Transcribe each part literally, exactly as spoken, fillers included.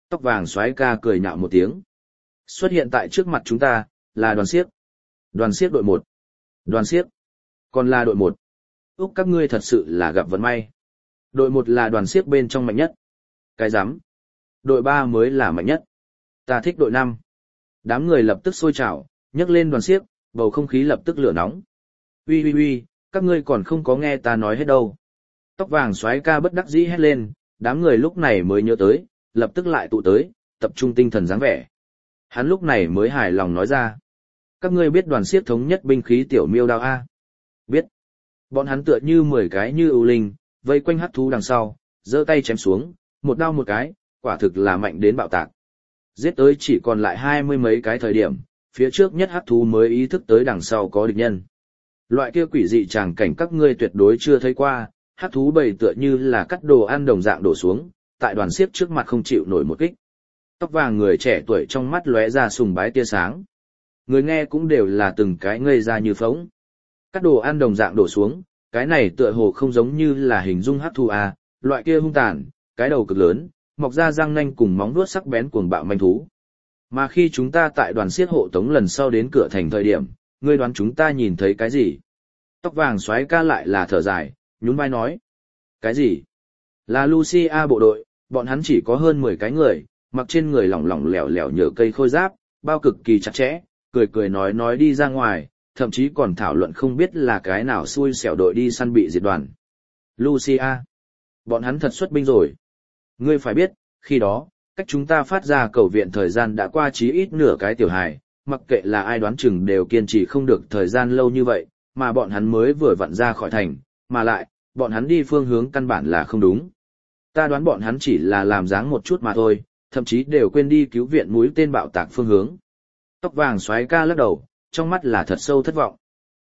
Tóc vàng soái ca cười nhạo một tiếng. Xuất hiện tại trước mặt chúng ta, là đoàn siếc. Đoàn siếc đội một. Đoàn siếc. Còn là đội một. Úc các ngươi thật sự là gặp vận may. Đội một là đoàn siếc bên trong mạnh nhất. Cái rắm. Đội ba mới là mạnh nhất. Ta thích đội năm. Đám người lập tức sôi trào, nhấc lên đoàn siếc, bầu không khí lập tức lửa nóng. Ui ui ui, các ngươi còn không có nghe ta nói hết đâu. Tóc vàng soái ca bất đắc dĩ hét lên, đám người lúc này mới nhớ tới, lập tức lại tụ tới, tập trung tinh thần dáng vẻ. Hắn lúc này mới hài lòng nói ra. Các ngươi biết đoàn siếc thống nhất binh khí tiểu miêu đao A? Biết. Bọn hắn tựa như mười cái như ưu linh, vây quanh hắc thú đằng sau, giơ tay chém xuống, một đao một cái, quả thực là mạnh đến bạo tạc. Giết tới chỉ còn lại hai mươi mấy cái thời điểm, phía trước nhất hắc thú mới ý thức tới đằng sau có địch nhân. Loại kia quỷ dị tràng cảnh các ngươi tuyệt đối chưa thấy qua, hắc thú bầy tựa như là cắt đồ ăn đồng dạng đổ xuống, tại đoàn siếc trước mặt không chịu nổi một kích. Tóc vàng người trẻ tuổi trong mắt lóe ra sùng bái tia sáng. Người nghe cũng đều là từng cái ngây ra như phóng. Cắt đồ ăn đồng dạng đổ xuống, cái này tựa hồ không giống như là hình dung hắc thú à, loại kia hung tàn, cái đầu cực lớn, mọc ra răng nanh cùng móng vuốt sắc bén cuồng bạo manh thú. Mà khi chúng ta tại đoàn siết hộ tống lần sau đến cửa thành thời điểm, ngươi đoán chúng ta nhìn thấy cái gì? Tóc vàng xoáy ca lại là thở dài, nhún vai nói. Cái gì? Là Lucia bộ đội, bọn hắn chỉ có hơn mười cái người, mặc trên người lỏng lỏng lẻo lẻo nhờ cây khôi giáp, bao cực kỳ chặt chẽ, cười cười nói nói đi ra ngoài, thậm chí còn thảo luận không biết là cái nào xui xẻo đội đi săn bị diệt đoàn. Lucia. Bọn hắn thật xuất binh rồi. Ngươi phải biết, khi đó, cách chúng ta phát ra cầu viện thời gian đã qua chí ít nửa cái tiểu hài, mặc kệ là ai đoán chừng đều kiên trì không được thời gian lâu như vậy, mà bọn hắn mới vừa vặn ra khỏi thành, mà lại, bọn hắn đi phương hướng căn bản là không đúng. Ta đoán bọn hắn chỉ là làm dáng một chút mà thôi, thậm chí đều quên đi cứu viện mũi tên bạo tạc phương hướng. Tóc vàng xoáy ca lắc đầu, trong mắt là thật sâu thất vọng.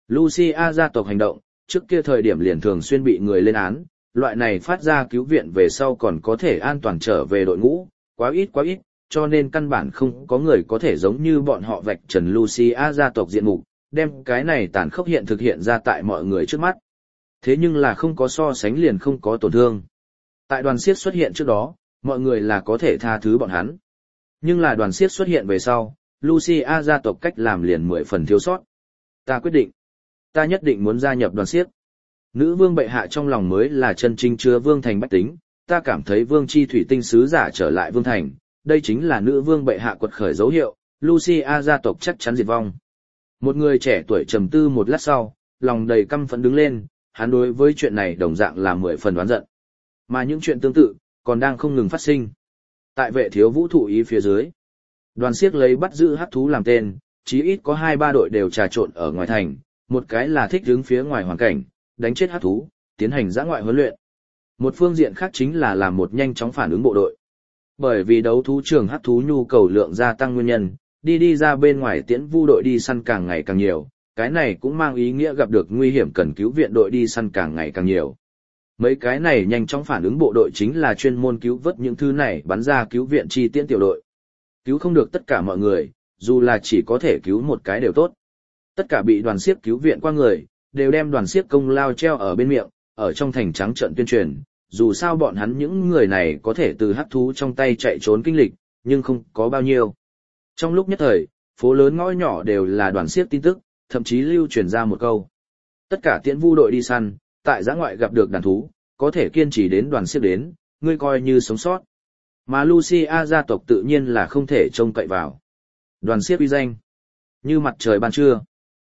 Lucia gia tộc hành động, trước kia thời điểm liền thường xuyên bị người lên án, loại này phát ra cứu viện về sau còn có thể an toàn trở về đội ngũ, quá ít quá ít, cho nên căn bản không có người có thể giống như bọn họ vạch trần Lucia gia tộc diện mục, đem cái này tàn khốc hiện thực hiện ra tại mọi người trước mắt. Thế nhưng là không có so sánh liền không có tổn thương. Tại đoàn siết xuất hiện trước đó, mọi người là có thể tha thứ bọn hắn. Nhưng là đoàn siết xuất hiện về sau, Lucia gia tộc cách làm liền mười phần thiếu sót. Ta quyết định. Ta nhất định muốn gia nhập đoàn siết. Nữ vương bệ hạ trong lòng mới là chân chính chứa vương thành bách tính, ta cảm thấy vương chi thủy tinh sứ giả trở lại vương thành, đây chính là nữ vương bệ hạ quật khởi dấu hiệu, Lucia gia tộc chắc chắn diệt vong. Một người trẻ tuổi trầm tư một lát sau, lòng đầy căm phẫn đứng lên, hắn đối với chuyện này đồng dạng là mười phần đoán giận. Mà những chuyện tương tự, còn đang không ngừng phát sinh. Tại vệ thiếu vũ thụ ý phía dưới, đoàn siếc lấy bắt giữ hắc thú làm tên, chí ít có hai ba đội đều trà trộn ở ngoài thành, một cái là thích đứng phía ngoài hoàn cảnh, đánh chết hắc thú, tiến hành dã ngoại huấn luyện. Một phương diện khác chính là làm một nhanh chóng phản ứng bộ đội. Bởi vì đấu thú trường hắc thú nhu cầu lượng gia tăng nguyên nhân, đi đi ra bên ngoài tiễn vu đội đi săn càng ngày càng nhiều, cái này cũng mang ý nghĩa gặp được nguy hiểm cần cứu viện đội đi săn càng ngày càng nhiều. Mấy cái này nhanh chóng phản ứng bộ đội chính là chuyên môn cứu vớt những thứ này bắn ra cứu viện chi tiễn tiểu đội. Cứu không được tất cả mọi người, dù là chỉ có thể cứu một cái đều tốt. Tất cả bị đoàn siếc cứu viện qua người, đều đem đoàn siếc công lao treo ở bên miệng, ở trong thành trắng trận tuyên truyền, dù sao bọn hắn những người này có thể từ hắc thú trong tay chạy trốn kinh lịch, nhưng không có bao nhiêu. Trong lúc nhất thời, phố lớn ngõ nhỏ đều là đoàn siếc tin tức, thậm chí lưu truyền ra một câu. Tất cả tiễn vu đội đi săn, tại giã ngoại gặp được đàn thú, có thể kiên trì đến đoàn siếc đến, ngươi coi như sống sót. Mà Lucia gia tộc tự nhiên là không thể trông cậy vào. Đoàn siếc uy danh, như mặt trời ban trưa.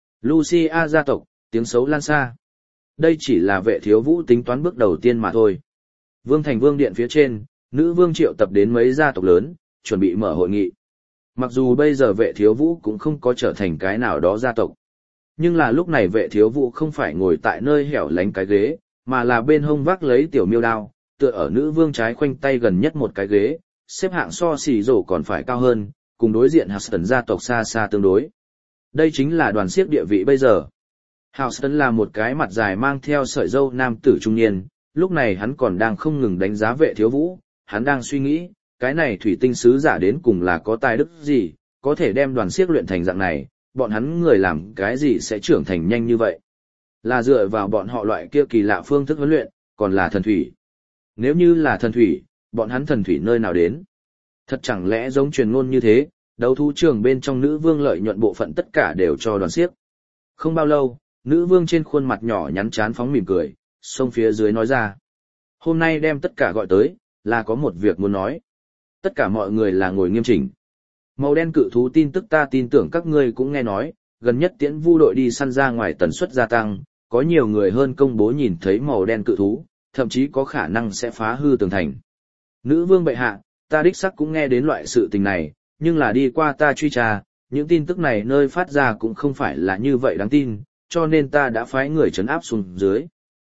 Lucia gia tộc, tiếng xấu lan xa. Đây chỉ là vệ thiếu vũ tính toán bước đầu tiên mà thôi. Vương thành vương điện phía trên, nữ vương triệu tập đến mấy gia tộc lớn, chuẩn bị mở hội nghị. Mặc dù bây giờ vệ thiếu vũ cũng không có trở thành cái nào đó gia tộc. Nhưng là lúc này vệ thiếu vũ không phải ngồi tại nơi hẻo lánh cái ghế, mà là bên hông vác lấy tiểu miêu đao, tựa ở nữ vương trái khoanh tay gần nhất một cái ghế, xếp hạng so xì rổ còn phải cao hơn, cùng đối diện Houston gia tộc xa xa tương đối. Đây chính là đoàn siếc địa vị bây giờ. Houston là một cái mặt dài mang theo sợi râu nam tử trung niên, lúc này hắn còn đang không ngừng đánh giá vệ thiếu vũ, hắn đang suy nghĩ, cái này thủy tinh sứ giả đến cùng là có tài đức gì, có thể đem đoàn siếc luyện thành dạng này, bọn hắn người làm cái gì sẽ trưởng thành nhanh như vậy. Là dựa vào bọn họ loại kia kỳ lạ phương thức huấn luyện, còn là thần thủy. Nếu như là thần thủy, bọn hắn thần thủy nơi nào đến? Thật chẳng lẽ giống truyền ngôn như thế, đấu thú trường bên trong nữ vương lợi nhuận bộ phận tất cả đều cho đoàn xiếc. Không bao lâu, nữ vương trên khuôn mặt nhỏ nhắn chán phóng mỉm cười, xông phía dưới nói ra. Hôm nay đem tất cả gọi tới, là có một việc muốn nói. Tất cả mọi người là ngồi nghiêm chỉnh. Màu đen cự thú tin tức ta tin tưởng các ngươi cũng nghe nói, gần nhất tiễn vu đội đi săn ra ngoài tần suất gia tăng, có nhiều người hơn công bố nhìn thấy màu đen cự thú, thậm chí có khả năng sẽ phá hư tường thành. Nữ vương bệ hạ, ta đích sắc cũng nghe đến loại sự tình này, nhưng là đi qua ta truy tra, những tin tức này nơi phát ra cũng không phải là như vậy đáng tin, cho nên ta đã phái người trấn áp xuống dưới.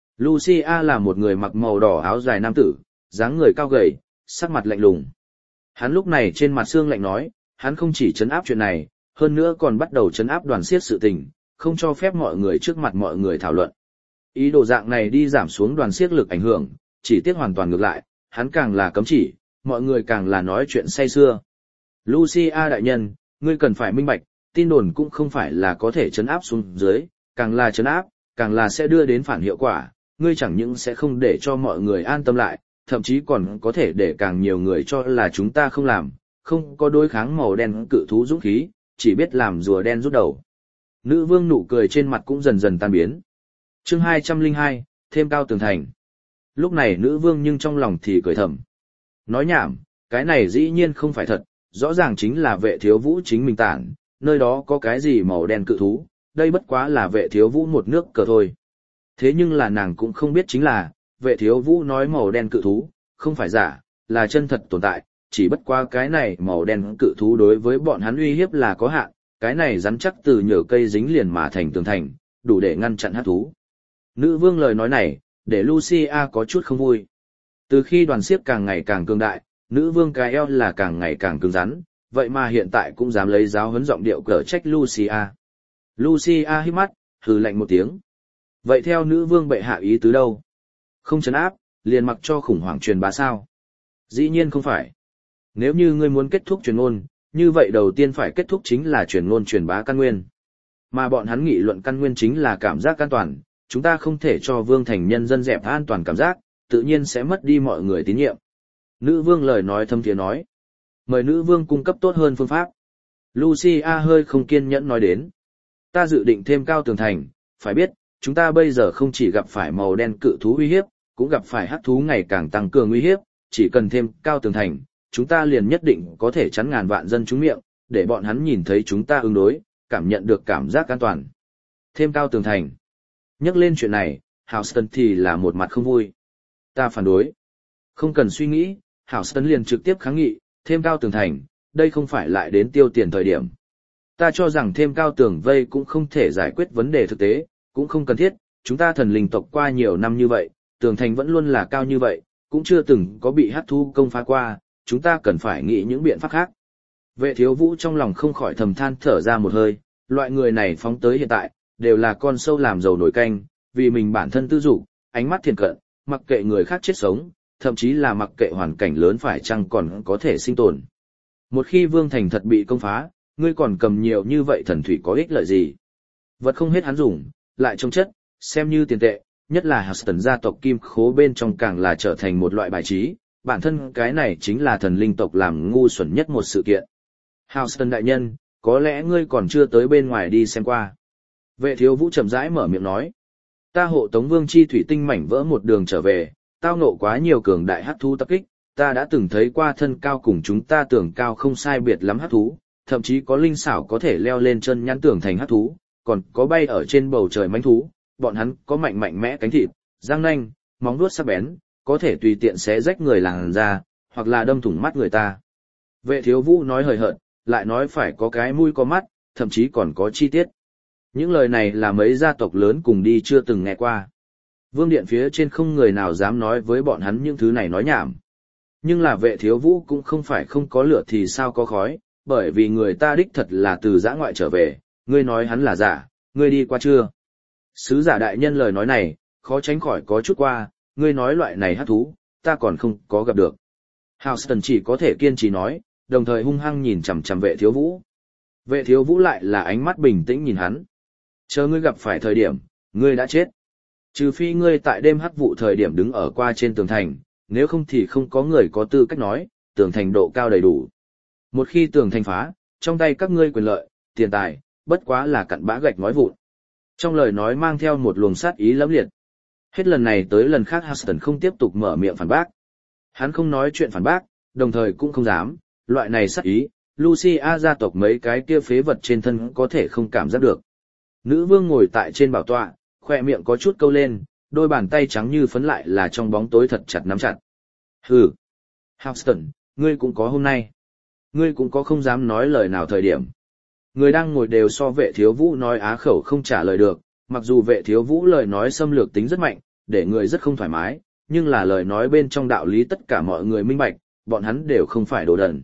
Lucia là một người mặc màu đỏ áo dài nam tử, dáng người cao gầy, sắc mặt lạnh lùng. Hắn lúc này trên mặt xương lạnh nói, hắn không chỉ trấn áp chuyện này, hơn nữa còn bắt đầu trấn áp đoàn xiết sự tình, không cho phép mọi người trước mặt mọi người thảo luận. Ý đồ dạng này đi giảm xuống đoàn xiết lực ảnh hưởng, chỉ tiếc hoàn toàn ngược lại, hắn càng là cấm chỉ, mọi người càng là nói chuyện say xưa. Lucia đại nhân, ngươi cần phải minh bạch, tin đồn cũng không phải là có thể trấn áp xuống dưới, càng là trấn áp, càng là sẽ đưa đến phản hiệu quả, ngươi chẳng những sẽ không để cho mọi người an tâm lại, thậm chí còn có thể để càng nhiều người cho là chúng ta không làm, không có đối kháng màu đen cự thú dũng khí, chỉ biết làm rùa đen rút đầu. Nữ vương nụ cười trên mặt cũng dần dần tan biến. Chương hai trăm lẻ hai, thêm cao tường thành. Lúc này nữ vương nhưng trong lòng thì cười thầm. Nói nhảm, cái này dĩ nhiên không phải thật, rõ ràng chính là vệ thiếu vũ chính mình tản, nơi đó có cái gì màu đen cự thú, đây bất quá là vệ thiếu vũ một nước cờ thôi. Thế nhưng là nàng cũng không biết chính là, vệ thiếu vũ nói màu đen cự thú, không phải giả, là chân thật tồn tại, chỉ bất qua cái này màu đen cự thú đối với bọn hắn uy hiếp là có hạn, cái này rắn chắc từ nhờ cây dính liền mà thành tường thành, đủ để ngăn chặn hắc thú. Nữ vương lời nói này, để Lucia có chút không vui. Từ khi đoàn xiếc càng ngày càng cường đại, nữ vương cái eo là càng ngày càng cứng rắn, vậy mà hiện tại cũng dám lấy giáo huấn giọng điệu cở trách Lucia. Lucia hít mắt, hừ lạnh một tiếng. Vậy theo nữ vương bệ hạ ý tứ đâu? Không trấn áp, liền mặc cho khủng hoảng truyền bá sao? Dĩ nhiên không phải. Nếu như ngươi muốn kết thúc truyền ngôn, như vậy đầu tiên phải kết thúc chính là truyền ngôn truyền bá căn nguyên. Mà bọn hắn nghị luận căn nguyên chính là cảm giác an toàn, chúng ta không thể cho vương thành nhân dân dẹp an toàn cảm giác, tự nhiên sẽ mất đi mọi người tín nhiệm. Nữ vương lời nói thâm thiế nói. Mời nữ vương cung cấp tốt hơn phương pháp. Lucia hơi không kiên nhẫn nói đến. Ta dự định thêm cao tường thành, phải biết, chúng ta bây giờ không chỉ gặp phải màu đen cự thú uy hiếp, cũng gặp phải hắc thú ngày càng tăng cường uy hiếp, chỉ cần thêm cao tường thành, chúng ta liền nhất định có thể chắn ngàn vạn dân chúng miệng, để bọn hắn nhìn thấy chúng ta ứng đối, cảm nhận được cảm giác an toàn. Thêm cao tường thành. Nhắc lên chuyện này, Houston thì là một mặt không vui. Ta phản đối. Không cần suy nghĩ, Houston liền trực tiếp kháng nghị, thêm cao tường thành, đây không phải lại đến tiêu tiền thời điểm. Ta cho rằng thêm cao tường vây cũng không thể giải quyết vấn đề thực tế, cũng không cần thiết, chúng ta thần linh tộc qua nhiều năm như vậy, tường thành vẫn luôn là cao như vậy, cũng chưa từng có bị hắc thú công phá qua, chúng ta cần phải nghĩ những biện pháp khác. Vệ thiếu vũ trong lòng không khỏi thầm than thở ra một hơi, loại người này phóng tới hiện tại, đều là con sâu làm dầu nổi canh, vì mình bản thân tư dục, ánh mắt thiện cận, mặc kệ người khác chết sống, thậm chí là mặc kệ hoàn cảnh lớn phải chăng còn có thể sinh tồn. Một khi vương thành thật bị công phá, ngươi còn cầm nhiều như vậy thần thủy có ích lợi gì? Vật không hết hắn dùng, lại trông chất, xem như tiền tệ, nhất là Houston gia tộc kim khố bên trong càng là trở thành một loại bài trí, bản thân cái này chính là thần linh tộc làm ngu xuẩn nhất một sự kiện. Houston đại nhân, có lẽ ngươi còn chưa tới bên ngoài đi xem qua. Vệ thiếu vũ chậm rãi mở miệng nói. Ta hộ tống vương chi thủy tinh mảnh vỡ một đường trở về, tao nộ quá nhiều cường đại hắc thú tập kích, ta đã từng thấy qua thân cao cùng chúng ta tưởng cao không sai biệt lắm hắc thú, thậm chí có linh xảo có thể leo lên chân nhắn tường thành hắc thú, còn có bay ở trên bầu trời mãnh thú, bọn hắn có mạnh mạnh mẽ cánh thịt, răng nanh, móng vuốt sắc bén, có thể tùy tiện xé rách người làn da, hoặc là đâm thủng mắt người ta. Vệ thiếu vũ nói hời hợt, lại nói phải có cái mũi có mắt, thậm chí còn có chi tiết. Những lời này là mấy gia tộc lớn cùng đi chưa từng nghe qua. Vương điện phía trên không người nào dám nói với bọn hắn những thứ này nói nhảm. Nhưng là vệ thiếu vũ cũng không phải không có lửa thì sao có khói, bởi vì người ta đích thật là từ giã ngoại trở về, ngươi nói hắn là giả, ngươi đi qua chưa? Sứ giả đại nhân lời nói này, khó tránh khỏi có chút qua, ngươi nói loại này hắc thú, ta còn không có gặp được. Houston chỉ có thể kiên trì nói, đồng thời hung hăng nhìn chằm chằm vệ thiếu vũ. Vệ thiếu vũ lại là ánh mắt bình tĩnh nhìn hắn. Chờ ngươi gặp phải thời điểm, ngươi đã chết. Trừ phi ngươi tại đêm hắc vụ thời điểm đứng ở qua trên tường thành, nếu không thì không có người có tư cách nói, tường thành độ cao đầy đủ. Một khi tường thành phá, trong tay các ngươi quyền lợi, tiền tài, bất quá là cặn bã gạch ngói vụn. Trong lời nói mang theo một luồng sát ý lẫm liệt. Hết lần này tới lần khác Huston không tiếp tục mở miệng phản bác. Hắn không nói chuyện phản bác, đồng thời cũng không dám, loại này sát ý, Lucia gia tộc mấy cái kia phế vật trên thân có thể không cảm giác được. Nữ vương ngồi tại trên bảo tọa, khoe miệng có chút câu lên, đôi bàn tay trắng như phấn lại là trong bóng tối thật chặt nắm chặt. Hừ, Huston, ngươi cũng có hôm nay. Ngươi cũng có không dám nói lời nào thời điểm. Người đang ngồi đều so vệ thiếu vũ nói á khẩu không trả lời được, mặc dù vệ thiếu vũ lời nói xâm lược tính rất mạnh, để người rất không thoải mái, nhưng là lời nói bên trong đạo lý tất cả mọi người minh bạch, bọn hắn đều không phải đồ đần.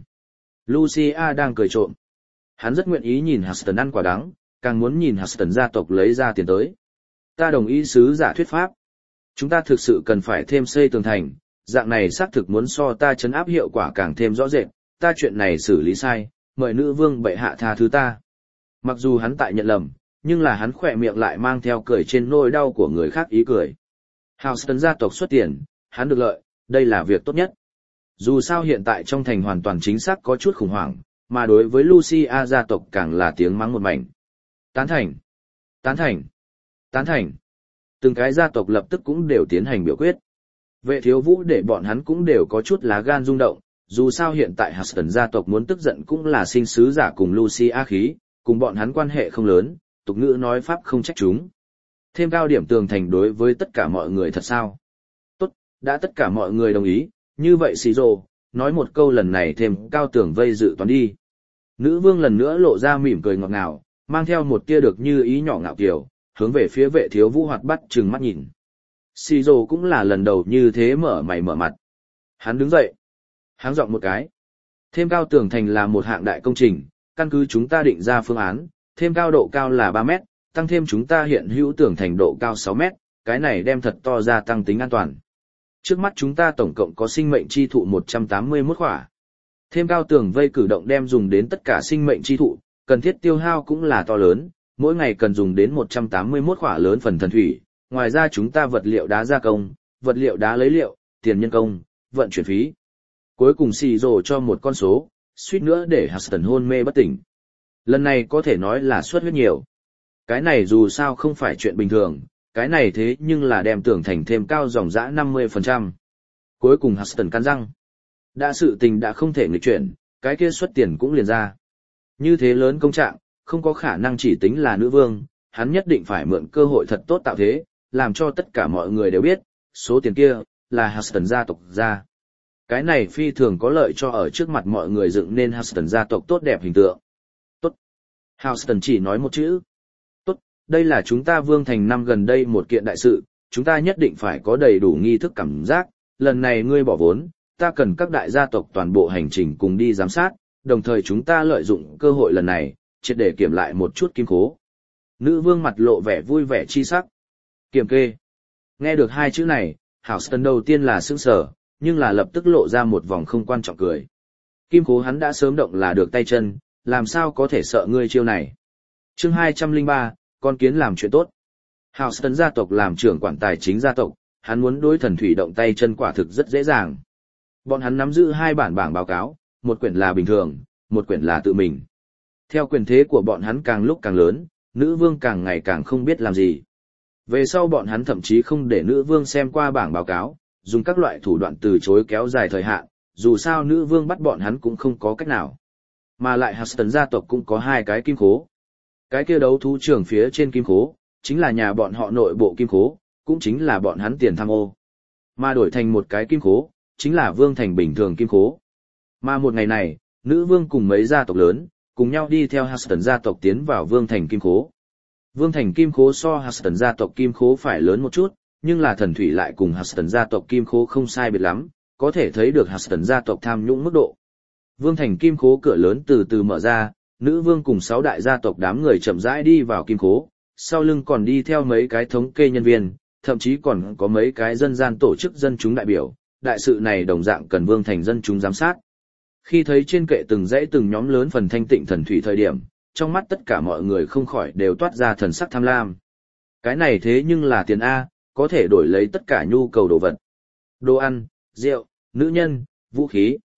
Lucia đang cười trộm. Hắn rất nguyện ý nhìn Huston ăn quả đắng, càng muốn nhìn Huston gia tộc lấy ra tiền tới. Ta đồng ý sứ giả thuyết pháp. Chúng ta thực sự cần phải thêm xây tường thành, dạng này xác thực muốn so ta chấn áp hiệu quả càng thêm rõ rệt, ta chuyện này xử lý sai, mời nữ vương bệ hạ tha thứ ta. Mặc dù hắn tại nhận lầm, nhưng là hắn khỏe miệng lại mang theo cười trên nỗi đau của người khác ý cười. Houston gia tộc xuất tiền, hắn được lợi, đây là việc tốt nhất. Dù sao hiện tại trong thành hoàn toàn chính xác có chút khủng hoảng, mà đối với Lucia gia tộc càng là tiếng mắng một mảnh. Tán thành, tán thành, tán thành. Từng cái gia tộc lập tức cũng đều tiến hành biểu quyết. Vệ thiếu vũ để bọn hắn cũng đều có chút lá gan rung động, dù sao hiện tại Huston gia tộc muốn tức giận cũng là sinh sứ giả cùng Lucia khí, cùng bọn hắn quan hệ không lớn, tục ngữ nói pháp không trách chúng. Thêm cao điểm tường thành đối với tất cả mọi người thật sao? Tốt, đã tất cả mọi người đồng ý, như vậy xì rồ, nói một câu lần này thêm cao tường vây dự toán đi. Nữ vương lần nữa lộ ra mỉm cười ngọt ngào, mang theo một tia được như ý nhỏ ngạo kiều, hướng về phía vệ thiếu vũ hoạt bắt trừng mắt nhìn. Xì rồ cũng là lần đầu như thế mở mày mở mặt. Hắn đứng dậy, háng giọng một cái. Thêm cao tường thành là một hạng đại công trình, căn cứ chúng ta định ra phương án, thêm cao độ cao là ba mét, tăng thêm chúng ta hiện hữu tường thành độ cao sáu mét, cái này đem thật to ra tăng tính an toàn. Trước mắt chúng ta tổng cộng có sinh mệnh chi thụ một trăm tám mươi mốt khỏa. Thêm cao tường vây cử động đem dùng đến tất cả sinh mệnh chi thụ, cần thiết tiêu hao cũng là to lớn, mỗi ngày cần dùng đến một trăm tám mươi mốt khỏa lớn phần thần thủy, ngoài ra chúng ta vật liệu đá gia công, vật liệu đá lấy liệu, tiền nhân công, vận chuyển phí. Cuối cùng xì rồ cho một con số, suýt nữa để Huston hôn mê bất tỉnh. Lần này có thể nói là suất huyết nhiều. Cái này dù sao không phải chuyện bình thường, cái này thế nhưng là đem tường thành thêm cao dòng dã năm mươi phần trăm. Cuối cùng Huston cắn răng. Đã sự tình đã không thể nghịch chuyển, cái kia xuất tiền cũng liền ra. Như thế lớn công trạng, không có khả năng chỉ tính là nữ vương, hắn nhất định phải mượn cơ hội thật tốt tạo thế, làm cho tất cả mọi người đều biết, số tiền kia, là Huston gia tộc ra. Cái này phi thường có lợi cho ở trước mặt mọi người dựng nên Huston gia tộc tốt đẹp hình tượng. Tốt. Huston chỉ nói một chữ. Tốt, đây là chúng ta vương thành năm gần đây một kiện đại sự, chúng ta nhất định phải có đầy đủ nghi thức cảm giác, lần này ngươi bỏ vốn, ta cần các đại gia tộc toàn bộ hành trình cùng đi giám sát, đồng thời chúng ta lợi dụng cơ hội lần này, triệt để kiểm lại một chút kim khố. Nữ vương mặt lộ vẻ vui vẻ chi sắc. Kiểm kê. Nghe được hai chữ này, Huston đầu tiên là sững sờ, nhưng là lập tức lộ ra một vòng không quan trọng cười. Kim khố hắn đã sớm động là được tay chân, làm sao có thể sợ ngươi chiêu này. Chương hai trăm lẻ ba, con kiến làm chuyện tốt. Huston gia tộc làm trưởng quản tài chính gia tộc, hắn muốn đối thần thủy động tay chân quả thực rất dễ dàng. Bọn hắn nắm giữ hai bản bảng báo cáo, một quyển là bình thường, một quyển là tự mình. Theo quyền thế của bọn hắn càng lúc càng lớn, nữ vương càng ngày càng không biết làm gì. Về sau bọn hắn thậm chí không để nữ vương xem qua bảng báo cáo, dùng các loại thủ đoạn từ chối kéo dài thời hạn, dù sao nữ vương bắt bọn hắn cũng không có cách nào. Mà lại Huston gia tộc cũng có hai cái kim khố. Cái kia đấu thú trường phía trên kim khố, chính là nhà bọn họ nội bộ kim khố, cũng chính là bọn hắn tiền tham ô. Mà đổi thành một cái kim khố, chính là vương thành bình thường kim khố. Mà một ngày này, nữ vương cùng mấy gia tộc lớn, cùng nhau đi theo Huston gia tộc tiến vào vương thành kim khố. Vương thành kim khố so Huston gia tộc kim khố phải lớn một chút, nhưng là thần thủy lại cùng Huston gia tộc kim khố không sai biệt lắm, có thể thấy được Huston gia tộc tham nhũng mức độ. Vương thành kim khố cửa lớn từ từ mở ra, nữ vương cùng sáu đại gia tộc đám người chậm rãi đi vào kim khố, sau lưng còn đi theo mấy cái thống kê nhân viên, thậm chí còn có mấy cái dân gian tổ chức dân chúng đại biểu, đại sự này đồng dạng cần vương thành dân chúng giám sát. Khi thấy trên kệ từng dãy từng nhóm lớn phần thanh tịnh thần thủy thời điểm, trong mắt tất cả mọi người không khỏi đều toát ra thần sắc tham lam. Cái này thế nhưng là tiền A, có thể đổi lấy tất cả nhu cầu đồ vật. Đồ ăn, rượu, nữ nhân, vũ khí,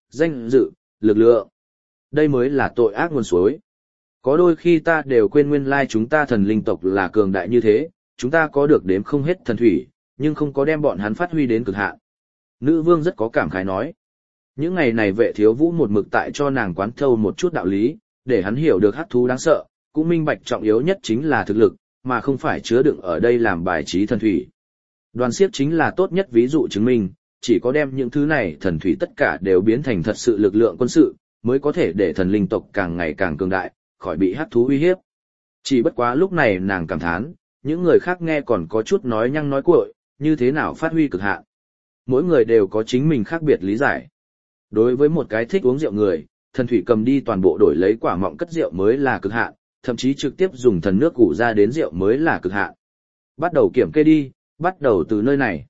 danh dự, lực lượng. Đây mới là tội ác nguồn suối. Có đôi khi ta đều quên nguyên lai chúng ta thần linh tộc là cường đại như thế, chúng ta có được đếm không hết thần thủy, nhưng không có đem bọn hắn phát huy đến cực hạn. Nữ vương rất có cảm khái nói. Những ngày này Vệ Thiếu Vũ một mực tại cho nàng quán thâu một chút đạo lý, để hắn hiểu được hắc thú đáng sợ, cũng minh bạch trọng yếu nhất chính là thực lực, mà không phải chứa đựng ở đây làm bài trí thần thủy. Đoàn siếc chính là tốt nhất ví dụ chứng minh, chỉ có đem những thứ này thần thủy tất cả đều biến thành thật sự lực lượng quân sự, mới có thể để thần linh tộc càng ngày càng cường đại, khỏi bị hắc thú uy hiếp. Chỉ bất quá lúc này nàng cảm thán, những người khác nghe còn có chút nói nhăng nói cuội, như thế nào phát huy cực hạn. Mỗi người đều có chính mình khác biệt lý giải. Đối với một cái thích uống rượu người, thần thủy cầm đi toàn bộ đổi lấy quả mọng cất rượu mới là cực hạn, thậm chí trực tiếp dùng thần nước củ ra đến rượu mới là cực hạn. Bắt đầu kiểm kê đi, bắt đầu từ nơi này.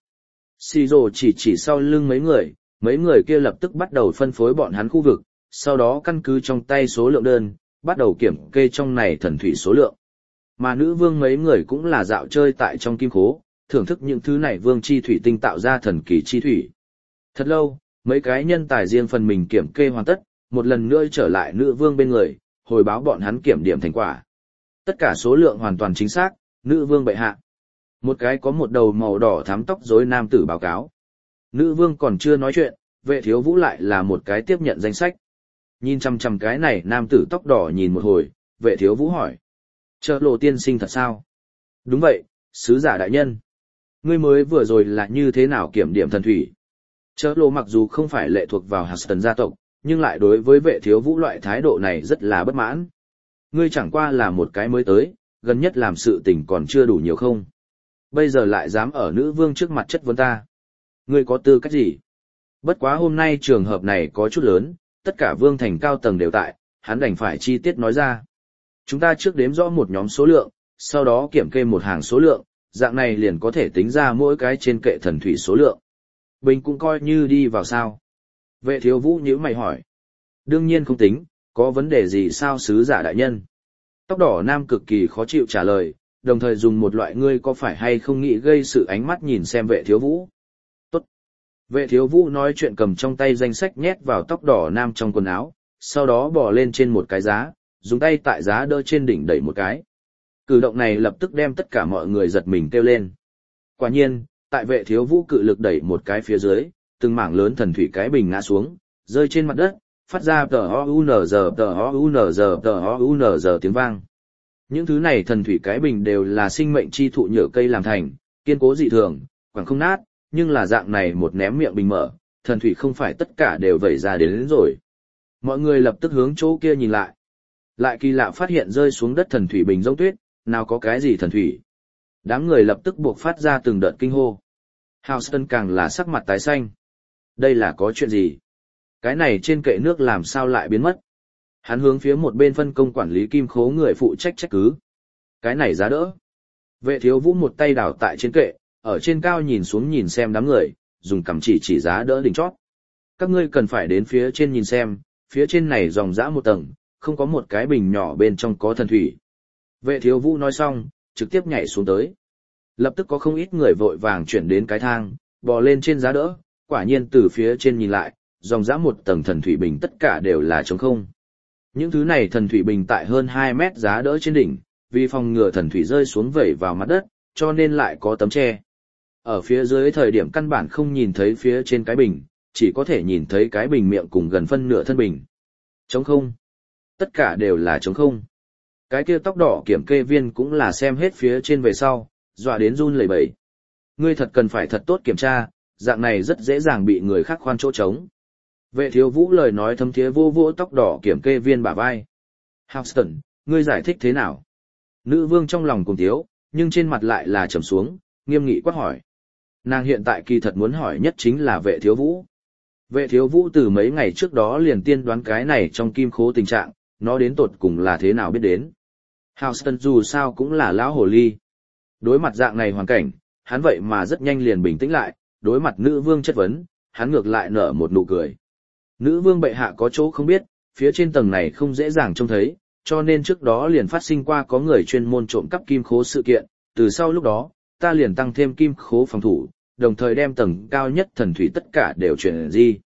Shiro chỉ chỉ sau lưng mấy người, mấy người kia lập tức bắt đầu phân phối bọn hắn khu vực, sau đó căn cứ trong tay số lượng đơn, bắt đầu kiểm kê trong này thần thủy số lượng. Mà nữ vương mấy người cũng là dạo chơi tại trong kim khố, thưởng thức những thứ này vương chi thủy tinh tạo ra thần kỳ chi thủy. Thật lâu, mấy cái nhân tài riêng phần mình kiểm kê hoàn tất, một lần nữa trở lại nữ vương bên người, hồi báo bọn hắn kiểm điểm thành quả. Tất cả số lượng hoàn toàn chính xác, nữ vương bệ hạ. Một cái có một đầu màu đỏ thắm tóc rối nam tử báo cáo. Nữ vương còn chưa nói chuyện, Vệ Thiếu Vũ lại là một cái tiếp nhận danh sách. Nhìn chăm chăm cái này nam tử tóc đỏ nhìn một hồi, Vệ Thiếu Vũ hỏi. Chợ lộ tiên sinh thật sao? Đúng vậy, sứ giả đại nhân. Ngươi mới vừa rồi là như thế nào kiểm điểm thần thủy? Chợ lộ mặc dù không phải lệ thuộc vào Hudson gia tộc, nhưng lại đối với Vệ Thiếu Vũ loại thái độ này rất là bất mãn. Ngươi chẳng qua là một cái mới tới, gần nhất làm sự tình còn chưa đủ nhiều không? Bây giờ lại dám ở nữ vương trước mặt chất vấn ta. Ngươi có tư cách gì? Bất quá hôm nay trường hợp này có chút lớn, tất cả vương thành cao tầng đều tại, hắn đành phải chi tiết nói ra. Chúng ta trước đếm rõ một nhóm số lượng, sau đó kiểm kê một hàng số lượng, dạng này liền có thể tính ra mỗi cái trên kệ thần thủy số lượng. Bình cũng coi như đi vào sao. Vệ Thiếu Vũ nhíu mày hỏi. Đương nhiên không tính, có vấn đề gì sao sứ giả đại nhân? Tóc đỏ nam cực kỳ khó chịu trả lời, đồng thời dùng một loại ngươi có phải hay không nghĩ gây sự ánh mắt nhìn xem Vệ Thiếu Vũ. Tốt. Vệ Thiếu Vũ nói chuyện cầm trong tay danh sách nhét vào tóc đỏ nam trong quần áo, sau đó bỏ lên trên một cái giá, dùng tay tại giá đỡ trên đỉnh đẩy một cái. Cử động này lập tức đem tất cả mọi người giật mình kêu lên. Quả nhiên, tại Vệ Thiếu Vũ cự lực đẩy một cái phía dưới, từng mảng lớn thần thủy cái bình ngã xuống, rơi trên mặt đất, phát ra tờ o u n giờ tờ o u n giờ tờ o u n giờ tiếng vang. Những thứ này thần thủy cái bình đều là sinh mệnh chi thụ nhựa cây làm thành, kiên cố dị thường, quẳng không nát, nhưng là dạng này một ném miệng bình mở, thần thủy không phải tất cả đều vẩy ra đến, đến rồi. Mọi người lập tức hướng chỗ kia nhìn lại. Lại kỳ lạ phát hiện rơi xuống đất thần thủy bình giống tuyết, nào có cái gì thần thủy. Đám người lập tức buộc phát ra từng đợt kinh hô. Houston càng là sắc mặt tái xanh. Đây là có chuyện gì? Cái này trên kệ nước làm sao lại biến mất? Hắn hướng phía một bên phân công quản lý kim khố người phụ trách trách cứ. Cái này giá đỡ. Vệ Thiếu Vũ một tay đảo tại trên kệ, ở trên cao nhìn xuống nhìn xem đám người, dùng cằm chỉ chỉ giá đỡ đỉnh chót. Các ngươi cần phải đến phía trên nhìn xem, phía trên này dòng dã một tầng, không có một cái bình nhỏ bên trong có thần thủy. Vệ Thiếu Vũ nói xong, trực tiếp nhảy xuống tới. Lập tức có không ít người vội vàng chuyển đến cái thang, bò lên trên giá đỡ, quả nhiên từ phía trên nhìn lại, dòng dã một tầng thần thủy bình tất cả đều là trống không. Những thứ này thần thủy bình tại hơn hai mét giá đỡ trên đỉnh, vì phòng ngừa thần thủy rơi xuống vẩy vào mặt đất, cho nên lại có tấm che. Ở phía dưới thời điểm căn bản không nhìn thấy phía trên cái bình, chỉ có thể nhìn thấy cái bình miệng cùng gần phân nửa thân bình. Trống không. Tất cả đều là trống không. Cái kia tóc đỏ kiểm kê viên cũng là xem hết phía trên về sau, dọa đến run lẩy bẩy. Ngươi thật cần phải thật tốt kiểm tra, dạng này rất dễ dàng bị người khác khoan chỗ trống. Vệ Thiếu Vũ lời nói thấm thía vô vô tóc đỏ kiểm kê viên bả vai. Houston, ngươi giải thích thế nào? Nữ vương trong lòng cùng thiếu, nhưng trên mặt lại là trầm xuống, nghiêm nghị quát hỏi. Nàng hiện tại kỳ thật muốn hỏi nhất chính là Vệ Thiếu Vũ. Vệ Thiếu Vũ từ mấy ngày trước đó liền tiên đoán cái này trong kim khố tình trạng, nó đến tột cùng là thế nào biết đến. Houston dù sao cũng là lão hồ ly. Đối mặt dạng này hoàn cảnh, hắn vậy mà rất nhanh liền bình tĩnh lại, đối mặt nữ vương chất vấn, hắn ngược lại nở một nụ cười. Nữ vương bệ hạ có chỗ không biết, phía trên tầng này không dễ dàng trông thấy, cho nên trước đó liền phát sinh qua có người chuyên môn trộm cắp kim khố sự kiện, từ sau lúc đó, ta liền tăng thêm kim khố phòng thủ, đồng thời đem tầng cao nhất thần thủy tất cả đều chuyển di.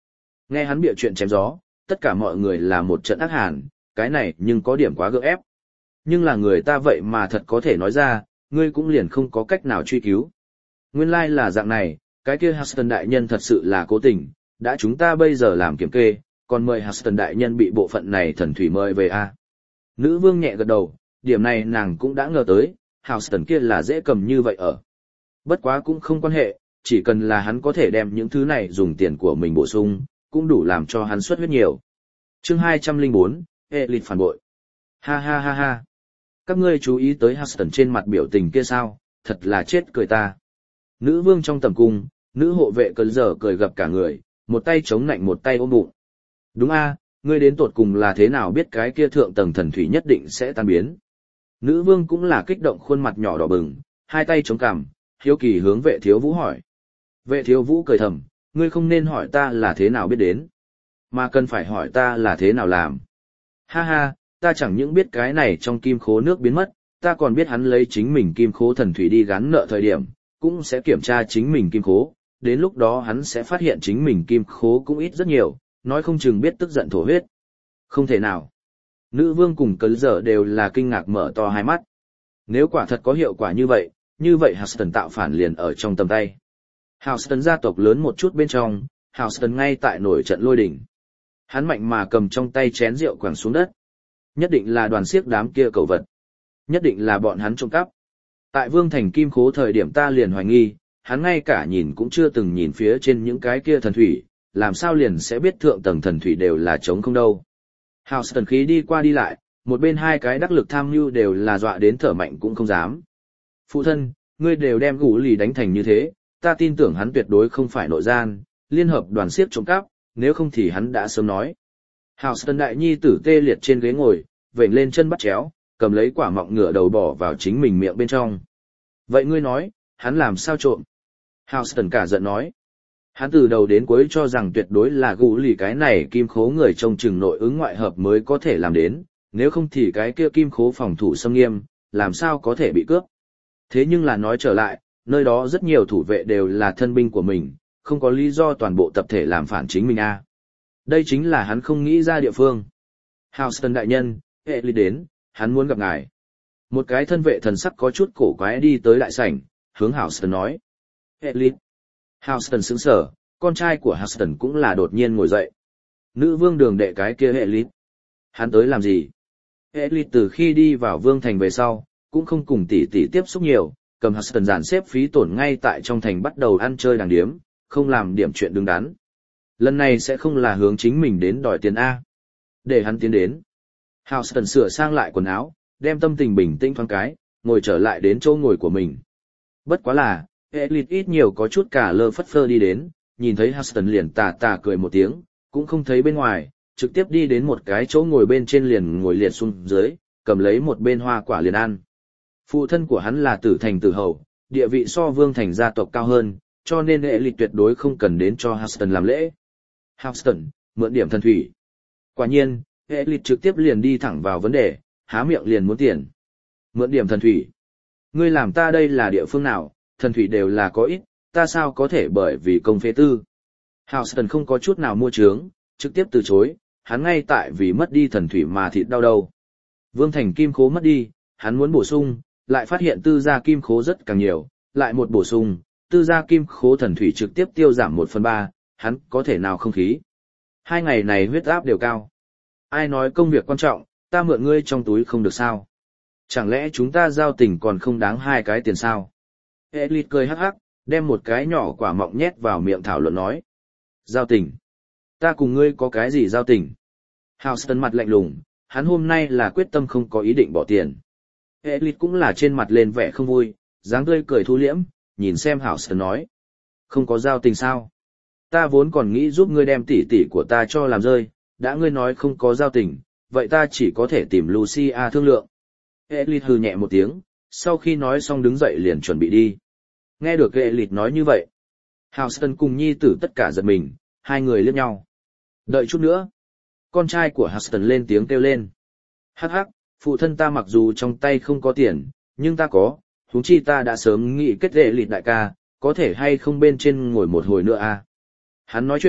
Nghe hắn bịa chuyện chém gió, tất cả mọi người là một trận ác hàn, cái này nhưng có điểm quá gượng ép. Nhưng là người ta vậy mà thật có thể nói ra, ngươi cũng liền không có cách nào truy cứu. Nguyên lai like là dạng này, cái kia Huston đại nhân thật sự là cố tình, đã chúng ta bây giờ làm kiểm kê, còn mời Huston đại nhân bị bộ phận này thần thủy mời về a. Nữ vương nhẹ gật đầu, điểm này nàng cũng đã ngờ tới, Huston kia là dễ cầm như vậy ở. Bất quá cũng không quan hệ, chỉ cần là hắn có thể đem những thứ này dùng tiền của mình bổ sung, cũng đủ làm cho hắn xuất huyết nhiều. Chương hai trăm lẻ bốn, Elite phản bội. Ha ha ha ha. Các ngươi chú ý tới Huston trên mặt biểu tình kia sao, thật là chết cười ta. Nữ vương trong tầm cung, nữ hộ vệ cơn giờ cười gập cả người, một tay chống nạnh một tay ôm bụng. Đúng a, ngươi đến tột cùng là thế nào biết cái kia thượng tầng thần thủy nhất định sẽ tan biến. Nữ vương cũng là kích động khuôn mặt nhỏ đỏ bừng, hai tay chống cằm, hiếu kỳ hướng vệ thiếu vũ hỏi. Vệ thiếu vũ cười thầm, ngươi không nên hỏi ta là thế nào biết đến, mà cần phải hỏi ta là thế nào làm. Ha ha, ta chẳng những biết cái này trong kim khố nước biến mất, ta còn biết hắn lấy chính mình kim khố thần thủy đi gắn nợ thời điểm, cũng sẽ kiểm tra chính mình kim khố, đến lúc đó hắn sẽ phát hiện chính mình kim khố cũng ít rất nhiều, nói không chừng biết tức giận thổ huyết. Không thể nào. Nữ vương cùng cấn dở đều là kinh ngạc mở to hai mắt. Nếu quả thật có hiệu quả như vậy, như vậy Huston tạo phản liền ở trong tầm tay. Huston gia tộc lớn một chút bên trong, Huston ngay tại nổi trận lôi đỉnh. Hắn mạnh mà cầm trong tay chén rượu quẳng xuống đất. Nhất định là đoàn siếc đám kia cầu vật. Nhất định là bọn hắn trộm cắp. Tại Vương Thành Kim Khố thời điểm ta liền hoài nghi, hắn ngay cả nhìn cũng chưa từng nhìn phía trên những cái kia thần thủy, làm sao liền sẽ biết thượng tầng thần thủy đều là trống không đâu. Huston khí đi qua đi lại, một bên hai cái đắc lực tham mưu đều là dọa đến thở mạnh cũng không dám. Phụ thân, ngươi đều đem gũ lì đánh thành như thế, ta tin tưởng hắn tuyệt đối không phải nội gian, liên hợp đoàn siếc trộm cắp, nếu không thì hắn đã sớm nói. Huston đại nhi tử tê liệt trên ghế ngồi, vểnh lên chân bắt chéo, cầm lấy quả mọng ngựa đầu bỏ vào chính mình miệng bên trong. Vậy ngươi nói, hắn làm sao trộm? Huston cả giận nói. Hắn từ đầu đến cuối cho rằng tuyệt đối là gũ lì cái này kim khố người trông chừng nội ứng ngoại hợp mới có thể làm đến, nếu không thì cái kia kim khố phòng thủ xâm nghiêm, làm sao có thể bị cướp. Thế nhưng là nói trở lại, nơi đó rất nhiều thủ vệ đều là thân binh của mình, không có lý do toàn bộ tập thể làm phản chính mình a. Đây chính là hắn không nghĩ ra địa phương. Huston đại nhân, hệ lý đến, hắn muốn gặp ngài. Một cái thân vệ thần sắc có chút cổ quái đi tới đại sảnh, hướng Huston nói. Hệ lý. Huston sững sờ, con trai của Huston cũng là đột nhiên ngồi dậy. Nữ vương đường đệ cái kia hệ lý. Hắn tới làm gì? Hệ lý từ khi đi vào vương thành về sau, cũng không cùng tỷ tỷ tiếp xúc nhiều, cầm Huston dàn xếp phí tổn ngay tại trong thành bắt đầu ăn chơi đàng điếm, không làm điểm chuyện đứng đắn. Lần này sẽ không là hướng chính mình đến đòi tiền A. Để hắn tiến đến. Huston sửa sang lại quần áo, đem tâm tình bình tĩnh thoáng cái, ngồi trở lại đến chỗ ngồi của mình. Bất quá là, Elite ít nhiều có chút cả lơ phất phơ đi đến, nhìn thấy Huston liền tà tà cười một tiếng, cũng không thấy bên ngoài, trực tiếp đi đến một cái chỗ ngồi bên trên liền ngồi liệt xuống dưới, cầm lấy một bên hoa quả liền ăn. Phụ thân của hắn là tử thành tử hầu, địa vị so vương thành gia tộc cao hơn, cho nên Elite tuyệt đối không cần đến cho Huston làm lễ. Huston, mượn điểm thần thủy. Quả nhiên, Elite trực tiếp liền đi thẳng vào vấn đề, há miệng liền muốn tiền. Mượn điểm thần thủy. Ngươi làm ta đây là địa phương nào, thần thủy đều là có ít, ta sao có thể bởi vì công phế tư. Huston không có chút nào mua trướng, trực tiếp từ chối, hắn ngay tại vì mất đi thần thủy mà thịt đau đầu. Vương thành kim khố mất đi, hắn muốn bổ sung, lại phát hiện tư gia kim khố rất càng nhiều, lại một bổ sung, tư gia kim khố thần thủy trực tiếp tiêu giảm một phần ba, hắn có thể nào không khí. Hai ngày này huyết áp đều cao. Ai nói công việc quan trọng, ta mượn ngươi trong túi không được sao? Chẳng lẽ chúng ta giao tình còn không đáng hai cái tiền sao? Elite cười hắc hắc, đem một cái nhỏ quả mọng nhét vào miệng thảo luận nói. Giao tình? Ta cùng ngươi có cái gì giao tình? Huston mặt lạnh lùng, hắn hôm nay là quyết tâm không có ý định bỏ tiền. Elite cũng là trên mặt lên vẻ không vui, dáng tươi cười thu liễm, nhìn xem Huston nói. Không có giao tình sao? Ta vốn còn nghĩ giúp ngươi đem tỷ tỷ của ta cho làm rơi, đã ngươi nói không có giao tình, vậy ta chỉ có thể tìm Lucia thương lượng. Elite hừ nhẹ một tiếng, sau khi nói xong đứng dậy liền chuẩn bị đi. Nghe được Elite nói như vậy, Huston cùng nhi tử tất cả giật mình, hai người liếc nhau. Đợi chút nữa. Con trai của Huston lên tiếng kêu lên. Hắc hắc, phụ thân ta mặc dù trong tay không có tiền, nhưng ta có, huống chi ta đã sớm nghĩ kết Elite đại ca, có thể hay không bên trên ngồi một hồi nữa à. Hắn nói chuyện,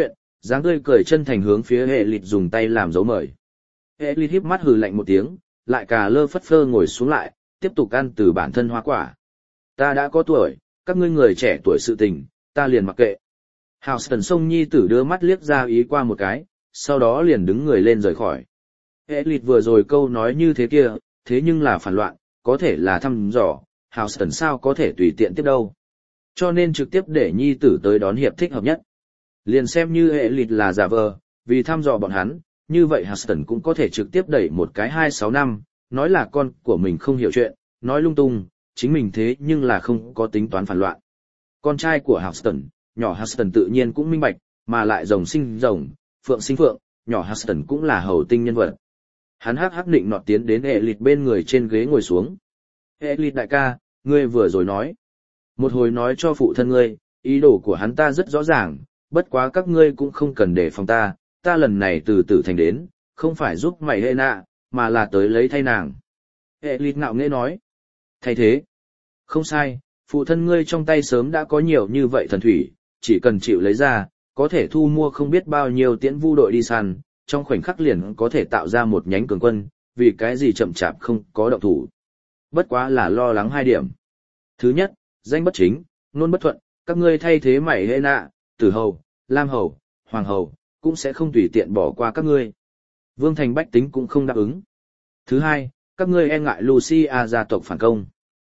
dáng tươi cười chân thành hướng phía hệ lịt dùng tay làm dấu mời. Hệ lịt híp mắt hừ lạnh một tiếng, lại cà lơ phất phơ ngồi xuống lại, tiếp tục ăn từ bản thân hoa quả. Ta đã có tuổi, các ngươi người trẻ tuổi sự tình, ta liền mặc kệ. Houston sông nhi tử đưa mắt liếc ra ý qua một cái, sau đó liền đứng người lên rời khỏi. Hệ lịt vừa rồi câu nói như thế kia, thế nhưng là phản loạn, có thể là thăm dò, Houston sao có thể tùy tiện tiếp đâu. Cho nên trực tiếp để nhi tử tới đón hiệp thích hợp nhất. Liền xem như hệ lịt là giả vờ, vì thăm dò bọn hắn, như vậy Houston cũng có thể trực tiếp đẩy một cái hai sáu năm, nói là con của mình không hiểu chuyện, nói lung tung, chính mình thế nhưng là không có tính toán phản loạn. Con trai của Houston, nhỏ Houston tự nhiên cũng minh bạch, mà lại rồng sinh rồng, phượng sinh phượng, nhỏ Houston cũng là hầu tinh nhân vật. Hắn hắc hắc định nọt tiến đến hệ lịt bên người trên ghế ngồi xuống. Hệ lịt đại ca, ngươi vừa rồi nói. Một hồi nói cho phụ thân ngươi, ý đồ của hắn ta rất rõ ràng, bất quá các ngươi cũng không cần để phòng ta, ta lần này từ tử thành đến, không phải giúp mày hệ nạ, mà là tới lấy thay nàng. Hệ lịt ngạo nghễ nói. Thay thế. Không sai, phụ thân ngươi trong tay sớm đã có nhiều như vậy thần thủy, chỉ cần chịu lấy ra, có thể thu mua không biết bao nhiêu tiễn vu đội đi săn, trong khoảnh khắc liền có thể tạo ra một nhánh cường quân, vì cái gì chậm chạp không có động thủ. Bất quá là lo lắng hai điểm. Thứ nhất, danh bất chính, nôn bất thuận, các ngươi thay thế mảy hệ nạ, tử hầu, lam hầu, hoàng hầu, cũng sẽ không tùy tiện bỏ qua các ngươi. Vương thành bách tính cũng không đáp ứng. Thứ hai, các ngươi e ngại Lucia gia tộc phản công.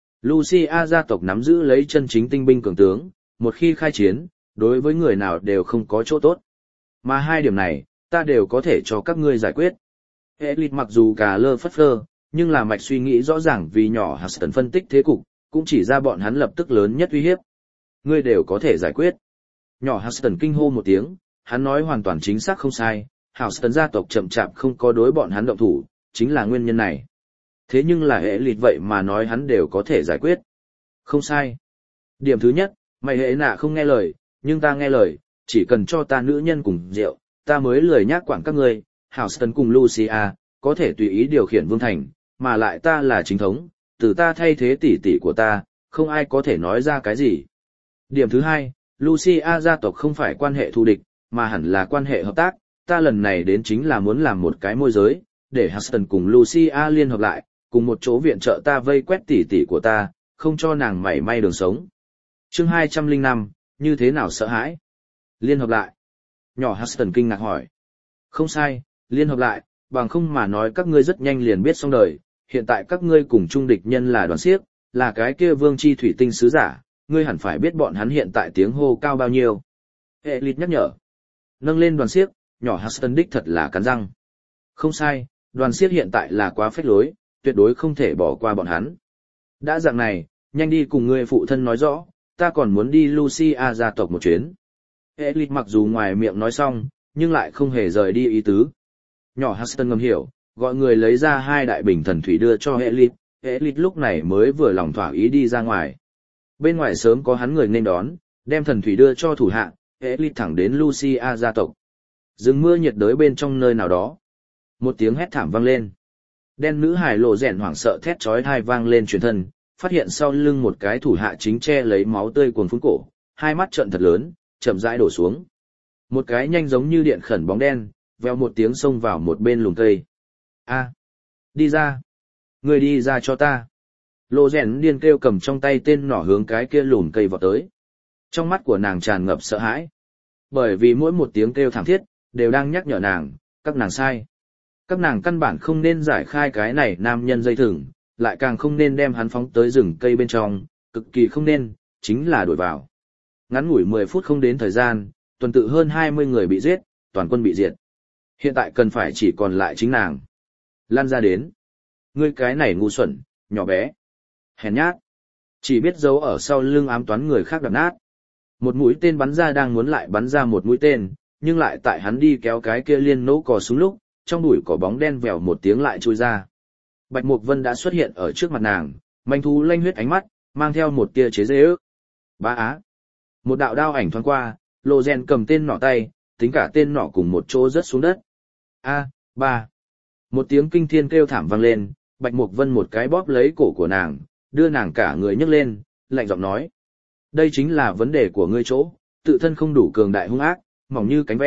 Lucia gia tộc nắm giữ lấy chân chính tinh binh cường tướng, một khi khai chiến, đối với người nào đều không có chỗ tốt. Mà hai điểm này, ta đều có thể cho các ngươi giải quyết. Hệ lịt mặc dù cà lơ phất phơ, nhưng là mạch suy nghĩ rõ ràng vì nhỏ Houston phân tích thế cục, cũng chỉ ra bọn hắn lập tức lớn nhất uy hiếp. Ngươi đều có thể giải quyết. Nhỏ Houston kinh hô một tiếng, hắn nói hoàn toàn chính xác không sai, Houston gia tộc chậm chạp không có đối bọn hắn động thủ, chính là nguyên nhân này. Thế nhưng là hệ lịt vậy mà nói hắn đều có thể giải quyết. Không sai. Điểm thứ nhất, mày hệ nạ không nghe lời, nhưng ta nghe lời, chỉ cần cho ta nữ nhân cùng rượu, ta mới lười nhác quản các ngươi, Houston cùng Lucia, có thể tùy ý điều khiển vương thành, mà lại ta là chính thống, từ ta thay thế tỷ tỷ của ta, không ai có thể nói ra cái gì. Điểm thứ hai, Lucia gia tộc không phải quan hệ thù địch, mà hẳn là quan hệ hợp tác, ta lần này đến chính là muốn làm một cái môi giới, để Houston cùng Lucia liên hợp lại, cùng một chỗ viện trợ ta vây quét tỷ tỷ của ta, không cho nàng mảy may đường sống. Chương hai trăm lẻ năm, như thế nào sợ hãi? Liên hợp lại. Nhỏ Houston kinh ngạc hỏi. Không sai, liên hợp lại, bằng không mà nói các ngươi rất nhanh liền biết xong đời, hiện tại các ngươi cùng chung địch nhân là đoàn siếc, là cái kia vương chi thủy tinh sứ giả, ngươi hẳn phải biết bọn hắn hiện tại tiếng hô cao bao nhiêu. Hệ lịt nhắc nhở. Nâng lên đoàn siếc, nhỏ Houston đích thật là cắn răng. Không sai, đoàn siếc hiện tại là quá phách lối, tuyệt đối không thể bỏ qua bọn hắn. Đã dạng này, nhanh đi cùng ngươi phụ thân nói rõ, ta còn muốn đi Lucia gia tộc một chuyến. Hệ lịt mặc dù ngoài miệng nói xong, nhưng lại không hề rời đi ý tứ. Nhỏ Houston ngầm hiểu, gọi người lấy ra hai đại bình thần thủy đưa cho hệ lịt, hệ lịt lúc này mới vừa lòng thỏa ý đi ra ngoài. Bên ngoài sớm có hắn người nên đón, đem thần thủy đưa cho thủ hạ, hệ lịt thẳng đến Lucia gia tộc. Rừng mưa nhiệt đới bên trong nơi nào đó. Một tiếng hét thảm vang lên. Đen nữ hải lộ rèn hoảng sợ thét chói tai vang lên truyền thân, phát hiện sau lưng một cái thủ hạ chính che lấy máu tươi cuồn phun cổ, hai mắt trợn thật lớn, chậm rãi đổ xuống. Một cái nhanh giống như điện khẩn bóng đen, veo một tiếng xông vào một bên lùm cây. A, đi ra, người đi ra cho ta. Lộ rèn điên kêu cầm trong tay tên nỏ hướng cái kia lùm cây vọt tới. Trong mắt của nàng tràn ngập sợ hãi, bởi vì mỗi một tiếng kêu thảm thiết đều đang nhắc nhở nàng, các nàng sai. Các nàng căn bản không nên giải khai cái này nam nhân dây thừng, lại càng không nên đem hắn phóng tới rừng cây bên trong, cực kỳ không nên, chính là đuổi vào. Ngắn ngủi mười phút không đến thời gian, tuần tự hơn hai mươi người bị giết, toàn quân bị diệt. Hiện tại cần phải chỉ còn lại chính nàng. Lan ra đến. Ngươi cái này ngu xuẩn, nhỏ bé. Hèn nhát. Chỉ biết giấu ở sau lưng ám toán người khác đập nát. Một mũi tên bắn ra đang muốn lại bắn ra một mũi tên, nhưng lại tại hắn đi kéo cái kia liên nỗ cò súng lúc, trong bụi cỏ bóng đen vèo một tiếng lại chui ra. Bạch Mục Vân đã xuất hiện ở trước mặt nàng, manh thú lanh huyết ánh mắt, mang theo một tia chế giễu ước. Bá á. Một đạo đao ảnh thoáng qua, Lộ Rèn cầm tên nỏ tay, tính cả tên nỏ cùng một chỗ rớt xuống đất. A, ba. Một tiếng kinh thiên kêu thảm vang lên, Bạch Mục Vân một cái bóp lấy cổ của nàng, đưa nàng cả người nhấc lên, lạnh giọng nói. Đây chính là vấn đề của ngươi chỗ, tự thân không đủ cường đại hung ác, mỏng như cánh ve,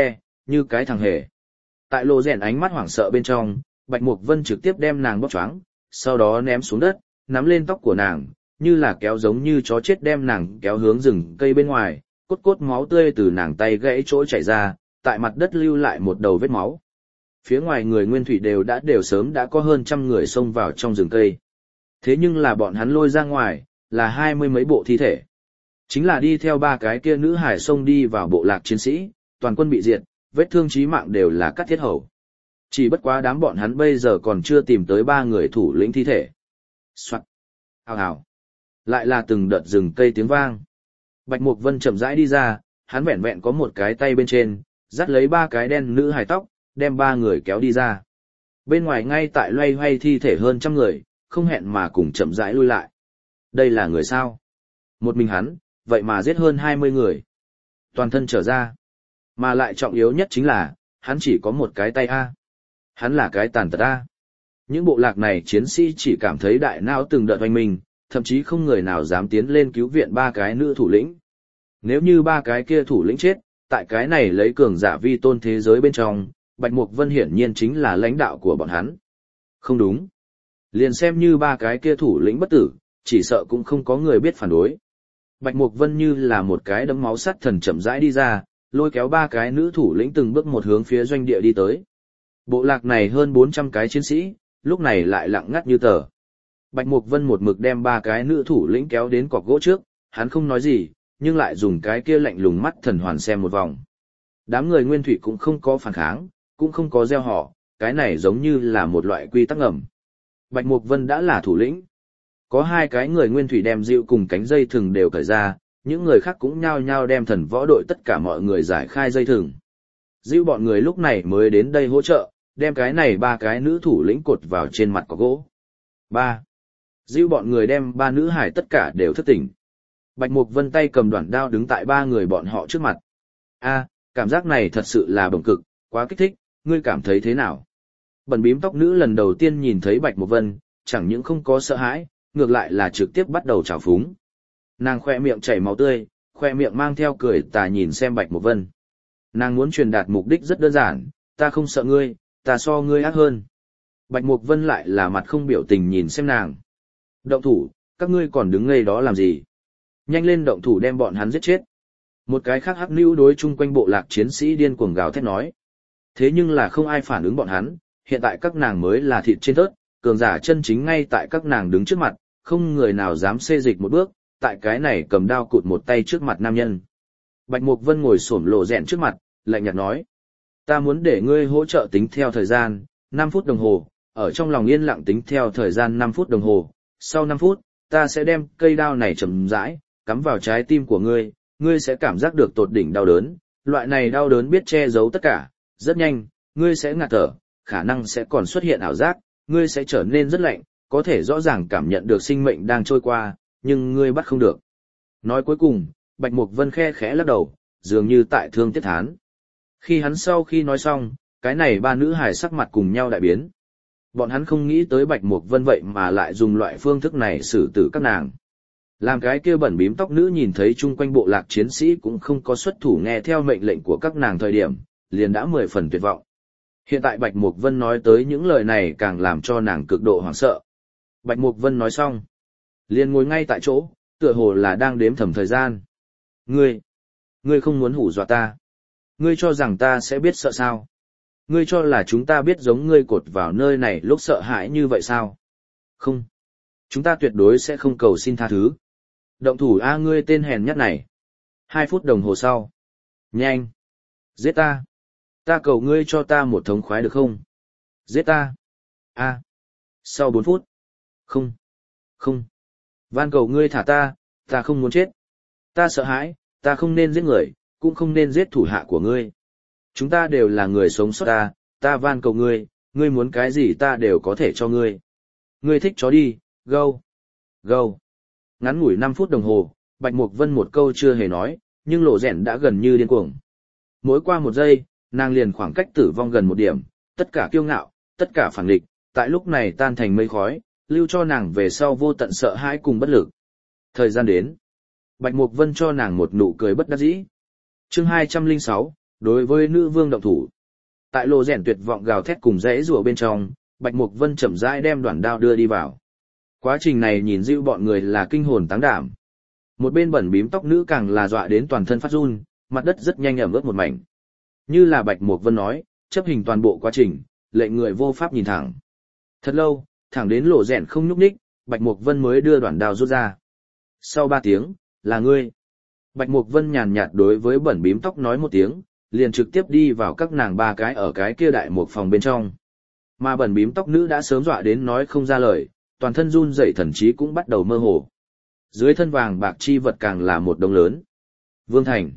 như cái thằng hề. Tại lộ rèn ánh mắt hoảng sợ bên trong, Bạch Mục Vân trực tiếp đem nàng bóp choáng, sau đó ném xuống đất, nắm lên tóc của nàng, như là kéo giống như chó chết đem nàng kéo hướng rừng cây bên ngoài, cốt cốt máu tươi từ nàng tay gãy chỗ chảy ra, tại mặt đất lưu lại một đầu vết máu. Phía ngoài người nguyên thủy đều đã đều sớm đã có hơn trăm người xông vào trong rừng cây. Thế nhưng là bọn hắn lôi ra ngoài, là hai mươi mấy bộ thi thể. Chính là đi theo ba cái kia nữ hải xông đi vào bộ lạc chiến sĩ, toàn quân bị diệt, vết thương chí mạng đều là cắt thiết hầu. Chỉ bất quá đám bọn hắn bây giờ còn chưa tìm tới ba người thủ lĩnh thi thể. Soạn. Hào hào. Lại là từng đợt rừng cây tiếng vang. Bạch Mục Vân chậm rãi đi ra, hắn vẹn vẹn có một cái tay bên trên, dắt lấy ba cái đen nữ hài tóc, đem ba người kéo đi ra. Bên ngoài ngay tại loay hoay thi thể hơn trăm người, không hẹn mà cùng chậm rãi lui lại. Đây là người sao? Một mình hắn, vậy mà giết hơn hai mươi người. Toàn thân trở ra. Mà lại trọng yếu nhất chính là, hắn chỉ có một cái tay A. Hắn là cái tàn tật A. Những bộ lạc này chiến sĩ chỉ cảm thấy đại não từng đợt oanh mình, thậm chí không người nào dám tiến lên cứu viện ba cái nữ thủ lĩnh. Nếu như ba cái kia thủ lĩnh chết, tại cái này lấy cường giả vi tôn thế giới bên trong, Bạch Mục Vân hiển nhiên chính là lãnh đạo của bọn hắn. Không đúng. Liền xem như ba cái kia thủ lĩnh bất tử, chỉ sợ cũng không có người biết phản đối. Bạch Mục Vân như là một cái đấm máu sắt thần chậm rãi đi ra, lôi kéo ba cái nữ thủ lĩnh từng bước một hướng phía doanh địa đi tới. Bộ lạc này hơn bốn trăm cái chiến sĩ, lúc này lại lặng ngắt như tờ. Bạch Mục Vân một mực đem ba cái nữ thủ lĩnh kéo đến cọc gỗ trước, hắn không nói gì, nhưng lại dùng cái kia lạnh lùng mắt thần hoàn xem một vòng. Đám người nguyên thủy cũng không có phản kháng, cũng không có gieo họ, cái này giống như là một loại quy tắc ngầm. Bạch Mục Vân đã là thủ lĩnh. Có hai cái người nguyên thủy đem dịu cùng cánh dây thừng đều cởi ra, những người khác cũng nhao nhao đem thần võ đội tất cả mọi người giải khai dây thừng. Dịu bọn người lúc này mới đến đây hỗ trợ, đem cái này ba cái nữ thủ lĩnh cột vào trên mặt cọc gỗ. Ba. Dịu bọn người đem ba nữ hải tất cả đều thức tỉnh. Bạch Mục Vân tay cầm đoạn đao đứng tại ba người bọn họ trước mặt. A, cảm giác này thật sự là bổng cực, quá kích thích, ngươi cảm thấy thế nào? Bẩn bím tóc nữ lần đầu tiên nhìn thấy Bạch Mục Vân, chẳng những không có sợ hãi, ngược lại là trực tiếp bắt đầu trào phúng. Nàng khoe miệng chảy máu tươi, khoe miệng mang theo cười tà nhìn xem Bạch Mục Vân. Nàng muốn truyền đạt mục đích rất đơn giản, ta không sợ ngươi, ta so ngươi ác hơn. Bạch Mục Vân lại là mặt không biểu tình nhìn xem nàng. Động thủ, các ngươi còn đứng ngây đó làm gì? Nhanh lên động thủ đem bọn hắn giết chết. Một cái khác hắc nữu đối chung quanh bộ lạc chiến sĩ điên cuồng gào thét nói. Thế nhưng là không ai phản ứng bọn hắn, hiện tại các nàng mới là thịt trên tớt, cường giả chân chính ngay tại các nàng đứng trước mặt, không người nào dám xê dịch một bước, tại cái này cầm đao cụt một tay trước mặt nam nhân. Bạch Mục Vân ngồi xổm lộ rẹn trước mặt, lạnh nhạt nói. Ta muốn để ngươi hỗ trợ tính theo thời gian, năm phút đồng hồ, ở trong lòng yên lặng tính theo thời gian năm phút đồng hồ, sau năm phút, ta sẽ đem cây đao này chậm rãi, cắm vào trái tim của ngươi, ngươi sẽ cảm giác được tột đỉnh đau đớn, loại này đau đớn biết che giấu tất cả, rất nhanh, ngươi sẽ ngạt thở, khả năng sẽ còn xuất hiện ảo giác, ngươi sẽ trở nên rất lạnh, có thể rõ ràng cảm nhận được sinh mệnh đang trôi qua, nhưng ngươi bắt không được. Nói cuối cùng, Bạch Mục Vân khe khẽ lắc đầu, dường như tại thương tiếc thán. Khi hắn sau khi nói xong, cái này ba nữ hài sắc mặt cùng nhau đại biến. Bọn hắn không nghĩ tới Bạch Mục Vân vậy mà lại dùng loại phương thức này xử tử các nàng. Làm cái kia bẩn bím tóc nữ nhìn thấy chung quanh bộ lạc chiến sĩ cũng không có xuất thủ nghe theo mệnh lệnh của các nàng thời điểm, liền đã mười phần tuyệt vọng. Hiện tại Bạch Mục Vân nói tới những lời này càng làm cho nàng cực độ hoảng sợ. Bạch Mục Vân nói xong, liền ngồi ngay tại chỗ, tựa hồ là đang đếm thầm thời gian. Ngươi, ngươi không muốn hù dọa ta. Ngươi cho rằng ta sẽ biết sợ sao? Ngươi cho là chúng ta biết giống ngươi cột vào nơi này lúc sợ hãi như vậy sao? Không. Chúng ta tuyệt đối sẽ không cầu xin tha thứ. Động thủ a ngươi tên hèn nhát này. Hai phút đồng hồ sau. Nhanh. Giết ta. Ta cầu ngươi cho ta một thống khoái được không? Giết ta. A. Sau bốn phút. Không. Không. Van cầu ngươi thả ta, ta không muốn chết. Ta sợ hãi, ta không nên giết người, cũng không nên giết thủ hạ của ngươi. Chúng ta đều là người sống sót ta, ta van cầu ngươi, ngươi muốn cái gì ta đều có thể cho ngươi. Ngươi thích chó đi, gâu. Gâu. Ngắn ngủi năm phút đồng hồ, Bạch Mục Vân một câu chưa hề nói, nhưng lộ rèn đã gần như điên cuồng. Mỗi qua một giây, nàng liền khoảng cách tử vong gần một điểm, tất cả kiêu ngạo, tất cả phản địch, tại lúc này tan thành mây khói, lưu cho nàng về sau vô tận sợ hãi cùng bất lực. Thời gian đến. Bạch Mục Vân cho nàng một nụ cười bất đắc dĩ. Chương hai trăm lẻ sáu, đối với nữ vương động thủ. Tại lộ rèn tuyệt vọng gào thét cùng rẽ rùa bên trong, Bạch Mục Vân chậm rãi đem đoạn đao đưa đi vào. Quá trình này nhìn dịu bọn người là kinh hồn táng đảm. Một bên bẩn bím tóc nữ càng là dọa đến toàn thân phát run, mặt đất rất nhanh ẩm ướt một mảnh. Như là Bạch Mục Vân nói, chấp hình toàn bộ quá trình, lệnh người vô pháp nhìn thẳng. Thật lâu, thẳng đến lộ rèn không nhúc nhích, Bạch Mục Vân mới đưa đoạn đao rút ra. Sau ba tiếng, là ngươi. Bạch Mục Vân nhàn nhạt đối với bẩn bím tóc nói một tiếng, liền trực tiếp đi vào các nàng ba cái ở cái kia đại một phòng bên trong. Mà bẩn bím tóc nữ đã sớm dọa đến nói không ra lời, toàn thân run rẩy thần trí cũng bắt đầu mơ hồ. Dưới thân vàng bạc chi vật càng là một đống lớn. Vương Thành.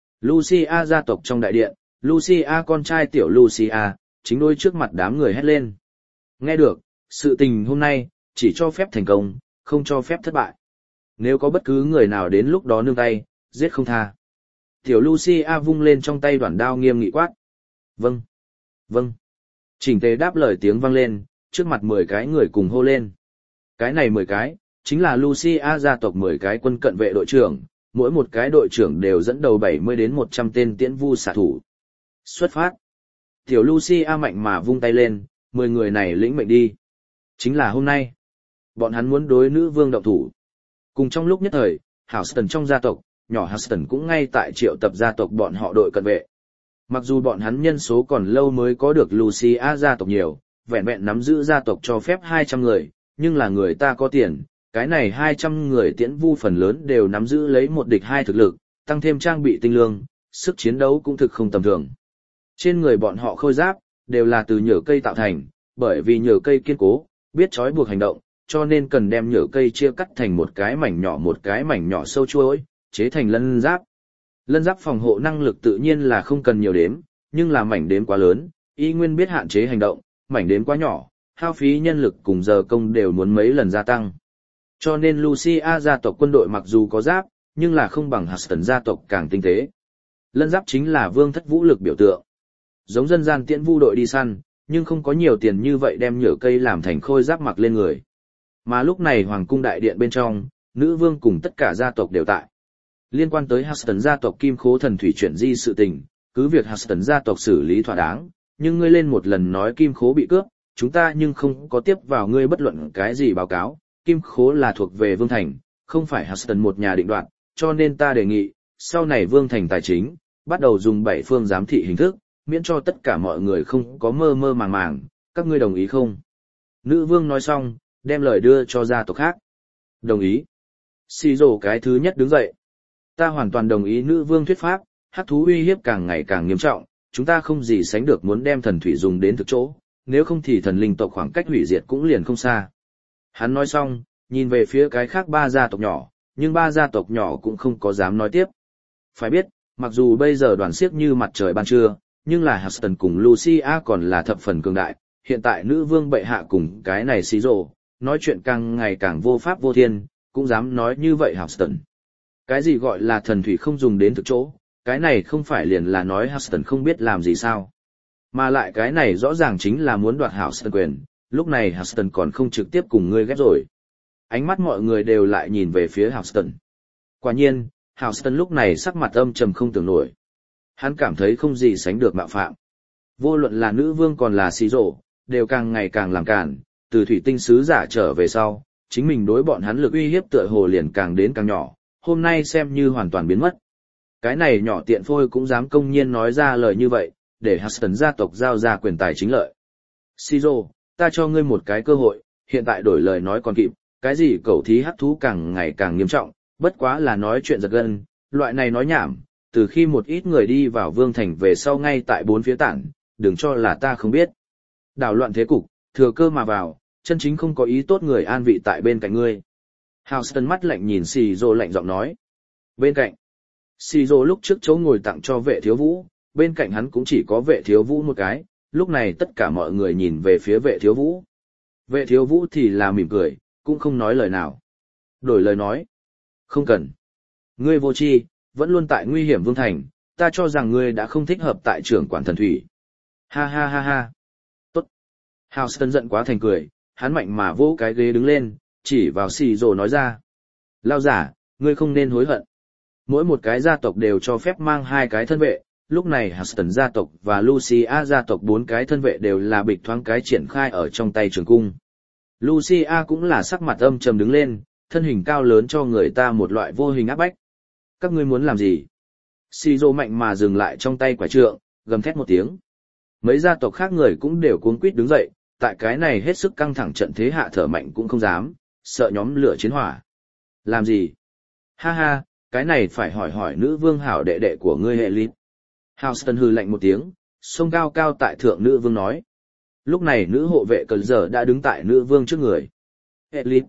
Lucia gia tộc trong đại điện, Lucia con trai tiểu Lucia, chính đôi trước mặt đám người hét lên. Nghe được, sự tình hôm nay, chỉ cho phép thành công, không cho phép thất bại. Nếu có bất cứ người nào đến lúc đó nương tay, giết không tha. Tiểu Lucia vung lên trong tay đoạn đao nghiêm nghị quát. Vâng. Vâng. Chỉnh tề đáp lời tiếng vang lên, trước mặt mười cái người cùng hô lên. Cái này mười cái, chính là Lucia gia tộc mười cái quân cận vệ đội trưởng, mỗi một cái đội trưởng đều dẫn đầu bảy mươi đến một trăm tên tiễn vu xạ thủ. Xuất phát. Tiểu Lucia mạnh mà vung tay lên, mười người này lĩnh mệnh đi. Chính là hôm nay. Bọn hắn muốn đối nữ vương động thủ. Cùng trong lúc nhất thời, Houston trong gia tộc, nhỏ Houston cũng ngay tại triệu tập gia tộc bọn họ đội cận vệ. Mặc dù bọn hắn nhân số còn lâu mới có được Lucia gia tộc nhiều, vẹn vẹn nắm giữ gia tộc cho phép hai trăm người, nhưng là người ta có tiền, cái này hai trăm người tiễn vu phần lớn đều nắm giữ lấy một địch hai thực lực, tăng thêm trang bị tinh lương, sức chiến đấu cũng thực không tầm thường. Trên người bọn họ khôi giáp, đều là từ nhựa cây tạo thành, bởi vì nhựa cây kiên cố, biết trói buộc hành động, cho nên cần đem nhựa cây chia cắt thành một cái mảnh nhỏ một cái mảnh nhỏ sâu chuỗi, chế thành lân giáp. Lân giáp phòng hộ năng lực tự nhiên là không cần nhiều đếm, nhưng là mảnh đếm quá lớn, y nguyên biết hạn chế hành động, mảnh đếm quá nhỏ, hao phí nhân lực cùng giờ công đều muốn mấy lần gia tăng. Cho nên Lucia gia tộc quân đội mặc dù có giáp, nhưng là không bằng Houston gia tộc càng tinh tế. Lân giáp chính là vương thất vũ lực biểu tượng. Giống dân gian tiễn vu đội đi săn, nhưng không có nhiều tiền như vậy đem nhựa cây làm thành khôi giáp mặc lên người. Mà lúc này hoàng cung đại điện bên trong, nữ vương cùng tất cả gia tộc đều tại. Liên quan tới Houston gia tộc kim khố thần thủy chuyển di sự tình, cứ việc Houston gia tộc xử lý thỏa đáng, nhưng ngươi lên một lần nói kim khố bị cướp, chúng ta nhưng không có tiếp vào ngươi bất luận cái gì báo cáo, kim khố là thuộc về Vương Thành, không phải Houston một nhà định đoạt, cho nên ta đề nghị, sau này Vương Thành tài chính, bắt đầu dùng bảy phương giám thị hình thức, miễn cho tất cả mọi người không có mơ mơ màng màng, các ngươi đồng ý không? Nữ vương nói xong, đem lời đưa cho gia tộc khác. Đồng ý. Xì rổ cái thứ nhất đứng dậy. Ta hoàn toàn đồng ý nữ vương thuyết pháp, hắc thú uy hiếp càng ngày càng nghiêm trọng, chúng ta không gì sánh được muốn đem thần thủy dùng đến thực chỗ, nếu không thì thần linh tộc khoảng cách hủy diệt cũng liền không xa. Hắn nói xong, nhìn về phía cái khác ba gia tộc nhỏ, nhưng ba gia tộc nhỏ cũng không có dám nói tiếp. Phải biết, mặc dù bây giờ đoàn xiếc như mặt trời ban trưa, nhưng là Houston cùng Lucia còn là thập phần cường đại, hiện tại nữ vương bệ hạ cùng cái này xí rồ, nói chuyện càng ngày càng vô pháp vô thiên, cũng dám nói như vậy Houston. Cái gì gọi là thần thủy không dùng đến thực chỗ, cái này không phải liền là nói Houston không biết làm gì sao. Mà lại cái này rõ ràng chính là muốn đoạt Houston quyền, lúc này Houston còn không trực tiếp cùng ngươi ghép rồi. Ánh mắt mọi người đều lại nhìn về phía Houston. Quả nhiên, Houston lúc này sắc mặt âm trầm không tưởng nổi. Hắn cảm thấy không gì sánh được mạo phạm. Vô luận là nữ vương còn là xí rổ, đều càng ngày càng làm cản, từ thủy tinh sứ giả trở về sau, chính mình đối bọn hắn lực uy hiếp tựa hồ liền càng đến càng nhỏ, hôm nay xem như hoàn toàn biến mất. Cái này nhỏ tiện phôi cũng dám công nhiên nói ra lời như vậy, để Houston gia tộc giao ra quyền tài chính lợi. Siro, ta cho ngươi một cái cơ hội, hiện tại đổi lời nói còn kịp, cái gì cẩu thí hắc thú càng ngày càng nghiêm trọng, bất quá là nói chuyện giật gân, loại này nói nhảm, từ khi một ít người đi vào Vương Thành về sau ngay tại bốn phía tản, đừng cho là ta không biết. Đảo loạn thế cục, thừa cơ mà vào, chân chính không có ý tốt người an vị tại bên cạnh ngươi. Houston mắt lạnh nhìn Siro lạnh giọng nói. Bên cạnh, Siro lúc trước chỗ ngồi tặng cho vệ thiếu vũ, bên cạnh hắn cũng chỉ có vệ thiếu vũ một cái, lúc này tất cả mọi người nhìn về phía vệ thiếu vũ. Vệ thiếu vũ thì là mỉm cười, cũng không nói lời nào. Đổi lời nói. Không cần. Ngươi vô tri, vẫn luôn tại nguy hiểm Vương Thành, ta cho rằng ngươi đã không thích hợp tại trưởng quản thần thủy. Ha ha ha ha. Tốt. Houston giận quá thành cười, hắn mạnh mà vỗ cái ghế đứng lên, chỉ vào Siro nói ra. Lao giả, ngươi không nên hối hận. Mỗi một cái gia tộc đều cho phép mang hai cái thân vệ, lúc này Houston gia tộc và Lucia gia tộc bốn cái thân vệ đều là bịch thoáng cái triển khai ở trong tay trường cung. Lucia cũng là sắc mặt âm trầm đứng lên, thân hình cao lớn cho người ta một loại vô hình áp bách. Các ngươi muốn làm gì? Shizo mạnh mà dừng lại trong tay quả trượng, gầm thét một tiếng. Mấy gia tộc khác người cũng đều cuống quýt đứng dậy, tại cái này hết sức căng thẳng trận thế hạ thở mạnh cũng không dám, sợ nhóm lửa chiến hỏa. Làm gì? Ha ha, cái này phải hỏi hỏi nữ vương hảo đệ đệ của ngươi hệ lít. Houston hừ lạnh một tiếng, sông cao cao tại thượng nữ vương nói. Lúc này nữ hộ vệ cờ giờ đã đứng tại nữ vương trước người. Hệ lít.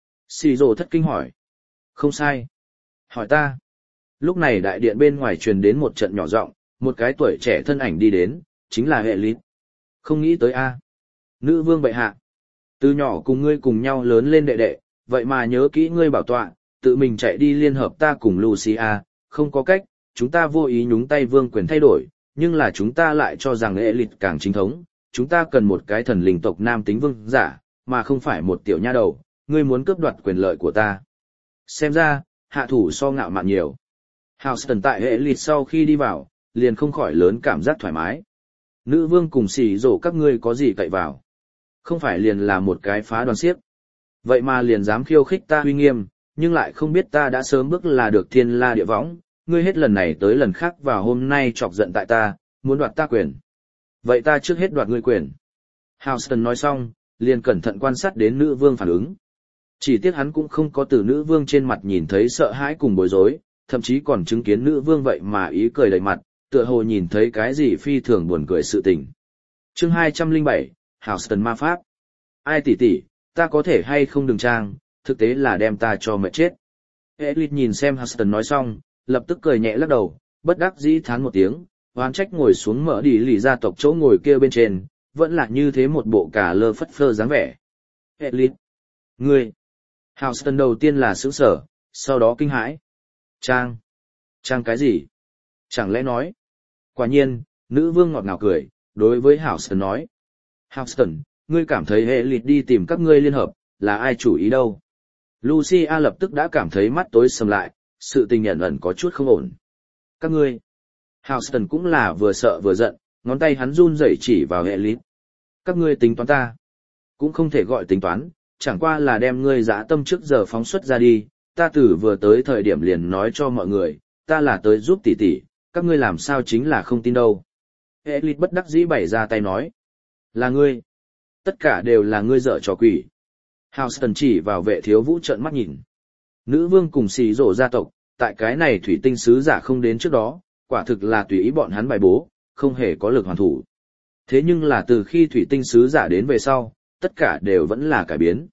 Shizo thất kinh hỏi. Không sai. Hỏi ta. Lúc này đại điện bên ngoài truyền đến một trận nhỏ giọng, một cái tuổi trẻ thân ảnh đi đến, chính là hệ lít. Không nghĩ tới a. Nữ vương bệ hạ. Từ nhỏ cùng ngươi cùng nhau lớn lên đệ đệ, vậy mà nhớ kỹ ngươi bảo tọa, tự mình chạy đi liên hợp ta cùng Lucia, không có cách, chúng ta vô ý nhúng tay vương quyền thay đổi, nhưng là chúng ta lại cho rằng hệ lít càng chính thống, chúng ta cần một cái thần linh tộc nam tính vương giả, mà không phải một tiểu nha đầu, ngươi muốn cướp đoạt quyền lợi của ta. Xem ra, hạ thủ so ngạo mạn nhiều. Houston tại hệ lít sau khi đi vào, liền không khỏi lớn cảm giác thoải mái. Nữ vương cùng xỉ rổ các ngươi có gì cậy vào. Không phải liền là một cái phá đoàn xiếc. Vậy mà liền dám khiêu khích ta uy nghiêm, nhưng lại không biết ta đã sớm bước là được thiên la địa võng, ngươi hết lần này tới lần khác và hôm nay chọc giận tại ta, muốn đoạt ta quyền. Vậy ta trước hết đoạt ngươi quyền. Houston nói xong, liền cẩn thận quan sát đến nữ vương phản ứng. Chỉ tiếc hắn cũng không có từ nữ vương trên mặt nhìn thấy sợ hãi cùng bối rối, thậm chí còn chứng kiến nữ vương vậy mà ý cười đầy mặt, tựa hồ nhìn thấy cái gì phi thường buồn cười sự tình. Chương hai trăm lẻ bảy, Houston ma pháp. Ai tỷ tỷ, ta có thể hay không đừng trang, thực tế là đem ta cho mệt chết. Elite nhìn xem Houston nói xong, lập tức cười nhẹ lắc đầu, bất đắc dĩ thán một tiếng, oán trách ngồi xuống mở đi lì gia tộc chỗ ngồi kia bên trên, vẫn là như thế một bộ cả lơ phất phơ dáng vẻ. Elite, ngươi. Houston đầu tiên là sững sở, sau đó kinh hãi. Trang. Trang cái gì? Chẳng lẽ nói? Quả nhiên, nữ vương ngọt ngào cười, đối với Houston nói. Houston, ngươi cảm thấy Elite đi tìm các ngươi liên hợp, là ai chủ ý đâu? Lucia lập tức đã cảm thấy mắt tối sầm lại, sự tình nhận ẩn có chút không ổn. Các ngươi. Houston cũng là vừa sợ vừa giận, ngón tay hắn run rẩy chỉ vào Elite. Các ngươi tính toán ta. Cũng không thể gọi tính toán, chẳng qua là đem ngươi dã tâm trước giờ phóng xuất ra đi, ta từ vừa tới thời điểm liền nói cho mọi người, ta là tới giúp tỷ tỷ, các ngươi làm sao chính là không tin đâu. Elite bất đắc dĩ bày ra tay nói. Là ngươi. Tất cả đều là ngươi dở trò quỷ. Houston chỉ vào vệ thiếu vũ trợn mắt nhìn. Nữ vương cùng xì rổ gia tộc, tại cái này thủy tinh sứ giả không đến trước đó, quả thực là tùy ý bọn hắn bài bố, không hề có lực hoàn thủ. Thế nhưng là từ khi thủy tinh sứ giả đến về sau, tất cả đều vẫn là cải biến.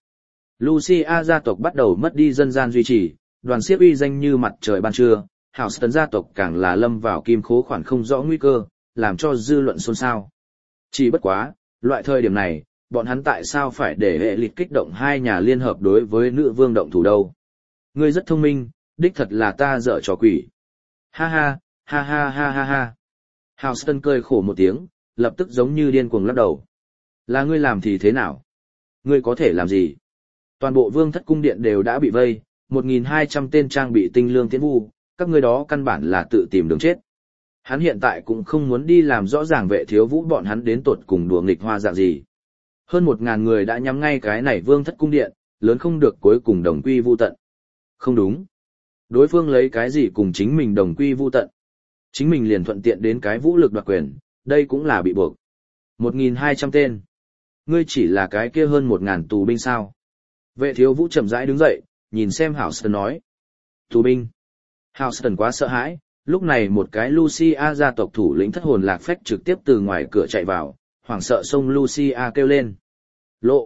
Lucia gia tộc bắt đầu mất đi dân gian duy trì, đoàn siết uy danh như mặt trời ban trưa, Houston gia tộc càng là lâm vào kim khố khoản không rõ nguy cơ, làm cho dư luận xôn xao. Chỉ bất quá, loại thời điểm này, bọn hắn tại sao phải để hệ liệt kích động hai nhà liên hợp đối với nữ vương động thủ đâu? Ngươi rất thông minh, đích thật là ta dở trò quỷ. Ha ha, ha ha ha ha ha. Houston cười khổ một tiếng, lập tức giống như điên cuồng lắc đầu. Là ngươi làm thì thế nào? Ngươi có thể làm gì? Toàn bộ vương thất cung điện đều đã bị vây, một nghìn hai trăm tên trang bị tinh lương tiến vu, các ngươi đó căn bản là tự tìm đường chết. Hắn hiện tại cũng không muốn đi làm rõ ràng vệ thiếu vũ bọn hắn đến tột cùng đùa nghịch hoa dạng gì. Hơn một ngàn người đã nhắm ngay cái này vương thất cung điện, lớn không được cuối cùng đồng quy vu tận. Không đúng. Đối phương lấy cái gì cùng chính mình đồng quy vu tận. Chính mình liền thuận tiện đến cái vũ lực đoạt quyền, đây cũng là bị buộc. một nghìn hai trăm tên. Ngươi chỉ là cái kia hơn một ngàn tù binh sao. Vệ thiếu vũ chậm rãi đứng dậy, nhìn xem Houston nói. Tù binh. Houston quá sợ hãi, lúc này một cái Lucia gia tộc thủ lĩnh thất hồn lạc phách trực tiếp từ ngoài cửa chạy vào, hoảng sợ xông Lucia kêu lên. Lộ!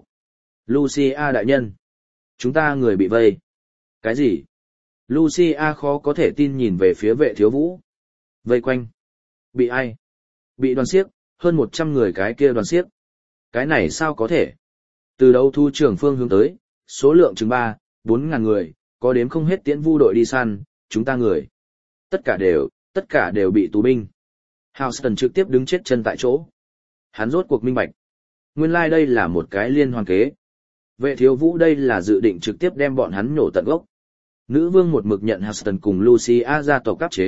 Lucia đại nhân! Chúng ta người bị vây. Cái gì? Lucia khó có thể tin nhìn về phía vệ thiếu vũ. Vây quanh. Bị ai? Bị đoàn xiếc, hơn một trăm người cái kia đoàn xiếc. Cái này sao có thể? Từ đâu thu trưởng phương hướng tới, số lượng chừng ba, bốn ngàn người, có đếm không hết tiễn vu đội đi săn, chúng ta người. Tất cả đều, tất cả đều bị tù binh. Houston trực tiếp đứng chết chân tại chỗ. Hắn rốt cuộc minh bạch. Nguyên lai like đây là một cái liên hoàn kế. Vệ thiếu vũ đây là dự định trực tiếp đem bọn hắn nhổ tận gốc. Nữ vương một mực nhận Houston cùng Lucia gia tộc áp chế,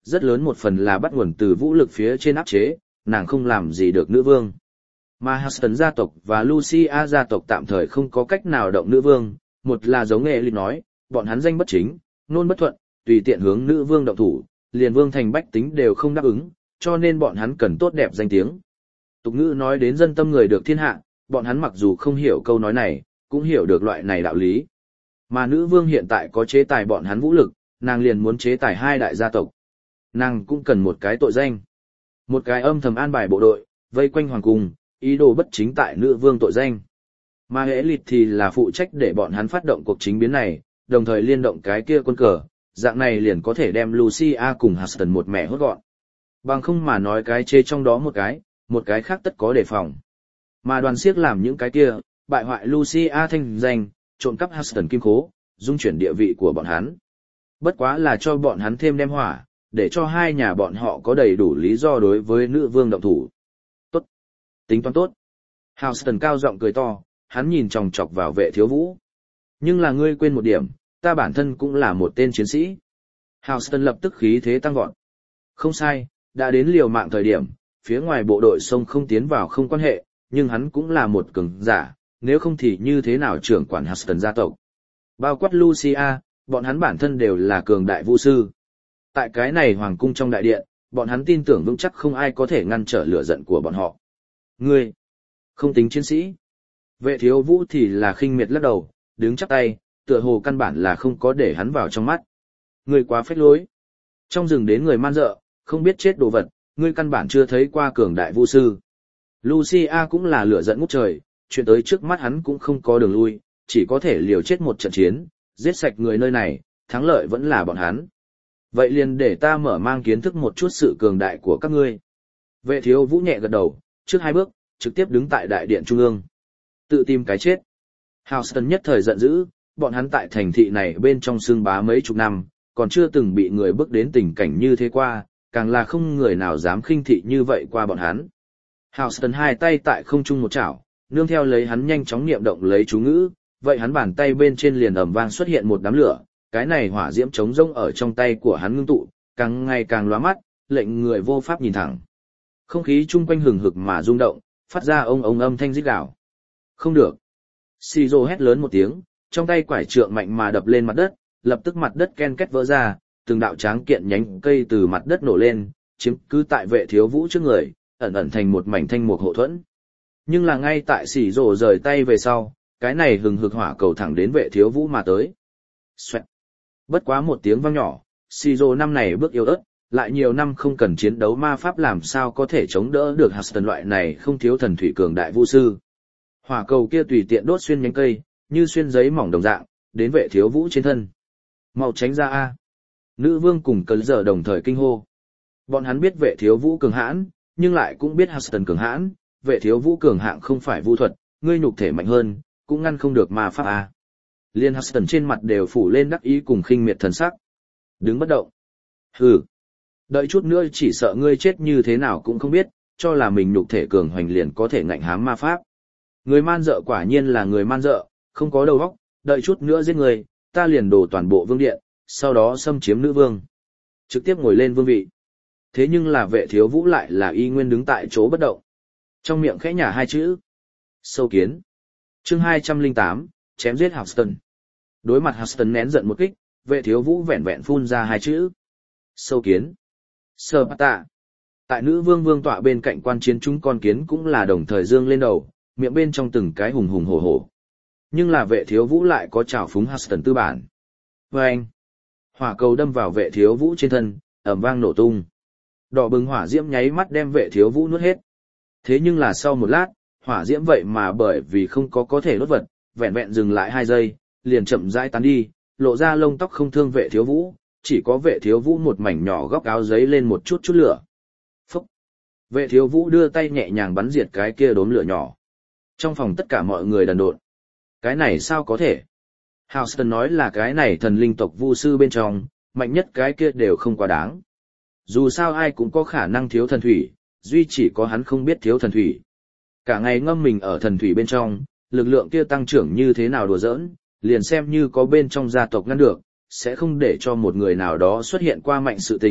rất lớn một phần là bắt nguồn từ vũ lực phía trên áp chế, nàng không làm gì được nữ vương. Mà Houston gia tộc và Lucia gia tộc tạm thời không có cách nào động nữ vương, một là giống nghệ lịch nói, bọn hắn danh bất chính, nôn bất thuận, tùy tiện hướng nữ vương động thủ, liền vương thành bách tính đều không đáp ứng, cho nên bọn hắn cần tốt đẹp danh tiếng. Tục ngữ nói đến dân tâm người được thiên hạ, bọn hắn mặc dù không hiểu câu nói này, cũng hiểu được loại này đạo lý. Mà nữ vương hiện tại có chế tài bọn hắn vũ lực, nàng liền muốn chế tài hai đại gia tộc. Nàng cũng cần một cái tội danh. Một cái âm thầm an bài bộ đội, vây quanh hoàng cung, ý đồ bất chính tại nữ vương tội danh. Mà hệ lịch thì là phụ trách để bọn hắn phát động cuộc chính biến này, đồng thời liên động cái kia quân cờ, dạng này liền có thể đem Lucia cùng Houston một mẹ hốt gọn. Bằng không mà nói cái chê trong đó một cái, một cái khác tất có đề phòng. Mà đoàn siếc làm những cái kia, bại hoại Lucia thanh danh, trộm cắp Houston kim khố, dung chuyển địa vị của bọn hắn. Bất quá là cho bọn hắn thêm đem hỏa, để cho hai nhà bọn họ có đầy đủ lý do đối với nữ vương động thủ. Tốt. Tính toán tốt. Houston cao giọng cười to, hắn nhìn chòng chọc vào vệ thiếu vũ. Nhưng là ngươi quên một điểm, ta bản thân cũng là một tên chiến sĩ. Houston lập tức khí thế tăng vọt. Không sai, đã đến liều mạng thời điểm, phía ngoài bộ đội sông không tiến vào không quan hệ, nhưng hắn cũng là một cường giả, nếu không thì như thế nào trưởng quản Houston gia tộc. Bao quát Lucia, bọn hắn bản thân đều là cường đại vũ sư. Tại cái này hoàng cung trong đại điện, bọn hắn tin tưởng vững chắc không ai có thể ngăn trở lửa giận của bọn họ. Ngươi, không tính chiến sĩ. Vệ thiếu vũ thì là khinh miệt lắc đầu, đứng chắp tay, tựa hồ căn bản là không có để hắn vào trong mắt. Ngươi quá phách lối. Trong rừng đến người man dợ, không biết chết đồ vật, ngươi căn bản chưa thấy qua cường đại vũ sư. Lucia cũng là lửa giận ngút trời, chuyện tới trước mắt hắn cũng không có đường lui, chỉ có thể liều chết một trận chiến, giết sạch người nơi này, thắng lợi vẫn là bọn hắn. Vậy liền để ta mở mang kiến thức một chút sự cường đại của các ngươi. Vệ thiếu vũ nhẹ gật đầu, trước hai bước, trực tiếp đứng tại đại điện trung ương. Tự tìm cái chết. Houston nhất thời giận dữ, bọn hắn tại thành thị này bên trong xương bá mấy chục năm, còn chưa từng bị người bước đến tình cảnh như thế qua, càng là không người nào dám khinh thị như vậy qua bọn hắn. Houston hai tay tại không trung một chảo, nương theo lấy hắn nhanh chóng niệm động lấy chú ngữ, vậy hắn bàn tay bên trên liền ầm vang xuất hiện một đám lửa, cái này hỏa diễm trống rỗng ở trong tay của hắn ngưng tụ, càng ngày càng lóa mắt, lệnh người vô pháp nhìn thẳng. Không khí chung quanh hừng hực mà rung động, phát ra ông ông âm thanh rít gào. Không được. Shizo hét lớn một tiếng, trong tay quải trượng mạnh mà đập lên mặt đất, lập tức mặt đất ken két vỡ ra, từng đạo tráng kiện nhánh cây từ mặt đất nổ lên, chiếm cứ tại vệ thiếu vũ trước người, ẩn ẩn thành một mảnh thanh mục hộ thuẫn. Nhưng là ngay tại Shizo rời tay về sau, cái này hừng hực hỏa cầu thẳng đến vệ thiếu vũ mà tới. Xoẹt. Bất quá một tiếng vang nhỏ, Shizo năm này bước yếu ớt, lại nhiều năm không cần chiến đấu ma pháp làm sao có thể chống đỡ được Houston loại này không thiếu thần thủy cường đại vũ sư. Hỏa cầu kia tùy tiện đốt xuyên nhánh cây, như xuyên giấy mỏng đồng dạng, đến vệ thiếu vũ trên thân. Mau tránh ra a! Nữ vương cùng cơn giờ đồng thời kinh hô. Bọn hắn biết vệ thiếu vũ cường hãn, nhưng lại cũng biết Houston cường hãn, vệ thiếu vũ cường hạng không phải vũ thuật, ngươi nhục thể mạnh hơn, cũng ngăn không được ma pháp a. Liên Houston trên mặt đều phủ lên đắc ý cùng khinh miệt thần sắc. Đứng bất động. Hừ. Đợi chút nữa chỉ sợ ngươi chết như thế nào cũng không biết, cho là mình nhục thể cường hoành liền có thể ngạnh hám ma pháp. Người man dợ quả nhiên là người man dợ, không có đầu óc, đợi chút nữa giết người, ta liền đổ toàn bộ vương điện, sau đó xâm chiếm nữ vương. Trực tiếp ngồi lên vương vị. Thế nhưng là vệ thiếu vũ lại là y nguyên đứng tại chỗ bất động. Trong miệng khẽ nhả hai chữ. Sâu kiến. Chương hai trăm lẻ tám, chém giết Houston. Đối mặt Houston nén giận một kích, vệ thiếu vũ vẹn vẹn phun ra hai chữ. Sâu kiến. Sơ bát tạ. Tại nữ vương vương tọa bên cạnh quan chiến chúng con kiến cũng là đồng thời dương lên đầu, miệng bên trong từng cái hùng hùng hổ hổ. Nhưng là vệ thiếu vũ lại có trào phúng Houston tư bản. Và anh. Hỏa cầu đâm vào vệ thiếu vũ trên thân, ầm vang nổ tung. Đỏ bừng hỏa diễm nháy mắt đem vệ thiếu vũ nuốt hết. Thế nhưng là sau một lát, hỏa diễm vậy mà bởi vì không có có thể đốt vật, vẹn vẹn dừng lại hai giây, liền chậm rãi tán đi, lộ ra lông tóc không thương vệ thiếu vũ, chỉ có vệ thiếu vũ một mảnh nhỏ góc áo giấy lên một chút chút lửa. Phúc! Vệ thiếu vũ đưa tay nhẹ nhàng bắn diệt cái kia đốm lửa nhỏ. Trong phòng tất cả mọi người đần độn. Cái này sao có thể? Houston nói là cái này thần linh tộc vu sư bên trong, mạnh nhất cái kia đều không quá đáng. Dù sao ai cũng có khả năng thiếu thần thủy, duy chỉ có hắn không biết thiếu thần thủy. Cả ngày ngâm mình ở thần thủy bên trong, lực lượng kia tăng trưởng như thế nào đùa giỡn, liền xem như có bên trong gia tộc ngăn được, sẽ không để cho một người nào đó xuất hiện qua mạnh sự tình,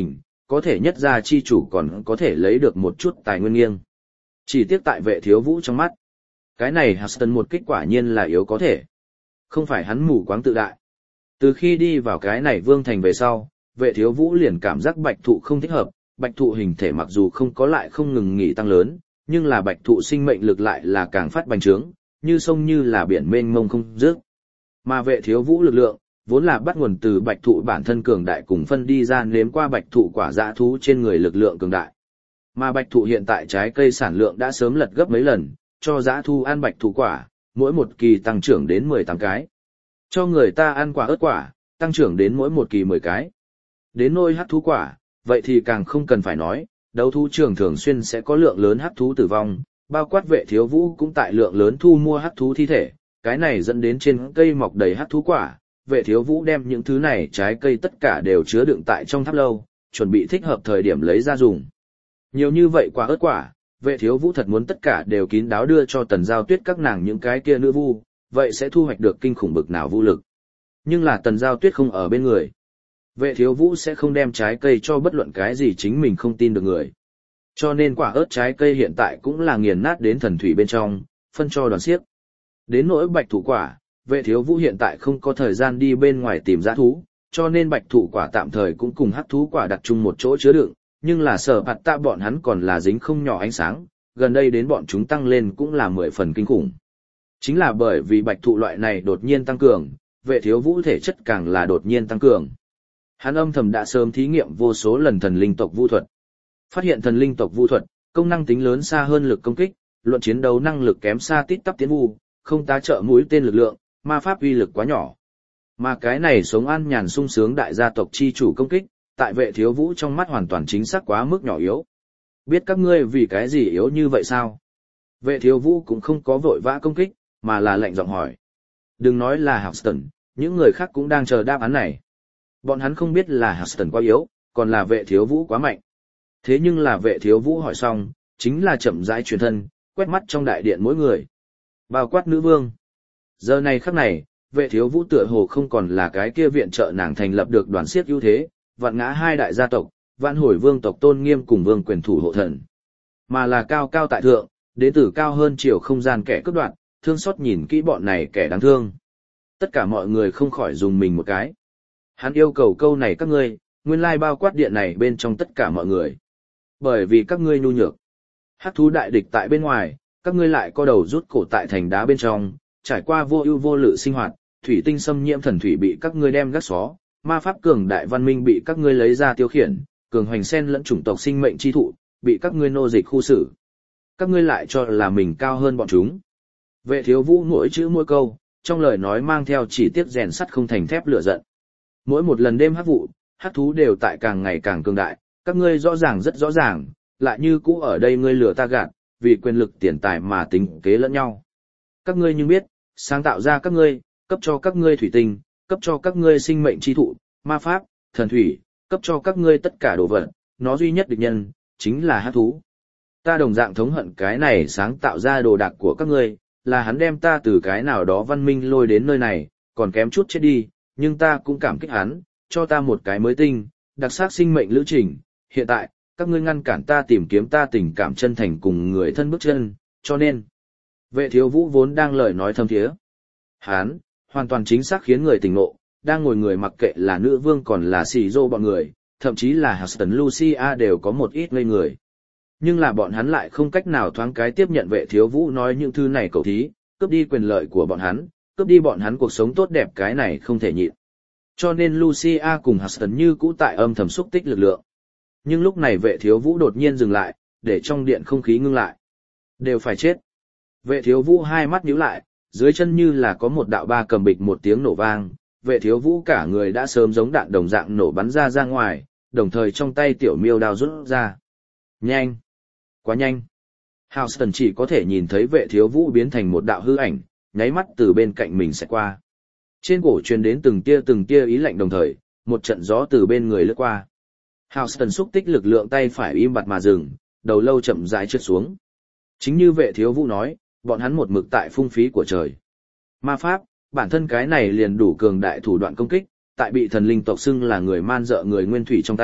có thể nhất gia chi chủ còn có thể lấy được một chút tài nguyên nghiêng. Chỉ tiếc tại vệ thiếu vũ trong mắt. Cái này Huston một kích quả nhiên là yếu có thể. Không phải hắn mù quáng tự đại. Từ khi đi vào cái này vương thành về sau, vệ thiếu vũ liền cảm giác bạch thụ không thích hợp, bạch thụ hình thể mặc dù không có lại không ngừng nghỉ tăng lớn, nhưng là bạch thụ sinh mệnh lực lại là càng phát bành trướng, như sông như là biển mênh mông không dứt. Mà vệ thiếu vũ lực lượng, vốn là bắt nguồn từ bạch thụ bản thân cường đại cùng phân đi ra nếm qua bạch thụ quả dã thú trên người lực lượng cường đại. Mà bạch thụ hiện tại trái cây sản lượng đã sớm lật gấp mấy lần, cho dã thú ăn bạch thụ quả, mỗi một kỳ tăng trưởng đến mười tám cái. Cho người ta ăn quả ớt quả, tăng trưởng đến mỗi một kỳ mười cái. Đến nôi hắc thú quả, vậy thì càng không cần phải nói, đấu thú trường thường xuyên sẽ có lượng lớn hắc thú tử vong, bao quát vệ thiếu vũ cũng tại lượng lớn thu mua hắc thú thi thể, cái này dẫn đến trên cây mọc đầy hắc thú quả, vệ thiếu vũ đem những thứ này trái cây tất cả đều chứa đựng tại trong tháp lâu, chuẩn bị thích hợp thời điểm lấy ra dùng. Nhiều như vậy quả ớt quả, vệ thiếu vũ thật muốn tất cả đều kín đáo đưa cho Tần Giao Tuyết các nàng những cái kia nữ vu, vậy sẽ thu hoạch được kinh khủng bực nào vũ lực. Nhưng là Tần Giao Tuyết không ở bên người. Vệ thiếu vũ sẽ không đem trái cây cho bất luận cái gì chính mình không tin được người. Cho nên quả ớt trái cây hiện tại cũng là nghiền nát đến thần thủy bên trong, phân cho đoàn xiếc. Đến nỗi bạch thủ quả, vệ thiếu vũ hiện tại không có thời gian đi bên ngoài tìm dã thú, cho nên bạch thủ quả tạm thời cũng cùng hắc thú quả đặt chung một chỗ chứa đựng, nhưng là sở hạt tạ bọn hắn còn là dính không nhỏ ánh sáng, gần đây đến bọn chúng tăng lên cũng là mười phần kinh khủng. Chính là bởi vì bạch thụ loại này đột nhiên tăng cường, vệ thiếu vũ thể chất càng là đột nhiên tăng cường. Hắn âm thầm đã sớm thí nghiệm vô số lần thần linh tộc vu thuật. Phát hiện thần linh tộc vu thuật, công năng tính lớn xa hơn lực công kích, luận chiến đấu năng lực kém xa tít tắp tiến vu, không tá trợ mũi tên lực lượng, ma pháp uy lực quá nhỏ. Mà cái này sống an nhàn sung sướng đại gia tộc chi chủ công kích, tại vệ thiếu vũ trong mắt hoàn toàn chính xác quá mức nhỏ yếu. Biết các ngươi vì cái gì yếu như vậy sao? Vệ thiếu vũ cũng không có vội vã công kích, mà là lạnh giọng hỏi. Đừng nói là Houston, những người khác cũng đang chờ đáp án này. Bọn hắn không biết là Houston quá yếu, còn là vệ thiếu vũ quá mạnh. Thế nhưng là vệ thiếu vũ hỏi xong, chính là chậm rãi truyền thân, quét mắt trong đại điện mỗi người. Bao quát nữ vương. Giờ này khắc này, vệ thiếu vũ tựa hồ không còn là cái kia viện trợ nàng thành lập được đoàn xiết ưu thế, vạn ngã hai đại gia tộc, vạn hồi vương tộc tôn nghiêm cùng vương quyền thủ hộ thần. Mà là cao cao tại thượng, đến từ cao hơn chiều không gian kẻ cướp đoạt, thương xót nhìn kỹ bọn này kẻ đáng thương. Tất cả mọi người không khỏi dùng mình một cái. Hắn yêu cầu câu này các ngươi, nguyên lai bao quát điện này bên trong tất cả mọi người. Bởi vì các ngươi nhu nhược. Hắc thú đại địch tại bên ngoài, các ngươi lại co đầu rút cổ tại thành đá bên trong, trải qua vô ưu vô lự sinh hoạt, thủy tinh xâm nhiễm thần thủy bị các ngươi đem gác xó, ma pháp cường đại văn minh bị các ngươi lấy ra tiêu khiển, cường hoành sen lẫn chủng tộc sinh mệnh chi thụ, bị các ngươi nô dịch khu xử. Các ngươi lại cho là mình cao hơn bọn chúng. Vệ thiếu vũ mỗi chữ mỗi câu, trong lời nói mang theo chỉ tiết rèn sắt không thành thép lửa giận. Mỗi một lần đêm hắc vụ, hắc thú đều tại càng ngày càng cường đại, các ngươi rõ ràng rất rõ ràng, lại như cũ ở đây ngươi lừa ta gạt, vì quyền lực tiền tài mà tính kế lẫn nhau. Các ngươi nhưng biết, sáng tạo ra các ngươi, cấp cho các ngươi thủy tinh, cấp cho các ngươi sinh mệnh chi thụ, ma pháp, thần thủy, cấp cho các ngươi tất cả đồ vật, nó duy nhất địch nhân, chính là hắc thú. Ta đồng dạng thống hận cái này sáng tạo ra đồ đạc của các ngươi, là hắn đem ta từ cái nào đó văn minh lôi đến nơi này, còn kém chút chết đi, nhưng ta cũng cảm kích hắn, cho ta một cái mới tinh, đặc sắc sinh mệnh lữ trình. Hiện tại, các ngươi ngăn cản ta tìm kiếm ta tình cảm chân thành cùng người thân bước chân, cho nên. Vệ thiếu vũ vốn đang lời nói thâm thiế. Hắn, hoàn toàn chính xác khiến người tỉnh ngộ, đang ngồi người mặc kệ là nữ vương còn là xì rô bọn người, thậm chí là Houston Lucia đều có một ít ngây người. Nhưng là bọn hắn lại không cách nào thoáng cái tiếp nhận vệ thiếu vũ nói những thứ này cầu thí, cướp đi quyền lợi của bọn hắn, cướp đi bọn hắn cuộc sống tốt đẹp cái này không thể nhịn. Cho nên Lucia cùng Houston như cũ tại âm thầm xúc tích lực lượng. Nhưng lúc này vệ thiếu vũ đột nhiên dừng lại, để trong điện không khí ngưng lại. Đều phải chết. Vệ thiếu vũ hai mắt nhíu lại, dưới chân như là có một đạo ba cầm bịch một tiếng nổ vang, vệ thiếu vũ cả người đã sớm giống đạn đồng dạng nổ bắn ra ra ngoài, đồng thời trong tay tiểu miêu đao rút ra. Nhanh! Quá nhanh! Houston chỉ có thể nhìn thấy vệ thiếu vũ biến thành một đạo hư ảnh, nháy mắt từ bên cạnh mình sẽ qua. Trên cổ truyền đến từng tia từng tia ý lạnh đồng thời, một trận gió từ bên người lướt qua. Houston xúc tích lực lượng tay phải im bặt mà dừng, đầu lâu chậm rãi trượt xuống. Chính như vệ thiếu vũ nói, bọn hắn một mực tại phung phí của trời. Ma pháp, bản thân cái này liền đủ cường đại thủ đoạn công kích, tại bị thần linh tộc xưng là người man dợ người nguyên thủy trong tay,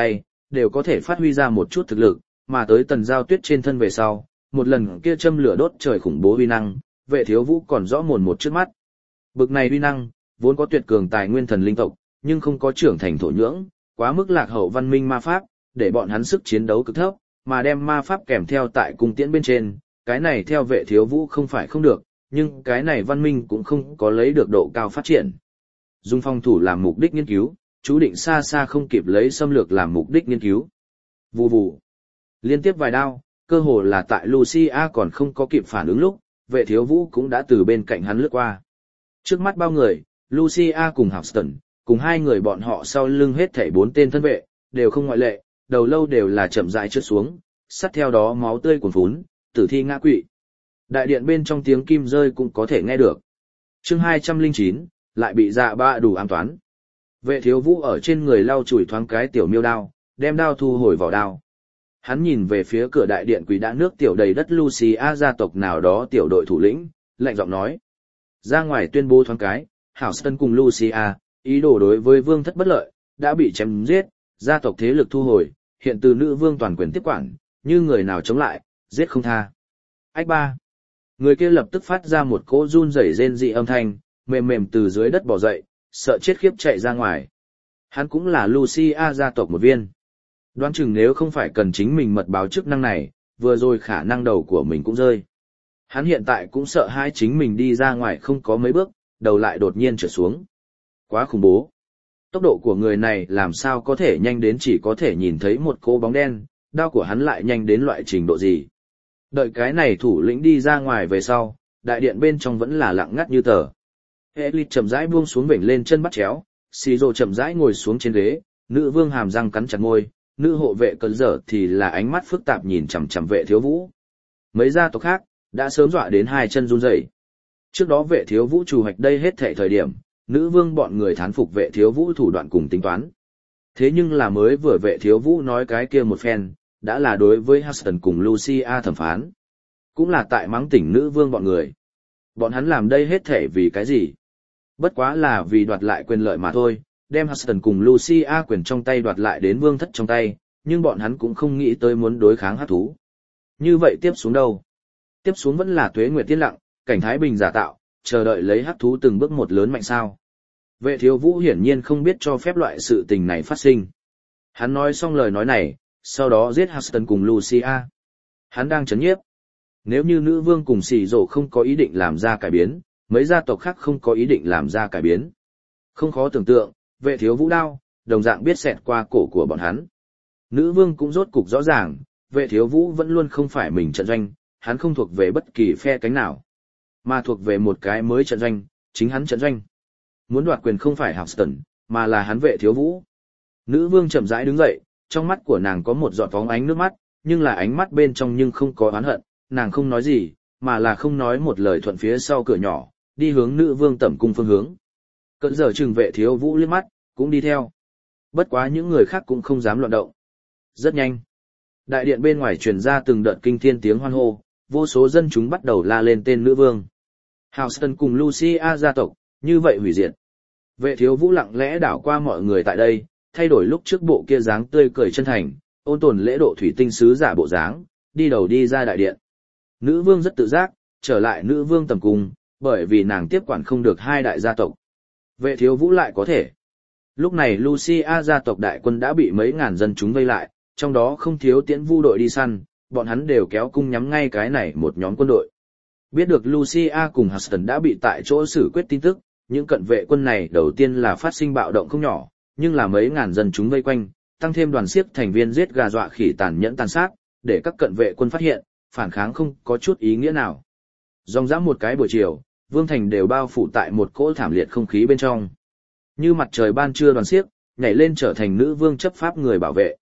đều có thể phát huy ra một chút thực lực, mà tới Tần Giao Tuyết trên thân về sau, một lần kia châm lửa đốt trời khủng bố uy năng, Vệ Thiếu Vũ còn rõ mồn một trước mắt. Bực này uy năng, vốn có tuyệt cường tài nguyên thần linh tộc, nhưng không có trưởng thành thổ nhưỡng, quá mức lạc hậu văn minh ma pháp, để bọn hắn sức chiến đấu cực thấp, mà đem ma pháp kèm theo tại cung tiễn bên trên, cái này theo Vệ Thiếu Vũ không phải không được, nhưng cái này văn minh cũng không có lấy được độ cao phát triển. Dùng phòng thủ làm mục đích nghiên cứu, chú định xa xa không kịp lấy xâm lược làm mục đích nghiên cứu. Vù vù. Liên tiếp vài đao, cơ hồ là tại Lucia còn không có kịp phản ứng lúc, Vệ Thiếu Vũ cũng đã từ bên cạnh hắn lướt qua. Trước mắt bao người, Lucia cùng Houston, cùng hai người bọn họ sau lưng hết thảy bốn tên thân vệ, đều không ngoại lệ, đầu lâu đều là chậm rãi trượt xuống, sát theo đó máu tươi cuồn phún, tử thi ngã quỵ. Đại điện bên trong tiếng kim rơi cũng có thể nghe được. Chương hai trăm lẻ chín, lại bị dạ ba đủ ám toán. Vệ Thiếu Vũ ở trên người lau chùi thoáng cái tiểu miêu đao, đem đao thu hồi vào đao. Hắn nhìn về phía cửa đại điện quỷ đã nước tiểu đầy đất Lucia gia tộc nào đó tiểu đội thủ lĩnh, lạnh giọng nói. Ra ngoài tuyên bố thoáng cái, Houston cùng Lucia, ý đồ đối với vương thất bất lợi, đã bị chém giết, gia tộc thế lực thu hồi, hiện từ nữ vương toàn quyền tiếp quản, như người nào chống lại, giết không tha. Ách ba. Người kia lập tức phát ra một cỗ run rẩy rên dị âm thanh, mềm mềm từ dưới đất bò dậy, sợ chết khiếp chạy ra ngoài. Hắn cũng là Lucia gia tộc một viên. Đoán chừng nếu không phải cần chính mình mật báo chức năng này, vừa rồi khả năng đầu của mình cũng rơi. Hắn hiện tại cũng sợ hai chính mình đi ra ngoài không có mấy bước, đầu lại đột nhiên trở xuống. Quá khủng bố. Tốc độ của người này làm sao có thể nhanh đến chỉ có thể nhìn thấy một cô bóng đen, đao của hắn lại nhanh đến loại trình độ gì. Đợi cái này thủ lĩnh đi ra ngoài về sau, đại điện bên trong vẫn là lặng ngắt như tờ. Elite chậm rãi buông xuống vểnh lên chân bắt chéo, Shizuo chậm rãi ngồi xuống trên ghế, nữ vương hàm răng cắn chặt môi, nữ hộ vệ cơn dở thì là ánh mắt phức tạp nhìn chằm chằm Vệ Thiếu Vũ. Mấy gia tộc khác đã sớm dọa đến hai chân run rẩy. Trước đó Vệ Thiếu Vũ chủ hoạch đây hết thảy thời điểm, nữ vương bọn người thán phục Vệ Thiếu Vũ thủ đoạn cùng tính toán. Thế nhưng là mới vừa Vệ Thiếu Vũ nói cái kia một phen, đã là đối với Houston cùng Lucia thẩm phán. Cũng là tại mắng tỉnh nữ vương bọn người. Bọn hắn làm đây hết thảy vì cái gì? Bất quá là vì đoạt lại quyền lợi mà thôi, đem Houston cùng Lucia quyền trong tay đoạt lại đến vương thất trong tay, nhưng bọn hắn cũng không nghĩ tới muốn đối kháng hắc thú. Như vậy tiếp xuống đâu? Tiếp xuống vẫn là tuế nguyệt tiên lặng, cảnh thái bình giả tạo, chờ đợi lấy hắc thú từng bước một lớn mạnh sao. Vệ Thiếu Vũ hiển nhiên không biết cho phép loại sự tình này phát sinh. Hắn nói xong lời nói này, sau đó giết Houston cùng Lucia. Hắn đang chấn nhiếp. Nếu như nữ vương cùng xì rổ không có ý định làm ra cải biến, mấy gia tộc khác không có ý định làm ra cải biến. Không khó tưởng tượng, Vệ Thiếu Vũ đao, đồng dạng biết xẹt qua cổ của bọn hắn. Nữ vương cũng rốt cục rõ ràng, Vệ Thiếu Vũ vẫn luôn không phải mình trận doanh, hắn không thuộc về bất kỳ phe cánh nào, mà thuộc về một cái mới trận doanh, chính hắn trận doanh. Muốn đoạt quyền không phải Houston, mà là hắn Vệ Thiếu Vũ. Nữ vương chậm rãi đứng dậy, trong mắt của nàng có một giọt phóng ánh nước mắt, nhưng là ánh mắt bên trong nhưng không có oán hận, nàng không nói gì, mà là không nói một lời thuận phía sau cửa nhỏ, đi hướng nữ vương tẩm cung phương hướng. Cận giờ trừng Vệ Thiếu Vũ liếc mắt, cũng đi theo. Bất quá những người khác cũng không dám loạn động. Rất nhanh. Đại điện bên ngoài truyền ra từng đợt kinh thiên tiếng hoan hô, vô số dân chúng bắt đầu la lên tên nữ vương. Houston cùng Lucia gia tộc, như vậy hủy diệt. Vệ Thiếu Vũ lặng lẽ đảo qua mọi người tại đây, thay đổi lúc trước bộ kia dáng tươi cười chân thành, ôn tồn lễ độ thủy tinh sứ giả bộ dáng, đi đầu đi ra đại điện. Nữ vương rất tự giác, trở lại nữ vương tầm cung, bởi vì nàng tiếp quản không được hai đại gia tộc. Vệ Thiếu Vũ lại có thể. Lúc này Lucia gia tộc đại quân đã bị mấy ngàn dân chúng vây lại, trong đó không thiếu tiễn vu đội đi săn, bọn hắn đều kéo cung nhắm ngay cái này một nhóm quân đội. Biết được Lucia cùng Houston đã bị tại chỗ xử quyết tin tức, những cận vệ quân này đầu tiên là phát sinh bạo động không nhỏ, nhưng là mấy ngàn dân chúng vây quanh, tăng thêm đoàn xiếc thành viên giết gà dọa khỉ tàn nhẫn tàn sát, để các cận vệ quân phát hiện, phản kháng không có chút ý nghĩa nào. Dòng dã một cái buổi chiều, Vương Thành đều bao phủ tại một cỗ thảm liệt không khí bên trong. Như mặt trời ban trưa đoàn xiếc, nhảy lên trở thành nữ vương chấp pháp người bảo vệ.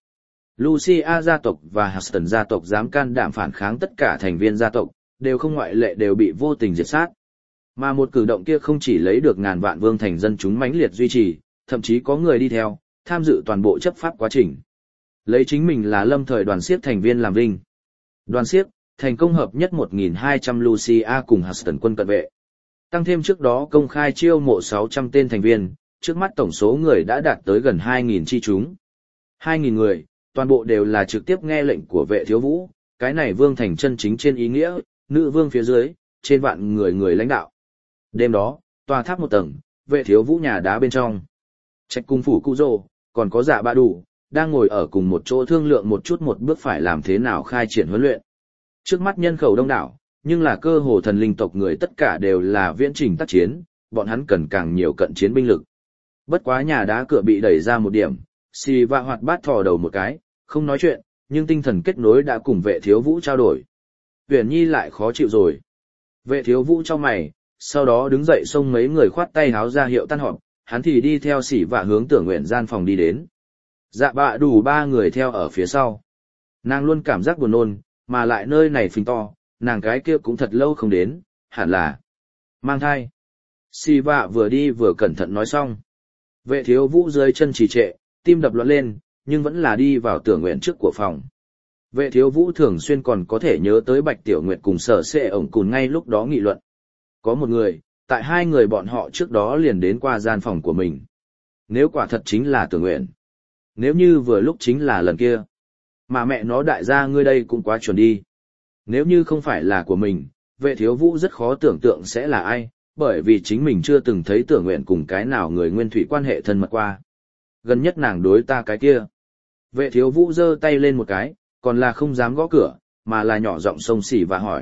Lucia gia tộc và Houston gia tộc dám can đảm phản kháng tất cả thành viên gia tộc, đều không ngoại lệ đều bị vô tình diệt sát. Mà một cử động kia không chỉ lấy được ngàn vạn Vương Thành dân chúng mãnh liệt duy trì, thậm chí có người đi theo, tham dự toàn bộ chấp pháp quá trình. Lấy chính mình là lâm thời đoàn xiếc thành viên làm vinh. Đoàn xiếc, thành công hợp nhất một nghìn hai trăm Lucia cùng Houston quân cận vệ. Tăng thêm trước đó công khai chiêu mộ sáu trăm tên thành viên, trước mắt tổng số người đã đạt tới gần hai nghìn chi chúng. hai nghìn người, toàn bộ đều là trực tiếp nghe lệnh của vệ thiếu vũ, cái này vương thành chân chính trên ý nghĩa, nữ vương phía dưới, trên vạn người người lãnh đạo. Đêm đó, tòa tháp một tầng, vệ thiếu vũ nhà đá bên trong. Trạch cung phủ cụ rồ, còn có dạ bạ đủ, đang ngồi ở cùng một chỗ thương lượng một chút một bước phải làm thế nào khai triển huấn luyện. Trước mắt nhân khẩu đông đảo, nhưng là cơ hồ thần linh tộc người tất cả đều là viễn trình tác chiến, bọn hắn cần càng nhiều cận chiến binh lực. Bất quá nhà đá cửa bị đẩy ra một điểm, xì và hoạt bát thò đầu một cái, không nói chuyện, nhưng tinh thần kết nối đã cùng vệ thiếu vũ trao đổi. Huyền Nhi lại khó chịu rồi. Vệ thiếu vũ cho mày, sau đó đứng dậy xông mấy người khoát tay háo ra hiệu tan họp, hắn thì đi theo xỉ và hướng Tưởng Nguyện gian phòng đi đến. Dạ bạ đủ ba người theo ở phía sau. Nàng luôn cảm giác buồn nôn, mà lại nơi này phình to, nàng cái kia cũng thật lâu không đến, hẳn là mang thai. Xỉ vạ vừa đi vừa cẩn thận nói xong. Vệ thiếu vũ dưới chân trì trệ, tim đập loạn lên, nhưng vẫn là đi vào Tưởng Nguyện trước của phòng. Vệ thiếu vũ thường xuyên còn có thể nhớ tới Bạch Tiểu Nguyệt cùng sở xệ ổng cùn ngay lúc đó nghị luận. Có một người, tại hai người bọn họ trước đó liền đến qua gian phòng của mình. Nếu quả thật chính là Tưởng Nguyện. Nếu như vừa lúc chính là lần kia. Mà mẹ nó đại gia ngươi đây cũng quá chuẩn đi. Nếu như không phải là của mình, vệ thiếu vũ rất khó tưởng tượng sẽ là ai, bởi vì chính mình chưa từng thấy Tưởng Nguyện cùng cái nào người nguyên thủy quan hệ thân mật qua. Gần nhất nàng đối ta cái kia. Vệ thiếu vũ giơ tay lên một cái, còn là không dám gõ cửa, mà là nhỏ giọng xông xì và hỏi.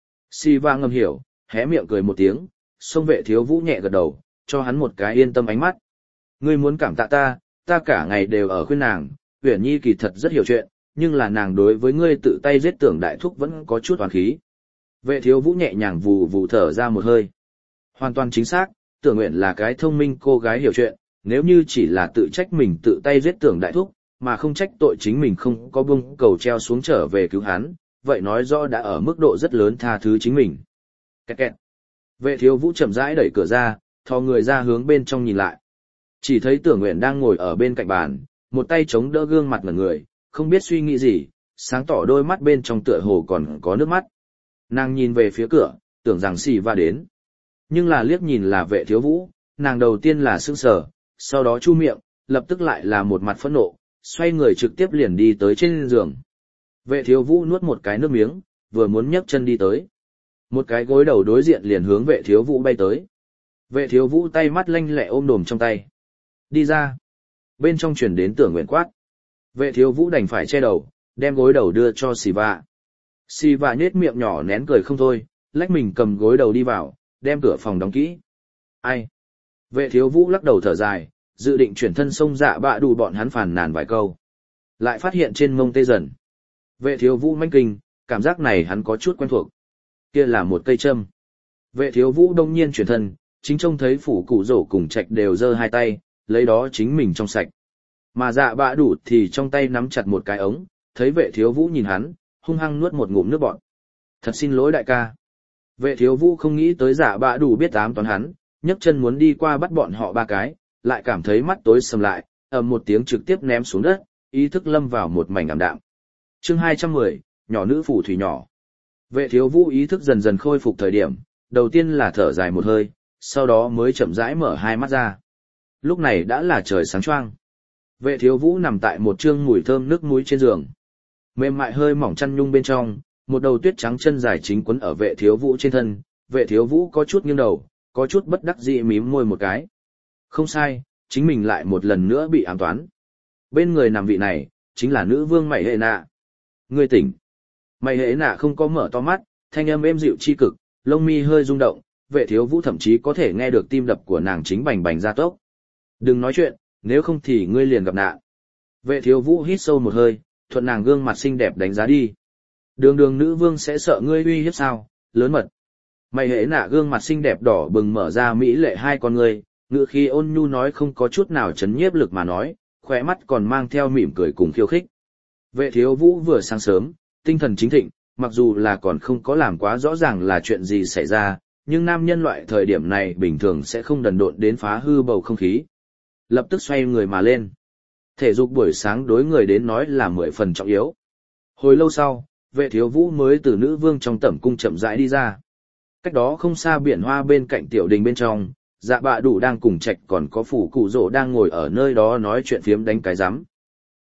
Xì và ngầm hiểu, hé miệng cười một tiếng, xông vệ thiếu vũ nhẹ gật đầu, cho hắn một cái yên tâm ánh mắt. Ngươi muốn cảm tạ ta, ta cả ngày đều ở khuyên nàng, Uyển Nhi kỳ thật rất hiểu chuyện, nhưng là nàng đối với ngươi tự tay giết Tưởng đại thúc vẫn có chút oán khí. Vệ thiếu vũ nhẹ nhàng vù vù thở ra một hơi. Hoàn toàn chính xác, Tưởng Nguyện là cái thông minh cô gái hiểu chuyện, nếu như chỉ là tự trách mình tự tay giết Tưởng đại thúc, mà không trách tội chính mình không có bông cầu treo xuống trở về cứu hắn, vậy nói rõ đã ở mức độ rất lớn tha thứ chính mình. Kẹt kẹt. Vệ thiếu vũ chậm rãi đẩy cửa ra, thò người ra hướng bên trong nhìn lại. Chỉ thấy Tưởng Nguyện đang ngồi ở bên cạnh bàn, một tay chống đỡ gương mặt ngẩn người, không biết suy nghĩ gì, sáng tỏ đôi mắt bên trong tựa hồ còn có nước mắt. Nàng nhìn về phía cửa, tưởng rằng xì va đến. Nhưng là liếc nhìn là vệ thiếu vũ, nàng đầu tiên là sững sờ, sau đó chu miệng, lập tức lại là một mặt phẫn nộ, xoay người trực tiếp liền đi tới trên giường. Vệ thiếu vũ nuốt một cái nước miếng, vừa muốn nhấc chân đi tới. Một cái gối đầu đối diện liền hướng vệ thiếu vũ bay tới. Vệ thiếu vũ tay mắt lanh lẹ ôm đồm trong tay. Đi ra. Bên trong chuyển đến Tưởng Nguyện quát. Vệ thiếu vũ đành phải che đầu, đem gối đầu đưa cho xì vạ. Xì vạ nhếch miệng nhỏ nén cười không thôi, lách mình cầm gối đầu đi vào, đem cửa phòng đóng kỹ. Ai? Vệ thiếu vũ lắc đầu thở dài, dự định chuyển thân sông dạ bạ đủ bọn hắn phàn nàn vài câu. Lại phát hiện trên mông tê dần. Vệ thiếu vũ manh kinh, cảm giác này hắn có chút quen thuộc. Kia là một cây châm. Vệ thiếu vũ đông nhiên chuyển thân, chính trông thấy phủ cụ rổ cùng Trạch đều giơ hai tay, lấy đó chính mình trong sạch. Mà dạ bạ đủ thì trong tay nắm chặt một cái ống, thấy vệ thiếu vũ nhìn hắn, hung hăng nuốt một ngụm nước bọt. Thật xin lỗi đại ca. Vệ thiếu vũ không nghĩ tới dạ bạ đủ biết ám toán hắn, nhấc chân muốn đi qua bắt bọn họ ba cái, lại cảm thấy mắt tối sầm lại, ầm một tiếng trực tiếp ném xuống đất, ý thức lâm vào một mảnh ảm đạm. Chương hai trăm mười, nhỏ nữ phù thủy nhỏ. Vệ thiếu vũ ý thức dần dần khôi phục thời điểm, đầu tiên là thở dài một hơi, sau đó mới chậm rãi mở hai mắt ra. Lúc này đã là trời sáng choang. Vệ thiếu vũ nằm tại một trương mùi thơm nước muối trên giường. Mềm mại hơi mỏng chăn nhung bên trong, một đầu tuyết trắng chân dài chính quấn ở vệ thiếu vũ trên thân. Vệ thiếu vũ có chút nghiêng đầu, có chút bất đắc dĩ mím môi một cái. Không sai, chính mình lại một lần nữa bị ám toán. Bên người nằm vị này, chính là nữ vương Mày Hệ Nạ. Ngươi tỉnh. Mày Hệ Nạ không có mở to mắt, thanh âm êm dịu chi cực, lông mi hơi rung động, vệ thiếu vũ thậm chí có thể nghe được tim đập của nàng chính bành bành ra tốc. Đừng nói chuyện, nếu không thì ngươi liền gặp nạn. Vệ thiếu vũ hít sâu một hơi, thuận nàng gương mặt xinh đẹp đánh giá đi. Đường đường nữ vương sẽ sợ ngươi uy hiếp sao, lớn mật. Mày Hệ Nạ gương mặt xinh đẹp đỏ bừng mở ra mỹ lệ hai con ngươi, ngữ khi ôn nhu nói không có chút nào chấn nhiếp lực mà nói, khỏe mắt còn mang theo mỉm cười cùng khiêu khích. Vệ thiếu vũ vừa sáng sớm, tinh thần chính thịnh, mặc dù là còn không có làm quá rõ ràng là chuyện gì xảy ra, nhưng nam nhân loại thời điểm này bình thường sẽ không đần độn đến phá hư bầu không khí. Lập tức xoay người mà lên. Thể dục buổi sáng đối người đến nói là mười phần trọng yếu. Hồi lâu sau, vệ thiếu vũ mới từ nữ vương trong tẩm cung chậm rãi đi ra. Cách đó không xa biển hoa bên cạnh tiểu đình bên trong, dạ bạ đủ đang cùng Trạch còn có phủ cụ rỗ đang ngồi ở nơi đó nói chuyện phiếm đánh cái rắm.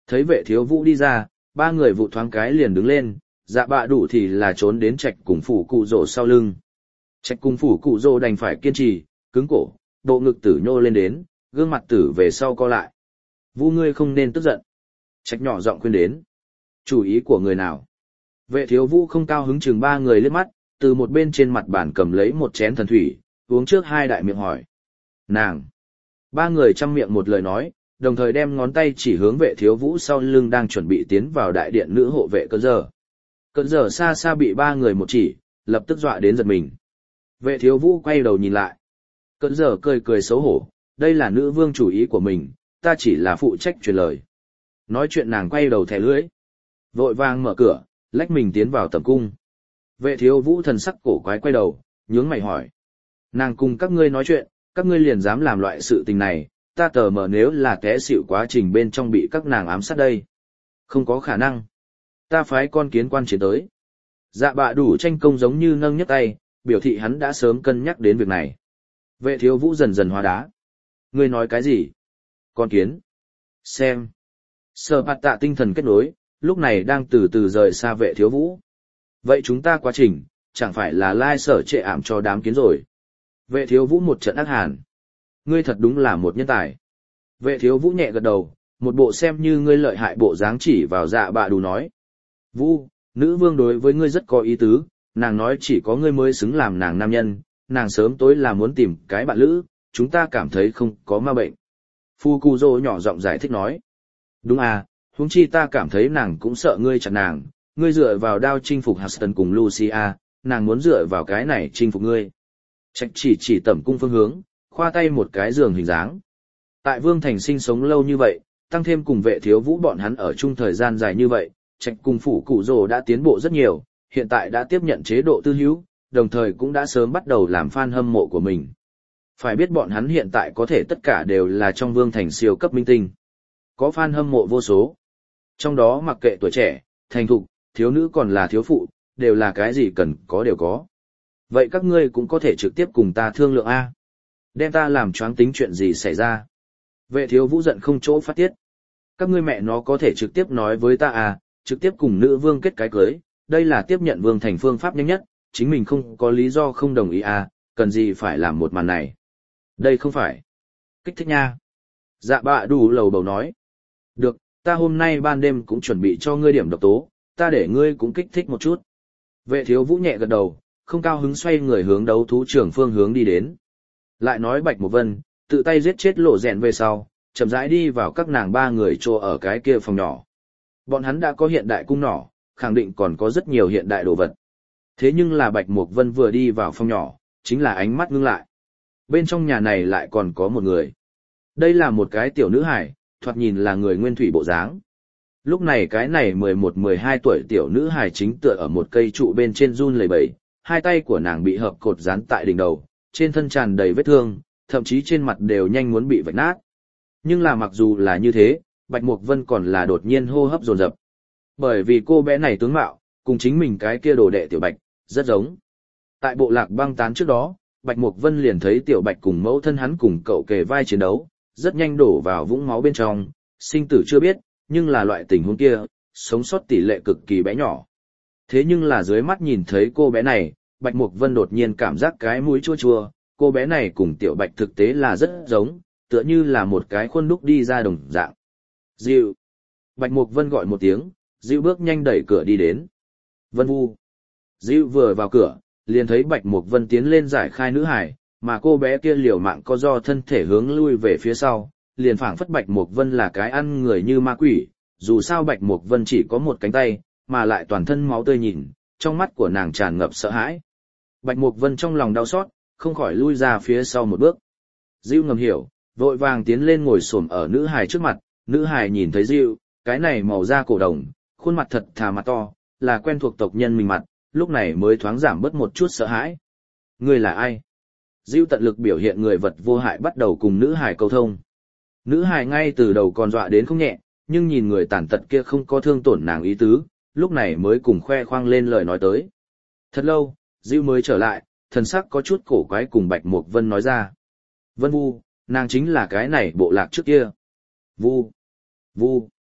Thấy vệ thiếu vũ đi ra, ba người vụ thoáng cái liền đứng lên, dạ bạ đủ thì là trốn đến trạch cùng phủ cụ rồ sau lưng. Trạch cùng phủ cụ rồ đành phải kiên trì, cứng cổ, bộ ngực tử nhô lên đến, gương mặt tử về sau co lại. Vũ ngươi không nên tức giận. Trạch nhỏ giọng khuyên đến. Chủ ý của người nào? Vệ thiếu vũ không cao hứng chừng ba người liếc mắt, từ một bên trên mặt bàn cầm lấy một chén thần thủy, uống trước hai đại miệng hỏi. Nàng! Ba người chăm miệng một lời nói, đồng thời đem ngón tay chỉ hướng vệ thiếu vũ sau lưng đang chuẩn bị tiến vào đại điện nữ hộ vệ cơn giờ. Cơn giờ xa xa bị ba người một chỉ, lập tức dọa đến giật mình. Vệ thiếu vũ quay đầu nhìn lại. Cơn giờ cười cười xấu hổ, đây là nữ vương chủ ý của mình, ta chỉ là phụ trách truyền lời. Nói chuyện nàng quay đầu thẻ lưỡi. Vội vàng mở cửa, lách mình tiến vào tầm cung. Vệ thiếu vũ thần sắc cổ quái quay đầu, nhướng mày hỏi. Nàng cùng các ngươi nói chuyện, các ngươi liền dám làm loại sự tình này, ta tờ mờ nếu là té xỉu quá trình bên trong bị các nàng ám sát đây. Không có khả năng. Ta phái con kiến quan chiến tới. Dạ bạ đủ tranh công giống như nâng nhấc tay, biểu thị hắn đã sớm cân nhắc đến việc này. Vệ thiếu vũ dần dần hóa đá. Ngươi nói cái gì? Con kiến. Xem. Sở bạt tạ tinh thần kết nối, lúc này đang từ từ rời xa vệ thiếu vũ. Vậy chúng ta quá trình, chẳng phải là lai sở trệ ảm cho đám kiến rồi. Vệ thiếu vũ một trận ác hàn. Ngươi thật đúng là một nhân tài. Vệ thiếu vũ nhẹ gật đầu, một bộ xem như ngươi lợi hại bộ dáng chỉ vào dạ bạ đủ nói. Vũ, nữ vương đối với ngươi rất có ý tứ, nàng nói chỉ có ngươi mới xứng làm nàng nam nhân, nàng sớm tối là muốn tìm cái bạn lữ, chúng ta cảm thấy không có ma bệnh. Fukuzo nhỏ giọng giải thích nói. Đúng à, huống chi ta cảm thấy nàng cũng sợ ngươi chặt nàng, ngươi dựa vào đao chinh phục Huston cùng Lucia, nàng muốn dựa vào cái này chinh phục ngươi. Trạch chỉ chỉ tẩm cung phương hướng, khoa tay một cái giường hình dáng. Tại Vương Thành sinh sống lâu như vậy, tăng thêm cùng vệ thiếu vũ bọn hắn ở chung thời gian dài như vậy, Trạch cùng phủ cụ rồ đã tiến bộ rất nhiều, hiện tại đã tiếp nhận chế độ tư hữu, đồng thời cũng đã sớm bắt đầu làm fan hâm mộ của mình. Phải biết bọn hắn hiện tại có thể tất cả đều là trong Vương Thành siêu cấp minh tinh. Có fan hâm mộ vô số. Trong đó mặc kệ tuổi trẻ, thành thục, thiếu nữ còn là thiếu phụ, đều là cái gì cần có đều có. Vậy các ngươi cũng có thể trực tiếp cùng ta thương lượng A. Đem ta làm choáng tính chuyện gì xảy ra. Vệ thiếu vũ giận không chỗ phát tiết. Các ngươi mẹ nó có thể trực tiếp nói với ta à, trực tiếp cùng nữ vương kết cái cưới, đây là tiếp nhận vương thành phương pháp nhanh nhất, chính mình không có lý do không đồng ý à, cần gì phải làm một màn này. Đây không phải. Kích thích nha. Dạ bạ đủ lầu bầu nói. Được, ta hôm nay ban đêm cũng chuẩn bị cho ngươi điểm độc tố, ta để ngươi cũng kích thích một chút. Vệ thiếu vũ nhẹ gật đầu, không cao hứng xoay người hướng đấu thú trưởng phương hướng đi đến. Lại nói Bạch Một Vân, tự tay giết chết lộ rèn về sau, chậm rãi đi vào các nàng ba người trô ở cái kia phòng nhỏ. Bọn hắn đã có hiện đại cung nỏ, khẳng định còn có rất nhiều hiện đại đồ vật. Thế nhưng là Bạch Một Vân vừa đi vào phòng nhỏ, chính là ánh mắt ngưng lại. Bên trong nhà này lại còn có một người. Đây là một cái tiểu nữ hải, thoạt nhìn là người nguyên thủy bộ dáng. Lúc này cái này mười một mười hai tuổi tiểu nữ hải chính tựa ở một cây trụ bên trên run lẩy bẩy, hai tay của nàng bị hợp cột dán tại đỉnh đầu, trên thân tràn đầy vết thương, thậm chí trên mặt đều nhanh muốn bị vạch nát. Nhưng là mặc dù là như thế, Bạch Mục Vân còn là đột nhiên hô hấp dồn dập. Bởi vì cô bé này tướng mạo, cùng chính mình cái kia đồ đệ tiểu Bạch, rất giống. Tại bộ lạc băng tán trước đó, Bạch Mục Vân liền thấy tiểu Bạch cùng mẫu thân hắn cùng cậu kề vai chiến đấu, rất nhanh đổ vào vũng máu bên trong, sinh tử chưa biết, nhưng là loại tình huống kia, sống sót tỷ lệ cực kỳ bé nhỏ. Thế nhưng là dưới mắt nhìn thấy cô bé này, Bạch Mục Vân đột nhiên cảm giác cái mũi chua chua, cô bé này cùng tiểu Bạch thực tế là rất giống, tựa như là một cái khuôn đúc đi ra đồng dạng. Dịu. Bạch Mục Vân gọi một tiếng, Dịu bước nhanh đẩy cửa đi đến. Vân Vu. Dịu vừa vào cửa, liền thấy Bạch Mục Vân tiến lên giải khai nữ hải, mà cô bé kia liều mạng co do thân thể hướng lui về phía sau, liền phảng phất Bạch Mục Vân là cái ăn người như ma quỷ, dù sao Bạch Mục Vân chỉ có một cánh tay, mà lại toàn thân máu tươi nhìn, trong mắt của nàng tràn ngập sợ hãi. Bạch Mục Vân trong lòng đau xót, không khỏi lui ra phía sau một bước. Dịu ngầm hiểu, vội vàng tiến lên ngồi xổm ở nữ hài trước mặt, nữ hài nhìn thấy Dịu, cái này màu da cổ đồng, khuôn mặt thật thà mặt to, là quen thuộc tộc nhân mình mặt, lúc này mới thoáng giảm bớt một chút sợ hãi. Ngươi là ai? Dịu tận lực biểu hiện người vật vô hại bắt đầu cùng nữ hài câu thông. Nữ hài ngay từ đầu còn dọa đến không nhẹ, nhưng nhìn người tàn tật kia không có thương tổn nàng ý tứ, lúc này mới cùng khoe khoang lên lời nói tới. Thật lâu, Dịu mới trở lại, thần sắc có chút cổ quái cùng Bạch Mục Vân nói ra. Vân Vu, nàng chính là cái này bộ lạc trước kia. Vu, Vu.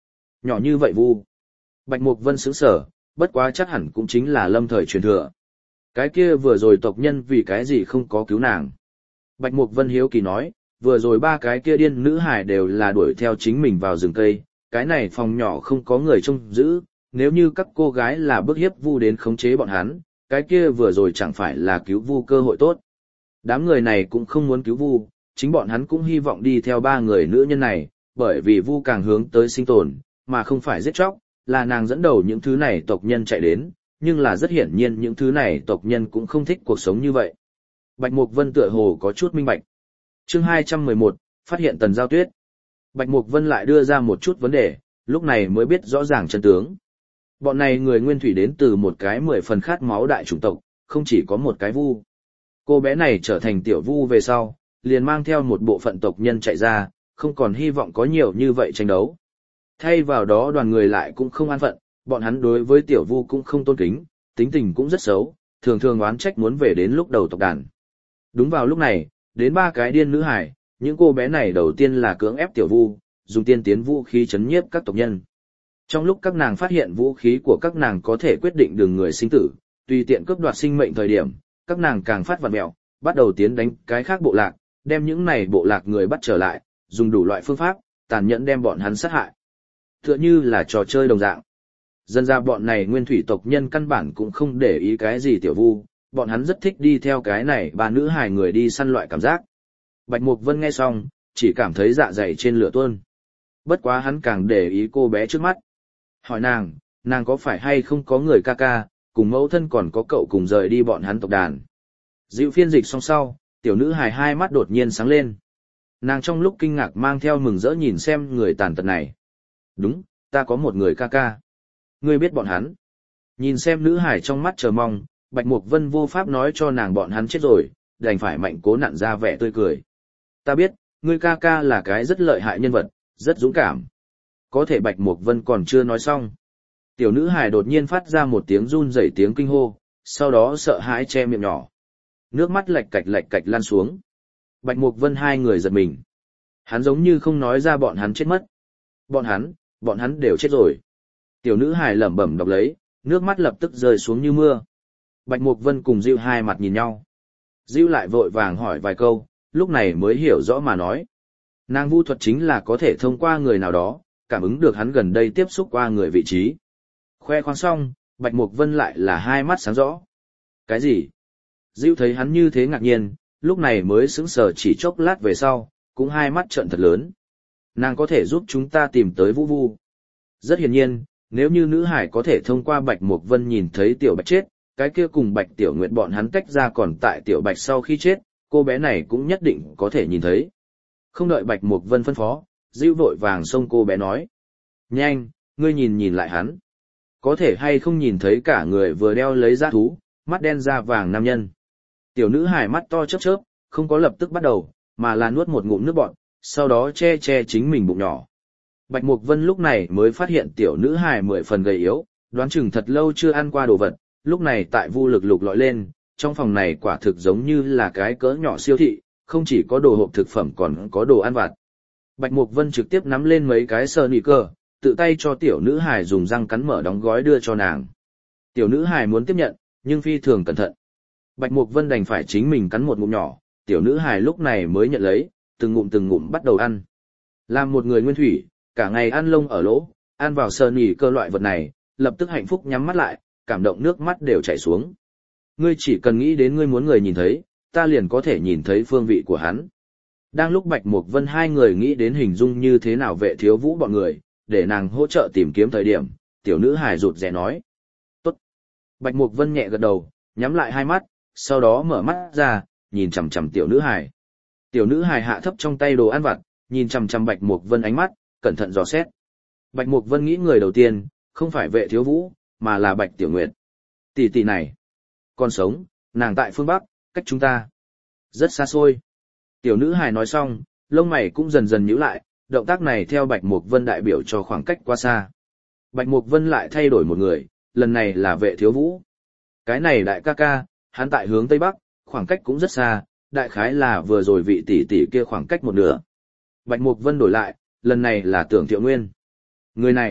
Nhỏ như vậy vu. Bạch Mục Vân sững sờ, bất quá chắc hẳn cũng chính là lâm thời truyền thừa. Cái kia vừa rồi tộc nhân vì cái gì không có cứu nàng. Bạch Mục Vân hiếu kỳ nói, vừa rồi ba cái kia điên nữ hải đều là đuổi theo chính mình vào rừng cây, cái này phòng nhỏ không có người trông giữ, nếu như các cô gái là bức hiếp vu đến khống chế bọn hắn, cái kia vừa rồi chẳng phải là cứu vu cơ hội tốt. Đám người này cũng không muốn cứu vu, chính bọn hắn cũng hy vọng đi theo ba người nữ nhân này, bởi vì vu càng hướng tới sinh tồn, mà không phải giết chóc, là nàng dẫn đầu những thứ này tộc nhân chạy đến, nhưng là rất hiển nhiên những thứ này tộc nhân cũng không thích cuộc sống như vậy. Bạch Mục Vân tựa hồ có chút minh bạch. Chương hai trăm mười một, phát hiện Tần Giao Tuyết. Bạch Mục Vân lại đưa ra một chút vấn đề, lúc này mới biết rõ ràng chân tướng. Bọn này người nguyên thủy đến từ một cái mười phần khát máu đại chủng tộc, không chỉ có một cái vu. Cô bé này trở thành tiểu vu về sau, liền mang theo một bộ phận tộc nhân chạy ra, không còn hy vọng có nhiều như vậy tranh đấu. Thay vào đó đoàn người lại cũng không an phận, bọn hắn đối với tiểu vu cũng không tôn kính, tính tình cũng rất xấu, thường thường oán trách muốn về đến lúc đầu tộc đàn. Đúng vào lúc này, đến ba cái điên nữ hải, những cô bé này đầu tiên là cưỡng ép tiểu vu, dùng tiên tiến vũ khí chấn nhiếp các tộc nhân. Trong lúc các nàng phát hiện vũ khí của các nàng có thể quyết định đường người sinh tử, tùy tiện cướp đoạt sinh mệnh thời điểm, các nàng càng phát vặn mẹo, bắt đầu tiến đánh cái khác bộ lạc, đem những này bộ lạc người bắt trở lại, dùng đủ loại phương pháp, tàn nhẫn đem bọn hắn sát hại. Tựa như là trò chơi đồng dạng. Dân ra bọn này nguyên thủy tộc nhân căn bản cũng không để ý cái gì tiểu vu, bọn hắn rất thích đi theo cái này ba nữ hài người đi săn loại cảm giác. Bạch Mục Vân nghe xong, chỉ cảm thấy dạ dày trên lửa tuôn. Bất quá hắn càng để ý cô bé trước mắt. Hỏi nàng, nàng có phải hay không có người ca ca, cùng mẫu thân còn có cậu cùng rời đi bọn hắn tộc đàn. Dịu phiên dịch xong sau, tiểu nữ hài hai mắt đột nhiên sáng lên. Nàng trong lúc kinh ngạc mang theo mừng rỡ nhìn xem người tàn tật này. Đúng, ta có một người ca ca. Ngươi biết bọn hắn. Nhìn xem nữ hài trong mắt chờ mong, Bạch Mục Vân vô pháp nói cho nàng bọn hắn chết rồi, đành phải mạnh cố nặn ra vẻ tươi cười. Ta biết, ngươi ca ca là cái rất lợi hại nhân vật, rất dũng cảm. Có thể Bạch Mục Vân còn chưa nói xong. Tiểu nữ hài đột nhiên phát ra một tiếng run rẩy tiếng kinh hô, sau đó sợ hãi che miệng nhỏ. Nước mắt lạch cạch lạch cạch lan xuống. Bạch Mục Vân hai người giật mình. Hắn giống như không nói ra bọn hắn chết mất. Bọn hắn, bọn hắn đều chết rồi. Tiểu nữ hài lẩm bẩm đọc lấy, nước mắt lập tức rơi xuống như mưa. Bạch Mục Vân cùng Diệu hai mặt nhìn nhau. Diệu lại vội vàng hỏi vài câu, lúc này mới hiểu rõ mà nói. Nàng vu thuật chính là có thể thông qua người nào đó, cảm ứng được hắn gần đây tiếp xúc qua người vị trí. Khoe khoang xong, Bạch Mục Vân lại là hai mắt sáng rõ. Cái gì? Diệu thấy hắn như thế ngạc nhiên, lúc này mới sững sờ chỉ chốc lát về sau, cũng hai mắt trợn thật lớn. Nàng có thể giúp chúng ta tìm tới Vũ Vu. Rất hiển nhiên, nếu như nữ hải có thể thông qua Bạch Mục Vân nhìn thấy Tiểu Bạch chết, cái kia cùng Bạch Tiểu Nguyệt bọn hắn tách ra còn tại Tiểu Bạch sau khi chết, cô bé này cũng nhất định có thể nhìn thấy. Không đợi Bạch Mục Vân phân phó, Diệu vội vàng xông cô bé nói. Nhanh, ngươi nhìn nhìn lại hắn. Có thể hay không nhìn thấy cả người vừa đeo lấy dã thú, mắt đen da vàng nam nhân. Tiểu nữ hài mắt to chớp chớp, không có lập tức bắt đầu, mà là nuốt một ngụm nước bọt, sau đó che che chính mình bụng nhỏ. Bạch Mục Vân lúc này mới phát hiện tiểu nữ hài mười phần gầy yếu, đoán chừng thật lâu chưa ăn qua đồ vật, lúc này tại vu lực lục lọi lên, trong phòng này quả thực giống như là cái cỡ nhỏ siêu thị, không chỉ có đồ hộp thực phẩm còn có đồ ăn vặt. Bạch Mục Vân trực tiếp nắm lên mấy cái sơ nị cơ, tự tay cho tiểu nữ hài dùng răng cắn mở đóng gói đưa cho nàng. Tiểu nữ hài muốn tiếp nhận, nhưng phi thường cẩn thận. Bạch Mục Vân đành phải chính mình cắn một ngụm nhỏ, tiểu nữ hài lúc này mới nhận lấy, từng ngụm từng ngụm bắt đầu ăn. Làm một người nguyên thủy, cả ngày ăn lông ở lỗ, ăn vào sơ nỉ cơ loại vật này, lập tức hạnh phúc nhắm mắt lại, cảm động nước mắt đều chảy xuống. Ngươi chỉ cần nghĩ đến ngươi muốn người nhìn thấy, ta liền có thể nhìn thấy phương vị của hắn. Đang lúc Bạch Mục Vân hai người nghĩ đến hình dung như thế nào Vệ Thiếu Vũ bọn người, để nàng hỗ trợ tìm kiếm thời điểm, tiểu nữ hài rụt rè nói. Tốt. Bạch Mục Vân nhẹ gật đầu, nhắm lại hai mắt, sau đó mở mắt ra, nhìn chằm chằm tiểu nữ hài. Tiểu nữ hài hạ thấp trong tay đồ ăn vặt, nhìn chằm chằm Bạch Mục Vân ánh mắt, cẩn thận dò xét. Bạch Mục Vân nghĩ người đầu tiên, không phải Vệ Thiếu Vũ, mà là Bạch Tiểu Nguyệt. Tỷ tỷ này, còn sống, nàng tại phương Bắc, cách chúng ta rất xa xôi. Tiểu nữ hài nói xong, lông mày cũng dần dần nhíu lại, động tác này theo Bạch Mục Vân đại biểu cho khoảng cách quá xa. Bạch Mục Vân lại thay đổi một người, lần này là Vệ Thiếu Vũ. Cái này đại ca ca, hắn tại hướng Tây Bắc, khoảng cách cũng rất xa, đại khái là vừa rồi vị tỷ tỷ kia khoảng cách một nửa. Bạch Mục Vân đổi lại, lần này là Tưởng Thiệu Nguyên. Người này,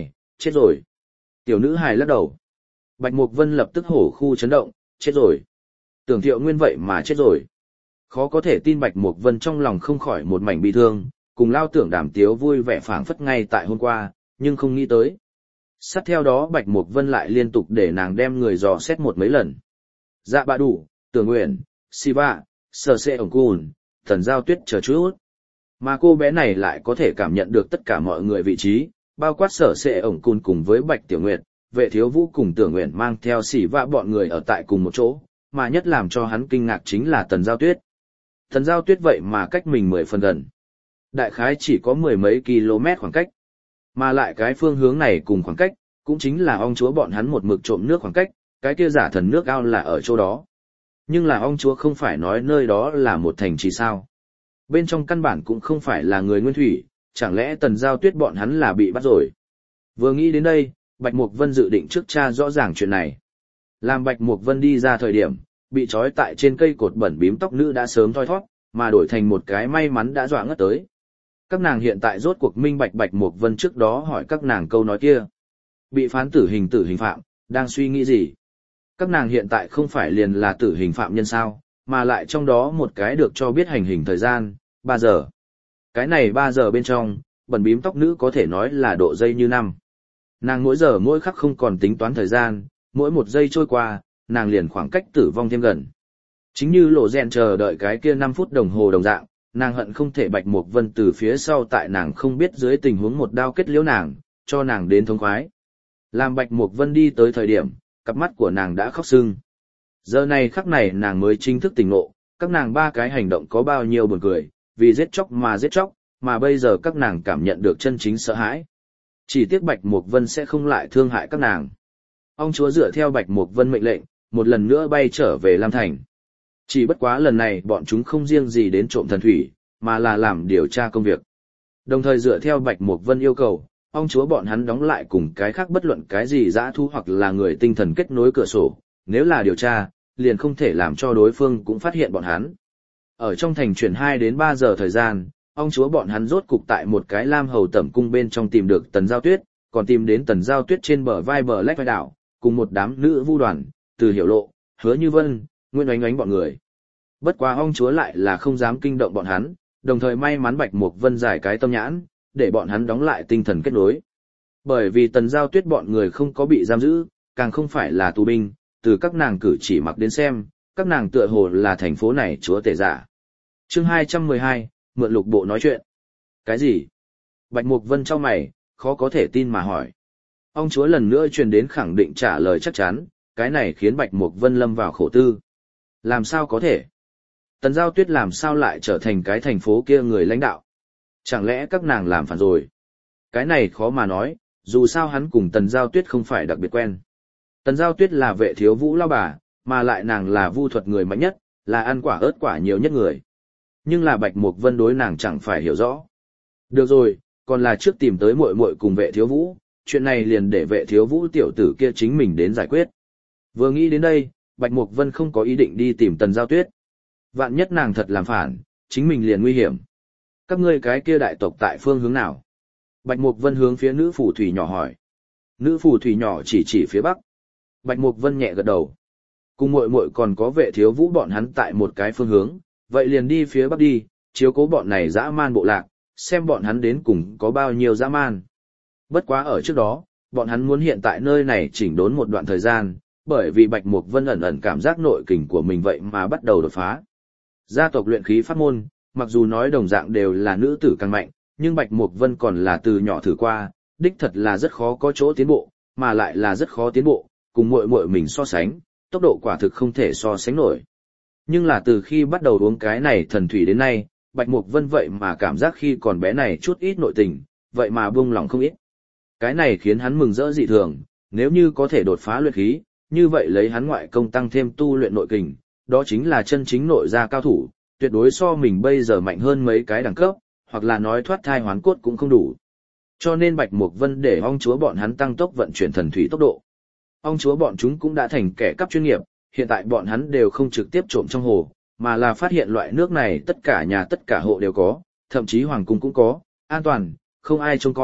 Chết rồi. Tiểu nữ hài lắc đầu. Bạch Mục Vân lập tức hổ khu chấn động, chết rồi. Tưởng Thiệu Nguyên vậy mà chết rồi. Khó có thể tin Bạch Mục Vân trong lòng không khỏi một mảnh bi thương, cùng lao tưởng Đàm Tiếu vui vẻ phảng phất ngay tại hôm qua, nhưng không nghĩ tới. Sát theo đó Bạch Mục Vân lại liên tục để nàng đem người dò xét một mấy lần. Dạ bạ đủ, Tưởng Nguyện, Siva, Sở Sệ ổng cùn, Thần Giao Tuyết chờ chút. Mà cô bé này lại có thể cảm nhận được tất cả mọi người vị trí, bao quát Sở Sệ ổng cùn cùng với Bạch Tiểu Nguyệt, Vệ Thiếu Vũ cùng Tưởng Nguyện mang theo xỉ vạ bọn người ở tại cùng một chỗ, mà nhất làm cho hắn kinh ngạc chính là Tần Giao Tuyết. Tần Giao Tuyết vậy mà cách mình mười phần gần. Đại khái chỉ có mười mấy km khoảng cách. Mà lại cái phương hướng này cùng khoảng cách, cũng chính là ong chúa bọn hắn một mực trộm nước khoảng cách, cái kia giả thần nước ao là ở chỗ đó. Nhưng là ong chúa không phải nói nơi đó là một thành trì sao. Bên trong căn bản cũng không phải là người nguyên thủy, chẳng lẽ Tần Giao Tuyết bọn hắn là bị bắt rồi. Vừa nghĩ đến đây, Bạch Mục Vân dự định trước cha rõ ràng chuyện này. Làm Bạch Mục Vân đi ra thời điểm, bị trói tại trên cây cột bẩn bím tóc nữ đã sớm thoi thoát, mà đổi thành một cái may mắn đã dọa ngất tới. Các nàng hiện tại rốt cuộc minh bạch Bạch Mục Vân trước đó hỏi các nàng câu nói kia. Bị phán tử hình tử hình phạm, đang suy nghĩ gì? Các nàng hiện tại không phải liền là tử hình phạm nhân sao, mà lại trong đó một cái được cho biết hành hình thời gian, ba giờ. Cái này ba giờ bên trong, bẩn bím tóc nữ có thể nói là độ giây như năm. Nàng mỗi giờ mỗi khắc không còn tính toán thời gian, mỗi một giây trôi qua, nàng liền khoảng cách tử vong thêm gần. Chính như lộ rèn chờ đợi cái kia năm phút đồng hồ đồng dạng, nàng hận không thể Bạch Mục Vân từ phía sau tại nàng không biết dưới tình huống một đao kết liễu nàng, cho nàng đến thống khoái. Làm Bạch Mục Vân đi tới thời điểm, cặp mắt của nàng đã khóc sưng. Giờ này khắc này nàng mới chính thức tỉnh ngộ, các nàng ba cái hành động có bao nhiêu buồn cười, vì giết chóc mà giết chóc, mà bây giờ các nàng cảm nhận được chân chính sợ hãi. Chỉ tiếc Bạch Mục Vân sẽ không lại thương hại các nàng. Ông chúa dựa theo Bạch Mục Vân mệnh lệnh, một lần nữa bay trở về Lam Thành. Chỉ bất quá lần này bọn chúng không riêng gì đến trộm thần thủy, mà là làm điều tra công việc. Đồng thời dựa theo Bạch Mục Vân yêu cầu, ông chúa bọn hắn đóng lại cùng cái khác bất luận cái gì dã thú hoặc là người tinh thần kết nối cửa sổ, nếu là điều tra, liền không thể làm cho đối phương cũng phát hiện bọn hắn. Ở trong thành chuyển hai đến ba giờ thời gian, ông chúa bọn hắn rốt cục tại một cái lam hầu tẩm cung bên trong tìm được Tần Giao Tuyết, còn tìm đến Tần Giao Tuyết trên bờ vai bờ lách vai đảo, cùng một đám nữ vu đoàn, Từ Hiểu Lộ, Hứa Như Vân, Nguyên Oánh Oánh bọn người. Bất quá ông chúa lại là không dám kinh động bọn hắn, đồng thời may mắn Bạch Mục Vân giải cái tâm nhãn, để bọn hắn đóng lại tinh thần kết nối. Bởi vì Tần Giao Tuyết bọn người không có bị giam giữ, càng không phải là tù binh, từ các nàng cử chỉ mặc đến xem, các nàng tựa hồ là thành phố này chúa tể giả. Chương hai trăm mười hai, mượn lục bộ nói chuyện. Cái gì? Bạch Mục Vân chau mày, khó có thể tin mà hỏi. Ông chúa lần nữa truyền đến khẳng định trả lời chắc chắn, cái này khiến Bạch Mục Vân lâm vào khổ tư. Làm sao có thể? Tần Giao Tuyết làm sao lại trở thành cái thành phố kia người lãnh đạo? Chẳng lẽ các nàng làm phản rồi? Cái này khó mà nói, dù sao hắn cùng Tần Giao Tuyết không phải đặc biệt quen. Tần Giao Tuyết là Vệ Thiếu Vũ lao bà, mà lại nàng là vu thuật người mạnh nhất, là ăn quả ớt quả nhiều nhất người. Nhưng là Bạch Mục Vân đối nàng chẳng phải hiểu rõ. Được rồi, còn là trước tìm tới muội muội cùng Vệ Thiếu Vũ, chuyện này liền để Vệ Thiếu Vũ tiểu tử kia chính mình đến giải quyết. Vừa nghĩ đến đây, Bạch Mục Vân không có ý định đi tìm Tần Giao Tuyết. Vạn nhất nàng thật làm phản, chính mình liền nguy hiểm. Các ngươi cái kia đại tộc tại phương hướng nào? Bạch Mục Vân hướng phía nữ phù thủy nhỏ hỏi. Nữ phù thủy nhỏ chỉ chỉ phía bắc. Bạch Mục Vân nhẹ gật đầu. Cùng muội muội còn có Vệ Thiếu Vũ bọn hắn tại một cái phương hướng, vậy liền đi phía bắc đi, chiếu cố bọn này dã man bộ lạc, xem bọn hắn đến cùng có bao nhiêu dã man. Bất quá ở trước đó, bọn hắn muốn hiện tại nơi này chỉnh đốn một đoạn thời gian, bởi vì Bạch Mục Vân ẩn ẩn cảm giác nội kình của mình vậy mà bắt đầu đột phá. Gia tộc luyện khí pháp môn, mặc dù nói đồng dạng đều là nữ tử càng mạnh, nhưng Bạch Mục Vân còn là từ nhỏ thử qua, đích thật là rất khó có chỗ tiến bộ, mà lại là rất khó tiến bộ, cùng muội muội mình so sánh, tốc độ quả thực không thể so sánh nổi. Nhưng là từ khi bắt đầu uống cái này thần thủy đến nay, Bạch Mục Vân vậy mà cảm giác khi còn bé này chút ít nội tình, vậy mà buông lòng không ít. Cái này khiến hắn mừng rỡ dị thường, nếu như có thể đột phá luyện khí, như vậy lấy hắn ngoại công tăng thêm tu luyện nội kình, đó chính là chân chính nội gia cao thủ, tuyệt đối so mình bây giờ mạnh hơn mấy cái đẳng cấp, hoặc là nói thoát thai hoán cốt cũng không đủ. Cho nên Bạch Mục Vân để ong chúa bọn hắn tăng tốc vận chuyển thần thủy tốc độ. Ong chúa bọn chúng cũng đã thành kẻ cắp chuyên nghiệp, hiện tại bọn hắn đều không trực tiếp trộm trong hồ, mà là phát hiện loại nước này tất cả nhà tất cả hộ đều có, thậm chí hoàng cung cũng có, an toàn, không ai trông coi,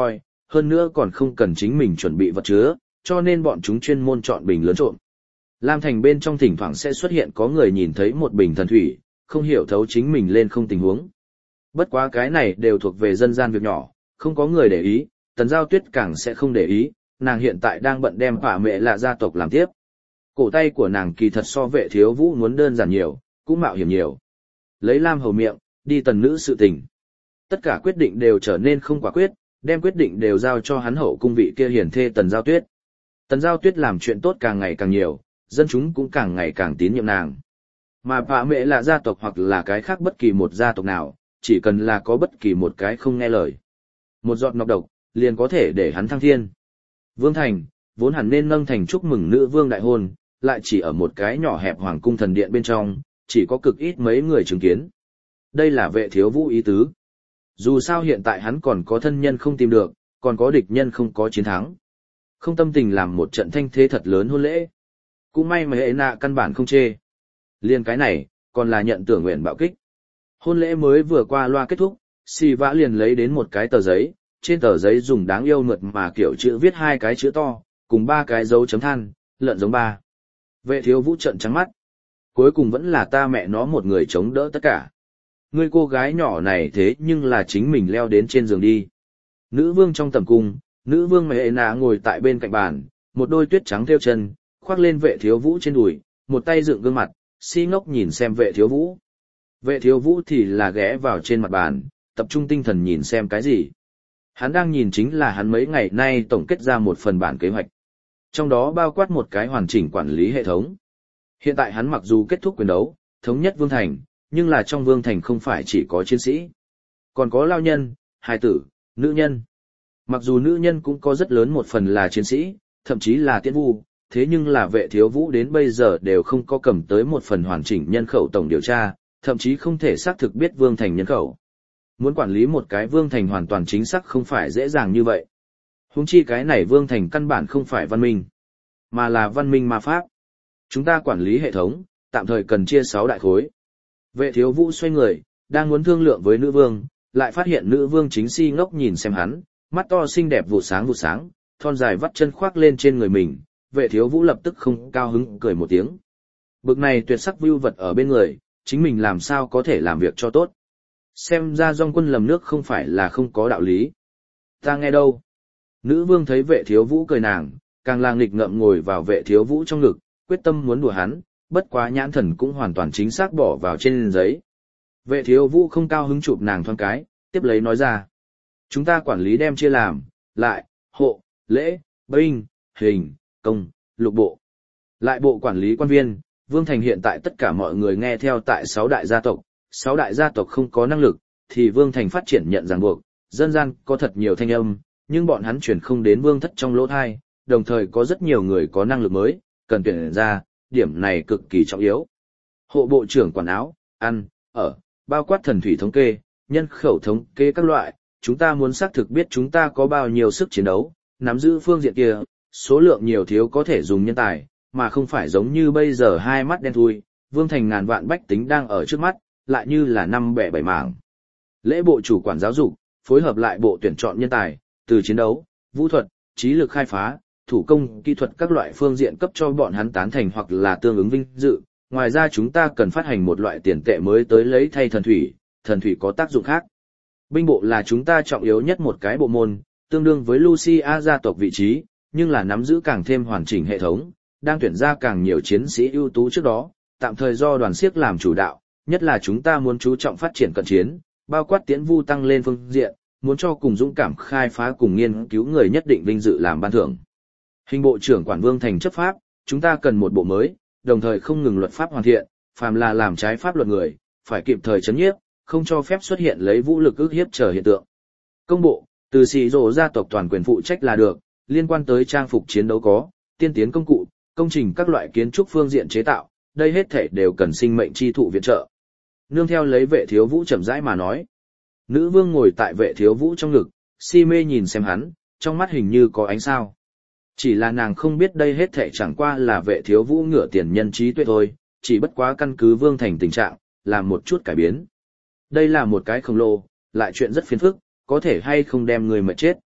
hơn nữa còn không cần chính mình chuẩn bị vật chứa, cho nên bọn chúng chuyên môn chọn bình lớn trộm. Lam Thành bên trong thỉnh thoảng sẽ xuất hiện có người nhìn thấy một bình thần thủy, không hiểu thấu chính mình lên không tình huống. Bất quá cái này đều thuộc về dân gian việc nhỏ, không có người để ý, Tần Giao Tuyết càng sẽ không để ý, nàng hiện tại đang bận đem Phả Mẹ Lạ gia tộc làm tiếp. Cổ tay của nàng kỳ thật so Vệ Thiếu Vũ muốn đơn giản nhiều, cũng mạo hiểm nhiều. Lấy Lam Hầu miệng, đi tần nữ sự tình. Tất cả quyết định đều trở nên không quả quyết, đem quyết định đều giao cho hắn hậu cung vị kia hiển thê Tần Giao Tuyết. Tần Giao Tuyết làm chuyện tốt càng ngày càng nhiều, dân chúng cũng càng ngày càng tín nhiệm nàng. Mà Phả Mẹ Lạ gia tộc hoặc là cái khác bất kỳ một gia tộc nào, chỉ cần là có bất kỳ một cái không nghe lời. Một giọt nọc độc, liền có thể để hắn thăng thiên. Vương Thành, vốn hẳn nên nâng thành chúc mừng nữ vương đại hôn, lại chỉ ở một cái nhỏ hẹp hoàng cung thần điện bên trong, chỉ có cực ít mấy người chứng kiến. Đây là Vệ Thiếu Vũ ý tứ. Dù sao hiện tại hắn còn có thân nhân không tìm được, còn có địch nhân không có chiến thắng. Không tâm tình làm một trận thanh thế thật lớn hôn lễ. Cũng may mà hệ nạ căn bản không chê. Liên cái này, còn là nhận tưởng nguyện bạo kích. Hôn lễ mới vừa qua loa kết thúc, Sì Vã liền lấy đến một cái tờ giấy, trên tờ giấy dùng đáng yêu mượt mà kiểu chữ viết hai cái chữ to, cùng ba cái dấu chấm than, lợn giống ba. Vệ Thiếu Vũ trợn trắng mắt. Cuối cùng vẫn là ta mẹ nó một người chống đỡ tất cả. Người cô gái nhỏ này thế nhưng là chính mình leo đến trên giường đi. Nữ vương trong tầm cung, nữ vương mẹ nà ngồi tại bên cạnh bàn, một đôi tuyết trắng theo chân, khoác lên Vệ Thiếu Vũ trên đùi, một tay dựng gương mặt, si ngốc nhìn xem Vệ Thiếu Vũ. Vệ Thiếu Vũ thì là ghé vào trên mặt bàn, tập trung tinh thần nhìn xem cái gì. Hắn đang nhìn chính là hắn mấy ngày nay tổng kết ra một phần bản kế hoạch. Trong đó bao quát một cái hoàn chỉnh quản lý hệ thống. Hiện tại hắn mặc dù kết thúc quyền đấu, thống nhất Vương Thành, nhưng là trong Vương Thành không phải chỉ có chiến sĩ. Còn có lao nhân, hài tử, nữ nhân. Mặc dù nữ nhân cũng có rất lớn một phần là chiến sĩ, thậm chí là tiễn vu, thế nhưng là Vệ Thiếu Vũ đến bây giờ đều không có cầm tới một phần hoàn chỉnh nhân khẩu tổng điều tra, thậm chí không thể xác thực biết Vương Thành nhân khẩu. Muốn quản lý một cái Vương Thành hoàn toàn chính xác không phải dễ dàng như vậy. Huống chi cái này Vương Thành căn bản không phải văn minh, mà là văn minh ma pháp. Chúng ta quản lý hệ thống, tạm thời cần chia sáu đại khối. Vệ Thiếu Vũ xoay người, đang muốn thương lượng với nữ vương, lại phát hiện nữ vương chính si ngốc nhìn xem hắn, mắt to xinh đẹp vụ sáng vụ sáng, thon dài vắt chân khoác lên trên người mình. Vệ Thiếu Vũ lập tức không cao hứng cười một tiếng. Bực này tuyệt sắc vưu vật ở bên người, chính mình làm sao có thể làm việc cho tốt. Xem ra Dòng Quân lầm nước không phải là không có đạo lý. Ta nghe đâu. Nữ vương thấy Vệ Thiếu Vũ cười nàng, càng là nghịch ngợm ngồi vào Vệ Thiếu Vũ trong ngực, quyết tâm muốn đùa hắn, bất quá nhãn thần cũng hoàn toàn chính xác bỏ vào trên giấy. Vệ Thiếu Vũ không cao hứng chụp nàng thoáng cái, tiếp lấy nói ra. Chúng ta quản lý đem chia làm, lại, hộ, lễ, binh, hình, công, lục bộ. Lại bộ quản lý quan viên, Vương Thành hiện tại tất cả mọi người nghe theo tại sáu đại gia tộc, sáu đại gia tộc không có năng lực, thì Vương Thành phát triển nhận ràng buộc, dân gian có thật nhiều thanh âm, nhưng bọn hắn chuyển không đến Vương thất trong lỗ thai, đồng thời có rất nhiều người có năng lực mới, cần tuyển ra, điểm này cực kỳ trọng yếu. Hộ bộ trưởng quản áo, ăn, ở, bao quát thần thủy thống kê, nhân khẩu thống kê các loại, chúng ta muốn xác thực biết chúng ta có bao nhiêu sức chiến đấu, nắm giữ phương diện kia, số lượng nhiều thiếu có thể dùng nhân tài, mà không phải giống như bây giờ hai mắt đen thui, Vương Thành ngàn vạn bách tính đang ở trước mắt, lại như là năm bẻ bảy mảng. Lễ bộ chủ quản giáo dục, phối hợp lại bộ tuyển chọn nhân tài, từ chiến đấu, vũ thuật, trí lực khai phá, thủ công, kỹ thuật các loại phương diện cấp cho bọn hắn tán thành hoặc là tương ứng vinh dự. Ngoài ra chúng ta cần phát hành một loại tiền tệ mới tới lấy thay thần thủy, thần thủy có tác dụng khác. Binh bộ là chúng ta trọng yếu nhất một cái bộ môn, tương đương với Lucia gia tộc vị trí, nhưng là nắm giữ càng thêm hoàn chỉnh hệ thống, đang tuyển ra càng nhiều chiến sĩ ưu tú trước đó, tạm thời do đoàn siếc làm chủ đạo, nhất là chúng ta muốn chú trọng phát triển cận chiến, bao quát tiễn vu tăng lên phương diện, muốn cho cùng dũng cảm khai phá cùng nghiên cứu người nhất định vinh dự làm ban thưởng. Hình bộ trưởng quản Vương Thành chấp pháp, chúng ta cần một bộ mới, đồng thời không ngừng luật pháp hoàn thiện, phàm là làm trái pháp luật người, phải kịp thời chấn nhiếp, không cho phép xuất hiện lấy vũ lực ức hiếp trở hiện tượng. Công bộ, từ xì rồ gia tộc toàn quyền phụ trách là được, liên quan tới trang phục chiến đấu có, tiên tiến công cụ, công trình các loại kiến trúc phương diện chế tạo, đây hết thể đều cần sinh mệnh chi thụ viện trợ. Nương theo lấy Vệ Thiếu Vũ chậm rãi mà nói. Nữ vương ngồi tại Vệ Thiếu Vũ trong ngực, si mê nhìn xem hắn, trong mắt hình như có ánh sao. Chỉ là nàng không biết đây hết thể chẳng qua là Vệ Thiếu Vũ ngửa tiền nhân trí tuệ thôi, chỉ bất quá căn cứ Vương Thành tình trạng, làm một chút cải biến. Đây là một cái khổng lồ, lại chuyện rất phiền phức, có thể hay không đem người mà chết.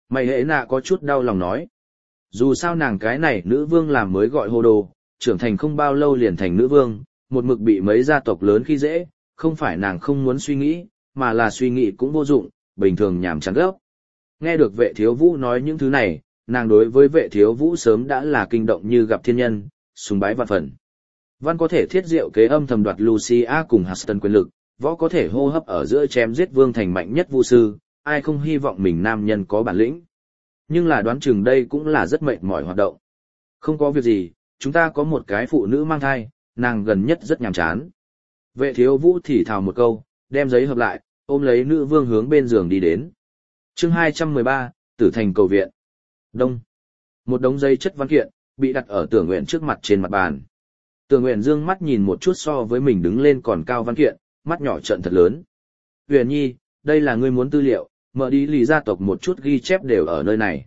Mày hệ nạ có chút đau lòng nói. Dù sao nàng cái này nữ vương làm mới gọi hô đồ, trưởng thành không bao lâu liền thành nữ vương, một mực bị mấy gia tộc lớn khi dễ, không phải nàng không muốn suy nghĩ, mà là suy nghĩ cũng vô dụng, bình thường nhảm chán gấp. Nghe được vệ thiếu vũ nói những thứ này, nàng đối với vệ thiếu vũ sớm đã là kinh động như gặp thiên nhân, sùng bái vạn phần. Văn có thể thiết diệu kế âm thầm đoạt Lucia cùng Huston quyền lực, võ có thể hô hấp ở giữa chém giết vương thành mạnh nhất vu sư, ai không hy vọng mình nam nhân có bản lĩnh. Nhưng là đoán chừng đây cũng là rất mệt mỏi hoạt động. Không có việc gì, chúng ta có một cái phụ nữ mang thai, nàng gần nhất rất nhàm chán. Vệ thiếu vũ thì thào một câu, đem giấy hợp lại, ôm lấy nữ vương hướng bên giường đi đến. Chương hai trăm mười ba, Tử Thành cầu viện. Đông. Một đống giấy chất văn kiện, bị đặt ở Tưởng Nguyện trước mặt trên mặt bàn. Tưởng Nguyện dương mắt nhìn một chút so với mình đứng lên còn cao văn kiện, mắt nhỏ trợn thật lớn. Huyền Nhi, đây là ngươi muốn tư liệu, mở đi lì gia tộc một chút ghi chép đều ở nơi này.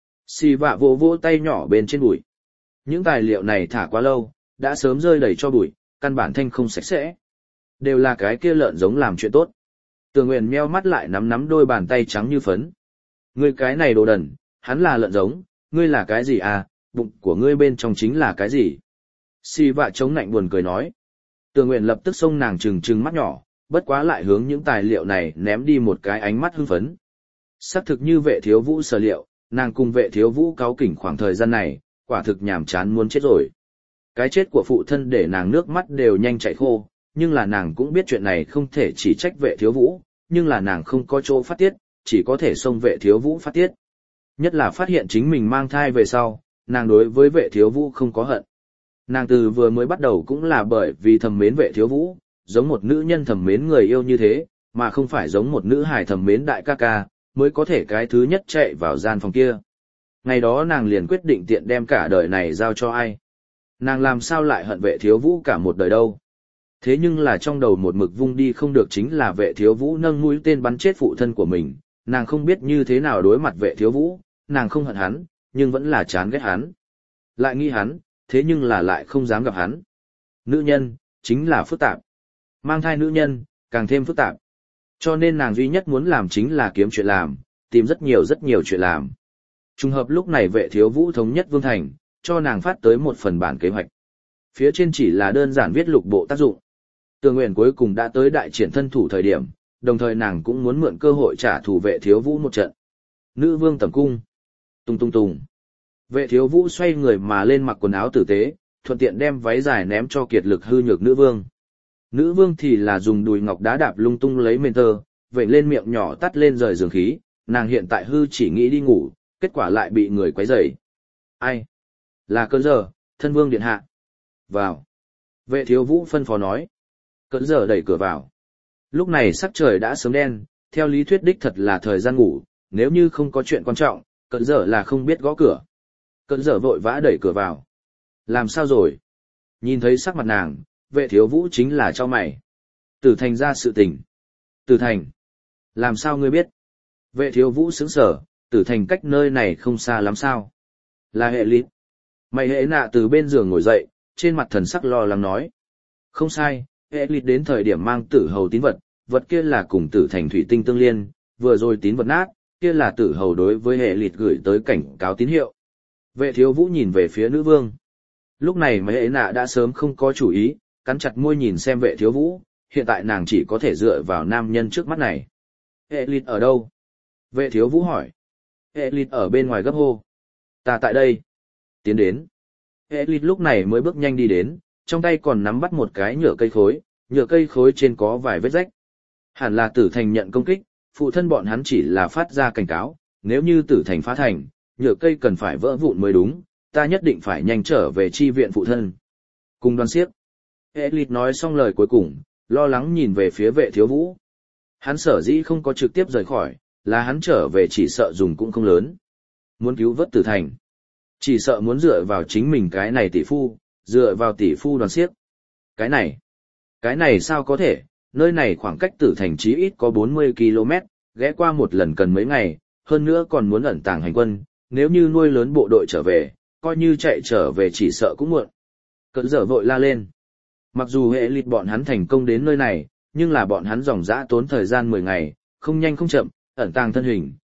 Xì vạ vỗ vỗ tay nhỏ bên trên bụi. Những tài liệu này thả quá lâu, đã sớm rơi đầy cho bụi, căn bản thanh không sạch sẽ. Đều là cái kia lợn giống làm chuyện tốt. Tường Nguyện meo mắt lại nắm nắm đôi bàn tay trắng như phấn. Ngươi cái này đồ đần, hắn là lợn giống, ngươi là cái gì à, bụng của ngươi bên trong chính là cái gì? Xì vạ chống nạnh buồn cười nói. Tường Nguyện lập tức xông nàng trừng trừng mắt nhỏ, bất quá lại hướng những tài liệu này ném đi một cái ánh mắt hưng phấn. Xác thực như vệ thiếu vũ sở liệu, nàng cùng vệ thiếu vũ cáu kỉnh khoảng thời gian này, quả thực nhàm chán muốn chết rồi. Cái chết của phụ thân để nàng nước mắt đều nhanh chảy khô, nhưng là nàng cũng biết chuyện này không thể chỉ trách vệ thiếu vũ, nhưng là nàng không có chỗ phát tiết, chỉ có thể xông vệ thiếu vũ phát tiết. Nhất là phát hiện chính mình mang thai về sau, nàng đối với vệ thiếu vũ không có hận. Nàng từ vừa mới bắt đầu cũng là bởi vì thầm mến vệ thiếu vũ, giống một nữ nhân thầm mến người yêu như thế, mà không phải giống một nữ hài thầm mến đại ca ca, mới có thể cái thứ nhất chạy vào gian phòng kia. Ngày đó nàng liền quyết định tiện đem cả đời này giao cho ai. Nàng làm sao lại hận vệ thiếu vũ cả một đời đâu. Thế nhưng là trong đầu một mực vung đi không được chính là vệ thiếu vũ nâng mũi tên bắn chết phụ thân của mình, nàng không biết như thế nào đối mặt vệ thiếu vũ, nàng không hận hắn, nhưng vẫn là chán ghét hắn. Lại nghi hắn, thế nhưng là lại không dám gặp hắn. Nữ nhân, chính là phức tạp. Mang thai nữ nhân, càng thêm phức tạp. Cho nên nàng duy nhất muốn làm chính là kiếm chuyện làm, tìm rất nhiều rất nhiều chuyện làm. Trùng hợp lúc này vệ thiếu vũ thống nhất Vương Thành, cho nàng phát tới một phần bản kế hoạch. Phía trên chỉ là đơn giản viết lục bộ tác dụng. Tường Nguyện cuối cùng đã tới đại triển thân thủ thời điểm, đồng thời nàng cũng muốn mượn cơ hội trả thù vệ thiếu vũ một trận. Nữ vương tẩm cung. Tung tung tung. Vệ thiếu vũ xoay người mà lên mặc quần áo tử tế, thuận tiện đem váy dài ném cho kiệt lực hư nhược nữ vương. Nữ vương thì là dùng đùi ngọc đá đạp lung tung lấy mền tơ, vểnh lên miệng nhỏ tắt lên rời giường khí, nàng hiện tại hư chỉ nghĩ đi ngủ, kết quả lại bị người quấy rầy. Ai? Là cơn giờ, thân vương điện hạ. Vào. Vệ thiếu vũ phân phó nói. Cơn giờ đẩy cửa vào. Lúc này sắc trời đã sớm đen, theo lý thuyết đích thật là thời gian ngủ, nếu như không có chuyện quan trọng, cơn giờ là không biết gõ cửa. Cơn giờ vội vã đẩy cửa vào. Làm sao rồi? Nhìn thấy sắc mặt nàng, vệ thiếu vũ chính là cho mày. Tử Thành ra sự tình. Tử Thành. Làm sao ngươi biết? Vệ thiếu vũ sững sờ, Tử Thành cách nơi này không xa lắm sao? Là hệ lít. Mày hệ nạ từ bên giường ngồi dậy, trên mặt thần sắc lo lắng nói. Không sai, hệ lít đến thời điểm mang tử hầu tín vật, vật kia là cùng Tử Thành thủy tinh tương liên, vừa rồi tín vật nát, kia là tử hầu đối với hệ lít gửi tới cảnh cáo tín hiệu. Vệ thiếu vũ nhìn về phía nữ vương. Lúc này mày hệ nạ đã sớm không có chủ ý, cắn chặt môi nhìn xem vệ thiếu vũ, hiện tại nàng chỉ có thể dựa vào nam nhân trước mắt này. Hệ lít ở đâu? Vệ thiếu vũ hỏi. Hệ lít ở bên ngoài gấp hô. Ta tại đây. Tiến đến. Hệ lít lúc này mới bước nhanh đi đến, trong tay còn nắm bắt một cái nhựa cây khối, nhựa cây khối trên có vài vết rách. Hẳn là Tử Thành nhận công kích, phụ thân bọn hắn chỉ là phát ra cảnh cáo, nếu như Tử Thành phá thành, nhựa cây cần phải vỡ vụn mới đúng, ta nhất định phải nhanh trở về chi viện phụ thân. Cùng Đoan Siếc. Elite nói xong lời cuối cùng, lo lắng nhìn về phía vệ thiếu vũ. Hắn sở dĩ không có trực tiếp rời khỏi, là hắn trở về chỉ sợ dùng cũng không lớn. Muốn cứu vớt Tử Thành. Chỉ sợ muốn dựa vào chính mình cái này tỷ phu, dựa vào tỷ phu Đoan Siếc. Cái này, cái này sao có thể, nơi này khoảng cách Tử Thành chí ít có bốn mươi ki lô mét, ghé qua một lần cần mấy ngày, hơn nữa còn muốn ẩn tàng hành quân, nếu như nuôi lớn bộ đội trở về, coi như chạy trở về chỉ sợ cũng muộn. Cơn giờ vội la lên. Mặc dù hệ lịt bọn hắn thành công đến nơi này, nhưng là bọn hắn dòng dã tốn thời gian mười ngày, không nhanh không chậm, ẩn tàng thân hình,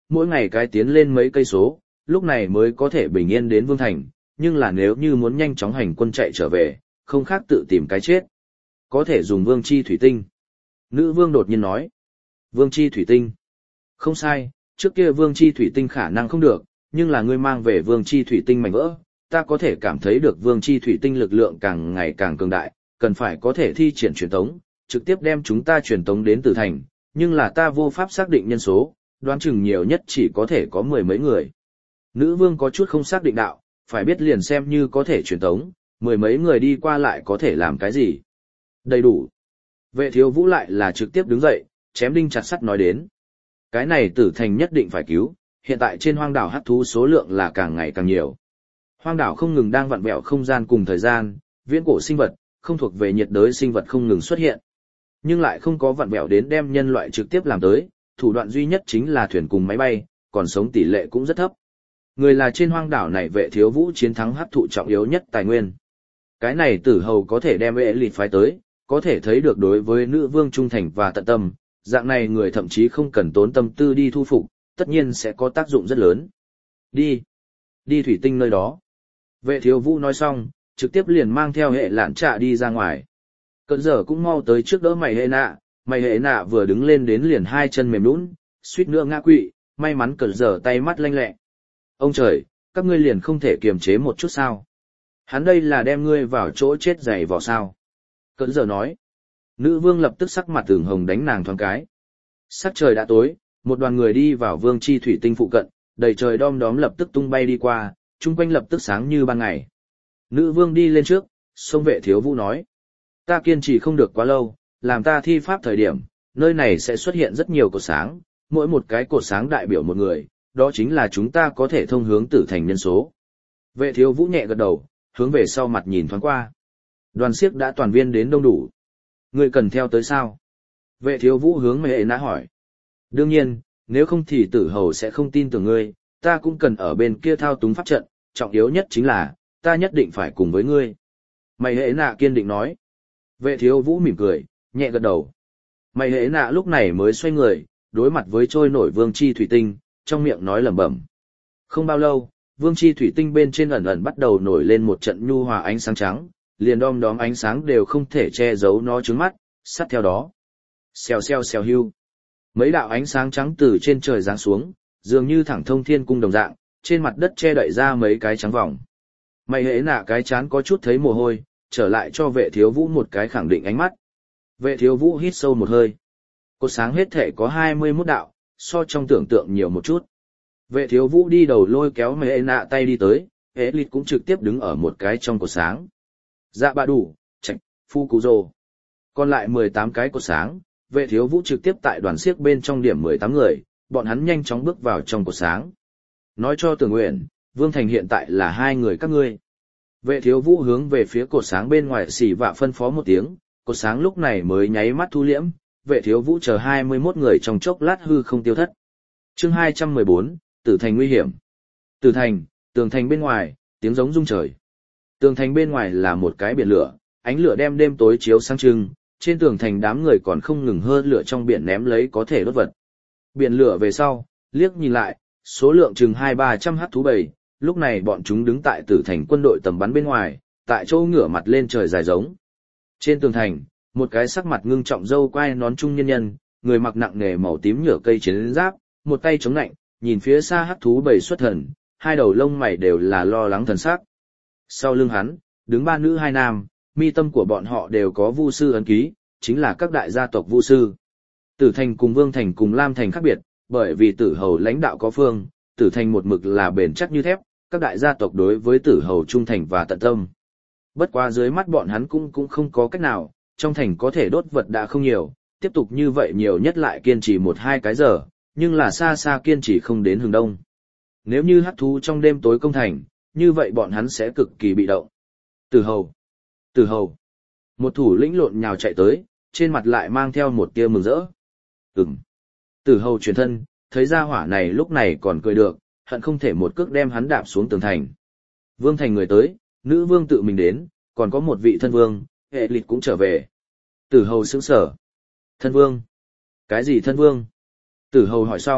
mỗi ngày cái tiến lên mấy cây số, lúc này mới có thể bình yên đến Vương Thành, nhưng là nếu như muốn nhanh chóng hành quân chạy trở về, không khác tự tìm cái chết. Có thể dùng Vương Chi Thủy Tinh. Nữ Vương đột nhiên nói. Vương Chi Thủy Tinh. Không sai, trước kia Vương Chi Thủy Tinh khả năng không được, nhưng là ngươi mang về Vương Chi Thủy Tinh mảnh vỡ, ta có thể cảm thấy được Vương Chi Thủy Tinh lực lượng càng ngày càng cường đại, cần phải có thể thi triển truyền tống, trực tiếp đem chúng ta truyền tống đến Tử Thành, nhưng là ta vô pháp xác định nhân số, đoán chừng nhiều nhất chỉ có thể có mười mấy người. Nữ Vương có chút không xác định đạo, phải biết liền xem như có thể truyền tống, mười mấy người đi qua lại có thể làm cái gì. Đầy đủ. Vệ Thiếu Vũ lại là trực tiếp đứng dậy, chém đinh chặt sắt nói đến. Cái này Tử Thành nhất định phải cứu, hiện tại trên hoang đảo hắc thú số lượng là càng ngày càng nhiều. Hoang đảo không ngừng đang vặn vẹo không gian cùng thời gian, viễn cổ sinh vật, không thuộc về nhiệt đới sinh vật không ngừng xuất hiện. Nhưng lại không có vặn vẹo đến đem nhân loại trực tiếp làm tới, thủ đoạn duy nhất chính là thuyền cùng máy bay, còn sống tỷ lệ cũng rất thấp. Người là trên hoang đảo này Vệ Thiếu Vũ chiến thắng hắc thụ trọng yếu nhất tài nguyên. Cái này Tử Hầu có thể đem vệ lịt phái tới, có thể thấy được đối với nữ vương trung thành và tận tâm, dạng này người thậm chí không cần tốn tâm tư đi thu phục, tất nhiên sẽ có tác dụng rất lớn. Đi, đi thủy tinh nơi đó. Vệ Thiếu Vũ nói xong, trực tiếp liền mang theo hệ lạn trạ đi ra ngoài. Cận giờ cũng mau tới trước đỡ mày hệ nạ, mày hệ nạ vừa đứng lên đến liền hai chân mềm nhũn, suýt nữa ngã quỵ, may mắn cận giờ tay mắt lanh lẹ. Ông trời, các ngươi liền không thể kiềm chế một chút sao? Hắn đây là đem ngươi vào chỗ chết dày vò sao? Cận giờ nói. Nữ vương lập tức sắc mặt ửng hồng đánh nàng thoáng cái. Sắc trời đã tối, một đoàn người đi vào Vương Chi Thủy Tinh phụ cận, đầy trời đom đóm lập tức tung bay đi qua, chung quanh lập tức sáng như ban ngày. Nữ vương đi lên trước, xông Vệ Thiếu Vũ nói. Ta kiên trì không được quá lâu, làm ta thi pháp thời điểm, nơi này sẽ xuất hiện rất nhiều cột sáng, mỗi một cái cột sáng đại biểu một người, đó chính là chúng ta có thể thông hướng Tử Thành nhân số. Vệ Thiếu Vũ nhẹ gật đầu, hướng về sau mặt nhìn thoáng qua. Đoàn xiếc đã toàn viên đến đông đủ. Ngươi cần theo tới sao? Vệ Thiếu Vũ hướng Mệ Nã hỏi. Đương nhiên, nếu không thì Tử Hầu sẽ không tin tưởng ngươi, ta cũng cần ở bên kia thao túng pháp trận, trọng yếu nhất chính là, ta nhất định phải cùng với ngươi. Mày Hệ Nạ kiên định nói. Vệ Thiếu Vũ mỉm cười, nhẹ gật đầu. Mày Hệ Nạ lúc này mới xoay người, đối mặt với trôi nổi Vương Chi Thủy Tinh, trong miệng nói lẩm bẩm. Không bao lâu, Vương Chi Thủy Tinh bên trên ẩn ẩn bắt đầu nổi lên một trận nhu hòa ánh sáng trắng, liền đom đóm ánh sáng đều không thể che giấu nó trướng mắt, sát theo đó. Xèo xèo xèo hưu. Mấy đạo ánh sáng trắng từ trên trời giáng xuống, dường như thẳng thông thiên cung đồng dạng, trên mặt đất che đậy ra mấy cái trắng vòng. Mày Hệ Nạ cái chán có chút thấy mồ hôi, trở lại cho Vệ Thiếu Vũ một cái khẳng định ánh mắt. Vệ Thiếu Vũ hít sâu một hơi. Cột sáng hết thể có hai mươi mốt đạo, so trong tưởng tượng nhiều một chút. Vệ Thiếu Vũ đi đầu lôi kéo Mày Hệ Nạ tay đi tới, Hệ Lịt cũng trực tiếp đứng ở một cái trong cột sáng. Dạ bà đủ, Trạch, Phu Cú Rồ. Còn lại mười tám cái cột sáng, Vệ Thiếu Vũ trực tiếp tại đoàn xiếc bên trong điểm mười tám người, bọn hắn nhanh chóng bước vào trong cột sáng. Nói cho Tường Uyển, Vương Thành hiện tại là hai người các ngươi. Vệ Thiếu Vũ hướng về phía cột sáng bên ngoài xỉ vạ phân phó một tiếng, cột sáng lúc này mới nháy mắt thu liễm, Vệ Thiếu Vũ chờ hai mươi mốt người trong chốc lát hư không tiêu thất. Chương hai trăm mười bốn, Tử Thành nguy hiểm. Tử Thành, tường thành bên ngoài, tiếng giống rung trời. Tường thành bên ngoài là một cái biển lửa, ánh lửa đem đêm tối chiếu sáng trưng, trên tường thành đám người còn không ngừng hơn lửa trong biển ném lấy có thể đốt vật. Biển lửa về sau, liếc nhìn lại, số lượng chừng hai ba trăm hắc thú bầy, lúc này bọn chúng đứng tại Tử Thành quân đội tầm bắn bên ngoài, tại chỗ ngửa mặt lên trời dài giống. Trên tường thành, một cái sắc mặt ngưng trọng râu quai nón trung nhân nhân, người mặc nặng nề màu tím nhựa cây chiến giáp, một tay chống nạnh, nhìn phía xa hắc thú bầy xuất thần, hai đầu lông mày đều là lo lắng thần sắc. Sau lưng hắn, đứng ba nữ hai nam, mi tâm của bọn họ đều có vu sư ấn ký, chính là các đại gia tộc vu sư. Tử Thành cùng Vương Thành cùng Lam Thành khác biệt, bởi vì Tử Hầu lãnh đạo có phương, Tử Thành một mực là bền chắc như thép, các đại gia tộc đối với Tử Hầu trung thành và tận tâm. Bất quá dưới mắt bọn hắn cũng cũng không có cách nào, trong thành có thể đốt vật đã không nhiều, tiếp tục như vậy nhiều nhất lại kiên trì một hai cái giờ, nhưng là xa xa kiên trì không đến hướng đông. Nếu như hắc thú trong đêm tối công thành, như vậy bọn hắn sẽ cực kỳ bị động. Tử Hầu! Tử Hầu! Một thủ lĩnh lộn nhào chạy tới, trên mặt lại mang theo một tia mừng rỡ. Ừm! Tử Hầu chuyển thân, thấy ra hỏa này lúc này còn cười được, hận không thể một cước đem hắn đạp xuống tường thành. Vương Thành người tới, nữ vương tự mình đến, còn có một vị thân vương, Hệ Lịt cũng trở về. Tử Hầu sững sờ. Thân vương? Cái gì thân vương? Tử Hầu hỏi xong,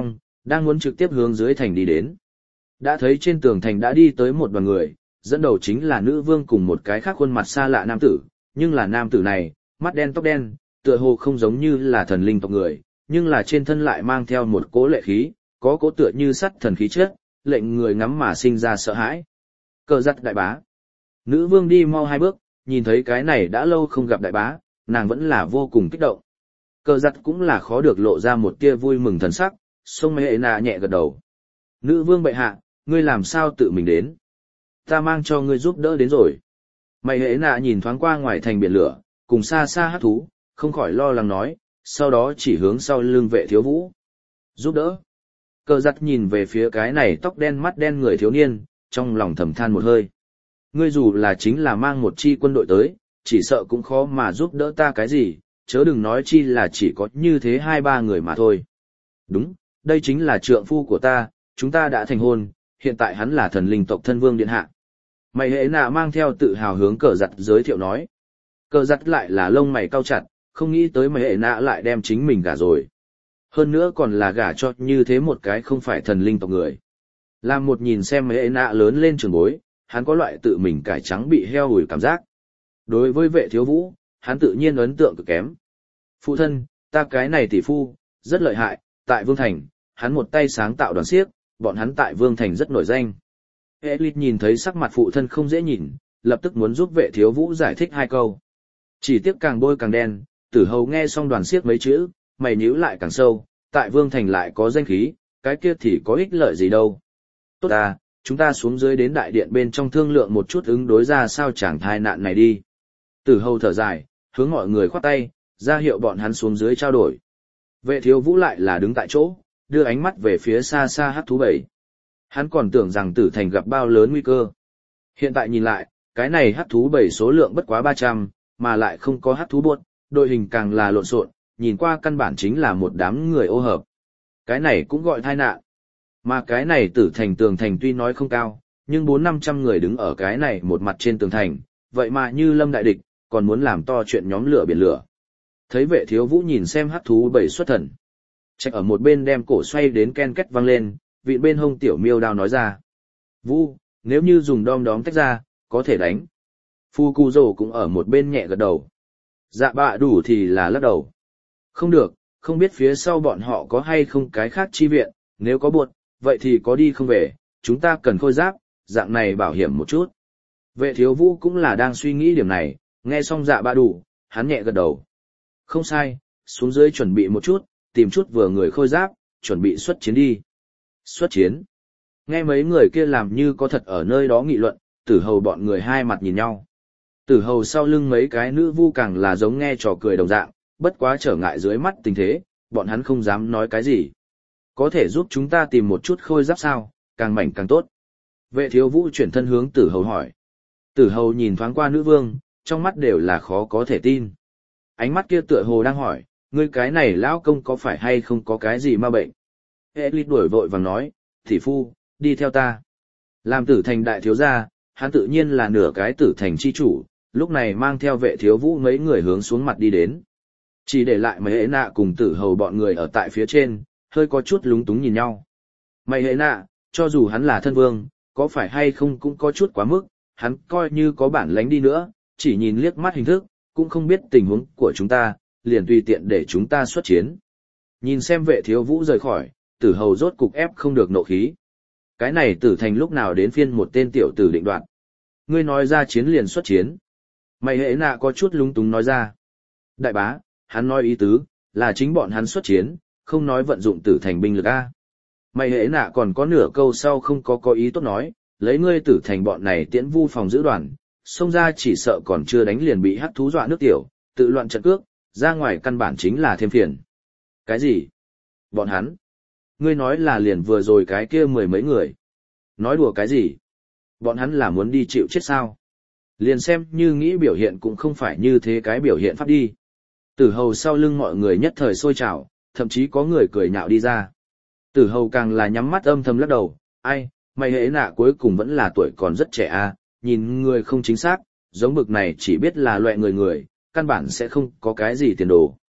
đang muốn trực tiếp hướng dưới thành đi đến. Đã thấy trên tường thành đã đi tới một đoàn người, dẫn đầu chính là nữ vương cùng một cái khác khuôn mặt xa lạ nam tử, nhưng là nam tử này, mắt đen tóc đen, tựa hồ không giống như là thần linh tộc người, nhưng là trên thân lại mang theo một cỗ lệ khí, có cỗ tựa như sắt thần khí chất, lệnh người ngắm mà sinh ra sợ hãi. Cờ giặt đại bá. Nữ vương đi mau hai bước, nhìn thấy cái này đã lâu không gặp đại bá, nàng vẫn là vô cùng kích động. Cờ giặt cũng là khó được lộ ra một tia vui mừng thần sắc, sông mê nạ nhẹ gật đầu. Nữ vương bệ hạ, ngươi làm sao tự mình đến? Ta mang cho ngươi giúp đỡ đến rồi. Mày hễ nạ nhìn thoáng qua ngoài thành biển lửa, cùng xa xa hát thú, không khỏi lo lắng nói, sau đó chỉ hướng sau lưng vệ thiếu vũ. Giúp đỡ. Cờ giặt nhìn về phía cái này tóc đen mắt đen người thiếu niên, trong lòng thầm than một hơi. Ngươi dù là chính là mang một chi quân đội tới, chỉ sợ cũng khó mà giúp đỡ ta cái gì, chớ đừng nói chi là chỉ có như thế hai ba người mà thôi. Đúng, đây chính là trượng phu của ta, chúng ta đã thành hôn, hiện tại hắn là thần linh tộc thân vương điện hạ. Mày hễ nạ mang theo tự hào hướng cờ giặt giới thiệu nói. Cờ giặt lại là lông mày cau chặt, không nghĩ tới mày hễ nạ lại đem chính mình gả rồi. Hơn nữa còn là gả cho như thế một cái không phải thần linh tộc người. Làm một nhìn xem mày hễ nạ lớn lên trường bối, hắn có loại tự mình cải trắng bị heo hủi cảm giác. Đối với vệ thiếu vũ, hắn tự nhiên ấn tượng cực kém. Phụ thân, ta cái này tỷ phu, rất lợi hại, tại Vương Thành, hắn một tay sáng tạo đoàn xiếc, bọn hắn tại Vương Thành rất nổi danh. Elite nhìn thấy sắc mặt phụ thân không dễ nhìn, lập tức muốn giúp vệ thiếu vũ giải thích hai câu. Chỉ tiếc càng bôi càng đen, Tử Hầu nghe xong đoàn xiếc mấy chữ, mày nhíu lại càng sâu, tại Vương Thành lại có danh khí, cái kia thì có ích lợi gì đâu. Tốt à, chúng ta xuống dưới đến đại điện bên trong thương lượng một chút ứng đối ra sao chẳng thai nạn này đi. Tử Hầu thở dài, hướng mọi người khoát tay, ra hiệu bọn hắn xuống dưới trao đổi. Vệ thiếu vũ lại là đứng tại chỗ, đưa ánh mắt về phía xa xa hắc thú bảy. Hắn còn tưởng rằng Tử Thành gặp bao lớn nguy cơ. Hiện tại nhìn lại, cái này hắc thú bảy số lượng bất quá ba trăm, mà lại không có hắc thú buốt, đội hình càng là lộn xộn, nhìn qua căn bản chính là một đám người ô hợp. Cái này cũng gọi tai nạn. Mà cái này Tử Thành tường thành tuy nói không cao, nhưng bốn năm trăm người đứng ở cái này một mặt trên tường thành, vậy mà như lâm đại địch, còn muốn làm to chuyện nhóm lửa biển lửa. Thấy vệ thiếu vũ nhìn xem hắc thú bảy xuất thần. Trạch ở một bên đem cổ xoay đến ken két vang lên, vị bên hông tiểu miêu đao nói ra. Vũ, nếu như dùng đom đóm tách ra, có thể đánh. Phu Cù Dồ cũng ở một bên nhẹ gật đầu. Dạ bạ đủ thì là lắc đầu. Không được, không biết phía sau bọn họ có hay không cái khác chi viện, nếu có buộc, vậy thì có đi không về, chúng ta cần khôi giáp, dạng này bảo hiểm một chút. Vệ thiếu vũ cũng là đang suy nghĩ điểm này, nghe xong dạ bạ đủ, hắn nhẹ gật đầu. Không sai, xuống dưới chuẩn bị một chút, tìm chút vừa người khôi giáp, chuẩn bị xuất chiến đi. Xuất chiến. Nghe mấy người kia làm như có thật ở nơi đó nghị luận, Tử Hầu bọn người hai mặt nhìn nhau. Tử Hầu sau lưng mấy cái nữ vu càng là giống nghe trò cười đồng dạng, bất quá trở ngại dưới mắt tình thế, bọn hắn không dám nói cái gì. Có thể giúp chúng ta tìm một chút khôi giáp sao, càng mảnh càng tốt. Vệ thiếu vũ chuyển thân hướng Tử Hầu hỏi. Tử Hầu nhìn thoáng qua nữ vương, trong mắt đều là khó có thể tin. Ánh mắt kia tựa hồ đang hỏi, ngươi cái này lão công có phải hay không có cái gì ma bệnh? Elite đuổi vội vàng nói, thị phu, đi theo ta. Làm Tử Thành đại thiếu gia, hắn tự nhiên là nửa cái Tử Thành chi chủ, lúc này mang theo vệ thiếu vũ mấy người hướng xuống mặt đi đến. Chỉ để lại mấy hệ nạ cùng Tử Hầu bọn người ở tại phía trên, hơi có chút lúng túng nhìn nhau. Mày hệ nạ, cho dù hắn là thân vương, có phải hay không cũng có chút quá mức, hắn coi như có bản lánh đi nữa, chỉ nhìn liếc mắt hình thức, cũng không biết tình huống của chúng ta, liền tùy tiện để chúng ta xuất chiến. Nhìn xem vệ thiếu vũ rời khỏi, Tử Hầu rốt cục ép không được nộ khí. Cái này Tử Thành lúc nào đến phiên một tên tiểu tử định đoạt. Ngươi nói ra chiến liền xuất chiến. Mày hệ nạ có chút lúng túng nói ra. Đại bá, hắn nói ý tứ, là chính bọn hắn xuất chiến, không nói vận dụng Tử Thành binh lực A. Mày hệ nạ còn có nửa câu sau không có có ý tốt nói, lấy ngươi Tử Thành bọn này tiễn vu phòng giữ đoàn, xông ra chỉ sợ còn chưa đánh liền bị hắc thú dọa nước tiểu, tự loạn trận cước, ra ngoài căn bản chính là thêm phiền. Cái gì? Bọn hắn? Ngươi nói là liền vừa rồi cái kia mười mấy người. Nói đùa cái gì? Bọn hắn là muốn đi chịu chết sao? Liền xem như nghĩ biểu hiện cũng không phải như thế cái biểu hiện pháp đi. Tử Hầu sau lưng mọi người nhất thời sôi trào, thậm chí có người cười nhạo đi ra. Tử Hầu càng là nhắm mắt âm thầm lắc đầu, ai, mày hễ nạ cuối cùng vẫn là tuổi còn rất trẻ à, nhìn người không chính xác, giống bực này chỉ biết là loại người người, căn bản sẽ không có cái gì tiền đồ.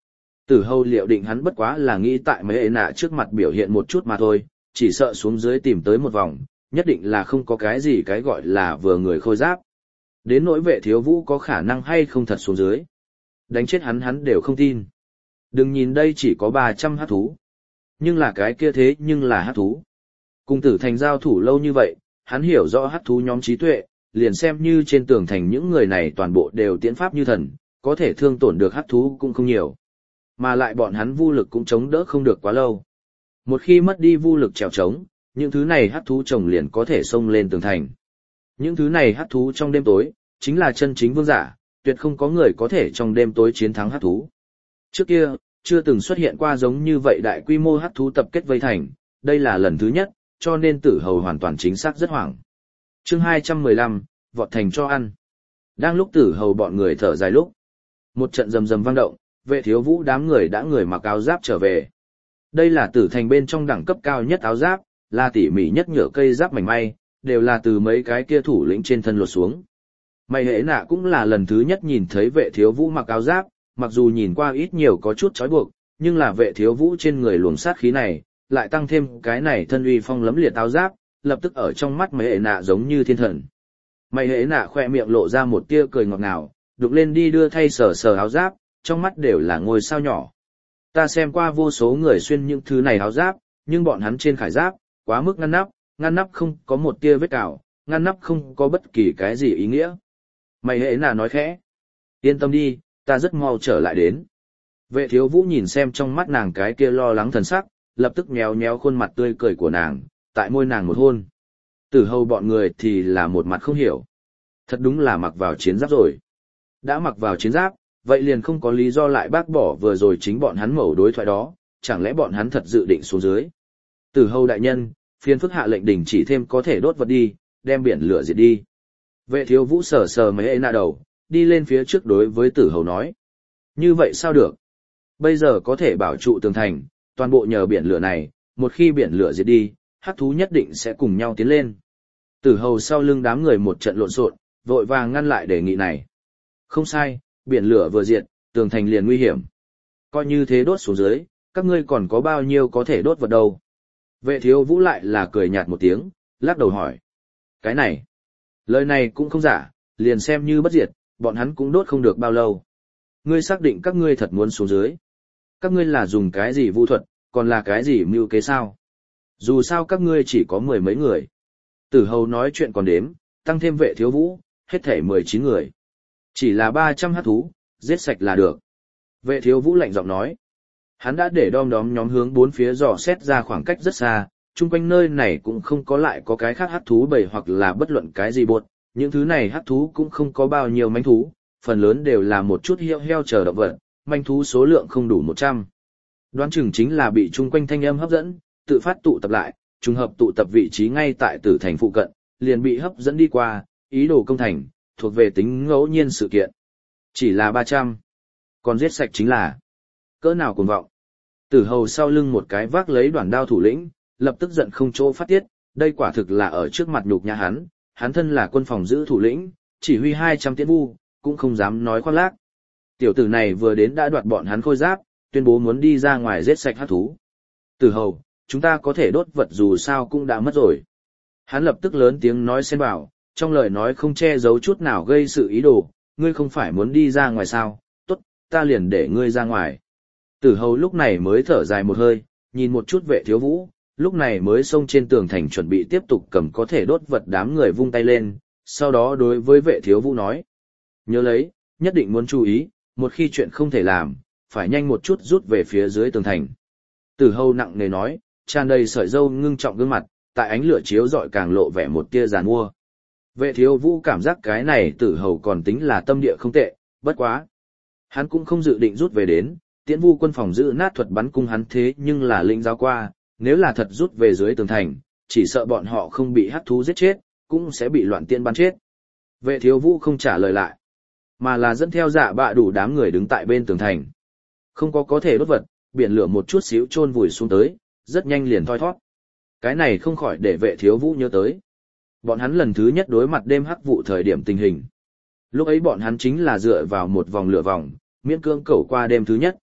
Tử hầu liệu định hắn bất quá là nghĩ tại mấy hệ nạ trước mặt biểu hiện một chút mà thôi, chỉ sợ xuống dưới tìm tới một vòng, nhất định là không có cái gì cái gọi là vừa người khôi giáp. Đến nỗi vệ thiếu vũ có khả năng hay không thật xuống dưới. Đánh chết hắn hắn đều không tin. Đừng nhìn đây chỉ có ba trăm hắc thú. Nhưng là cái kia thế nhưng là hắc thú. Cùng tử thành giao thủ lâu như vậy, hắn hiểu rõ hắc thú nhóm trí tuệ, liền xem như trên tường thành những người này toàn bộ đều tiễn pháp như thần, có thể thương tổn được hắc thú cũng không nhiều. Mà lại bọn hắn vô lực cũng chống đỡ không được quá lâu. Một khi mất đi vô lực trèo trống, những thứ này hắc thú chồng liền có thể xông lên tường thành. Những thứ này hắc thú trong đêm tối, chính là chân chính vương giả, tuyệt không có người có thể trong đêm tối chiến thắng hắc thú. Trước kia, chưa từng xuất hiện qua giống như vậy đại quy mô hắc thú tập kết vây thành, đây là lần thứ nhất, cho nên tử hầu hoàn toàn chính xác rất hoảng. Chương hai trăm mười lăm, vọt thành cho ăn. Đang lúc tử hầu bọn người thở dài lúc, một trận rầm rầm vang động, vệ thiếu vũ đám người đã người mặc áo giáp trở về. Đây là tử thành bên trong đẳng cấp cao nhất áo giáp, là tỉ mỉ nhất nhựa cây giáp mảnh may, đều là từ mấy cái kia thủ lĩnh trên thân lột xuống. Mày hễ nạ cũng là lần thứ nhất nhìn thấy vệ thiếu vũ mặc áo giáp, mặc dù nhìn qua ít nhiều có chút trói buộc, nhưng là vệ thiếu vũ trên người luồng sát khí này, lại tăng thêm cái này thân uy phong lấm liệt áo giáp, lập tức ở trong mắt mày hễ nạ giống như thiên thần. Mày hễ nạ khoe miệng lộ ra một tia cười ngọt ngào, đục lên đi đưa thay sờ sờ áo giáp, trong mắt đều là ngôi sao nhỏ. Ta xem qua vô số người xuyên những thứ này áo giáp, nhưng bọn hắn trên khải giáp, quá mức ngăn nắp, ngăn nắp không có một tia vết cào, ngăn nắp không có bất kỳ cái gì ý nghĩa. Mày hễ nạ nói khẽ. Yên tâm đi, ta rất mau trở lại đến. Vệ thiếu vũ nhìn xem trong mắt nàng cái kia lo lắng thần sắc, lập tức nhéo nhéo khuôn mặt tươi cười của nàng, tại môi nàng một hôn. Tử hầu bọn người thì là một mặt không hiểu. Thật đúng là mặc vào chiến giáp rồi. Đã mặc vào chiến giáp, vậy liền không có lý do lại bác bỏ vừa rồi chính bọn hắn mẩu đối thoại đó, chẳng lẽ bọn hắn thật dự định xuống dưới. Tử hầu đại nhân, phiên phức hạ lệnh đình chỉ thêm có thể đốt vật đi, đem biển lửa diệt đi. Vệ thiếu vũ sờ sờ mấy ấy nạ đầu, đi lên phía trước đối với tử hầu nói. Như vậy sao được? Bây giờ có thể bảo trụ tường thành, toàn bộ nhờ biển lửa này, một khi biển lửa diệt đi, hắc thú nhất định sẽ cùng nhau tiến lên. Tử hầu sau lưng đám người một trận lộn xộn, vội vàng ngăn lại đề nghị này. Không sai, biển lửa vừa diệt, tường thành liền nguy hiểm. Coi như thế đốt xuống dưới, các ngươi còn có bao nhiêu có thể đốt vật đâu. Vệ thiếu vũ lại là cười nhạt một tiếng, lắc đầu hỏi. Cái này, lời này cũng không giả, liền xem như bất diệt, bọn hắn cũng đốt không được bao lâu. Ngươi xác định các ngươi thật muốn xuống dưới. Các ngươi là dùng cái gì vu thuật, còn là cái gì mưu kế sao? Dù sao các ngươi chỉ có mười mấy người. Tử hầu nói chuyện còn đếm, tăng thêm vệ thiếu vũ, hết thể mười chín người. Chỉ là ba trăm hắc thú, giết sạch là được. Vệ thiếu vũ lạnh giọng nói. Hắn đã để đom đóm nhóm hướng bốn phía dò xét ra khoảng cách rất xa, chung quanh nơi này cũng không có lại có cái khác hắc thú bầy hoặc là bất luận cái gì bột. Những thứ này hắc thú cũng không có bao nhiêu manh thú, phần lớn đều là một chút heo heo chờ động vật, manh thú số lượng không đủ một trăm. Đoán chừng chính là bị chung quanh thanh âm hấp dẫn, tự phát tụ tập lại, trùng hợp tụ tập vị trí ngay tại tử thành phụ cận, liền bị hấp dẫn đi qua, ý đồ công thành, thuộc về tính ngẫu nhiên sự kiện. Chỉ là ba trăm. Còn giết sạch chính là cỡ nào cuồng vọng. Tử hầu sau lưng một cái vác lấy đoạn đao thủ lĩnh, lập tức giận không chỗ phát tiết, đây quả thực là ở trước mặt nhục nhã hắn, hắn thân là quân phòng giữ thủ lĩnh, chỉ huy hai trăm tiễn vu, cũng không dám nói khoác lác. Tiểu tử này vừa đến đã đoạt bọn hắn khôi giáp, tuyên bố muốn đi ra ngoài giết sạch hắc thú. Tử hầu, chúng ta có thể đốt vật dù sao cũng đã mất rồi. Hắn lập tức lớn tiếng nói xen vào, trong lời nói không che giấu chút nào gây sự ý đồ, ngươi không phải muốn đi ra ngoài sao, tốt, ta liền để ngươi ra ngoài. Tử hầu lúc này mới thở dài một hơi, nhìn một chút vệ thiếu vũ, lúc này mới xông trên tường thành chuẩn bị tiếp tục cầm có thể đốt vật đám người vung tay lên, sau đó đối với vệ thiếu vũ nói. Nhớ lấy, nhất định muốn chú ý, một khi chuyện không thể làm, phải nhanh một chút rút về phía dưới tường thành. Tử hầu nặng nề nói, tràn đầy sợi râu ngưng trọng gương mặt, tại ánh lửa chiếu rọi càng lộ vẻ một tia giàn mua. Vệ thiếu vũ cảm giác cái này tử hầu còn tính là tâm địa không tệ, bất quá. Hắn cũng không dự định rút về đến, tiễn vu quân phòng giữ nát thuật bắn cung hắn thế nhưng là lĩnh giáo qua, nếu là thật rút về dưới tường thành, chỉ sợ bọn họ không bị hắc thú giết chết, cũng sẽ bị loạn tiên bắn chết. Vệ thiếu vũ không trả lời lại, mà là dẫn theo dạ bạ đủ đám người đứng tại bên tường thành. Không có có thể đốt vật, biển lửa một chút xíu chôn vùi xuống tới, rất nhanh liền thoi thoát. Cái này không khỏi để vệ thiếu vũ nhớ tới. Bọn hắn lần thứ nhất đối mặt đêm hắc vụ thời điểm tình hình. Lúc ấy bọn hắn chính là dựa vào một vòng lửa vòng, miễn cưỡng cẩu qua đêm thứ nhất.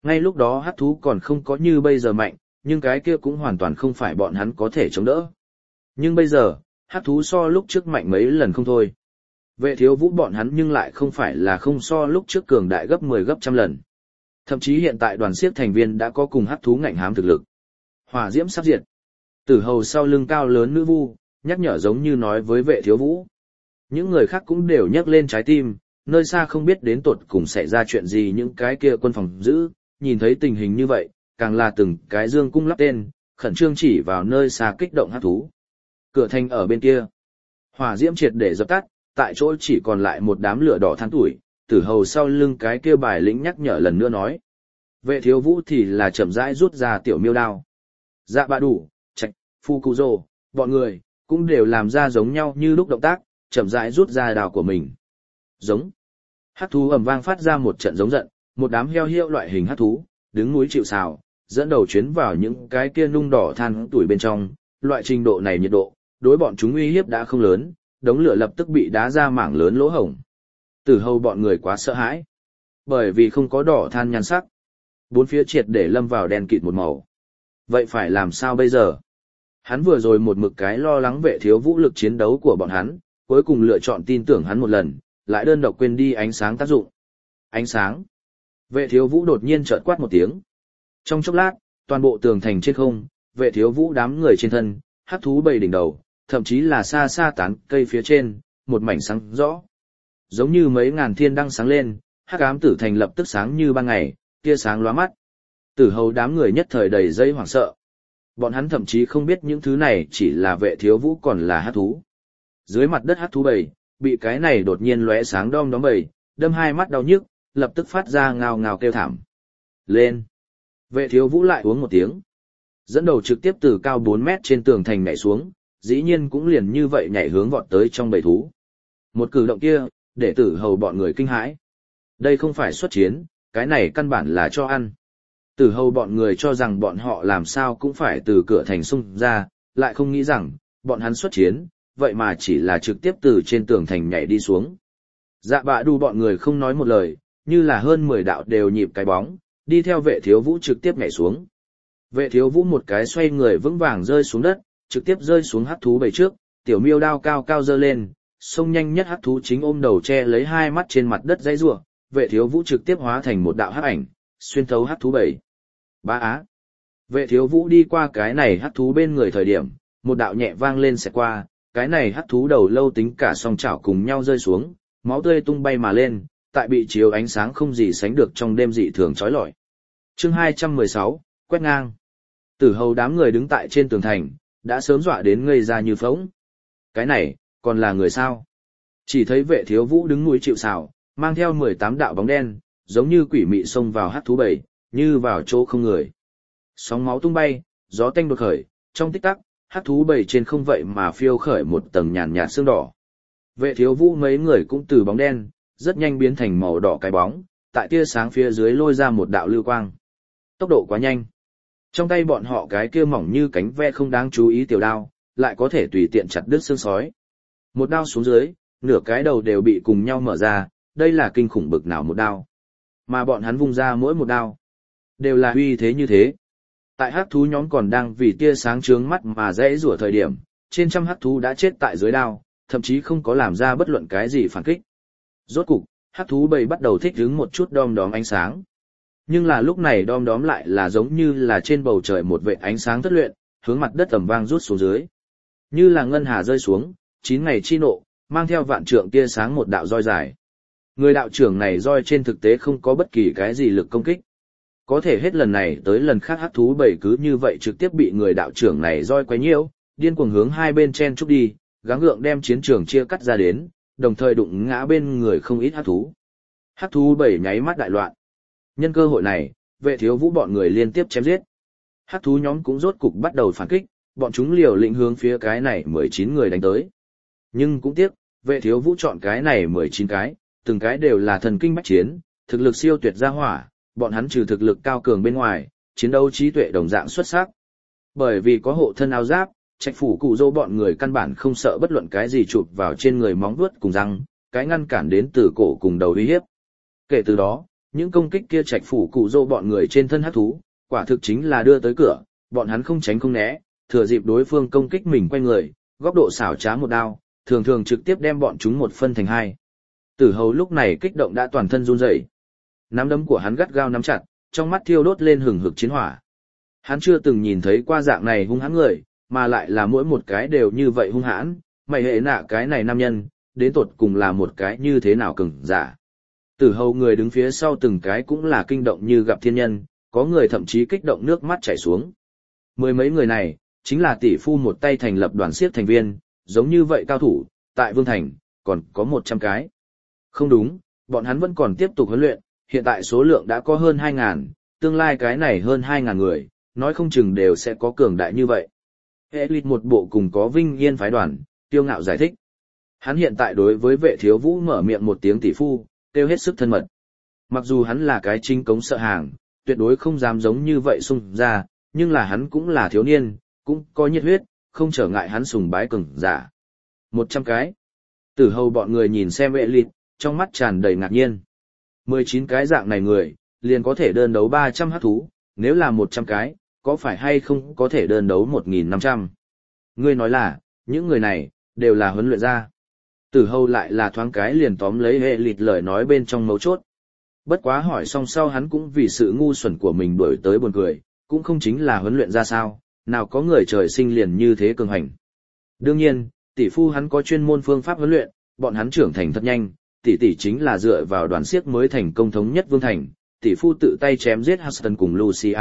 Ngay lúc đó hắc thú còn không có như bây giờ mạnh, nhưng cái kia cũng hoàn toàn không phải bọn hắn có thể chống đỡ. Nhưng bây giờ, hắc thú so lúc trước mạnh mấy lần không thôi. Vệ thiếu vũ bọn hắn nhưng lại không phải là không so lúc trước cường đại gấp mười gấp trăm lần. Thậm chí hiện tại đoàn siếc thành viên đã có cùng hắc thú ngạnh hám thực lực. Hỏa diễm sắp diệt. Tử hầu sau lưng cao lớn nữ vu, nhắc nhở giống như nói với vệ thiếu vũ. Những người khác cũng đều nhấc lên trái tim, nơi xa không biết đến tột cùng xảy ra chuyện gì những cái kia quân phòng giữ, nhìn thấy tình hình như vậy, càng là từng cái dương cung lắp tên, khẩn trương chỉ vào nơi xa kích động hắc thú. Cửa thành ở bên kia. Hỏa diễm triệt để dập tắt, tại chỗ chỉ còn lại một đám lửa đỏ than tuổi, tử hầu sau lưng cái kia bài lĩnh nhắc nhở lần nữa nói. Vệ thiếu vũ thì là chậm rãi rút ra tiểu miêu đao. Dạ bạ đủ, Trạch, phu cụ rồ, bọn người, cũng đều làm ra giống nhau như lúc động tác, chậm rãi rút ra đao của mình. Giống. Hắc thú ầm vang phát ra một trận giống giận, một đám heo hiu loại hình hắc thú, đứng núi chịu sào, dẫn đầu chuyến vào những cái kia nung đỏ than tuổi bên trong, loại trình độ này nhiệt độ, đối bọn chúng uy hiếp đã không lớn, đống lửa lập tức bị đá ra mảng lớn lỗ hổng. Tử hầu bọn người quá sợ hãi, bởi vì không có đỏ than nhan sắc, bốn phía triệt để lâm vào đen kịt một màu. Vậy phải làm sao bây giờ? Hắn vừa rồi một mực cái lo lắng vệ thiếu vũ lực chiến đấu của bọn hắn, cuối cùng lựa chọn tin tưởng hắn một lần, lại đơn độc quên đi ánh sáng tác dụng. Ánh sáng. Vệ thiếu vũ đột nhiên chợt quát một tiếng. Trong chốc lát, toàn bộ tường thành trên không, vệ thiếu vũ đám người trên thân, hắc thú bầy đỉnh đầu, thậm chí là xa xa tán cây phía trên, một mảnh sáng rõ. Giống như mấy ngàn thiên đăng sáng lên, hắc ám tử thành lập tức sáng như ban ngày, tia sáng lóa mắt. Tử hầu đám người nhất thời đầy dây hoảng sợ. Bọn hắn thậm chí không biết những thứ này chỉ là vệ thiếu vũ còn là hắc thú. Dưới mặt đất hắc thú bầy, bị cái này đột nhiên lóe sáng đom đóm bầy, đâm hai mắt đau nhức, lập tức phát ra ngao ngao kêu thảm. Lên! Vệ thiếu vũ lại uống một tiếng. Dẫn đầu trực tiếp từ cao bốn mét trên tường thành nhảy xuống, dĩ nhiên cũng liền như vậy nhảy hướng vọt tới trong bầy thú. Một cử động kia, để tử hầu bọn người kinh hãi. Đây không phải xuất chiến, cái này căn bản là cho ăn. Tử hầu bọn người cho rằng bọn họ làm sao cũng phải từ cửa thành xung ra, lại không nghĩ rằng, bọn hắn xuất chiến, vậy mà chỉ là trực tiếp từ trên tường thành nhảy đi xuống. Dạ bạ đu bọn người không nói một lời, như là hơn mười đạo đều nhịp cái bóng, đi theo vệ thiếu vũ trực tiếp nhảy xuống. Vệ thiếu vũ một cái xoay người vững vàng rơi xuống đất, trực tiếp rơi xuống hắc thú bầy trước, tiểu miêu đao cao cao giơ lên, xông nhanh nhất hắc thú chính ôm đầu che lấy hai mắt trên mặt đất dãy rủa, vệ thiếu vũ trực tiếp hóa thành một đạo hắc ảnh, xuyên thấu hắc thú bầy. Bá á. Vệ thiếu vũ đi qua cái này hắc thú bên người thời điểm, một đạo nhẹ vang lên sẽ qua, cái này hắc thú đầu lâu tính cả song chảo cùng nhau rơi xuống, máu tươi tung bay mà lên, tại bị chiếu ánh sáng không gì sánh được trong đêm dị thường chói lọi. Chương hai trăm mười sáu, quét ngang. Tử hầu đám người đứng tại trên tường thành, đã sớm dọa đến ngây ra như phỗng. Cái này, còn là người sao? Chỉ thấy vệ thiếu vũ đứng núi chịu sào, mang theo mười tám đạo bóng đen, giống như quỷ mị xông vào hắc thú bầy, như vào chỗ không người. Sóng máu tung bay, gió tanh đột khởi, trong tích tắc, hắc thú bầy trên không vậy mà phiêu khởi một tầng nhàn nhạt sương đỏ. Vệ thiếu vũ mấy người cũng từ bóng đen, rất nhanh biến thành màu đỏ cái bóng, tại tia sáng phía dưới lôi ra một đạo lưu quang. Tốc độ quá nhanh. Trong tay bọn họ cái kia mỏng như cánh ve không đáng chú ý tiểu đao, lại có thể tùy tiện chặt đứt xương sói. Một đao xuống dưới, nửa cái đầu đều bị cùng nhau mở ra, đây là kinh khủng bực nào một đao. Mà bọn hắn vung ra mỗi một đao, đều là uy thế như thế. Tại hắc thú nhóm còn đang vì tia sáng trướng mắt mà dễ rủa thời điểm, trên trăm hắc thú đã chết tại dưới đao, thậm chí không có làm ra bất luận cái gì phản kích. Rốt cục, hắc thú bầy bắt đầu thích ứng một chút đom đóm ánh sáng. Nhưng là lúc này đom đóm lại là giống như là trên bầu trời một vệt ánh sáng thất luyện, hướng mặt đất tầm vang rút xuống dưới. Như là ngân hà rơi xuống, chín ngày chi nộ, mang theo vạn trượng tia sáng một đạo roi dài. Người đạo trưởng này roi trên thực tế không có bất kỳ cái gì lực công kích. Có thể hết lần này tới lần khác hắc thú bầy cứ như vậy trực tiếp bị người đạo trưởng này roi quấy nhiễu, điên cuồng hướng hai bên chen chúc đi, gắng gượng đem chiến trường chia cắt ra đến, đồng thời đụng ngã bên người không ít hắc thú. Hắc thú bầy nháy mắt đại loạn. Nhân cơ hội này, vệ thiếu vũ bọn người liên tiếp chém giết. Hắc thú nhóm cũng rốt cục bắt đầu phản kích, bọn chúng liều lĩnh hướng phía cái này mười chín người đánh tới. Nhưng cũng tiếc, vệ thiếu vũ chọn cái này mười chín cái, từng cái đều là thần kinh bách chiến, thực lực siêu tuyệt ra hỏa, bọn hắn trừ thực lực cao cường bên ngoài, chiến đấu trí tuệ đồng dạng xuất sắc. Bởi vì có hộ thân áo giáp, Trạch phủ cụ dỗ bọn người căn bản không sợ bất luận cái gì chụp vào trên người móng vuốt cùng răng, cái ngăn cản đến từ cổ cùng đầu uy hiếp. Kể từ đó, những công kích kia trạch phủ cụ rô bọn người trên thân hắc thú, quả thực chính là đưa tới cửa, bọn hắn không tránh không né, thừa dịp đối phương công kích mình quay người, góc độ xảo trá một đao, thường thường trực tiếp đem bọn chúng một phân thành hai. Tử hầu lúc này kích động đã toàn thân run rẩy. Nắm đấm của hắn gắt gao nắm chặt, trong mắt thiêu đốt lên hừng hực chiến hỏa. Hắn chưa từng nhìn thấy qua dạng này hung hãn người, mà lại là mỗi một cái đều như vậy hung hãn, mày hệ nạ cái này nam nhân, đến tột cùng là một cái như thế nào cường giả. Tử hầu người đứng phía sau từng cái cũng là kinh động như gặp thiên nhân, có người thậm chí kích động nước mắt chảy xuống. Mười mấy người này, chính là tỷ phu một tay thành lập đoàn siết thành viên, giống như vậy cao thủ, tại Vương Thành, còn có một trăm cái. Không đúng, bọn hắn vẫn còn tiếp tục huấn luyện, hiện tại số lượng đã có hơn hai ngàn, tương lai cái này hơn hai ngàn người, nói không chừng đều sẽ có cường đại như vậy. Elite một bộ cùng có vinh yên phái đoàn, tiêu ngạo giải thích. Hắn hiện tại đối với vệ thiếu vũ mở miệng một tiếng tỷ phu, tiêu hết sức thân mật. Mặc dù hắn là cái chính cống sợ hàng, tuyệt đối không dám giống như vậy xung ra, nhưng là hắn cũng là thiếu niên, cũng có nhiệt huyết, không trở ngại hắn sùng bái cường giả. Một trăm cái. Tử hầu bọn người nhìn xem Elite, trong mắt tràn đầy ngạc nhiên. Mười chín cái dạng này người, liền có thể đơn đấu ba trăm hắc thú, nếu là một trăm cái, có phải hay không có thể đơn đấu một nghìn năm trăm. Ngươi nói là, những người này, đều là huấn luyện ra. Tử hầu lại là thoáng cái liền tóm lấy hệ lịt lời nói bên trong mấu chốt. Bất quá hỏi xong sau hắn cũng vì sự ngu xuẩn của mình đuổi tới buồn cười, cũng không chính là huấn luyện ra sao, nào có người trời sinh liền như thế cường hành. Đương nhiên, tỷ phu hắn có chuyên môn phương pháp huấn luyện, bọn hắn trưởng thành thật nhanh, tỷ tỷ chính là dựa vào đoàn siếc mới thành công thống nhất Vương Thành, tỷ phu tự tay chém giết Huston cùng Lucia.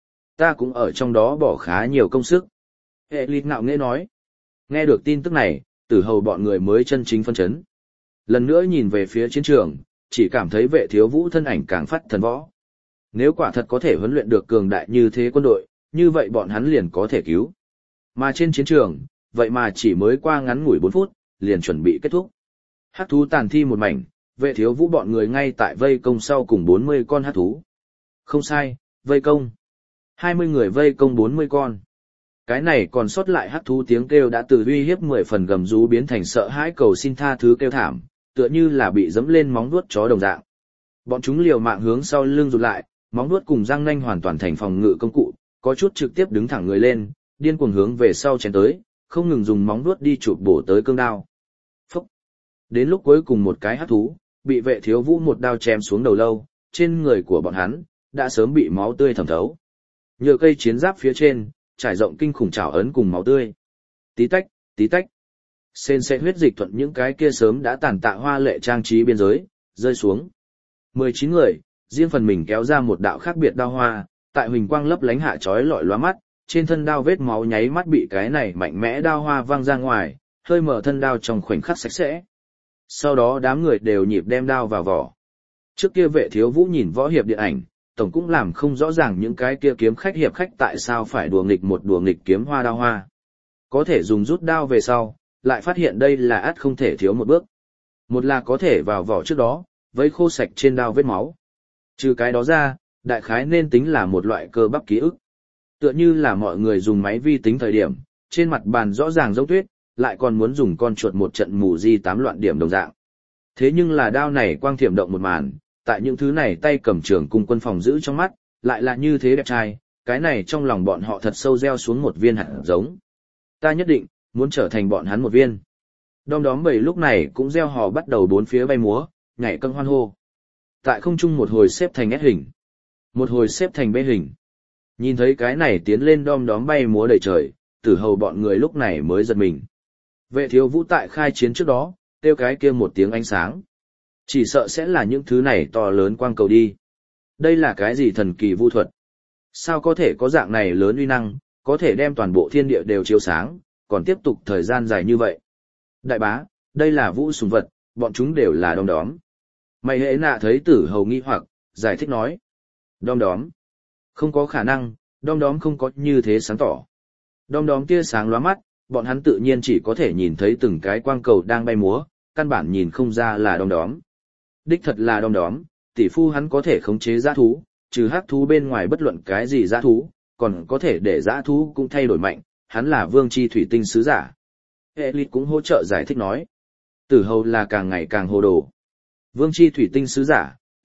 Ta cũng ở trong đó bỏ khá nhiều công sức. Elite ngạo nghễ nói. Nghe được tin tức này, tử hầu bọn người mới chân chính phân chấn. Lần nữa nhìn về phía chiến trường, chỉ cảm thấy vệ thiếu vũ thân ảnh càng phát thần võ. Nếu quả thật có thể huấn luyện được cường đại như thế quân đội, như vậy bọn hắn liền có thể cứu. Mà trên chiến trường, vậy mà chỉ mới qua ngắn ngủi bốn phút, liền chuẩn bị kết thúc. Hắc thú tàn thi một mảnh, vệ thiếu vũ bọn người ngay tại vây công sau cùng bốn mươi con hắc thú. Không sai, vây công. hai mươi người vây công bốn mươi con. Cái này còn sót lại hắc thú tiếng kêu đã từ uy hiếp mười phần gầm rú biến thành sợ hãi cầu xin tha thứ kêu thảm, tựa như là bị dẫm lên móng vuốt chó đồng dạng. Bọn chúng liều mạng hướng sau lưng rụt lại, móng vuốt cùng răng nanh hoàn toàn thành phòng ngự công cụ, có chút trực tiếp đứng thẳng người lên, điên cuồng hướng về sau chém tới, không ngừng dùng móng vuốt đi chụp bổ tới cương đao. Phúc! Đến lúc cuối cùng một cái hắc thú, bị vệ thiếu vũ một đao chém xuống đầu lâu, trên người của bọn hắn, đã sớm bị máu tươi thẩm thấu. Nhựa cây chiến giáp phía trên, trải rộng kinh khủng trảo ấn cùng máu tươi. Tí tách, tí tách. Sên sẽ huyết dịch thuận những cái kia sớm đã tàn tạ hoa lệ trang trí biên giới, rơi xuống. mười chín người, riêng phần mình kéo ra một đạo khác biệt đao hoa, tại huỳnh quang lấp lánh hạ chói lọi lóa mắt, trên thân đao vết máu nháy mắt bị cái này mạnh mẽ đao hoa văng ra ngoài, hơi mở thân đao trong khoảnh khắc sạch sẽ. Sau đó đám người đều nhịp đem đao vào vỏ. Trước kia vệ thiếu vũ nhìn võ hiệp điện ảnh, tổng cũng làm không rõ ràng những cái kia kiếm khách hiệp khách tại sao phải đùa nghịch một đùa nghịch kiếm hoa đao hoa. Có thể dùng rút đao về sau, lại phát hiện đây là ắt không thể thiếu một bước. Một là có thể vào vỏ trước đó, vấy khô sạch trên đao vết máu. Trừ cái đó ra, đại khái nên tính là một loại cơ bắp ký ức. Tựa như là mọi người dùng máy vi tính thời điểm, trên mặt bàn rõ ràng giống tuyết, lại còn muốn dùng con chuột một trận mù di tám loạn điểm đồng dạng. Thế nhưng là đao này quang thiểm động một màn, tại những thứ này tay cầm trường cung quân phòng giữ trong mắt, lại là như thế đẹp trai, cái này trong lòng bọn họ thật sâu gieo xuống một viên hạt giống. Ta nhất định, muốn trở thành bọn hắn một viên. Đom đóm bầy lúc này cũng gieo hò bắt đầu bốn phía bay múa, nhảy cân hoan hô. Tại không trung một hồi xếp thành S hình, một hồi xếp thành B hình. Nhìn thấy cái này tiến lên đom đóm bay múa đầy trời, tử hầu bọn người lúc này mới giật mình. Vệ thiếu vũ tại khai chiến trước đó, kêu cái kia một tiếng ánh sáng. Chỉ sợ sẽ là những thứ này to lớn quang cầu đi. Đây là cái gì thần kỳ vu thuật? Sao có thể có dạng này lớn uy năng, có thể đem toàn bộ thiên địa đều chiếu sáng, còn tiếp tục thời gian dài như vậy? Đại bá, đây là vũ sùng vật, bọn chúng đều là đom đóm. Mày hễ nạ thấy tử hầu nghi hoặc, giải thích nói. Đom đóm. Không có khả năng, đom đóm không có như thế sáng tỏ. Đom đóm tia sáng lóa mắt, bọn hắn tự nhiên chỉ có thể nhìn thấy từng cái quang cầu đang bay múa, căn bản nhìn không ra là đom đóm. Đích thật là đom đóm, tỷ phu hắn có thể khống chế dã thú, trừ hắc thú bên ngoài bất luận cái gì dã thú, còn có thể để dã thú cũng thay đổi mạnh, hắn là vương chi thủy tinh sứ giả. Elite cũng hỗ trợ giải thích nói. Tử hầu là càng ngày càng hồ đồ. Vương chi thủy tinh sứ giả,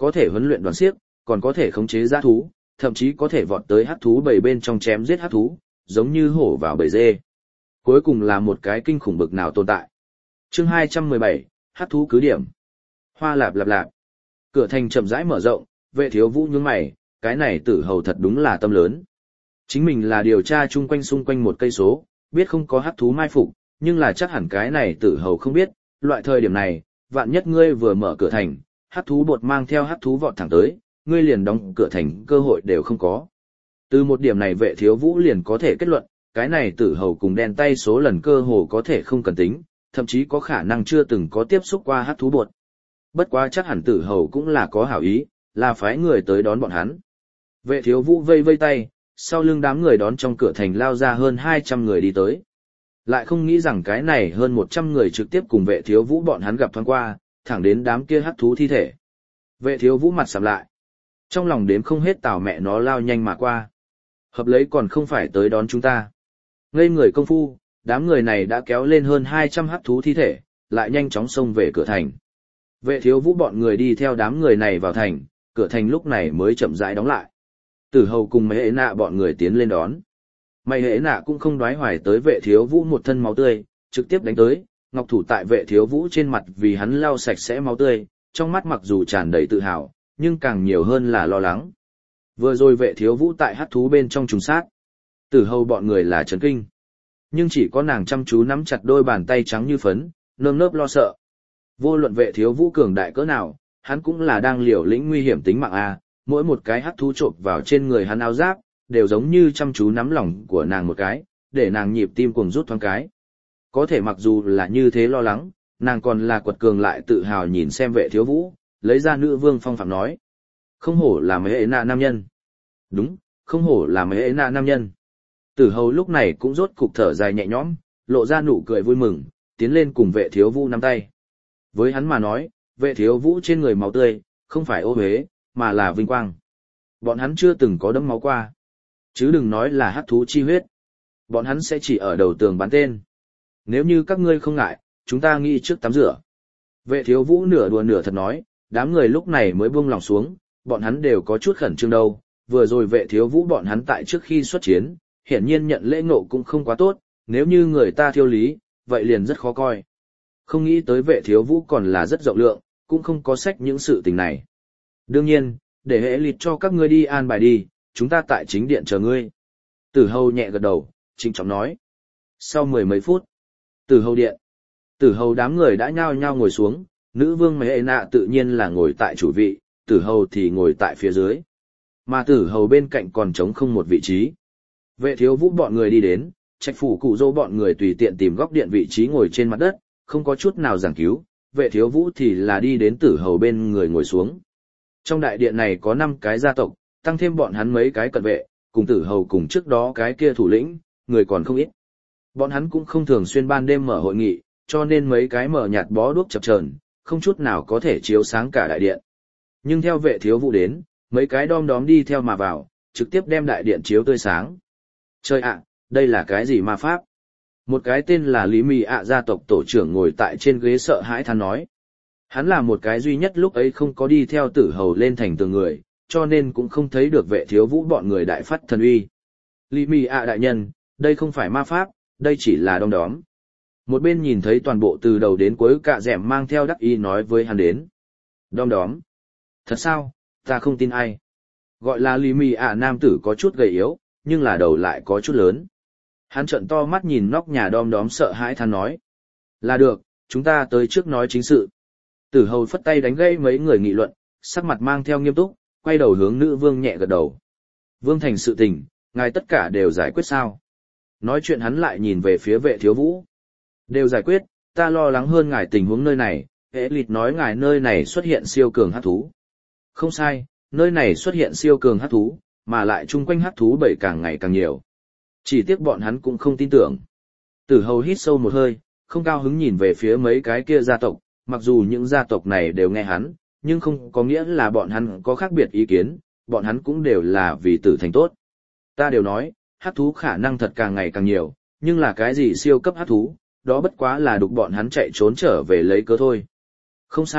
có thể huấn luyện đoàn xiếc, còn có thể khống chế dã thú, thậm chí có thể vọt tới hắc thú bầy bên trong chém giết hắc thú, giống như hổ vào bầy dê. Cuối cùng là một cái kinh khủng bực nào tồn tại. Chương hai trăm mười bảy, hắc thú cứ điểm. Hoa lạp lạp lạp. Cửa thành chậm rãi mở rộng, Vệ Thiếu Vũ nhướng mày, cái này Tử Hầu thật đúng là tâm lớn. Chính mình là điều tra chung quanh xung quanh một cây số, biết không có hắc thú mai phục, nhưng là chắc hẳn cái này Tử Hầu không biết, loại thời điểm này, vạn nhất ngươi vừa mở cửa thành, hắc thú bột mang theo hắc thú vọt thẳng tới, ngươi liền đóng cửa thành cơ hội đều không có. Từ một điểm này Vệ Thiếu Vũ liền có thể kết luận, cái này Tử Hầu cùng đen tay số lần cơ hồ có thể không cần tính, thậm chí có khả năng chưa từng có tiếp xúc qua hắc thú bột. Bất quá chắc hẳn Tử Hầu cũng là có hảo ý, là phái người tới đón bọn hắn. Vệ Thiếu Vũ vây vây tay, sau lưng đám người đón trong cửa thành lao ra hơn hai trăm người đi tới. Lại không nghĩ rằng cái này hơn một trăm người trực tiếp cùng Vệ Thiếu Vũ bọn hắn gặp thoáng qua, thẳng đến đám kia hắc thú thi thể. Vệ Thiếu Vũ mặt sầm lại. Trong lòng đếm không hết tào mẹ nó lao nhanh mà qua. Hợp lấy còn không phải tới đón chúng ta. Ngây người công phu, đám người này đã kéo lên hơn hai trăm hắc thú thi thể, lại nhanh chóng xông về cửa thành. Vệ Thiếu Vũ bọn người đi theo đám người này vào thành, cửa thành lúc này mới chậm rãi đóng lại. Tử Hầu cùng mấy hệ nạ bọn người tiến lên đón. Mấy hệ nạ cũng không đoái hoài tới Vệ Thiếu Vũ một thân máu tươi, trực tiếp đánh tới, ngọc thủ tại Vệ Thiếu Vũ trên mặt vì hắn lau sạch sẽ máu tươi, trong mắt mặc dù tràn đầy tự hào, nhưng càng nhiều hơn là lo lắng. Vừa rồi Vệ Thiếu Vũ tại hắc thú bên trong trùng sát. Tử Hầu bọn người là chấn kinh. Nhưng chỉ có nàng chăm chú nắm chặt đôi bàn tay trắng như phấn, nơm nớp lo sợ. Vô luận Vệ Thiếu Vũ cường đại cỡ nào, hắn cũng là đang liều lĩnh nguy hiểm tính mạng a, mỗi một cái hắc thú chộp vào trên người hắn áo giáp, đều giống như chăm chú nắm lòng của nàng một cái, để nàng nhịp tim cuồng rút thoáng cái. Có thể mặc dù là như thế lo lắng, nàng còn là quật cường lại tự hào nhìn xem Vệ Thiếu Vũ, lấy ra nữ vương phong phạm nói. Không hổ là mấy ấy nạ nam nhân. Đúng, không hổ là mấy ấy nạ nam nhân. Tử Hầu lúc này cũng rốt cục thở dài nhẹ nhõm, lộ ra nụ cười vui mừng, tiến lên cùng Vệ Thiếu Vũ nắm tay. Với hắn mà nói, Vệ Thiếu Vũ trên người máu tươi, không phải ô uế, mà là vinh quang. Bọn hắn chưa từng có đẫm máu qua. Chứ đừng nói là hắc thú chi huyết. Bọn hắn sẽ chỉ ở đầu tường bắn tên. Nếu như các ngươi không ngại, chúng ta nghĩ trước tắm rửa. Vệ Thiếu Vũ nửa đùa nửa thật nói, đám người lúc này mới buông lòng xuống, bọn hắn đều có chút khẩn trương đâu. Vừa rồi Vệ Thiếu Vũ bọn hắn tại trước khi xuất chiến, hiển nhiên nhận lễ ngộ cũng không quá tốt, nếu như người ta thiêu lý, vậy liền rất khó coi. Không nghĩ tới Vệ Thiếu Vũ còn là rất rộng lượng, cũng không có sách những sự tình này. Đương nhiên, để hệ lịt cho các ngươi đi an bài đi, chúng ta tại chính điện chờ ngươi. Tử Hầu nhẹ gật đầu, trịnh trọng nói. Sau mười mấy phút, Tử Hầu điện. Tử Hầu đám người đã nhao nhao ngồi xuống, nữ vương mấy hệ nạ tự nhiên là ngồi tại chủ vị, Tử Hầu thì ngồi tại phía dưới. Mà Tử Hầu bên cạnh còn trống không một vị trí. Vệ Thiếu Vũ bọn người đi đến, Trạch phủ cụ dỗ bọn người tùy tiện tìm góc điện vị trí ngồi trên mặt đất, không có chút nào giảng cứu, Vệ Thiếu Vũ thì là đi đến Tử Hầu bên người ngồi xuống. Trong đại điện này có năm cái gia tộc, tăng thêm bọn hắn mấy cái cận vệ, cùng Tử Hầu cùng trước đó cái kia thủ lĩnh, người còn không ít. Bọn hắn cũng không thường xuyên ban đêm mở hội nghị, cho nên mấy cái mở nhạt bó đuốc chập chờn, không chút nào có thể chiếu sáng cả đại điện. Nhưng theo Vệ Thiếu Vũ đến, mấy cái đom đóm đi theo mà vào, trực tiếp đem đại điện chiếu tươi sáng. Trời ạ, đây là cái gì ma pháp? Một cái tên là Lý Mị ạ gia tộc tổ trưởng ngồi tại trên ghế sợ hãi than nói. Hắn là một cái duy nhất lúc ấy không có đi theo Tử Hầu lên thành tường người, cho nên cũng không thấy được Vệ Thiếu Vũ bọn người đại phát thần uy. Lý Mị ạ đại nhân, đây không phải ma pháp, đây chỉ là đom đóm. Một bên nhìn thấy toàn bộ từ đầu đến cuối cạ dẻm mang theo đắc ý nói với hắn đến. Đom đóm. Thật sao, ta không tin ai. Gọi là Lý Mị ạ nam tử có chút gầy yếu, nhưng là đầu lại có chút lớn. Hắn trợn to mắt nhìn nóc nhà đom đóm sợ hãi than nói. Là được, chúng ta tới trước nói chính sự. Tử Hầu phất tay đánh gây mấy người nghị luận, sắc mặt mang theo nghiêm túc, quay đầu hướng nữ vương nhẹ gật đầu. Vương thành sự tình, ngài tất cả đều giải quyết sao? Nói chuyện hắn lại nhìn về phía Vệ Thiếu Vũ. Đều giải quyết, ta lo lắng hơn ngài tình huống nơi này, hệ lịt nói ngài nơi này xuất hiện siêu cường hắc thú. Không sai, nơi này xuất hiện siêu cường hắc thú, mà lại chung quanh hắc thú bảy càng ngày càng nhiều. Chỉ tiếc bọn hắn cũng không tin tưởng. Tử Hầu hít sâu một hơi, không cao hứng nhìn về phía mấy cái kia gia tộc, mặc dù những gia tộc này đều nghe hắn, nhưng không có nghĩa là bọn hắn có khác biệt ý kiến, bọn hắn cũng đều là vì tử thành tốt. Ta đều nói, hắc thú khả năng thật càng ngày càng nhiều, nhưng là cái gì siêu cấp hắc thú, đó bất quá là đục bọn hắn chạy trốn trở về lấy cớ thôi. Không sai,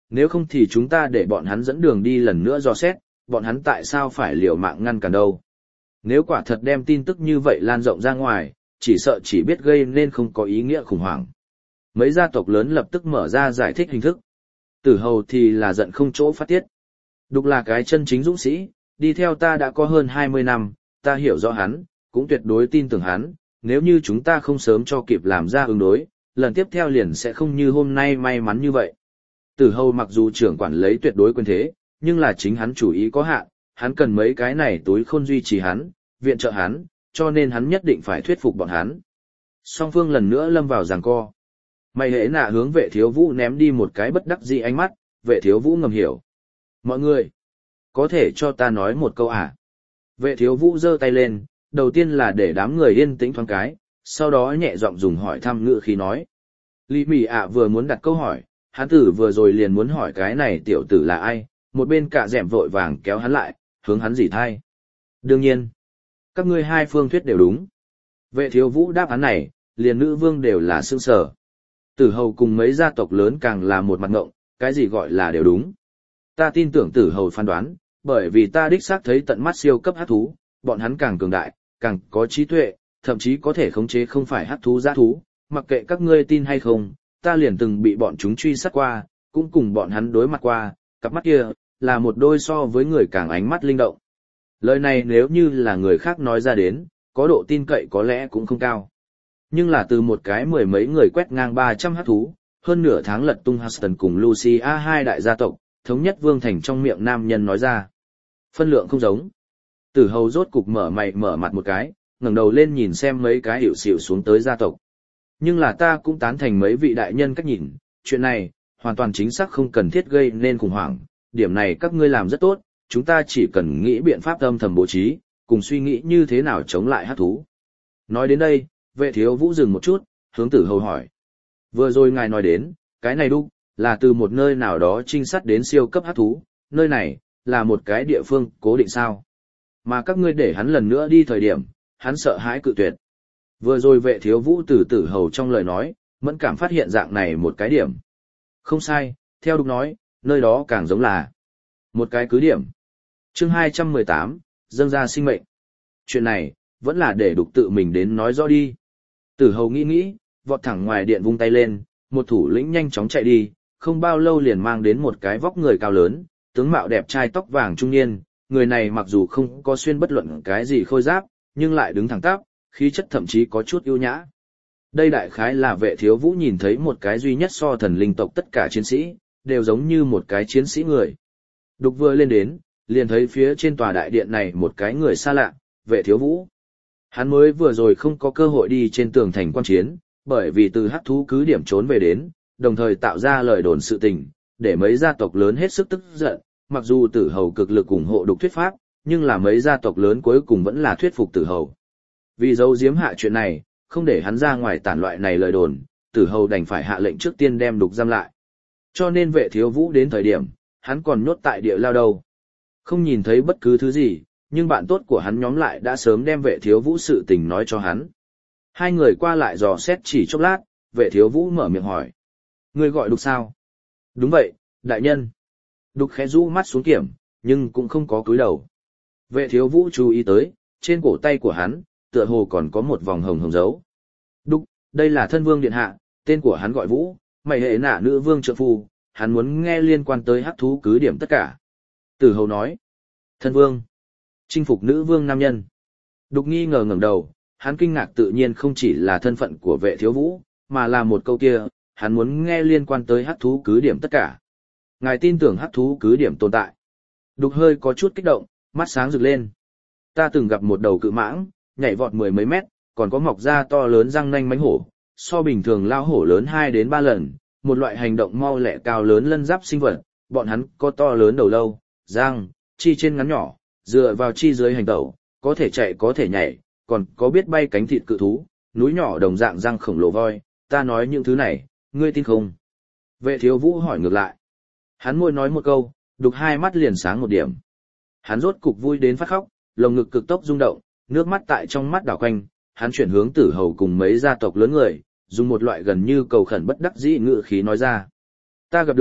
nếu không thì chúng ta để bọn hắn dẫn đường đi lần nữa dò xét, bọn hắn tại sao phải liều mạng ngăn cản đâu. Nếu quả thật đem tin tức như vậy lan rộng ra ngoài, chỉ sợ chỉ biết gây nên không có ý nghĩa khủng hoảng. Mấy gia tộc lớn lập tức mở ra giải thích hình thức. Tử hầu thì là giận không chỗ phát tiết. Đục là cái chân chính dũng sĩ, đi theo ta đã có hơn hai mươi năm, ta hiểu rõ hắn, cũng tuyệt đối tin tưởng hắn, nếu như chúng ta không sớm cho kịp làm ra ứng đối, lần tiếp theo liền sẽ không như hôm nay may mắn như vậy. Tử hầu mặc dù trưởng quản lấy tuyệt đối quyền thế, nhưng là chính hắn chủ ý có hạn, hắn cần mấy cái này túi khôn duy trì hắn, viện trợ hắn, cho nên hắn nhất định phải thuyết phục bọn hắn. Song phương lần nữa lâm vào giằng co. Mày hễ nạ hướng vệ thiếu vũ ném đi một cái bất đắc dĩ ánh mắt, vệ thiếu vũ ngầm hiểu. Mọi người, có thể cho ta nói một câu à? Vệ thiếu vũ giơ tay lên, đầu tiên là để đám người yên tĩnh thoáng cái, sau đó nhẹ giọng dùng hỏi thăm ngữ khí nói. Lý Mị ạ vừa muốn đặt câu hỏi, hắn tử vừa rồi liền muốn hỏi cái này tiểu tử là ai, một bên cả dẻm vội vàng kéo hắn lại, hướng hắn dỉ thai. Đương nhiên, các ngươi hai phương thuyết đều đúng. Vệ thiếu vũ đáp án này, liền nữ vương đều là sương sở. Tử hầu cùng mấy gia tộc lớn càng là một mặt ngộng, cái gì gọi là đều đúng. Ta tin tưởng tử hầu phán đoán, bởi vì ta đích xác thấy tận mắt siêu cấp hắc thú, bọn hắn càng cường đại, càng có trí tuệ, thậm chí có thể khống chế không phải hắc thú giã thú, mặc kệ các ngươi tin hay không, ta liền từng bị bọn chúng truy sát qua, cũng cùng bọn hắn đối mặt qua, cặp mắt kia, là một đôi so với người càng ánh mắt linh động. Lời này nếu như là người khác nói ra đến, có độ tin cậy có lẽ cũng không cao. Nhưng là từ một cái mười mấy người quét ngang ba trăm hắc thú, hơn nửa tháng lật tung Huston cùng Lucia hai đại gia tộc, thống nhất vương thành trong miệng nam nhân nói ra. Phân lượng không giống. Tử hầu rốt cục mở mày mở mặt một cái, ngẩng đầu lên nhìn xem mấy cái hiệu xỉu xuống tới gia tộc. Nhưng là ta cũng tán thành mấy vị đại nhân cách nhìn, chuyện này, hoàn toàn chính xác không cần thiết gây nên khủng hoảng, điểm này các ngươi làm rất tốt, chúng ta chỉ cần nghĩ biện pháp âm thầm bố trí, cùng suy nghĩ như thế nào chống lại hắc thú. Nói đến đây, vệ thiếu vũ dừng một chút, hướng tử hầu hỏi. Vừa rồi ngài nói đến, cái này đúc, là từ một nơi nào đó trinh sát đến siêu cấp hắc thú, nơi này, là một cái địa phương cố định sao. Mà các ngươi để hắn lần nữa đi thời điểm, hắn sợ hãi cự tuyệt. Vừa rồi vệ thiếu vũ từ tử hầu trong lời nói, mẫn cảm phát hiện dạng này một cái điểm. Không sai, theo đúc nói, nơi đó càng giống là một cái cứ điểm. Chương hai trăm mười tám, dâng ra sinh mệnh. Chuyện này, vẫn là để đục tự mình đến nói rõ đi. Tử hầu nghĩ nghĩ, vọt thẳng ngoài điện vung tay lên, một thủ lĩnh nhanh chóng chạy đi, không bao lâu liền mang đến một cái vóc người cao lớn, tướng mạo đẹp trai tóc vàng trung niên, người này mặc dù không có xuyên bất luận cái gì khôi giáp, nhưng lại đứng thẳng tắp, khí chất thậm chí có chút ưu nhã. Đây đại khái là vệ thiếu vũ nhìn thấy một cái duy nhất so thần linh tộc tất cả chiến sĩ, đều giống như một cái chiến sĩ người. Đục vừa lên đến, liền thấy phía trên tòa đại điện này một cái người xa lạ, vệ thiếu vũ. Hắn mới vừa rồi không có cơ hội đi trên tường thành quan chiến, bởi vì từ hắc thú cứ điểm trốn về đến, đồng thời tạo ra lời đồn sự tình, để mấy gia tộc lớn hết sức tức giận, mặc dù tử hầu cực lực ủng hộ đục thuyết pháp, nhưng là mấy gia tộc lớn cuối cùng vẫn là thuyết phục tử hầu. Vì giấu giếm hạ chuyện này, không để hắn ra ngoài tản loại này lời đồn, tử hầu đành phải hạ lệnh trước tiên đem đục giam lại. Cho nên vệ thiếu vũ đến thời điểm, hắn còn nhốt tại địa lao đâu. Không nhìn thấy bất cứ thứ gì, nhưng bạn tốt của hắn nhóm lại đã sớm đem vệ thiếu vũ sự tình nói cho hắn. Hai người qua lại dò xét chỉ chốc lát, vệ thiếu vũ mở miệng hỏi. Ngươi gọi đục sao? Đúng vậy, đại nhân. Đục khẽ rũ mắt xuống kiểm, nhưng cũng không có cúi đầu. Vệ thiếu vũ chú ý tới, trên cổ tay của hắn, tựa hồ còn có một vòng hồng hồng dấu. Đục, đây là thân vương điện hạ, tên của hắn gọi Vũ, mày hệ nạ nữ vương trợ phu, hắn muốn nghe liên quan tới hắc thú cứ điểm tất cả. Tử hầu nói. Thân vương. Chinh phục nữ vương nam nhân. Đục nghi ngờ ngẩng đầu, hắn kinh ngạc tự nhiên không chỉ là thân phận của vệ thiếu vũ, mà là một câu kia, hắn muốn nghe liên quan tới hắc thú cứ điểm tất cả. Ngài tin tưởng hắc thú cứ điểm tồn tại. Đục hơi có chút kích động, mắt sáng rực lên. Ta từng gặp một đầu cự mãng, nhảy vọt mười mấy mét, còn có mọc da to lớn răng nanh mánh hổ, so bình thường lao hổ lớn hai đến ba lần, một loại hành động mau lẹ cao lớn lân giáp sinh vật, bọn hắn có to lớn đầu lâu, răng, chi trên ngắn nhỏ, dựa vào chi dưới hành tẩu, có thể chạy có thể nhảy, còn có biết bay cánh thịt cự thú, núi nhỏ đồng dạng răng khổng lồ voi, ta nói những thứ này, ngươi tin không? Vệ thiếu vũ hỏi ngược lại. Hắn môi nói một câu, đục hai mắt liền sáng một điểm. Hắn rốt cục vui đến phát khóc, lồng ngực cực tốc rung động, nước mắt tại trong mắt đảo quanh, hắn chuyển hướng tử hầu cùng mấy gia tộc lớn người, dùng một loại gần như cầu khẩn bất đắc dĩ ngữ khí nói ra. Ta gặp được,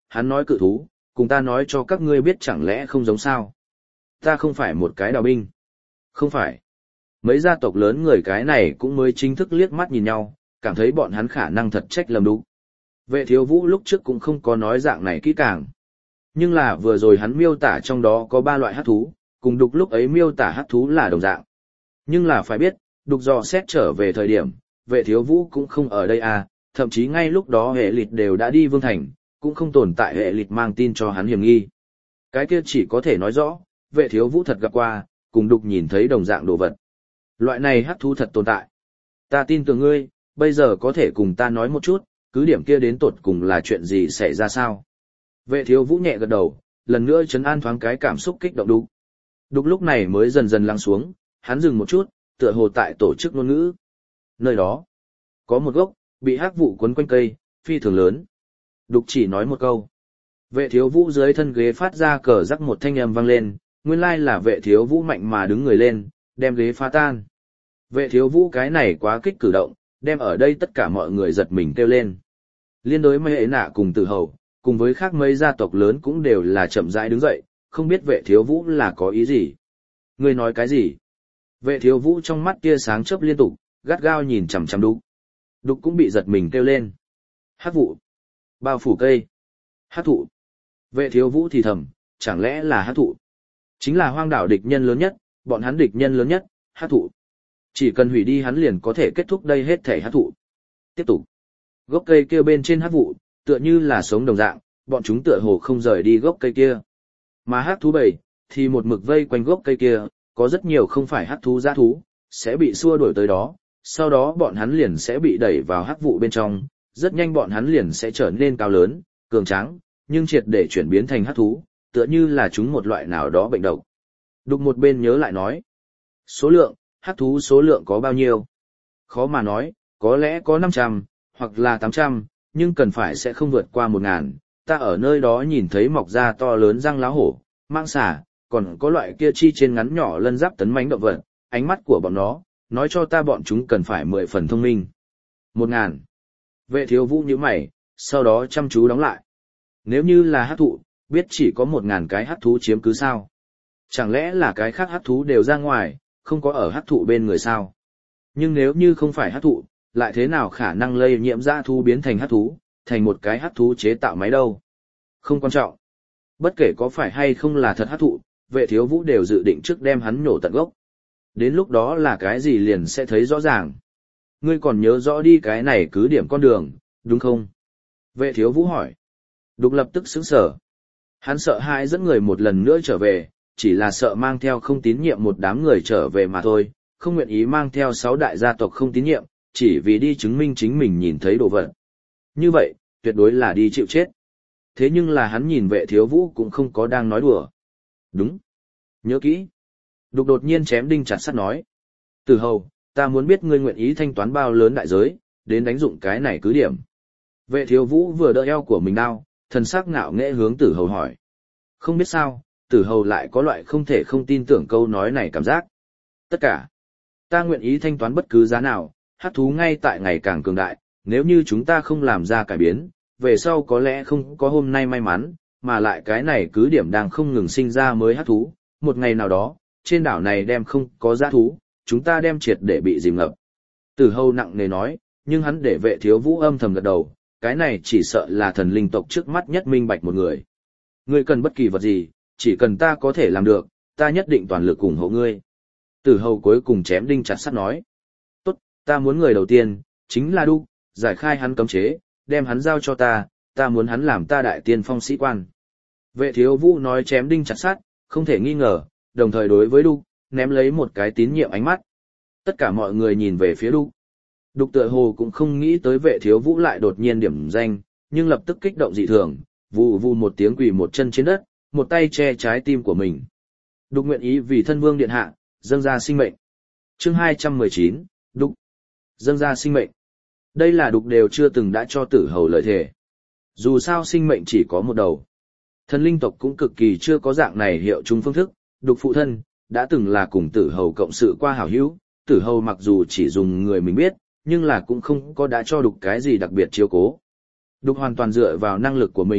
hắn nói cự thú, cùng ta nói cho các ngươi biết chẳng lẽ không giống sao. Ta không phải một cái đào binh. Không phải. Mấy gia tộc lớn người cái này cũng mới chính thức liếc mắt nhìn nhau, cảm thấy bọn hắn khả năng thật trách lầm đúng. Vệ thiếu vũ lúc trước cũng không có nói dạng này kỹ càng. Nhưng là vừa rồi hắn miêu tả trong đó có ba loại hắc thú, cùng đục lúc ấy miêu tả hắc thú là đồng dạng. Nhưng là phải biết, đục dò xét trở về thời điểm, vệ thiếu vũ cũng không ở đây à, thậm chí ngay lúc đó hệ lịt đều đã đi Vương Thành, cũng không tồn tại hệ lịt mang tin cho hắn hiểm nghi. Cái kia chỉ có thể nói rõ, vệ thiếu vũ thật gặp qua, cùng đục nhìn thấy đồng dạng đồ vật. Loại này hắc thú thật tồn tại. Ta tin tưởng ngươi, bây giờ có thể cùng ta nói một chút, cứ điểm kia đến tột cùng là chuyện gì xảy ra sao? Vệ thiếu vũ nhẹ gật đầu, lần nữa trấn an thoáng cái cảm xúc kích động đục. Đục lúc này mới dần dần lắng xuống, hắn dừng một chút, tựa hồ tại tổ chức ngôn ngữ. Nơi đó, có một gốc, bị hắc vụ quấn quanh cây, phi thường lớn. Đục chỉ nói một câu. Vệ thiếu vũ dưới thân ghế phát ra cờ rắc một thanh âm vang lên, nguyên lai là vệ thiếu vũ mạnh mà đứng người lên, đem ghế phá tan. Vệ thiếu vũ cái này quá kích cử động, đem ở đây tất cả mọi người giật mình kêu lên. Liên đối mấy hệ nạ cùng Tử Hầu, cùng với khác mấy gia tộc lớn cũng đều là chậm rãi đứng dậy, không biết vệ thiếu vũ là có ý gì. Ngươi nói cái gì? Vệ thiếu vũ trong mắt tia sáng chớp liên tục, gắt gao nhìn chằm chằm đục. Đục cũng bị giật mình kêu lên. Hắc vụ. Bao phủ cây. Hắc thụ. Vệ thiếu vũ thì thầm, chẳng lẽ là hắc thụ? Chính là hoang đảo địch nhân lớn nhất, bọn hắn địch nhân lớn nhất, hắc thụ. Chỉ cần hủy đi hắn liền có thể kết thúc đây hết thể hắc thụ. Tiếp tục. Gốc cây kia bên trên hắc vụ, tựa như là sống đồng dạng, bọn chúng tựa hồ không rời đi gốc cây kia. Mà hắc thú bầy, thì một mực vây quanh gốc cây kia, có rất nhiều không phải hắc thú giã thú, sẽ bị xua đuổi tới đó, sau đó bọn hắn liền sẽ bị đẩy vào hắc vụ bên trong, rất nhanh bọn hắn liền sẽ trở nên cao lớn, cường tráng, nhưng triệt để chuyển biến thành hắc thú, tựa như là chúng một loại nào đó bệnh độc. Đục một bên nhớ lại nói, số lượng, hắc thú số lượng có bao nhiêu? Khó mà nói, có lẽ có năm trăm, hoặc là tám trăm, nhưng cần phải sẽ không vượt qua một ngàn. Ta ở nơi đó nhìn thấy mọc ra to lớn răng lá hổ, mang xà, còn có loại kia chi trên ngắn nhỏ lân giáp tấn mãnh động vật, ánh mắt của bọn nó, nói cho ta bọn chúng cần phải mười phần thông minh. Một ngàn. Vệ thiếu vũ nhíu mày, sau đó chăm chú đóng lại. Nếu như là hắc thụ, biết chỉ có một ngàn cái hắc thú chiếm cứ sao? Chẳng lẽ là cái khác hắc thú đều ra ngoài, không có ở hắc thụ bên người sao? Nhưng nếu như không phải hắc thụ, lại thế nào khả năng lây nhiễm dã thú biến thành hắc thú, thành một cái hắc thú chế tạo máy đâu? Không quan trọng. Bất kể có phải hay không là thật hắc thụ, vệ thiếu vũ đều dự định trước đem hắn nhổ tận gốc. Đến lúc đó là cái gì liền sẽ thấy rõ ràng. Ngươi còn nhớ rõ đi cái này cứ điểm con đường, đúng không? Vệ thiếu vũ hỏi. Đục lập tức sững sờ. Hắn sợ hãi dẫn người một lần nữa trở về, chỉ là sợ mang theo không tín nhiệm một đám người trở về mà thôi, không nguyện ý mang theo sáu đại gia tộc không tín nhiệm, chỉ vì đi chứng minh chính mình nhìn thấy đồ vật. Như vậy, tuyệt đối là đi chịu chết. Thế nhưng là hắn nhìn vệ thiếu vũ cũng không có đang nói đùa. Đúng. Nhớ kỹ. Đục đột nhiên chém đinh chặt sắt nói. Tử Hầu, ta muốn biết ngươi nguyện ý thanh toán bao lớn đại giới, đến đánh dụng cái này cứ điểm. Vệ thiếu vũ vừa đỡ eo của mình đau, thần sắc ngạo nghễ hướng Tử Hầu hỏi. Không biết sao, Tử Hầu lại có loại không thể không tin tưởng câu nói này cảm giác. Tất cả. Ta nguyện ý thanh toán bất cứ giá nào, hắc thú ngay tại ngày càng cường đại, nếu như chúng ta không làm ra cải biến, về sau có lẽ không có hôm nay may mắn, mà lại cái này cứ điểm đang không ngừng sinh ra mới hắc thú, một ngày nào đó, trên đảo này đem không có dã thú, chúng ta đem triệt để bị dìm ngập. Tử Hầu nặng nề nói, nhưng hắn để vệ thiếu vũ âm thầm gật đầu, cái này chỉ sợ là thần linh tộc trước mắt nhất minh bạch một người. Ngươi cần bất kỳ vật gì, chỉ cần ta có thể làm được, ta nhất định toàn lực ủng hộ ngươi. Tử Hầu cuối cùng chém đinh chặt sắt nói. Tốt, ta muốn người đầu tiên, chính là Đu, giải khai hắn cấm chế, đem hắn giao cho ta, ta muốn hắn làm ta đại tiên phong sĩ quan. Vệ thiếu vũ nói chém đinh chặt sắt, không thể nghi ngờ, đồng thời đối với Đu, ném lấy một cái tín nhiệm ánh mắt. Tất cả mọi người nhìn về phía Đu. Đục tựa hồ cũng không nghĩ tới vệ thiếu vũ lại đột nhiên điểm danh, nhưng lập tức kích động dị thường, vù vù một tiếng quỳ một chân trên đất, một tay che trái tim của mình. Đục nguyện ý vì thân vương điện hạ, dâng ra sinh mệnh. Chương hai trăm mười chín, Đục. Dâng ra sinh mệnh. Đây là Đục đều chưa từng đã cho Tử Hầu lời thề. Dù sao sinh mệnh chỉ có một đầu. Thần linh tộc cũng cực kỳ chưa có dạng này hiệu chung phương thức, Đục phụ thân, đã từng là cùng Tử Hầu cộng sự qua hảo hữu, Tử Hầu mặc dù chỉ dùng người mình biết, nhưng là cũng không có đã cho Đục cái gì đặc biệt chiếu cố. Đục hoàn toàn dựa vào năng lực của mình,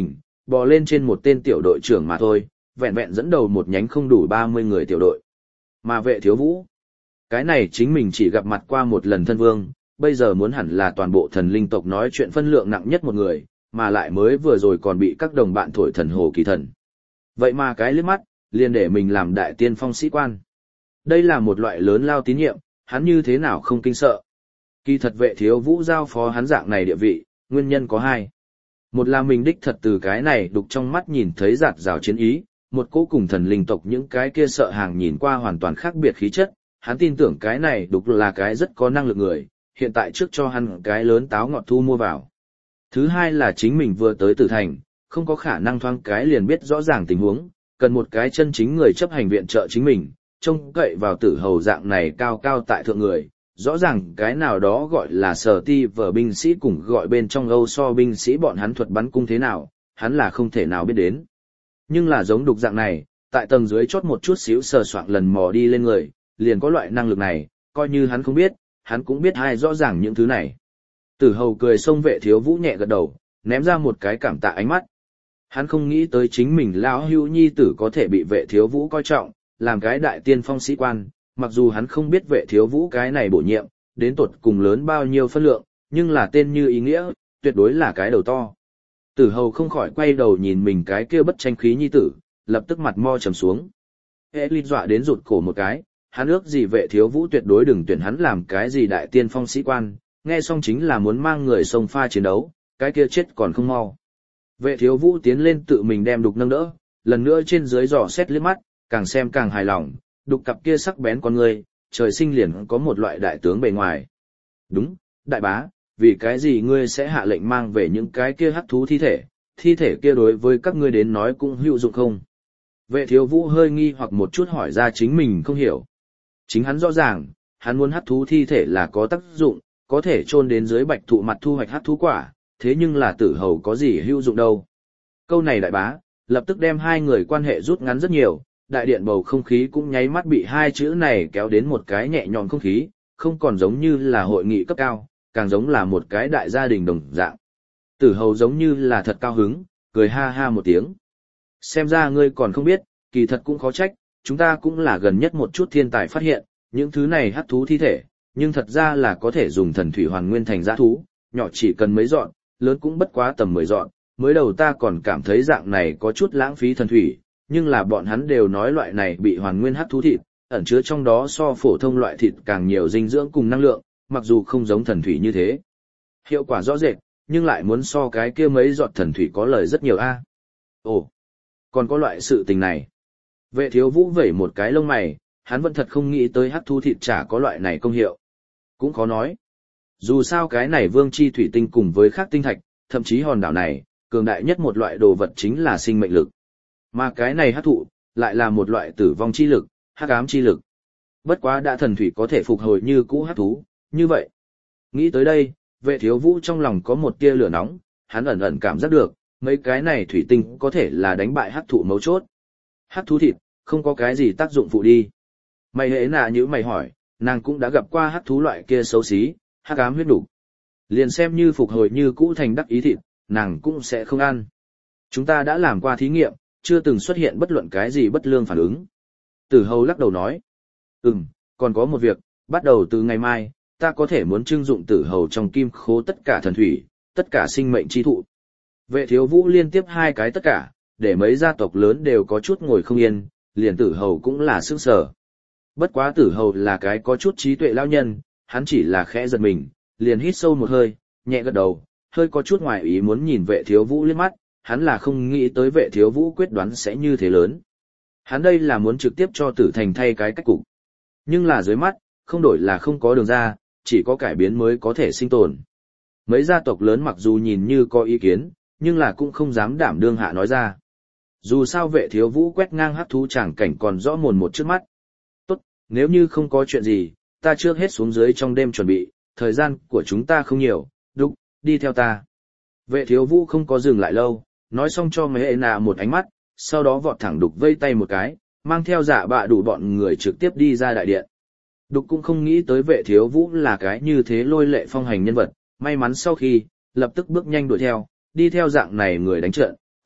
bò lên trên một tên tiểu đội trưởng mà thôi, vẹn vẹn dẫn đầu một nhánh không đủ ba mươi người tiểu đội. Mà vệ thiếu vũ, cái này chính mình chỉ gặp mặt qua một lần thân vương, bây giờ muốn hẳn là toàn bộ thần linh tộc nói chuyện phân lượng nặng nhất một người, mà lại mới vừa rồi còn bị các đồng bạn thổi thần hồ kỳ thần. Vậy mà cái liếc mắt, liền để mình làm đại tiên phong sĩ quan. Đây là một loại lớn lao tín nhiệm, hắn như thế nào không kinh sợ. Kỳ thật vệ thiếu vũ giao phó hắn dạng này địa vị, nguyên nhân có hai. Một là mình đích thật từ cái này đục trong mắt nhìn thấy giạt rào chiến ý, một cỗ cùng thần linh tộc những cái kia sợ hàng nhìn qua hoàn toàn khác biệt khí chất, hắn tin tưởng cái này đục là cái rất có năng lực người, hiện tại trước cho hắn cái lớn táo ngọt thu mua vào. Thứ hai là chính mình vừa tới tử thành, không có khả năng thoáng cái liền biết rõ ràng tình huống, cần một cái chân chính người chấp hành viện trợ chính mình, trông cậy vào tử hầu dạng này cao cao tại thượng người. Rõ ràng cái nào đó gọi là sở ti vở binh sĩ cùng gọi bên trong Âu so binh sĩ bọn hắn thuật bắn cung thế nào, hắn là không thể nào biết đến. Nhưng là giống đục dạng này, tại tầng dưới chót một chút xíu sờ soạng lần mò đi lên người, liền có loại năng lực này, coi như hắn không biết, hắn cũng biết hay rõ ràng những thứ này. Tử hầu cười xông vệ thiếu vũ nhẹ gật đầu, ném ra một cái cảm tạ ánh mắt. Hắn không nghĩ tới chính mình lão hữu nhi tử có thể bị vệ thiếu vũ coi trọng, làm cái đại tiên phong sĩ quan. Mặc dù hắn không biết vệ thiếu vũ cái này bổ nhiệm, đến tột cùng lớn bao nhiêu phân lượng, nhưng là tên như ý nghĩa, tuyệt đối là cái đầu to. Tử hầu không khỏi quay đầu nhìn mình cái kia bất tranh khí nhi tử, lập tức mặt mo trầm xuống. Hệ lịt dọa đến rụt cổ một cái, hắn ước gì vệ thiếu vũ tuyệt đối đừng tuyển hắn làm cái gì đại tiên phong sĩ quan, nghe xong chính là muốn mang người sông pha chiến đấu, cái kia chết còn không mau. Vệ thiếu vũ tiến lên tự mình đem đục nâng đỡ, lần nữa trên dưới dò xét liếc mắt, càng xem càng hài lòng. Đục cặp kia sắc bén con người, trời sinh liền có một loại đại tướng bề ngoài. Đúng, đại bá, vì cái gì ngươi sẽ hạ lệnh mang về những cái kia hắc thú thi thể, thi thể kia đối với các ngươi đến nói cũng hữu dụng không? Vệ thiếu vũ hơi nghi hoặc một chút hỏi ra chính mình không hiểu. Chính hắn rõ ràng, hắn muốn hắc thú thi thể là có tác dụng, có thể chôn đến dưới bạch thụ mặt thu hoạch hắc thú quả, thế nhưng là tử hầu có gì hữu dụng đâu. Câu này đại bá, lập tức đem hai người quan hệ rút ngắn rất nhiều. Đại điện bầu không khí cũng nháy mắt bị hai chữ này kéo đến một cái nhẹ nhõm không khí, không còn giống như là hội nghị cấp cao, càng giống là một cái đại gia đình đồng dạng. Tử hầu giống như là thật cao hứng, cười ha ha một tiếng. Xem ra ngươi còn không biết, kỳ thật cũng khó trách, chúng ta cũng là gần nhất một chút thiên tài phát hiện, những thứ này hắc thú thi thể, nhưng thật ra là có thể dùng thần thủy hoàn nguyên thành dã thú, nhỏ chỉ cần mấy dọn, lớn cũng bất quá tầm mười dọn, mới đầu ta còn cảm thấy dạng này có chút lãng phí thần thủy. Nhưng là bọn hắn đều nói loại này bị hoàn nguyên hắc thú thịt, ẩn chứa trong đó so phổ thông loại thịt càng nhiều dinh dưỡng cùng năng lượng, mặc dù không giống thần thủy như thế. Hiệu quả rõ rệt, nhưng lại muốn so cái kia mấy giọt thần thủy có lời rất nhiều a. À. Ồ, còn có loại sự tình này. Vệ thiếu vũ vẩy một cái lông mày, hắn vẫn thật không nghĩ tới hắc thú thịt chả có loại này công hiệu. Cũng khó nói. Dù sao cái này vương chi thủy tinh cùng với khác tinh thạch, thậm chí hòn đảo này, cường đại nhất một loại đồ vật chính là sinh mệnh lực. Mà cái này hắc thụ, lại là một loại tử vong chi lực, hắc ám chi lực. Bất quá đã thần thủy có thể phục hồi như cũ hắc thú, như vậy. Nghĩ tới đây, vệ thiếu vũ trong lòng có một tia lửa nóng, hắn ẩn ẩn cảm giác được, mấy cái này thủy tinh có thể là đánh bại hắc thụ mấu chốt. Hắc thú thịt, không có cái gì tác dụng phụ đi. Mày hễ nà như mày hỏi, nàng cũng đã gặp qua hắc thú loại kia xấu xí, hắc ám huyết đủ. Liền xem như phục hồi như cũ thành đắc ý thịt, nàng cũng sẽ không ăn. Chúng ta đã làm qua thí nghiệm, chưa từng xuất hiện bất luận cái gì bất lương phản ứng. Tử hầu lắc đầu nói, ừm, còn có một việc, bắt đầu từ ngày mai, ta có thể muốn trưng dụng tử hầu trong kim khố tất cả thần thủy, tất cả sinh mệnh chi thụ. Vệ thiếu vũ liên tiếp hai cái tất cả, để mấy gia tộc lớn đều có chút ngồi không yên, liền tử hầu cũng là sững sờ. Bất quá tử hầu là cái có chút trí tuệ lão nhân, hắn chỉ là khẽ giật mình, liền hít sâu một hơi, nhẹ gật đầu, hơi có chút ngoài ý muốn nhìn vệ thiếu vũ liếc mắt, hắn là không nghĩ tới vệ thiếu vũ quyết đoán sẽ như thế lớn. Hắn đây là muốn trực tiếp cho tử thành thay cái cách cục. Nhưng là dưới mắt, không đổi là không có đường ra, chỉ có cải biến mới có thể sinh tồn. Mấy gia tộc lớn mặc dù nhìn như có ý kiến, nhưng là cũng không dám đảm đương hạ nói ra. Dù sao vệ thiếu vũ quét ngang hắc thú chẳng cảnh còn rõ mồn một trước mắt. Tốt, nếu như không có chuyện gì, ta trước hết xuống dưới trong đêm chuẩn bị, thời gian của chúng ta không nhiều, đúc, đi theo ta. Vệ thiếu vũ không có dừng lại lâu, nói xong cho mấy hệ nà một ánh mắt, sau đó vọt thẳng đục vây tay một cái, mang theo dạ bạ đủ bọn người trực tiếp đi ra đại điện. Đục cũng không nghĩ tới vệ thiếu vũ là cái như thế lôi lệ phong hành nhân vật, may mắn sau khi, lập tức bước nhanh đuổi theo, đi theo dạng này người đánh trận,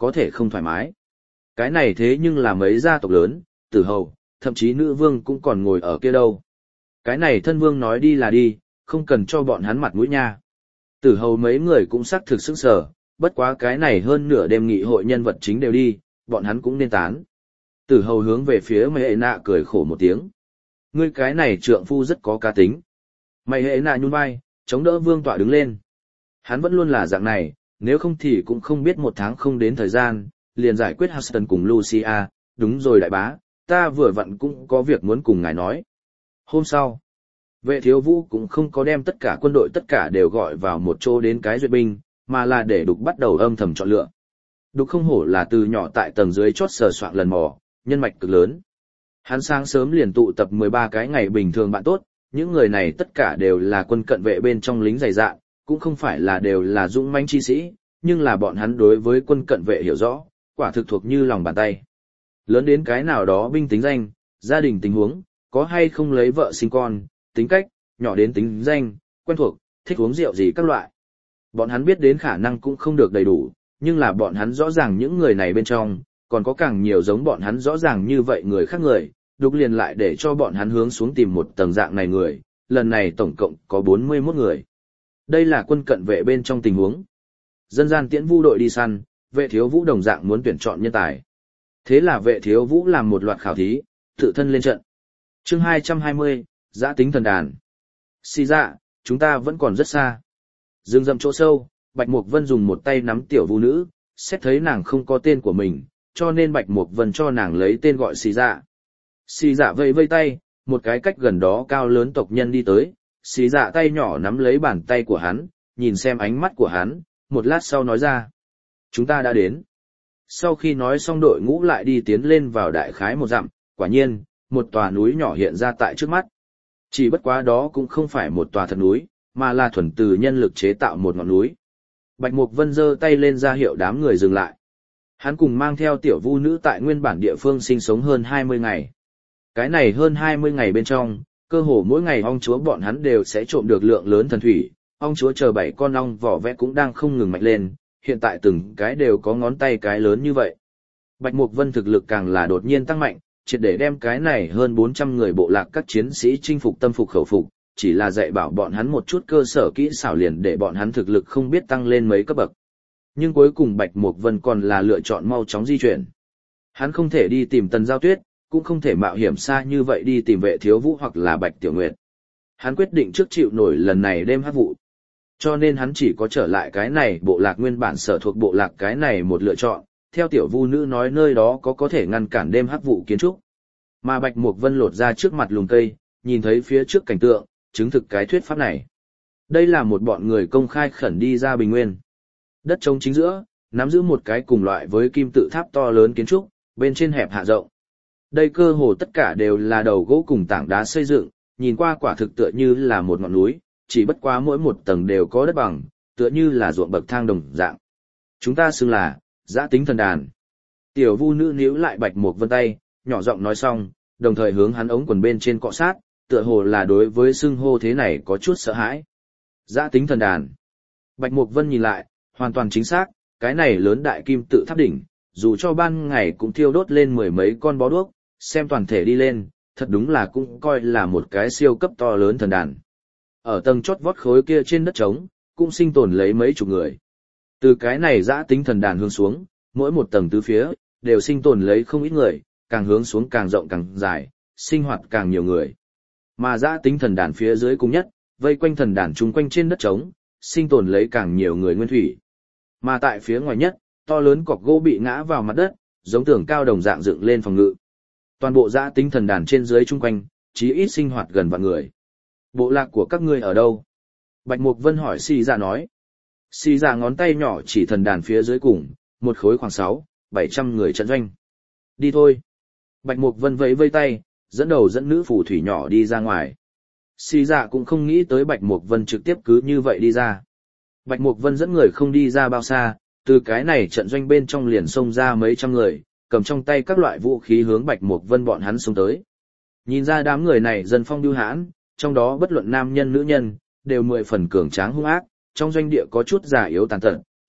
có thể không thoải mái. Cái này thế nhưng là mấy gia tộc lớn, tử hầu, thậm chí nữ vương cũng còn ngồi ở kia đâu. Cái này thân vương nói đi là đi, không cần cho bọn hắn mặt mũi nha. Tử hầu mấy người cũng xác thực sức sở, bất quá cái này hơn nửa đêm nghị hội nhân vật chính đều đi, bọn hắn cũng nên tán. Tử hầu hướng về phía mày hệ nạ cười khổ một tiếng. Ngươi cái này trượng phu rất có cá tính. Mày hệ nạ nhún vai, chống đỡ vương tọa đứng lên. Hắn vẫn luôn là dạng này, nếu không thì cũng không biết một tháng không đến thời gian, liền giải quyết Huston cùng Lucia, đúng rồi đại bá, ta vừa vặn cũng có việc muốn cùng ngài nói. Hôm sau, vệ thiếu vũ cũng không có đem tất cả quân đội tất cả đều gọi vào một chỗ đến cái duyệt binh, mà là để đục bắt đầu âm thầm chọn lựa. Đục không hổ là từ nhỏ tại tầng dưới chót sờ soạn lần mò, nhân mạch cực lớn. Hắn sáng sớm liền tụ tập mười ba cái ngày bình thường bạn tốt, những người này tất cả đều là quân cận vệ bên trong lính dày dạn, cũng không phải là đều là dũng mãnh chi sĩ, nhưng là bọn hắn đối với quân cận vệ hiểu rõ, quả thực thuộc như lòng bàn tay. Lớn đến cái nào đó binh tính danh, gia đình tình huống, có hay không lấy vợ sinh con, tính cách, nhỏ đến tính danh, quen thuộc, thích uống rượu gì các loại. Bọn hắn biết đến khả năng cũng không được đầy đủ, nhưng là bọn hắn rõ ràng những người này bên trong, còn có càng nhiều giống bọn hắn rõ ràng như vậy người khác người, đục liền lại để cho bọn hắn hướng xuống tìm một tầng dạng này người, lần này tổng cộng có bốn mươi mốt người. Đây là quân cận vệ bên trong tình huống. Dân gian tiễn vu đội đi săn, vệ thiếu vũ đồng dạng muốn tuyển chọn nhân tài. Thế là vệ thiếu vũ làm một loạt khảo thí, tự thân lên trận. Chương hai trăm hai mươi, Giã tính thần đàn. Xì dạ, chúng ta vẫn còn rất xa. Rừng rậm chỗ sâu, Bạch Mục Vân dùng một tay nắm tiểu vũ nữ, xét thấy nàng không có tên của mình, cho nên Bạch Mục Vân cho nàng lấy tên gọi xì dạ. Xì dạ vây vây tay, một cái cách gần đó cao lớn tộc nhân đi tới, xì dạ tay nhỏ nắm lấy bàn tay của hắn, nhìn xem ánh mắt của hắn, một lát sau nói ra. Chúng ta đã đến. Sau khi nói xong đội ngũ lại đi tiến lên vào đại khái một dặm, quả nhiên, một tòa núi nhỏ hiện ra tại trước mắt. Chỉ bất quá đó cũng không phải một tòa thật núi, mà là thuần từ nhân lực chế tạo một ngọn núi. Bạch Mục Vân giơ tay lên ra hiệu đám người dừng lại. Hắn cùng mang theo tiểu vu nữ tại nguyên bản địa phương sinh sống hơn hai mươi ngày. Cái này hơn hai mươi ngày bên trong, cơ hồ mỗi ngày ong chúa bọn hắn đều sẽ trộm được lượng lớn thần thủy, ong chúa chờ bảy con ong vỏ vẽ cũng đang không ngừng mạnh lên, hiện tại từng cái đều có ngón tay cái lớn như vậy. Bạch Mục Vân thực lực càng là đột nhiên tăng mạnh, triệt để đem cái này hơn bốn trăm người bộ lạc các chiến sĩ chinh phục tâm phục khẩu phục, chỉ là dạy bảo bọn hắn một chút cơ sở kỹ xảo liền để bọn hắn thực lực không biết tăng lên mấy cấp bậc. Nhưng cuối cùng Bạch Mục Vân còn là lựa chọn mau chóng di chuyển. Hắn không thể đi tìm Tần Giao Tuyết, cũng không thể mạo hiểm xa như vậy đi tìm Vệ Thiếu Vũ hoặc là Bạch Tiểu Nguyệt. Hắn quyết định trước chịu nổi lần này đêm hắc vụ. Cho nên hắn chỉ có trở lại cái này bộ lạc nguyên bản sở thuộc bộ lạc cái này một lựa chọn, theo tiểu vu nữ nói nơi đó có có thể ngăn cản đêm hắc vụ kiến trúc. Mà Bạch Mục Vân lột ra trước mặt lùm cây, nhìn thấy phía trước cảnh tượng, chứng thực cái thuyết pháp này. Đây là một bọn người công khai khẩn đi ra bình nguyên. Đất trống chính giữa, nắm giữ một cái cùng loại với kim tự tháp to lớn kiến trúc, bên trên hẹp hạ rộng. Đây cơ hồ tất cả đều là đầu gỗ cùng tảng đá xây dựng, nhìn qua quả thực tựa như là một ngọn núi, chỉ bất quá mỗi một tầng đều có đất bằng, tựa như là ruộng bậc thang đồng dạng. Chúng ta xưng là Giã tính thần đàn. Tiểu vu nữ níu lại Bạch Mục Vân tay, nhỏ giọng nói xong, đồng thời hướng hắn ống quần bên trên cọ sát, tựa hồ là đối với xưng hô thế này có chút sợ hãi. Giã tính thần đàn. Bạch Mục Vân nhìn lại, hoàn toàn chính xác, cái này lớn đại kim tự tháp đỉnh, dù cho ban ngày cũng thiêu đốt lên mười mấy con bó đuốc, xem toàn thể đi lên, thật đúng là cũng coi là một cái siêu cấp to lớn thần đàn. Ở tầng chót vót khối kia trên đất trống, cũng sinh tồn lấy mấy chục người. Từ cái này giã tính thần đàn hướng xuống, mỗi một tầng tứ phía, đều sinh tồn lấy không ít người, càng hướng xuống càng rộng càng dài, sinh hoạt càng nhiều người. Mà giã tính thần đàn phía dưới cùng nhất, vây quanh thần đàn chung quanh trên đất trống, sinh tồn lấy càng nhiều người nguyên thủy. Mà tại phía ngoài nhất, to lớn cọc gỗ bị ngã vào mặt đất, giống tường cao đồng dạng dựng lên phòng ngự. Toàn bộ giã tính thần đàn trên dưới chung quanh, chí ít sinh hoạt gần vạn người. Bộ lạc của các ngươi ở đâu? Bạch Mục Vân hỏi xì dạ nói. Xì dạ ngón tay nhỏ chỉ thần đàn phía dưới cùng, một khối khoảng sáu, bảy trăm người trận doanh. Đi thôi. Bạch Mục Vân vẫy vây tay, dẫn đầu dẫn nữ phù thủy nhỏ đi ra ngoài. Xì dạ cũng không nghĩ tới Bạch Mục Vân trực tiếp cứ như vậy đi ra. Bạch Mục Vân dẫn người không đi ra bao xa, từ cái này trận doanh bên trong liền xông ra mấy trăm người, cầm trong tay các loại vũ khí hướng Bạch Mục Vân bọn hắn xông tới. Nhìn ra đám người này dân phong bưu hãn, trong đó bất luận nam nhân nữ nhân, đều mười phần cường tráng hung ác, trong doanh địa có chút già yếu tàn tật,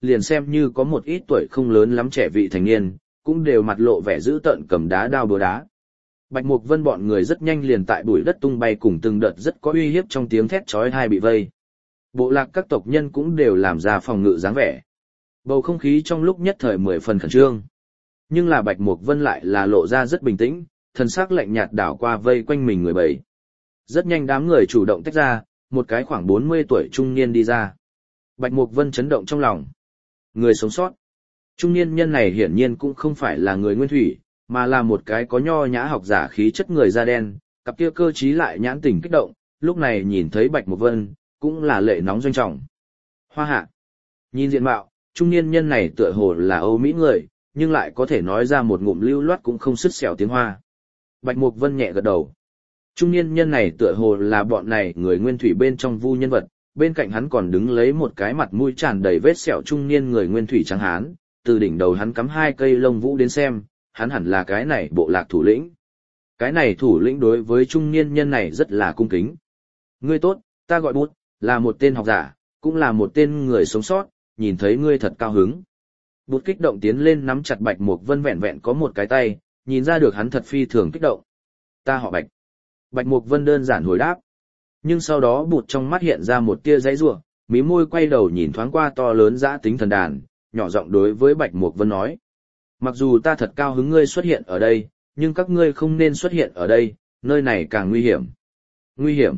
liền xem như có một ít tuổi không lớn lắm trẻ vị thành niên, cũng đều mặt lộ vẻ dữ tợn cầm đá đao búa đá. Bạch Mục Vân bọn người rất nhanh liền tại bụi đất tung bay cùng từng đợt rất có uy hiếp trong tiếng thét chói tai bị vây. Bộ lạc các tộc nhân cũng đều làm ra phòng ngự dáng vẻ. Bầu không khí trong lúc nhất thời mười phần khẩn trương. Nhưng là Bạch Mục Vân lại là lộ ra rất bình tĩnh, thần sắc lạnh nhạt đảo qua vây quanh mình người bầy. Rất nhanh đám người chủ động tách ra, một cái khoảng bốn mươi tuổi trung niên đi ra. Bạch Mục Vân chấn động trong lòng. Người sống sót. Trung niên nhân này hiển nhiên cũng không phải là người nguyên thủy, mà là một cái có nho nhã học giả khí chất người da đen, cặp kia cơ trí lại nhãn tình kích động, lúc này nhìn thấy Bạch Mục Vân, cũng là lệ nóng doanh trọng. Hoa hạ. Nhìn diện mạo, trung niên nhân này tựa hồ là Âu Mỹ người, nhưng lại có thể nói ra một ngụm lưu loát cũng không sứt sẹo tiếng Hoa. Bạch Mục Vân nhẹ gật đầu. Trung niên nhân này tựa hồ là bọn này người nguyên thủy bên trong vu nhân vật, bên cạnh hắn còn đứng lấy một cái mặt mũi tràn đầy vết sẹo trung niên người nguyên thủy trắng hán, từ đỉnh đầu hắn cắm hai cây lông vũ đến xem, hắn hẳn là cái này bộ lạc thủ lĩnh. Cái này thủ lĩnh đối với trung niên nhân này rất là cung kính. Ngươi tốt, ta gọi Bút, là một tên học giả, cũng là một tên người sống sót, nhìn thấy ngươi thật cao hứng. Bút kích động tiến lên nắm chặt Bạch Mục Vân vẹn vẹn có một cái tay, nhìn ra được hắn thật phi thường kích động. Ta họ Bạch. Bạch Mục Vân đơn giản hồi đáp. Nhưng sau đó Bụt trong mắt hiện ra một tia giãy giụa, mí môi quay đầu nhìn thoáng qua to lớn dã tính thần đàn, nhỏ giọng đối với Bạch Mục Vân nói: "Mặc dù ta thật cao hứng ngươi xuất hiện ở đây, nhưng các ngươi không nên xuất hiện ở đây, nơi này càng nguy hiểm." "Nguy hiểm?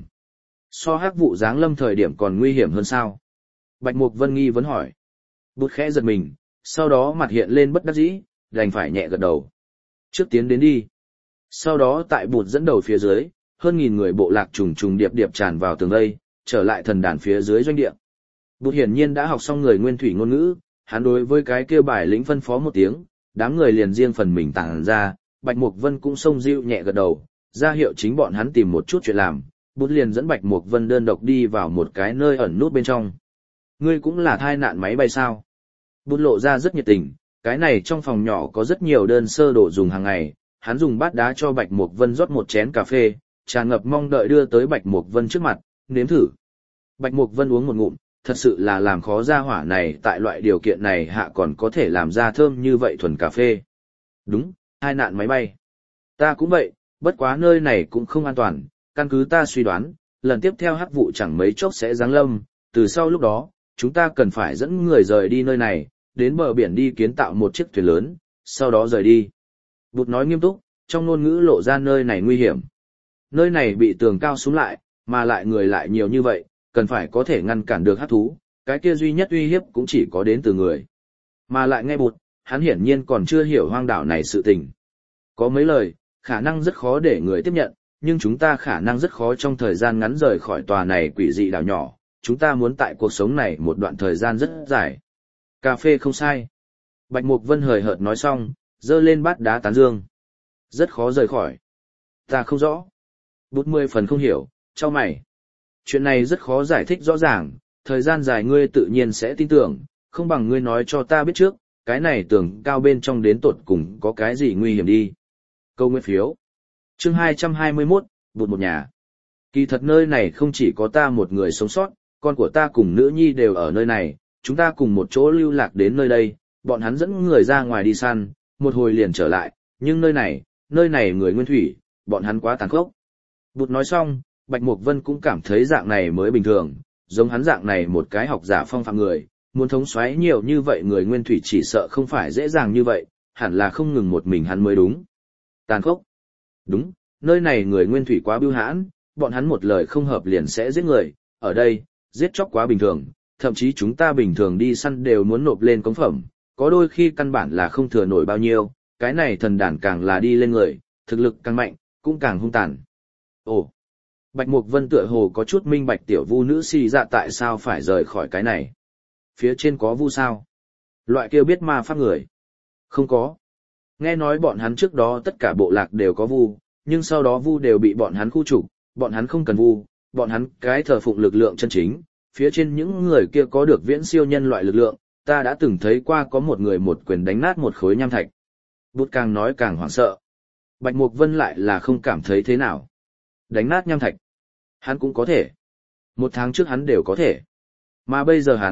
So hắc vụ giáng lâm thời điểm còn nguy hiểm hơn sao?" Bạch Mục Vân nghi vấn hỏi. Bụt khẽ giật mình, sau đó mặt hiện lên bất đắc dĩ, đành phải nhẹ gật đầu. "Trước tiến đến đi." Sau đó tại Bụt dẫn đầu phía dưới, hơn nghìn người bộ lạc trùng trùng điệp điệp tràn vào tường vây, trở lại thần đàn phía dưới doanh địa. Bụt hiển nhiên đã học xong người nguyên thủy ngôn ngữ, hắn đối với cái kia bài lĩnh phân phó một tiếng, đám người liền riêng phần mình tản ra, Bạch Mục Vân cũng xông dịu nhẹ gật đầu, ra hiệu chính bọn hắn tìm một chút chuyện làm. Bụt liền dẫn Bạch Mục Vân đơn độc đi vào một cái nơi ẩn nút bên trong. Ngươi cũng là thai nạn máy bay sao? Bụt lộ ra rất nhiệt tình, cái này trong phòng nhỏ có rất nhiều đơn sơ đồ dùng hàng ngày, hắn dùng bát đá cho Bạch Mục Vân rót một chén cà phê, tràn ngập mong đợi đưa tới Bạch Mục Vân trước mặt, nếm thử. Bạch Mục Vân uống một ngụm, thật sự là làm khó ra hỏa này tại loại điều kiện này hạ còn có thể làm ra thơm như vậy thuần cà phê. Đúng, hai nạn máy bay. Ta cũng vậy, bất quá nơi này cũng không an toàn, căn cứ ta suy đoán, lần tiếp theo hắc vụ chẳng mấy chốc sẽ giáng lâm, từ sau lúc đó, chúng ta cần phải dẫn người rời đi nơi này, đến bờ biển đi kiến tạo một chiếc thuyền lớn, sau đó rời đi. Bụt nói nghiêm túc, trong ngôn ngữ lộ ra nơi này nguy hiểm. Nơi này bị tường cao xuống lại, mà lại người lại nhiều như vậy, cần phải có thể ngăn cản được hắc thú, cái kia duy nhất uy hiếp cũng chỉ có đến từ người. Mà lại nghe Bụt, hắn hiển nhiên còn chưa hiểu hoang đảo này sự tình. Có mấy lời, khả năng rất khó để người tiếp nhận, nhưng chúng ta khả năng rất khó trong thời gian ngắn rời khỏi tòa này quỷ dị đảo nhỏ, chúng ta muốn tại cuộc sống này một đoạn thời gian rất dài. Cà phê không sai. Bạch Mục Vân hời hợt nói xong, giơ lên bát đá tán dương. Rất khó rời khỏi. Ta không rõ. Bút mười phần không hiểu, cho mày. Chuyện này rất khó giải thích rõ ràng, thời gian dài ngươi tự nhiên sẽ tin tưởng, không bằng ngươi nói cho ta biết trước, cái này tưởng cao bên trong đến tột cùng có cái gì nguy hiểm đi. Câu nguyên phiếu. Chương hai trăm hai mươi mốt, Bụt một nhà. Kỳ thật nơi này không chỉ có ta một người sống sót, con của ta cùng nữ nhi đều ở nơi này, chúng ta cùng một chỗ lưu lạc đến nơi đây, bọn hắn dẫn người ra ngoài đi săn, một hồi liền trở lại, nhưng nơi này, nơi này người nguyên thủy, bọn hắn quá tàn khốc. Bụt nói xong, Bạch Mục Vân cũng cảm thấy dạng này mới bình thường, giống hắn dạng này một cái học giả phong phạm người, muốn thống soái nhiều như vậy người nguyên thủy chỉ sợ không phải dễ dàng như vậy, hẳn là không ngừng một mình hắn mới đúng. Tàn khốc. Đúng, nơi này người nguyên thủy quá bưu hãn, bọn hắn một lời không hợp liền sẽ giết người, ở đây, giết chóc quá bình thường, thậm chí chúng ta bình thường đi săn đều muốn nộp lên cống phẩm, có đôi khi căn bản là không thừa nổi bao nhiêu, cái này thần đàn càng là đi lên người, thực lực càng mạnh, cũng càng hung tàn. Ồ, Bạch Mục Vân tựa hồ có chút minh bạch tiểu vu nữ si dạ tại sao phải rời khỏi cái này. Phía trên có vu sao? Loại kia biết ma pháp người? Không có. Nghe nói bọn hắn trước đó tất cả bộ lạc đều có vu, nhưng sau đó vu đều bị bọn hắn khu trục, bọn hắn không cần vu, bọn hắn cái thờ phụng lực lượng chân chính, phía trên những người kia có được viễn siêu nhân loại lực lượng, ta đã từng thấy qua có một người một quyền đánh nát một khối nham thạch. Bút càng nói càng hoảng sợ. Bạch Mục Vân lại là không cảm thấy thế nào. Đánh nát nham thạch. Hắn cũng có thể. Một tháng trước hắn đều có thể. Mà bây giờ hắn,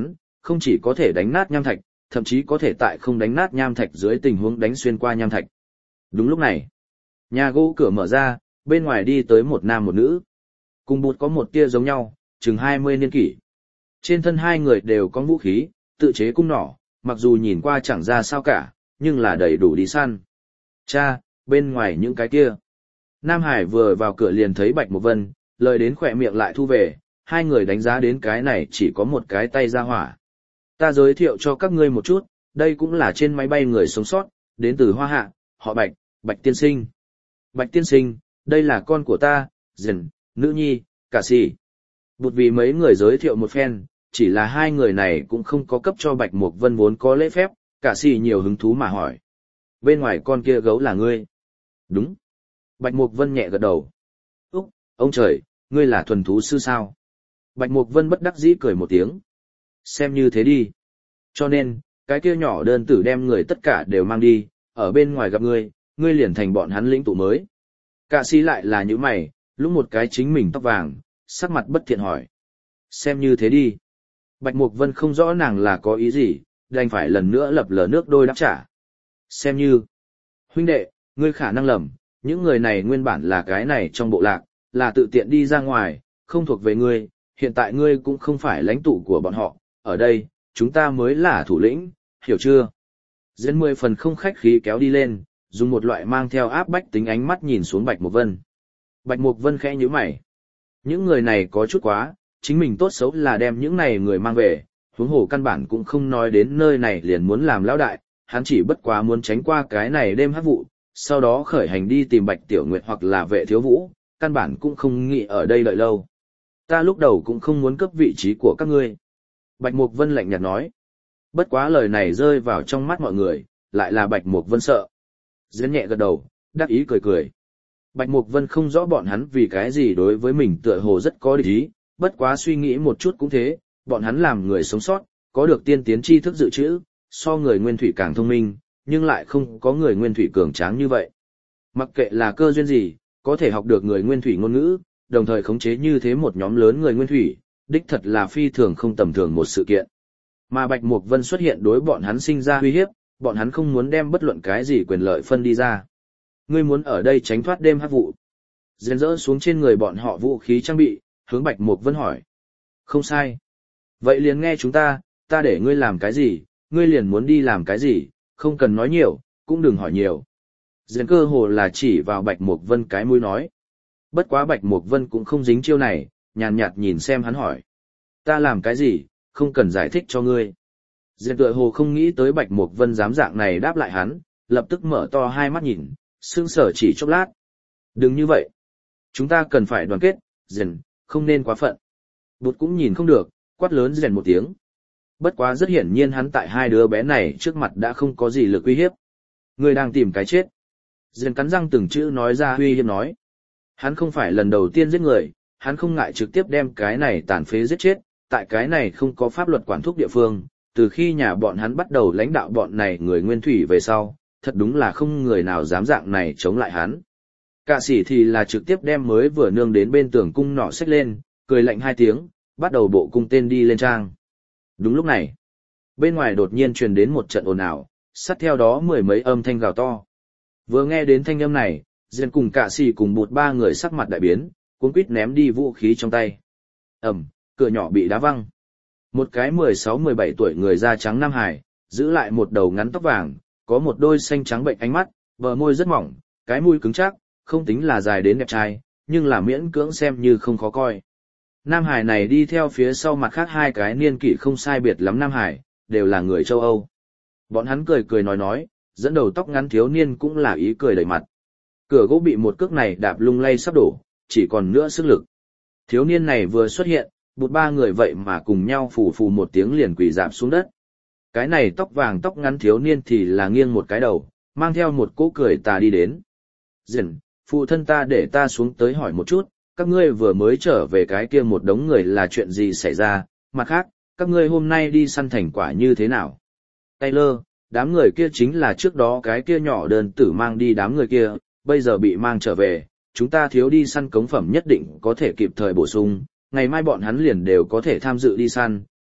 không chỉ có thể đánh nát nham thạch, thậm chí có thể tại không đánh nát nham thạch dưới tình huống đánh xuyên qua nham thạch. Đúng lúc này, nhà gỗ cửa mở ra, bên ngoài đi tới một nam một nữ. Cùng Bụt có một tia giống nhau, chừng hai mươi niên kỷ. Trên thân hai người đều có vũ khí, tự chế cung nỏ, mặc dù nhìn qua chẳng ra sao cả, nhưng là đầy đủ đi săn. Cha, bên ngoài những cái kia. Nam Hải vừa vào cửa liền thấy Bạch Mộc Vân, lời đến khỏe miệng lại thu về, hai người đánh giá đến cái này chỉ có một cái tay ra hỏa. Ta giới thiệu cho các ngươi một chút, đây cũng là trên máy bay người sống sót, đến từ Hoa Hạ, họ Bạch, Bạch Tiên Sinh. Bạch Tiên Sinh, đây là con của ta, Dần, nữ nhi, cả sĩ. Bụt vì mấy người giới thiệu một phen, chỉ là hai người này cũng không có cấp cho Bạch Mộc Vân vốn có lễ phép, cả sĩ nhiều hứng thú mà hỏi. Bên ngoài con kia gấu là ngươi. Đúng. Bạch Mộc Vân nhẹ gật đầu. Úc, ông trời, ngươi là thuần thú sư sao? Bạch Mộc Vân bất đắc dĩ cười một tiếng. Xem như thế đi. Cho nên, cái kia nhỏ đơn tử đem người tất cả đều mang đi, ở bên ngoài gặp ngươi, ngươi liền thành bọn hắn lĩnh tụ mới. Cả sĩ lại là những mày, lúc một cái chính mình tóc vàng, sắc mặt bất thiện hỏi. Xem như thế đi. Bạch Mộc Vân không rõ nàng là có ý gì, đành phải lần nữa lập lờ nước đôi đáp trả. Xem như. Huynh đệ, ngươi khả năng lầm, những người này nguyên bản là cái này trong bộ lạc, là tự tiện đi ra ngoài, không thuộc về ngươi, hiện tại ngươi cũng không phải lãnh tụ của bọn họ, ở đây, chúng ta mới là thủ lĩnh, hiểu chưa? Diễn mười phần không khách khí kéo đi lên, dùng một loại mang theo áp bách tính ánh mắt nhìn xuống Bạch Mộc Vân. Bạch Mộc Vân khẽ nhíu mày. Những người này có chút quá, chính mình tốt xấu là đem những này người mang về, huống hồ căn bản cũng không nói đến nơi này liền muốn làm lão đại, hắn chỉ bất quá muốn tránh qua cái này đêm hắc vụ, sau đó khởi hành đi tìm Bạch Tiểu Nguyệt hoặc là Vệ Thiếu Vũ, căn bản cũng không nghĩ ở đây đợi lâu. Ta lúc đầu cũng không muốn cướp vị trí của các ngươi. Bạch Mộc Vân lạnh nhạt nói. Bất quá lời này rơi vào trong mắt mọi người, lại là Bạch Mộc Vân sợ. Diễn nhẹ gật đầu, đắc ý cười cười. Bạch Mộc Vân không rõ bọn hắn vì cái gì đối với mình tựa hồ rất có địch ý, bất quá suy nghĩ một chút cũng thế, bọn hắn làm người sống sót, có được tiên tiến tri thức dự trữ, so người nguyên thủy càng thông minh, nhưng lại không có người nguyên thủy cường tráng như vậy. Mặc kệ là cơ duyên gì, có thể học được người nguyên thủy ngôn ngữ, đồng thời khống chế như thế một nhóm lớn người nguyên thủy, đích thật là phi thường không tầm thường một sự kiện. Mà Bạch Mộc Vân xuất hiện đối bọn hắn sinh ra uy hiếp, bọn hắn không muốn đem bất luận cái gì quyền lợi phân đi ra. Ngươi muốn ở đây tránh thoát đêm hắc vụ. Dền rỡ xuống trên người bọn họ vũ khí trang bị, hướng Bạch Mộc Vân hỏi. Không sai. Vậy liền nghe chúng ta, ta để ngươi làm cái gì, ngươi liền muốn đi làm cái gì, không cần nói nhiều, cũng đừng hỏi nhiều. Dền cơ hồ là chỉ vào Bạch Mộc Vân cái mũi nói. Bất quá Bạch Mộc Vân cũng không dính chiêu này, nhàn nhạt nhìn xem hắn hỏi. Ta làm cái gì, không cần giải thích cho ngươi. Dền tựa hồ không nghĩ tới Bạch Mộc Vân dám dạng này đáp lại hắn, lập tức mở to hai mắt nhìn, sững sờ chỉ chốc lát. Đừng như vậy. Chúng ta cần phải đoàn kết, Dền, không nên quá phận. Bụt cũng nhìn không được, quát lớn Dền một tiếng. Bất quá rất hiển nhiên hắn tại hai đứa bé này trước mặt đã không có gì lực uy hiếp. Ngươi đang tìm cái chết. Dền cắn răng từng chữ nói ra uy hiếp nói. Hắn không phải lần đầu tiên giết người, hắn không ngại trực tiếp đem cái này tàn phế giết chết, tại cái này không có pháp luật quản thúc địa phương, từ khi nhà bọn hắn bắt đầu lãnh đạo bọn này người nguyên thủy về sau, thật đúng là không người nào dám dạng này chống lại hắn. Cả sĩ thì là trực tiếp đem mới vừa nương đến bên tường cung nọ xách lên, cười lạnh hai tiếng, bắt đầu bộ cung tên đi lên trang. Đúng lúc này, bên ngoài đột nhiên truyền đến một trận ồn ào, sát theo đó mười mấy âm thanh gào to. Vừa nghe đến thanh âm này, Diên cùng cả sĩ cùng Bụt ba người sắc mặt đại biến, cuống quýt ném đi vũ khí trong tay. Ầm, cửa nhỏ bị đá văng. Một cái mười sáu mười bảy tuổi người da trắng Nam Hải, giữ lại một đầu ngắn tóc vàng, có một đôi xanh trắng bệnh ánh mắt, bờ môi rất mỏng, cái mũi cứng chắc, không tính là dài đến đẹp trai, nhưng là miễn cưỡng xem như không khó coi. Nam Hải này đi theo phía sau mặt khác hai cái niên kỷ không sai biệt lắm Nam Hải, đều là người châu Âu. Bọn hắn cười cười nói nói, dẫn đầu tóc ngắn thiếu niên cũng là ý cười đầy mặt. Cửa gỗ bị một cước này đạp lung lay sắp đổ, chỉ còn nữa sức lực. Thiếu niên này vừa xuất hiện, Bụt ba người vậy mà cùng nhau phù phù một tiếng liền quỳ rạp xuống đất. Cái này tóc vàng tóc ngắn thiếu niên thì là nghiêng một cái đầu, mang theo một cỗ cười tà đi đến. Dần, phụ thân ta để ta xuống tới hỏi một chút, các ngươi vừa mới trở về cái kia một đống người là chuyện gì xảy ra, mặt khác, các ngươi hôm nay đi săn thành quả như thế nào? Taylor, đám người kia chính là trước đó cái kia nhỏ đơn tử mang đi đám người kia, bây giờ bị mang trở về, chúng ta thiếu đi săn cống phẩm nhất định có thể kịp thời bổ sung, ngày mai bọn hắn liền đều có thể tham dự đi săn,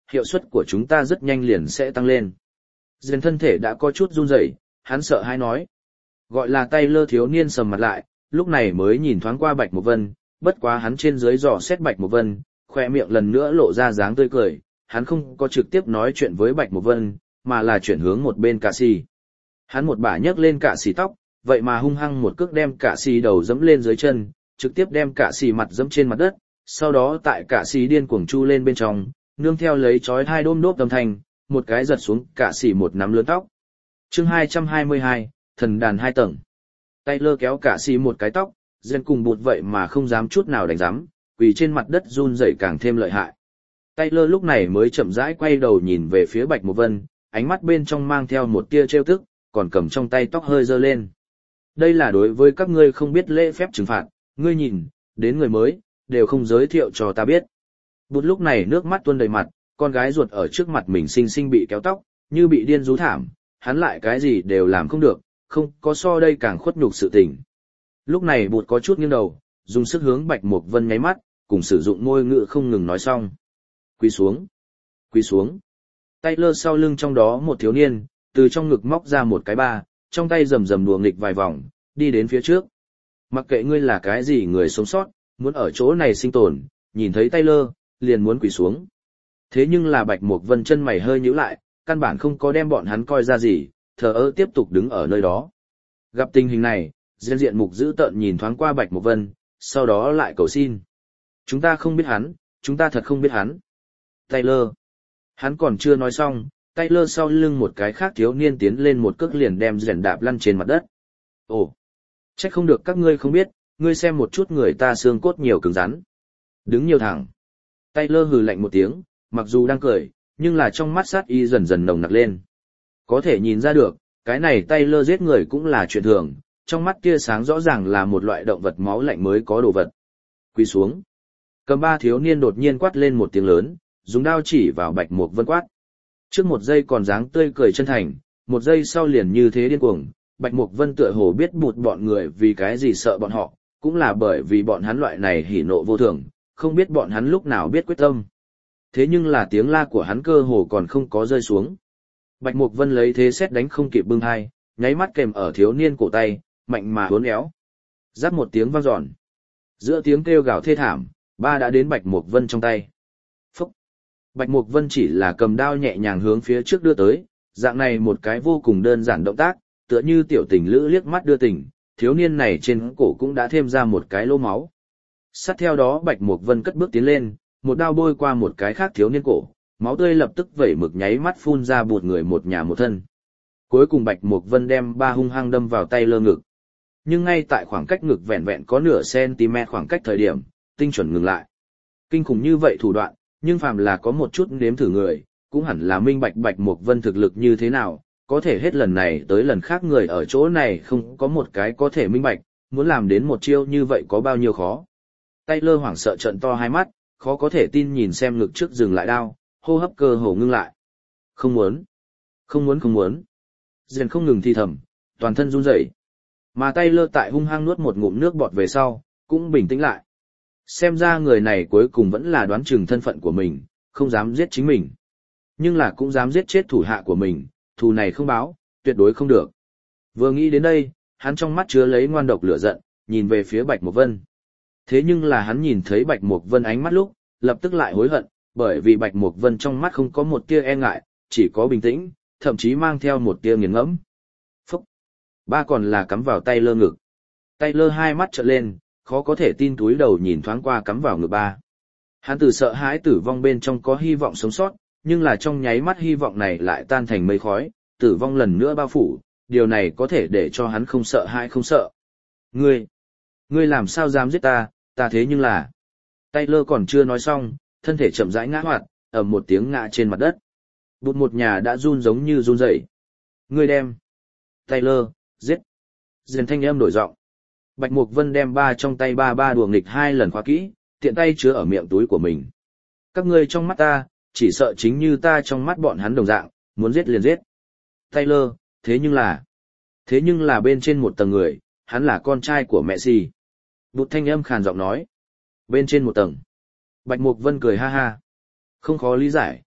hiệu suất của chúng ta rất nhanh liền sẽ tăng lên. Diên thân thể đã có chút run rẩy, hắn sợ hãi nói. Gọi là Taylor thiếu niên sầm mặt lại, lúc này mới nhìn thoáng qua Bạch Mộc Vân, bất quá hắn trên dưới dò xét Bạch Mộc Vân, khoe miệng lần nữa lộ ra dáng tươi cười, hắn không có trực tiếp nói chuyện với Bạch Mộc Vân, mà là chuyển hướng một bên Cạ Sĩ. Hắn một bả nhấc lên Cạ Sĩ tóc, vậy mà hung hăng một cước đem Cạ Sĩ đầu dẫm lên dưới chân, trực tiếp đem Cạ Sĩ mặt dẫm trên mặt đất, sau đó tại Cạ Sĩ điên cuồng chu lên bên trong, nương theo lấy chói hai đôm đốp âm thanh, một cái giật xuống Cạ Sĩ một nắm lớn tóc. Chương hai trăm hai mươi hai, thần đàn hai tầng. Taylor kéo Cạ Sĩ một cái tóc, Diên cùng Bụt vậy mà không dám chút nào đánh giám, quỳ trên mặt đất run rẩy càng thêm lợi hại. Taylor lúc này mới chậm rãi quay đầu nhìn về phía Bạch Mộc Vân, ánh mắt bên trong mang theo một tia trêu tức, còn cầm trong tay tóc hơi giơ lên. Đây là đối với các ngươi không biết lễ phép trừng phạt, ngươi nhìn, đến người mới, đều không giới thiệu cho ta biết. Bụt lúc này nước mắt tuôn đầy mặt, con gái ruột ở trước mặt mình xinh xinh bị kéo tóc, như bị điên rú thảm, hắn lại cái gì đều làm không được, không có so đây càng khuất nhục sự tình. Lúc này Bụt có chút nghiêng đầu, dùng sức hướng Bạch Mộc Vân nháy mắt, cùng sử dụng ngôn ngữ không ngừng nói xong. Quỳ xuống, quỳ xuống. Taylor sau lưng trong đó một thiếu niên, từ trong ngực móc ra một cái ba, trong tay rầm rầm đùa nghịch vài vòng, đi đến phía trước. Mặc kệ ngươi là cái gì người sống sót, muốn ở chỗ này sinh tồn, nhìn thấy Taylor, liền muốn quỳ xuống. Thế nhưng là Bạch Mộc Vân chân mày hơi nhíu lại, căn bản không có đem bọn hắn coi ra gì, thờ ơ tiếp tục đứng ở nơi đó. Gặp tình hình này, Diên diện mục dữ tợn nhìn thoáng qua Bạch Mộc Vân, sau đó lại cầu xin. Chúng ta không biết hắn, chúng ta thật không biết hắn. Taylor. Hắn còn chưa nói xong, Taylor sau lưng một cái khác thiếu niên tiến lên một cước liền đem Diên đạp lăn trên mặt đất. Ồ, trách không được các ngươi không biết, ngươi xem một chút người ta xương cốt nhiều cứng rắn. Đứng nhiều thẳng. Taylor hừ lạnh một tiếng, mặc dù đang cười, nhưng là trong mắt sát y dần dần nồng nặc lên. Có thể nhìn ra được, cái này Taylor giết người cũng là chuyện thường, trong mắt tia sáng rõ ràng là một loại động vật máu lạnh mới có đồ vật. Quỳ xuống. Cầm ba thiếu niên đột nhiên quát lên một tiếng lớn, dùng đao chỉ vào Bạch Mộc Vân quát. Trước một giây còn dáng tươi cười chân thành, một giây sau liền như thế điên cuồng, Bạch Mộc Vân tựa hồ biết Bụt bọn người vì cái gì sợ bọn họ, cũng là bởi vì bọn hắn loại này hỉ nộ vô thường, không biết bọn hắn lúc nào biết quyết tâm. Thế nhưng là tiếng la của hắn cơ hồ còn không có rơi xuống. Bạch Mộc Vân lấy thế xét đánh không kịp bưng hai, nháy mắt kèm ở thiếu niên cổ tay, mạnh mà uốn éo. Giáp một tiếng vang dọn. Giữa tiếng kêu gào thê thảm, ba đã đến Bạch Mộc Vân trong tay. Phúc! Bạch Mộc Vân chỉ là cầm đao nhẹ nhàng hướng phía trước đưa tới, dạng này một cái vô cùng đơn giản động tác, tựa như tiểu tình lữ liếc mắt đưa tình, thiếu niên này trên cổ cũng đã thêm ra một cái lỗ máu. Sát theo đó Bạch Mộc Vân cất bước tiến lên, một đao bôi qua một cái khác thiếu niên cổ, máu tươi lập tức vẩy mực nháy mắt phun ra bụt người một nhà một thân. Cuối cùng Bạch Mộc Vân đem ba hung hăng đâm vào tay lơ ngực. Nhưng ngay tại khoảng cách ngực vẹn vẹn có nửa cm khoảng cách thời điểm, tinh chuẩn ngừng lại. Kinh khủng như vậy thủ đoạn, nhưng phàm là có một chút nếm thử người, cũng hẳn là minh bạch Bạch Mộc Vân thực lực như thế nào, có thể hết lần này tới lần khác người ở chỗ này không có một cái có thể minh bạch, muốn làm đến một chiêu như vậy có bao nhiêu khó. Taylor hoảng sợ trợn to hai mắt, khó có thể tin nhìn xem ngực trước dừng lại đao, hô hấp cơ hồ ngưng lại. Không muốn, không muốn không muốn. Diên không ngừng thì thầm, toàn thân run rẩy. Mà Taylor tại hung hăng nuốt một ngụm nước bọt về sau, cũng bình tĩnh lại. Xem ra người này cuối cùng vẫn là đoán chừng thân phận của mình, không dám giết chính mình. Nhưng là cũng dám giết chết thủ hạ của mình, thù này không báo, tuyệt đối không được. Vừa nghĩ đến đây, hắn trong mắt chứa lấy ngoan độc lửa giận, nhìn về phía Bạch Mộc Vân. Thế nhưng là hắn nhìn thấy Bạch Mộc Vân ánh mắt lúc, lập tức lại hối hận, bởi vì Bạch Mộc Vân trong mắt không có một tia e ngại, chỉ có bình tĩnh, thậm chí mang theo một tia nghiền ngẫm. Phúc! Ba còn là cắm vào tay lơ ngực. Tay lơ hai mắt trợn lên, khó có thể tin túi đầu nhìn thoáng qua cắm vào ngực ba. Hắn từ sợ hãi tử vong bên trong có hy vọng sống sót, nhưng là trong nháy mắt hy vọng này lại tan thành mây khói, tử vong lần nữa bao phủ, điều này có thể để cho hắn không sợ hãi không sợ. Ngươi! Ngươi làm sao dám giết ta, ta thế nhưng là... Taylor còn chưa nói xong, thân thể chậm rãi ngã hoạt, ầm một tiếng ngã trên mặt đất. Bụt một nhà đã run giống như run rẩy. Ngươi đem. Taylor, giết. Diên thanh âm đổi giọng. Bạch Mộc Vân đem ba trong tay ba ba đùa nghịch hai lần khóa kỹ, tiện tay chứa ở miệng túi của mình. Các ngươi trong mắt ta, chỉ sợ chính như ta trong mắt bọn hắn đồng dạng, muốn giết liền giết. Taylor, thế nhưng là... Thế nhưng là bên trên một tầng người, hắn là con trai của mẹ xì. Bụt thanh âm khàn giọng nói. Bên trên một tầng. Bạch Mộc Vân cười ha ha. Không khó lý giải,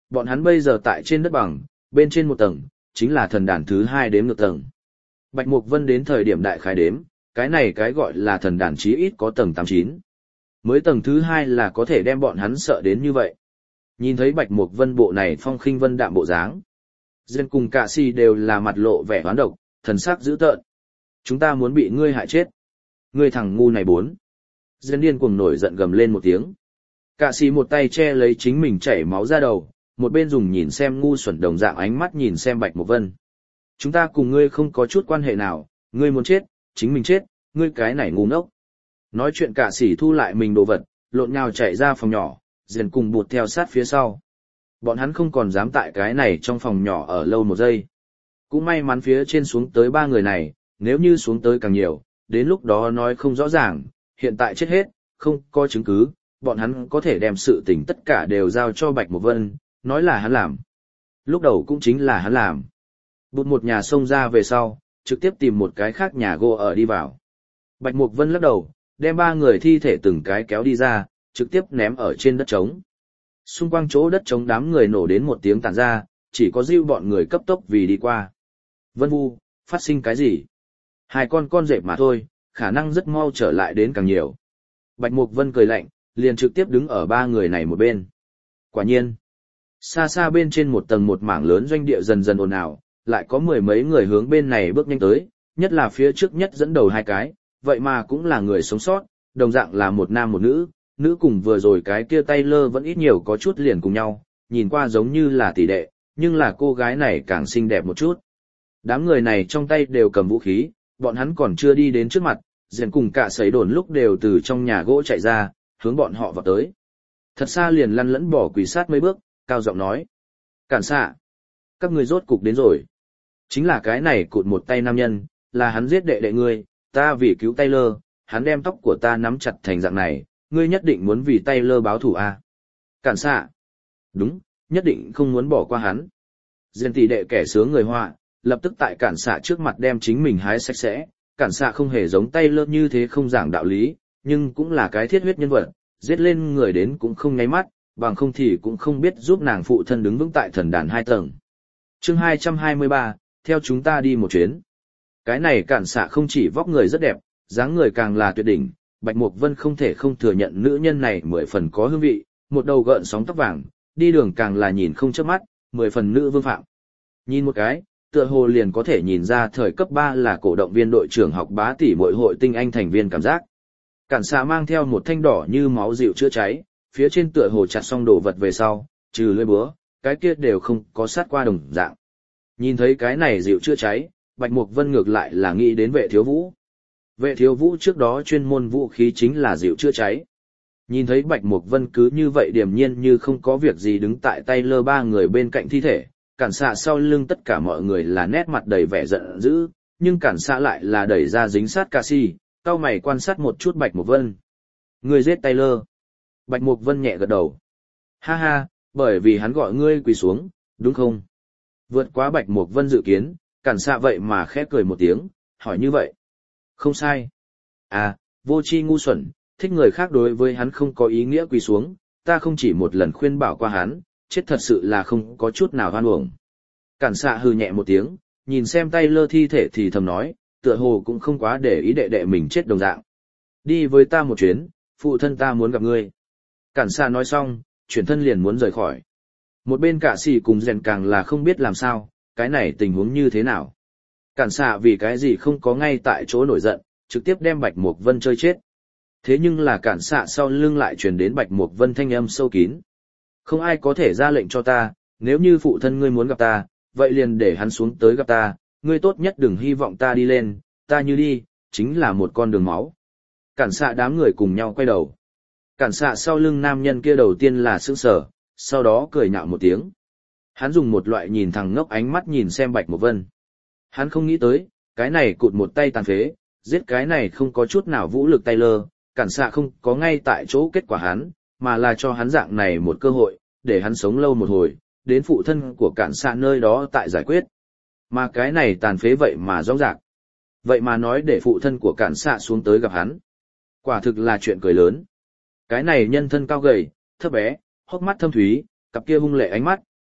bọn hắn bây giờ tại trên đất bằng, bên trên một tầng, chính là thần đàn thứ hai đếm ngược tầng. Bạch Mục Vân đến thời điểm đại khái đếm, cái này cái gọi là thần đàn chí ít có tầng tám chín. Mới tầng thứ hai là có thể đem bọn hắn sợ đến như vậy. Nhìn thấy Bạch Mục Vân bộ này phong khinh vân đạm bộ dáng, Diên cùng Cạ Si đều là mặt lộ vẻ oán độc, thần sắc dữ tợn. Chúng ta muốn bị ngươi hại chết. Ngươi thằng ngu này bốn. Diên điên cuồng nổi giận gầm lên một tiếng. Cạ Si một tay che lấy chính mình chảy máu ra đầu, một bên dùng nhìn xem ngu xuẩn đồng dạng ánh mắt nhìn xem Bạch Mục Vân. Chúng ta cùng ngươi không có chút quan hệ nào, ngươi muốn chết, chính mình chết, ngươi cái này ngu ngốc. Nói chuyện Cạ Si thu lại mình đồ vật, lộn nhào chạy ra phòng nhỏ, Diên cùng bụt theo sát phía sau. Bọn hắn không còn dám tại cái này trong phòng nhỏ ở lâu một giây. Cũng may mắn phía trên xuống tới ba người này, nếu như xuống tới càng nhiều, đến lúc đó nói không rõ ràng, hiện tại chết hết, không có chứng cứ, bọn hắn có thể đem sự tình tất cả đều giao cho Bạch Mục Vân, nói là hắn làm. Lúc đầu cũng chính là hắn làm. Bụt một nhà xông ra về sau, trực tiếp tìm một cái khác nhà gỗ ở đi vào. Bạch Mục Vân lắc đầu, đem ba người thi thể từng cái kéo đi ra, trực tiếp ném ở trên đất trống. Xung quanh chỗ đất trống đám người nổ đến một tiếng tản ra, chỉ có Diêu bọn người cấp tốc vì đi qua. Vân Vu, phát sinh cái gì? Hai con con rệp mà thôi, khả năng rất mau trở lại đến càng nhiều. Bạch Mục Vân cười lạnh, liền trực tiếp đứng ở ba người này một bên. Quả nhiên, xa xa bên trên một tầng một mảng lớn doanh địa dần dần ồn ào, lại có mười mấy người hướng bên này bước nhanh tới, nhất là phía trước nhất dẫn đầu hai cái, vậy mà cũng là người sống sót, đồng dạng là một nam một nữ, nữ cùng vừa rồi cái kia Taylor vẫn ít nhiều có chút liền cùng nhau, nhìn qua giống như là tỷ đệ, nhưng là cô gái này càng xinh đẹp một chút. Đám người này trong tay đều cầm vũ khí, bọn hắn còn chưa đi đến trước mặt, Diên cùng Cạ Sấy đồn lúc đều từ trong nhà gỗ chạy ra, hướng bọn họ vào tới. Thật xa liền lăn lẫn bỏ quỳ sát mấy bước, cao giọng nói. Cản xạ, các ngươi rốt cục đến rồi. Chính là cái này cụt một tay nam nhân, là hắn giết đệ đệ ngươi, ta vì cứu Taylor, hắn đem tóc của ta nắm chặt thành dạng này, ngươi nhất định muốn vì Taylor báo thù à? Cản xạ. Đúng, nhất định không muốn bỏ qua hắn. Diên tỷ đệ kẻ sướng người họa, lập tức tại cản xạ trước mặt đem chính mình hái sạch sẽ. Cản xạ không hề giống Taylor như thế không giảng đạo lý, nhưng cũng là cái thiết huyết nhân vật, giết lên người đến cũng không nháy mắt, bằng không thì cũng không biết giúp nàng phụ thân đứng vững tại thần đàn hai tầng. Chương hai trăm hai mươi ba, theo chúng ta đi một chuyến. Cái này cản xạ không chỉ vóc người rất đẹp, dáng người càng là tuyệt đỉnh, Bạch Mục Vân không thể không thừa nhận nữ nhân này mười phần có hương vị, một đầu gợn sóng tóc vàng, đi đường càng là nhìn không chớp mắt, mười phần nữ vương phạm. Nhìn một cái, tựa hồ liền có thể nhìn ra thời cấp ba là cổ động viên đội trưởng học bá tỷ muội hội tinh anh thành viên cảm giác. Cản xạ mang theo một thanh đỏ như máu dịu chữa cháy, phía trên tựa hồ chặt xong đồ vật về sau, trừ lưỡi búa, cái kia đều không có sát qua đồng dạng. Nhìn thấy cái này dịu chữa cháy, Bạch Mục Vân ngược lại là nghĩ đến Vệ Thiếu Vũ. Vệ Thiếu Vũ trước đó chuyên môn vũ khí chính là dịu chữa cháy. Nhìn thấy Bạch Mục Vân cứ như vậy điềm nhiên như không có việc gì đứng tại tay lơ ba người bên cạnh thi thể, cản xạ sau lưng tất cả mọi người là nét mặt đầy vẻ giận dữ, nhưng cản xạ lại là đẩy ra dính sát Cạ Si, cau mày quan sát một chút Bạch Mục Vân. Ngươi giết Taylor. Bạch Mục Vân nhẹ gật đầu. Ha ha, bởi vì hắn gọi ngươi quỳ xuống, đúng không? Vượt quá Bạch Mục Vân dự kiến, cản xạ vậy mà khẽ cười một tiếng, hỏi như vậy. Không sai. À, vô tri ngu xuẩn, thích người khác đối với hắn không có ý nghĩa quỳ xuống, ta không chỉ một lần khuyên bảo qua hắn, chết thật sự là không có chút nào hoan uổng. Cản xạ hừ nhẹ một tiếng, nhìn xem Taylor thi thể thì thầm nói, tựa hồ cũng không quá để ý đệ đệ mình chết đồng dạng. Đi với ta một chuyến, phụ thân ta muốn gặp ngươi. Cản xạ nói xong, chuyển thân liền muốn rời khỏi. Một bên Cạ Si cùng Diên càng là không biết làm sao, cái này tình huống như thế nào. Cản xạ vì cái gì không có ngay tại chỗ nổi giận, trực tiếp đem Bạch Mục Vân chơi chết. Thế nhưng là cản xạ sau lưng lại truyền đến Bạch Mục Vân thanh âm sâu kín. Không ai có thể ra lệnh cho ta, nếu như phụ thân ngươi muốn gặp ta, vậy liền để hắn xuống tới gặp ta, ngươi tốt nhất đừng hy vọng ta đi lên, ta như đi, chính là một con đường máu. Cản xạ đám người cùng nhau quay đầu. Cản xạ sau lưng nam nhân kia đầu tiên là sững sờ, sau đó cười nhạo một tiếng. Hắn dùng một loại nhìn thẳng ngốc ánh mắt nhìn xem Bạch Mục Vân. Hắn không nghĩ tới, cái này cụt một tay tàn phế, giết cái này không có chút nào vũ lực Taylor, cản xạ không có ngay tại chỗ kết quả hắn, mà là cho hắn dạng này một cơ hội, để hắn sống lâu một hồi, đến phụ thân của cản xạ nơi đó tại giải quyết. Mà cái này tàn phế vậy mà rõ ràng. Vậy mà nói để phụ thân của cản xạ xuống tới gặp hắn. Quả thực là chuyện cười lớn. Cái này nhân thân cao gầy, thấp bé, hốc mắt thâm thúy, cặp kia hung lệ ánh mắt,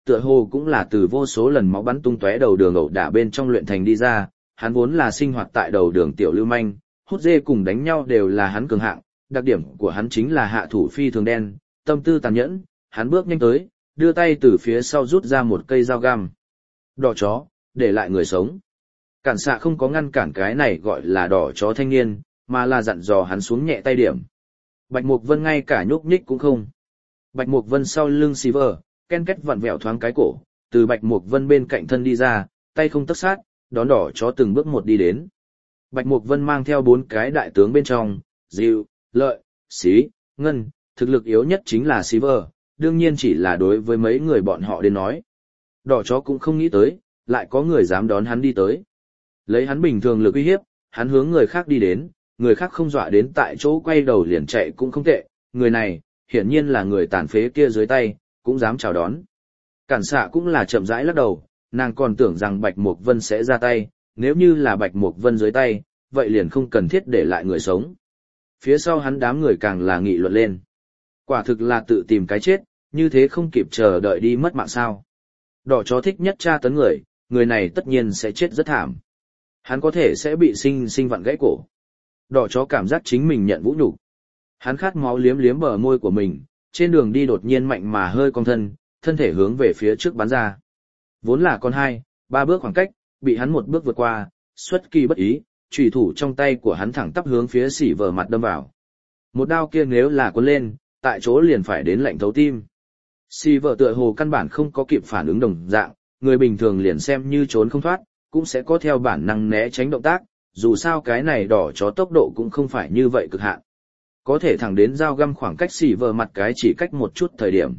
tựa hồ cũng là từ vô số lần máu bắn tung tóe đầu đường ẩu đả bên trong luyện thành đi ra, hắn vốn là sinh hoạt tại đầu đường tiểu lưu manh, hút dê cùng đánh nhau đều là hắn cường hạng, đặc điểm của hắn chính là hạ thủ phi thường đen, tâm tư tàn nhẫn, hắn bước nhanh tới, đưa tay từ phía sau rút ra một cây dao găm. Đỏ chó, để lại người sống. Cản xạ không có ngăn cản cái này gọi là đỏ chó thanh niên, mà là dặn dò hắn xuống nhẹ tay điểm. Bạch Mục Vân ngay cả nhúc nhích cũng không. Bạch Mục Vân sau lưng Silver, ken két vặn vẹo thoáng cái cổ, từ Bạch Mục Vân bên cạnh thân đi ra, tay không tấc sát, đón đỏ chó từng bước một đi đến. Bạch Mục Vân mang theo bốn cái đại tướng bên trong, Diệu, Lợi, Xí, Ngân, thực lực yếu nhất chính là Silver, đương nhiên chỉ là đối với mấy người bọn họ đến nói. Đỏ chó cũng không nghĩ tới, lại có người dám đón hắn đi tới. Lấy hắn bình thường lực uy hiếp, hắn hướng người khác đi đến, người khác không dọa đến tại chỗ quay đầu liền chạy cũng không tệ, người này, hiển nhiên là người tàn phế kia dưới tay, cũng dám chào đón. Cản xạ cũng là chậm rãi lắc đầu, nàng còn tưởng rằng Bạch Mục Vân sẽ ra tay, nếu như là Bạch Mục Vân dưới tay, vậy liền không cần thiết để lại người sống. Phía sau hắn đám người càng là nghị luận lên. Quả thực là tự tìm cái chết, như thế không kịp chờ đợi đi mất mạng sao. Đỏ chó thích nhất tra tấn người, người này tất nhiên sẽ chết rất thảm. Hắn có thể sẽ bị sinh sinh vặn gãy cổ. Đỏ chó cảm giác chính mình nhận vũ nhục. Hắn khát máu liếm liếm bờ môi của mình, trên đường đi đột nhiên mạnh mà hơi cong thân, thân thể hướng về phía trước bắn ra. Vốn là con hai, ba bước khoảng cách, bị hắn một bước vượt qua, xuất kỳ bất ý, chùy thủ trong tay của hắn thẳng tắp hướng phía xỉ vờ mặt đâm vào. Một đao kia nếu là cuốn lên, tại chỗ liền phải đến lạnh thấu tim. Xỉ vờ tựa hồ căn bản không có kịp phản ứng đồng dạng, người bình thường liền xem như trốn không thoát, cũng sẽ có theo bản năng né tránh động tác, dù sao cái này đỏ chó tốc độ cũng không phải như vậy cực hạn. Có thể thẳng đến dao găm khoảng cách xì vờ mặt cái chỉ cách một chút thời điểm.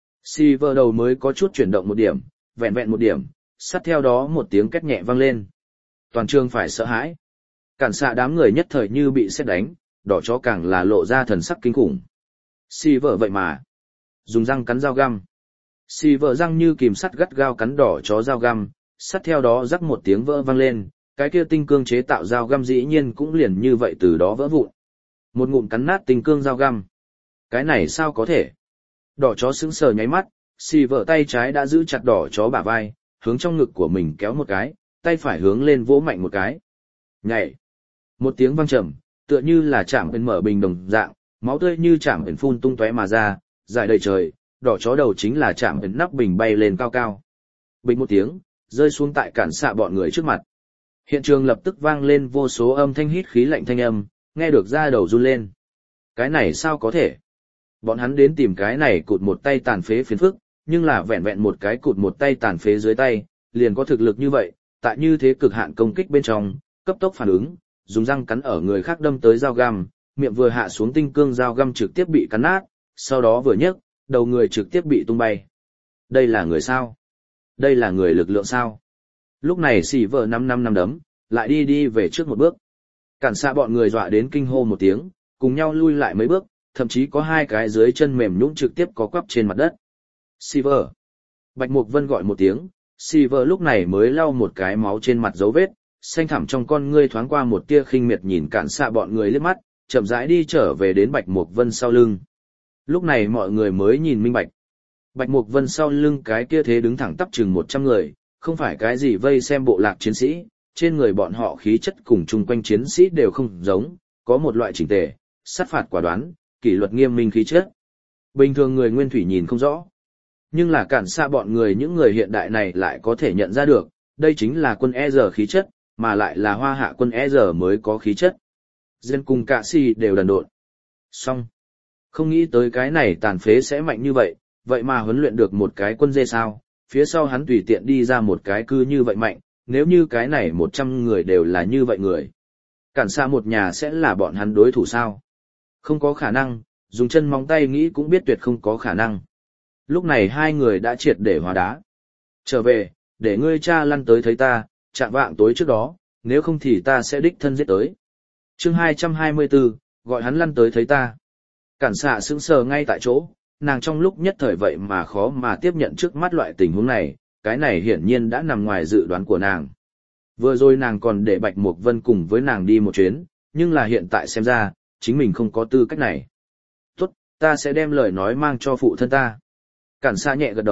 Xì vờ đầu mới có chút chuyển động một điểm, vẹn vẹn một điểm, sát theo đó một tiếng két nhẹ vang lên. Toàn trường phải sợ hãi. Cản xạ đám người nhất thời như bị sét đánh, đỏ chó càng là lộ ra thần sắc kinh khủng. Xì vờ vậy mà. Dùng răng cắn dao găm. Xì vờ răng như kìm sắt gắt gao cắn đỏ chó dao găm, sát theo đó rắc một tiếng vỡ vang lên, cái kia tinh cương chế tạo dao găm dĩ nhiên cũng liền như vậy từ đó vỡ vụn. Một ngụm cắn nát tinh cương dao găm. Cái này sao có thể? Đỏ chó sững sờ nháy mắt, xì vợ tay trái đã giữ chặt đỏ chó bả vai, hướng trong ngực của mình kéo một cái, tay phải hướng lên vỗ mạnh một cái. Nhảy. Một tiếng vang trầm, tựa như là chạm bên mở bình đồng dạng, máu tươi như chạm bên phun tung tóe mà ra, dài đầy trời, đỏ chó đầu chính là chạm bên nắp bình bay lên cao cao. Bình một tiếng, rơi xuống tại cản xạ bọn người trước mặt. Hiện trường lập tức vang lên vô số âm thanh hít khí lạnh thanh âm, nghe được da đầu run lên. Cái này sao có thể? Bọn hắn đến tìm cái này cụt một tay tàn phế phiền phức, nhưng là vẹn vẹn một cái cụt một tay tàn phế dưới tay, liền có thực lực như vậy, tại như thế cực hạn công kích bên trong, cấp tốc phản ứng, dùng răng cắn ở người khác đâm tới dao găm, miệng vừa hạ xuống tinh cương dao găm trực tiếp bị cắn nát, sau đó vừa nhấc, đầu người trực tiếp bị tung bay. Đây là người sao? Đây là người lực lượng sao? Lúc này xỉ vợ năm năm năm đấm, lại đi đi về trước một bước. Cản xạ bọn người dọa đến kinh hô một tiếng, cùng nhau lui lại mấy bước, thậm chí có hai cái dưới chân mềm nhũn trực tiếp có quắp trên mặt đất. Silver. Bạch Mục Vân gọi một tiếng, Silver lúc này mới lau một cái máu trên mặt dấu vết, xanh thẳm trong con ngươi thoáng qua một tia khinh miệt nhìn cản xạ bọn người liếc mắt, chậm rãi đi trở về đến Bạch Mục Vân sau lưng. Lúc này mọi người mới nhìn minh bạch. Bạch Mục Vân sau lưng cái kia thế đứng thẳng tắp chừng một trăm người, không phải cái gì vây xem bộ lạc chiến sĩ, trên người bọn họ khí chất cùng chung quanh chiến sĩ đều không giống, có một loại chỉnh tề, sát phạt quả đoán, kỷ luật nghiêm minh khí chất. Bình thường người nguyên thủy nhìn không rõ. Nhưng là cản xa bọn người những người hiện đại này lại có thể nhận ra được, đây chính là quân e rờ khí chất, mà lại là hoa hạ quân e rờ mới có khí chất. Dân cùng cả si đều đần độn. Xong. Không nghĩ tới cái này tàn phế sẽ mạnh như vậy, vậy mà huấn luyện được một cái quân dê sao, phía sau hắn tùy tiện đi ra một cái cư như vậy mạnh, nếu như cái này một trăm người đều là như vậy người. Cản xa một nhà sẽ là bọn hắn đối thủ sao? Không có khả năng, dùng chân móng tay nghĩ cũng biết tuyệt không có khả năng. Lúc này hai người đã triệt để hóa đá. Trở về, để ngươi cha lăn tới thấy ta, chạm vạng tối trước đó, nếu không thì ta sẽ đích thân giết tới. Chương hai trăm hai mươi tư, gọi hắn lăn tới thấy ta. Cản xạ sững sờ ngay tại chỗ, nàng trong lúc nhất thời vậy mà khó mà tiếp nhận trước mắt loại tình huống này, cái này hiển nhiên đã nằm ngoài dự đoán của nàng. Vừa rồi nàng còn để Bạch Mục Vân cùng với nàng đi một chuyến, nhưng là hiện tại xem ra, chính mình không có tư cách này. Tốt, ta sẽ đem lời nói mang cho phụ thân ta. Cản xa nhẹ gật đầu,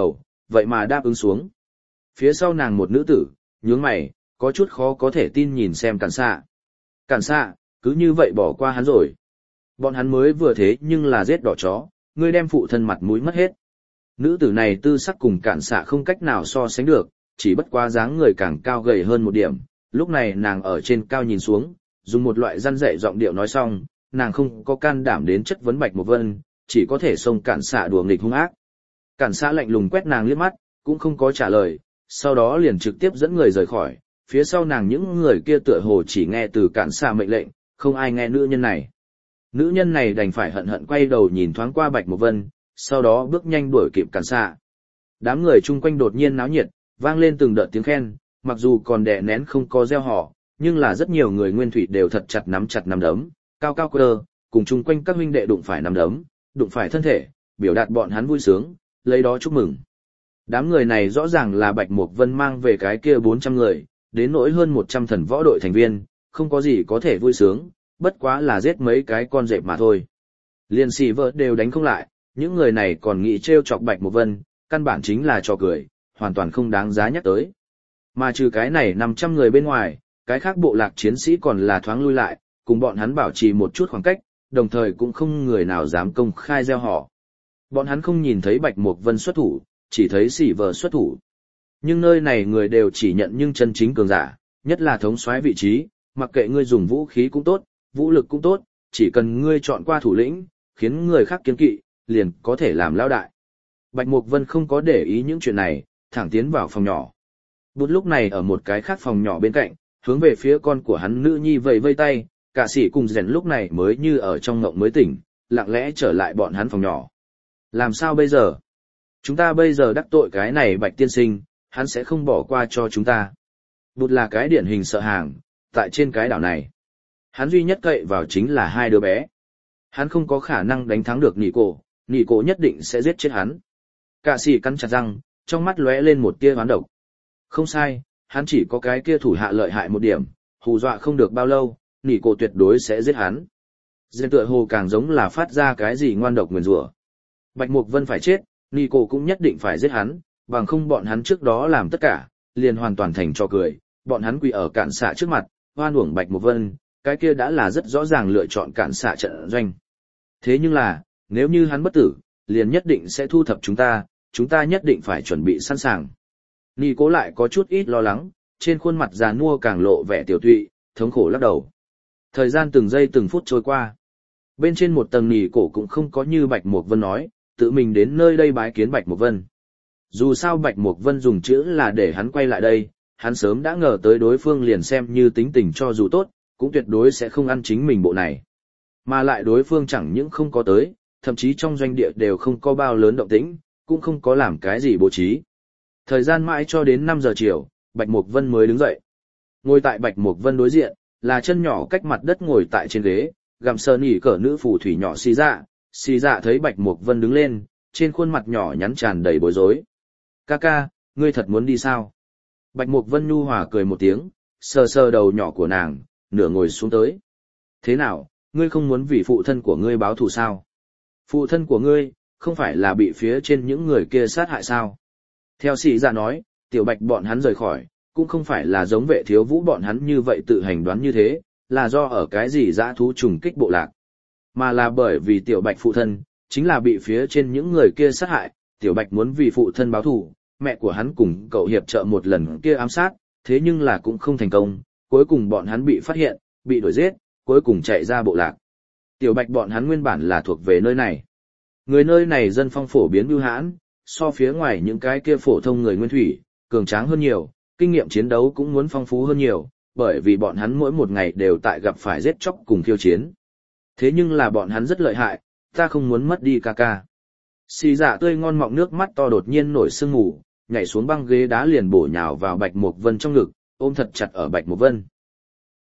vậy mà đáp ứng xuống. Phía sau nàng một nữ tử, nhướng mày, có chút khó có thể tin nhìn xem cản xạ. Cản xạ, cứ như vậy bỏ qua hắn rồi. Bọn hắn mới vừa thế nhưng là giết đỏ chó, ngươi đem phụ thân mặt mũi mất hết. Nữ tử này tư sắc cùng cản xạ không cách nào so sánh được, chỉ bất quá dáng người càng cao gầy hơn một điểm. Lúc này nàng ở trên cao nhìn xuống, dùng một loại răn dạy giọng điệu nói xong, nàng không có can đảm đến chất vấn Bạch Mộc Vân, chỉ có thể xông cản xạ đùa nghịch hung ác. Cản xạ lạnh lùng quét nàng liếc mắt, cũng không có trả lời, sau đó liền trực tiếp dẫn người rời khỏi, phía sau nàng những người kia tựa hồ chỉ nghe từ cản xạ mệnh lệnh, không ai nghe nữ nhân này. Nữ nhân này đành phải hận hận quay đầu nhìn thoáng qua Bạch Mộc Vân, sau đó bước nhanh đuổi kịp cản xạ. Đám người chung quanh đột nhiên náo nhiệt, vang lên từng đợt tiếng khen, mặc dù còn đè nén không có gieo họ, nhưng là rất nhiều người nguyên thủy đều thật chặt nắm chặt nắm đấm, cao cao cơ, cùng chung quanh các huynh đệ đụng phải nắm đấm, đụng phải thân thể, biểu đạt bọn hắn vui sướng, lấy đó chúc mừng. Đám người này rõ ràng là Bạch Mộc Vân mang về cái kia bốn trăm người, đến nỗi hơn một trăm thần võ đội thành viên, không có gì có thể vui sướng, bất quá là giết mấy cái con dẹp mà thôi. Liên xì vợ đều đánh không lại, những người này còn nghĩ trêu chọc Bạch Mộc Vân, căn bản chính là trò cười, hoàn toàn không đáng giá nhắc tới. Mà trừ cái này năm trăm người bên ngoài, cái khác bộ lạc chiến sĩ còn là thoáng lui lại, cùng bọn hắn bảo trì một chút khoảng cách, đồng thời cũng không người nào dám công khai gieo họ. Bọn hắn không nhìn thấy Bạch Mộc Vân xuất thủ, chỉ thấy xỉ vờ xuất thủ. Nhưng nơi này người đều chỉ nhận nhưng chân chính cường giả, nhất là thống soái vị trí, mặc kệ ngươi dùng vũ khí cũng tốt, vũ lực cũng tốt, chỉ cần ngươi chọn qua thủ lĩnh, khiến người khác kiêng kỵ, liền có thể làm lão đại. Bạch Mộc Vân không có để ý những chuyện này, thẳng tiến vào phòng nhỏ. Bút lúc này ở một cái khác phòng nhỏ bên cạnh, hướng về phía con của hắn nữ nhi vẫy vây tay, cả sĩ cùng rèn lúc này mới như ở trong ngộng mới tỉnh, lặng lẽ trở lại bọn hắn phòng nhỏ. Làm sao bây giờ? Chúng ta bây giờ đắc tội cái này Bạch tiên sinh, hắn sẽ không bỏ qua cho chúng ta. Bút là cái điển hình sợ hàng, tại trên cái đảo này. Hắn duy nhất cậy vào chính là hai đứa bé. Hắn không có khả năng đánh thắng được nị cổ, nị cổ nhất định sẽ giết chết hắn. Cả sĩ cắn chặt răng, trong mắt lóe lên một tia hoán độc. Không sai, hắn chỉ có cái kia thủ hạ lợi hại một điểm, hù dọa không được bao lâu, nị cổ tuyệt đối sẽ giết hắn. Dên tựa hồ càng giống là phát ra cái gì ngoan độc nguyền rủa. Bạch Mộc Vân phải chết, nị cổ cũng nhất định phải giết hắn, bằng không bọn hắn trước đó làm tất cả, liền hoàn toàn thành trò cười, bọn hắn quỳ ở cản xạ trước mặt, hoan uổng Bạch Mộc Vân, cái kia đã là rất rõ ràng lựa chọn cản xạ trận doanh. Thế nhưng là, nếu như hắn bất tử, liền nhất định sẽ thu thập chúng ta, chúng ta nhất định phải chuẩn bị sẵn sàng. Nị cố lại có chút ít lo lắng, trên khuôn mặt già nua càng lộ vẻ tiểu tụy, thống khổ lắc đầu. Thời gian từng giây từng phút trôi qua. Bên trên một tầng nị cổ cũng không có như Bạch Mộc Vân nói, tự mình đến nơi đây bái kiến Bạch Mộc Vân. Dù sao Bạch Mộc Vân dùng chữ là để hắn quay lại đây, hắn sớm đã ngờ tới đối phương liền xem như tính tình cho dù tốt, cũng tuyệt đối sẽ không ăn chính mình bộ này. Mà lại đối phương chẳng những không có tới, thậm chí trong doanh địa đều không có bao lớn động tĩnh, cũng không có làm cái gì bố trí. Thời gian mãi cho đến năm giờ chiều, Bạch Mộc Vân mới đứng dậy. Ngồi tại Bạch Mộc Vân đối diện, là chân nhỏ cách mặt đất ngồi tại trên ghế, gặm sờ nỉ cỡ nữ phù thủy nhỏ xì dạ. Xì dạ thấy Bạch Mộc Vân đứng lên, trên khuôn mặt nhỏ nhắn tràn đầy bối rối. Ca ca, ngươi thật muốn đi sao? Bạch Mộc Vân nhu hòa cười một tiếng, sờ sờ đầu nhỏ của nàng, nửa ngồi xuống tới. Thế nào, ngươi không muốn vì phụ thân của ngươi báo thù sao? Phụ thân của ngươi, không phải là bị phía trên những người kia sát hại sao? Theo sĩ dạ nói, tiểu Bạch bọn hắn rời khỏi, cũng không phải là giống vệ thiếu vũ bọn hắn như vậy tự hành đoán như thế, là do ở cái gì dã thú trùng kích bộ lạc. Mà là bởi vì tiểu Bạch phụ thân, chính là bị phía trên những người kia sát hại, tiểu Bạch muốn vì phụ thân báo thù, mẹ của hắn cùng cậu hiệp trợ một lần kia ám sát, thế nhưng là cũng không thành công, cuối cùng bọn hắn bị phát hiện, bị đuổi giết, cuối cùng chạy ra bộ lạc. Tiểu Bạch bọn hắn nguyên bản là thuộc về nơi này. Người nơi này dân phong phổ biến bưu hãn, so phía ngoài những cái kia phổ thông người nguyên thủy, cường tráng hơn nhiều, kinh nghiệm chiến đấu cũng muốn phong phú hơn nhiều, bởi vì bọn hắn mỗi một ngày đều tại gặp phải giết chóc cùng khiêu chiến. Thế nhưng là bọn hắn rất lợi hại, ta không muốn mất đi ca ca. Xì dạ tươi ngon mọng nước mắt to đột nhiên nổi sương mù, nhảy xuống băng ghế đá liền bổ nhào vào Bạch Mộc Vân trong ngực, ôm thật chặt ở Bạch Mộc Vân.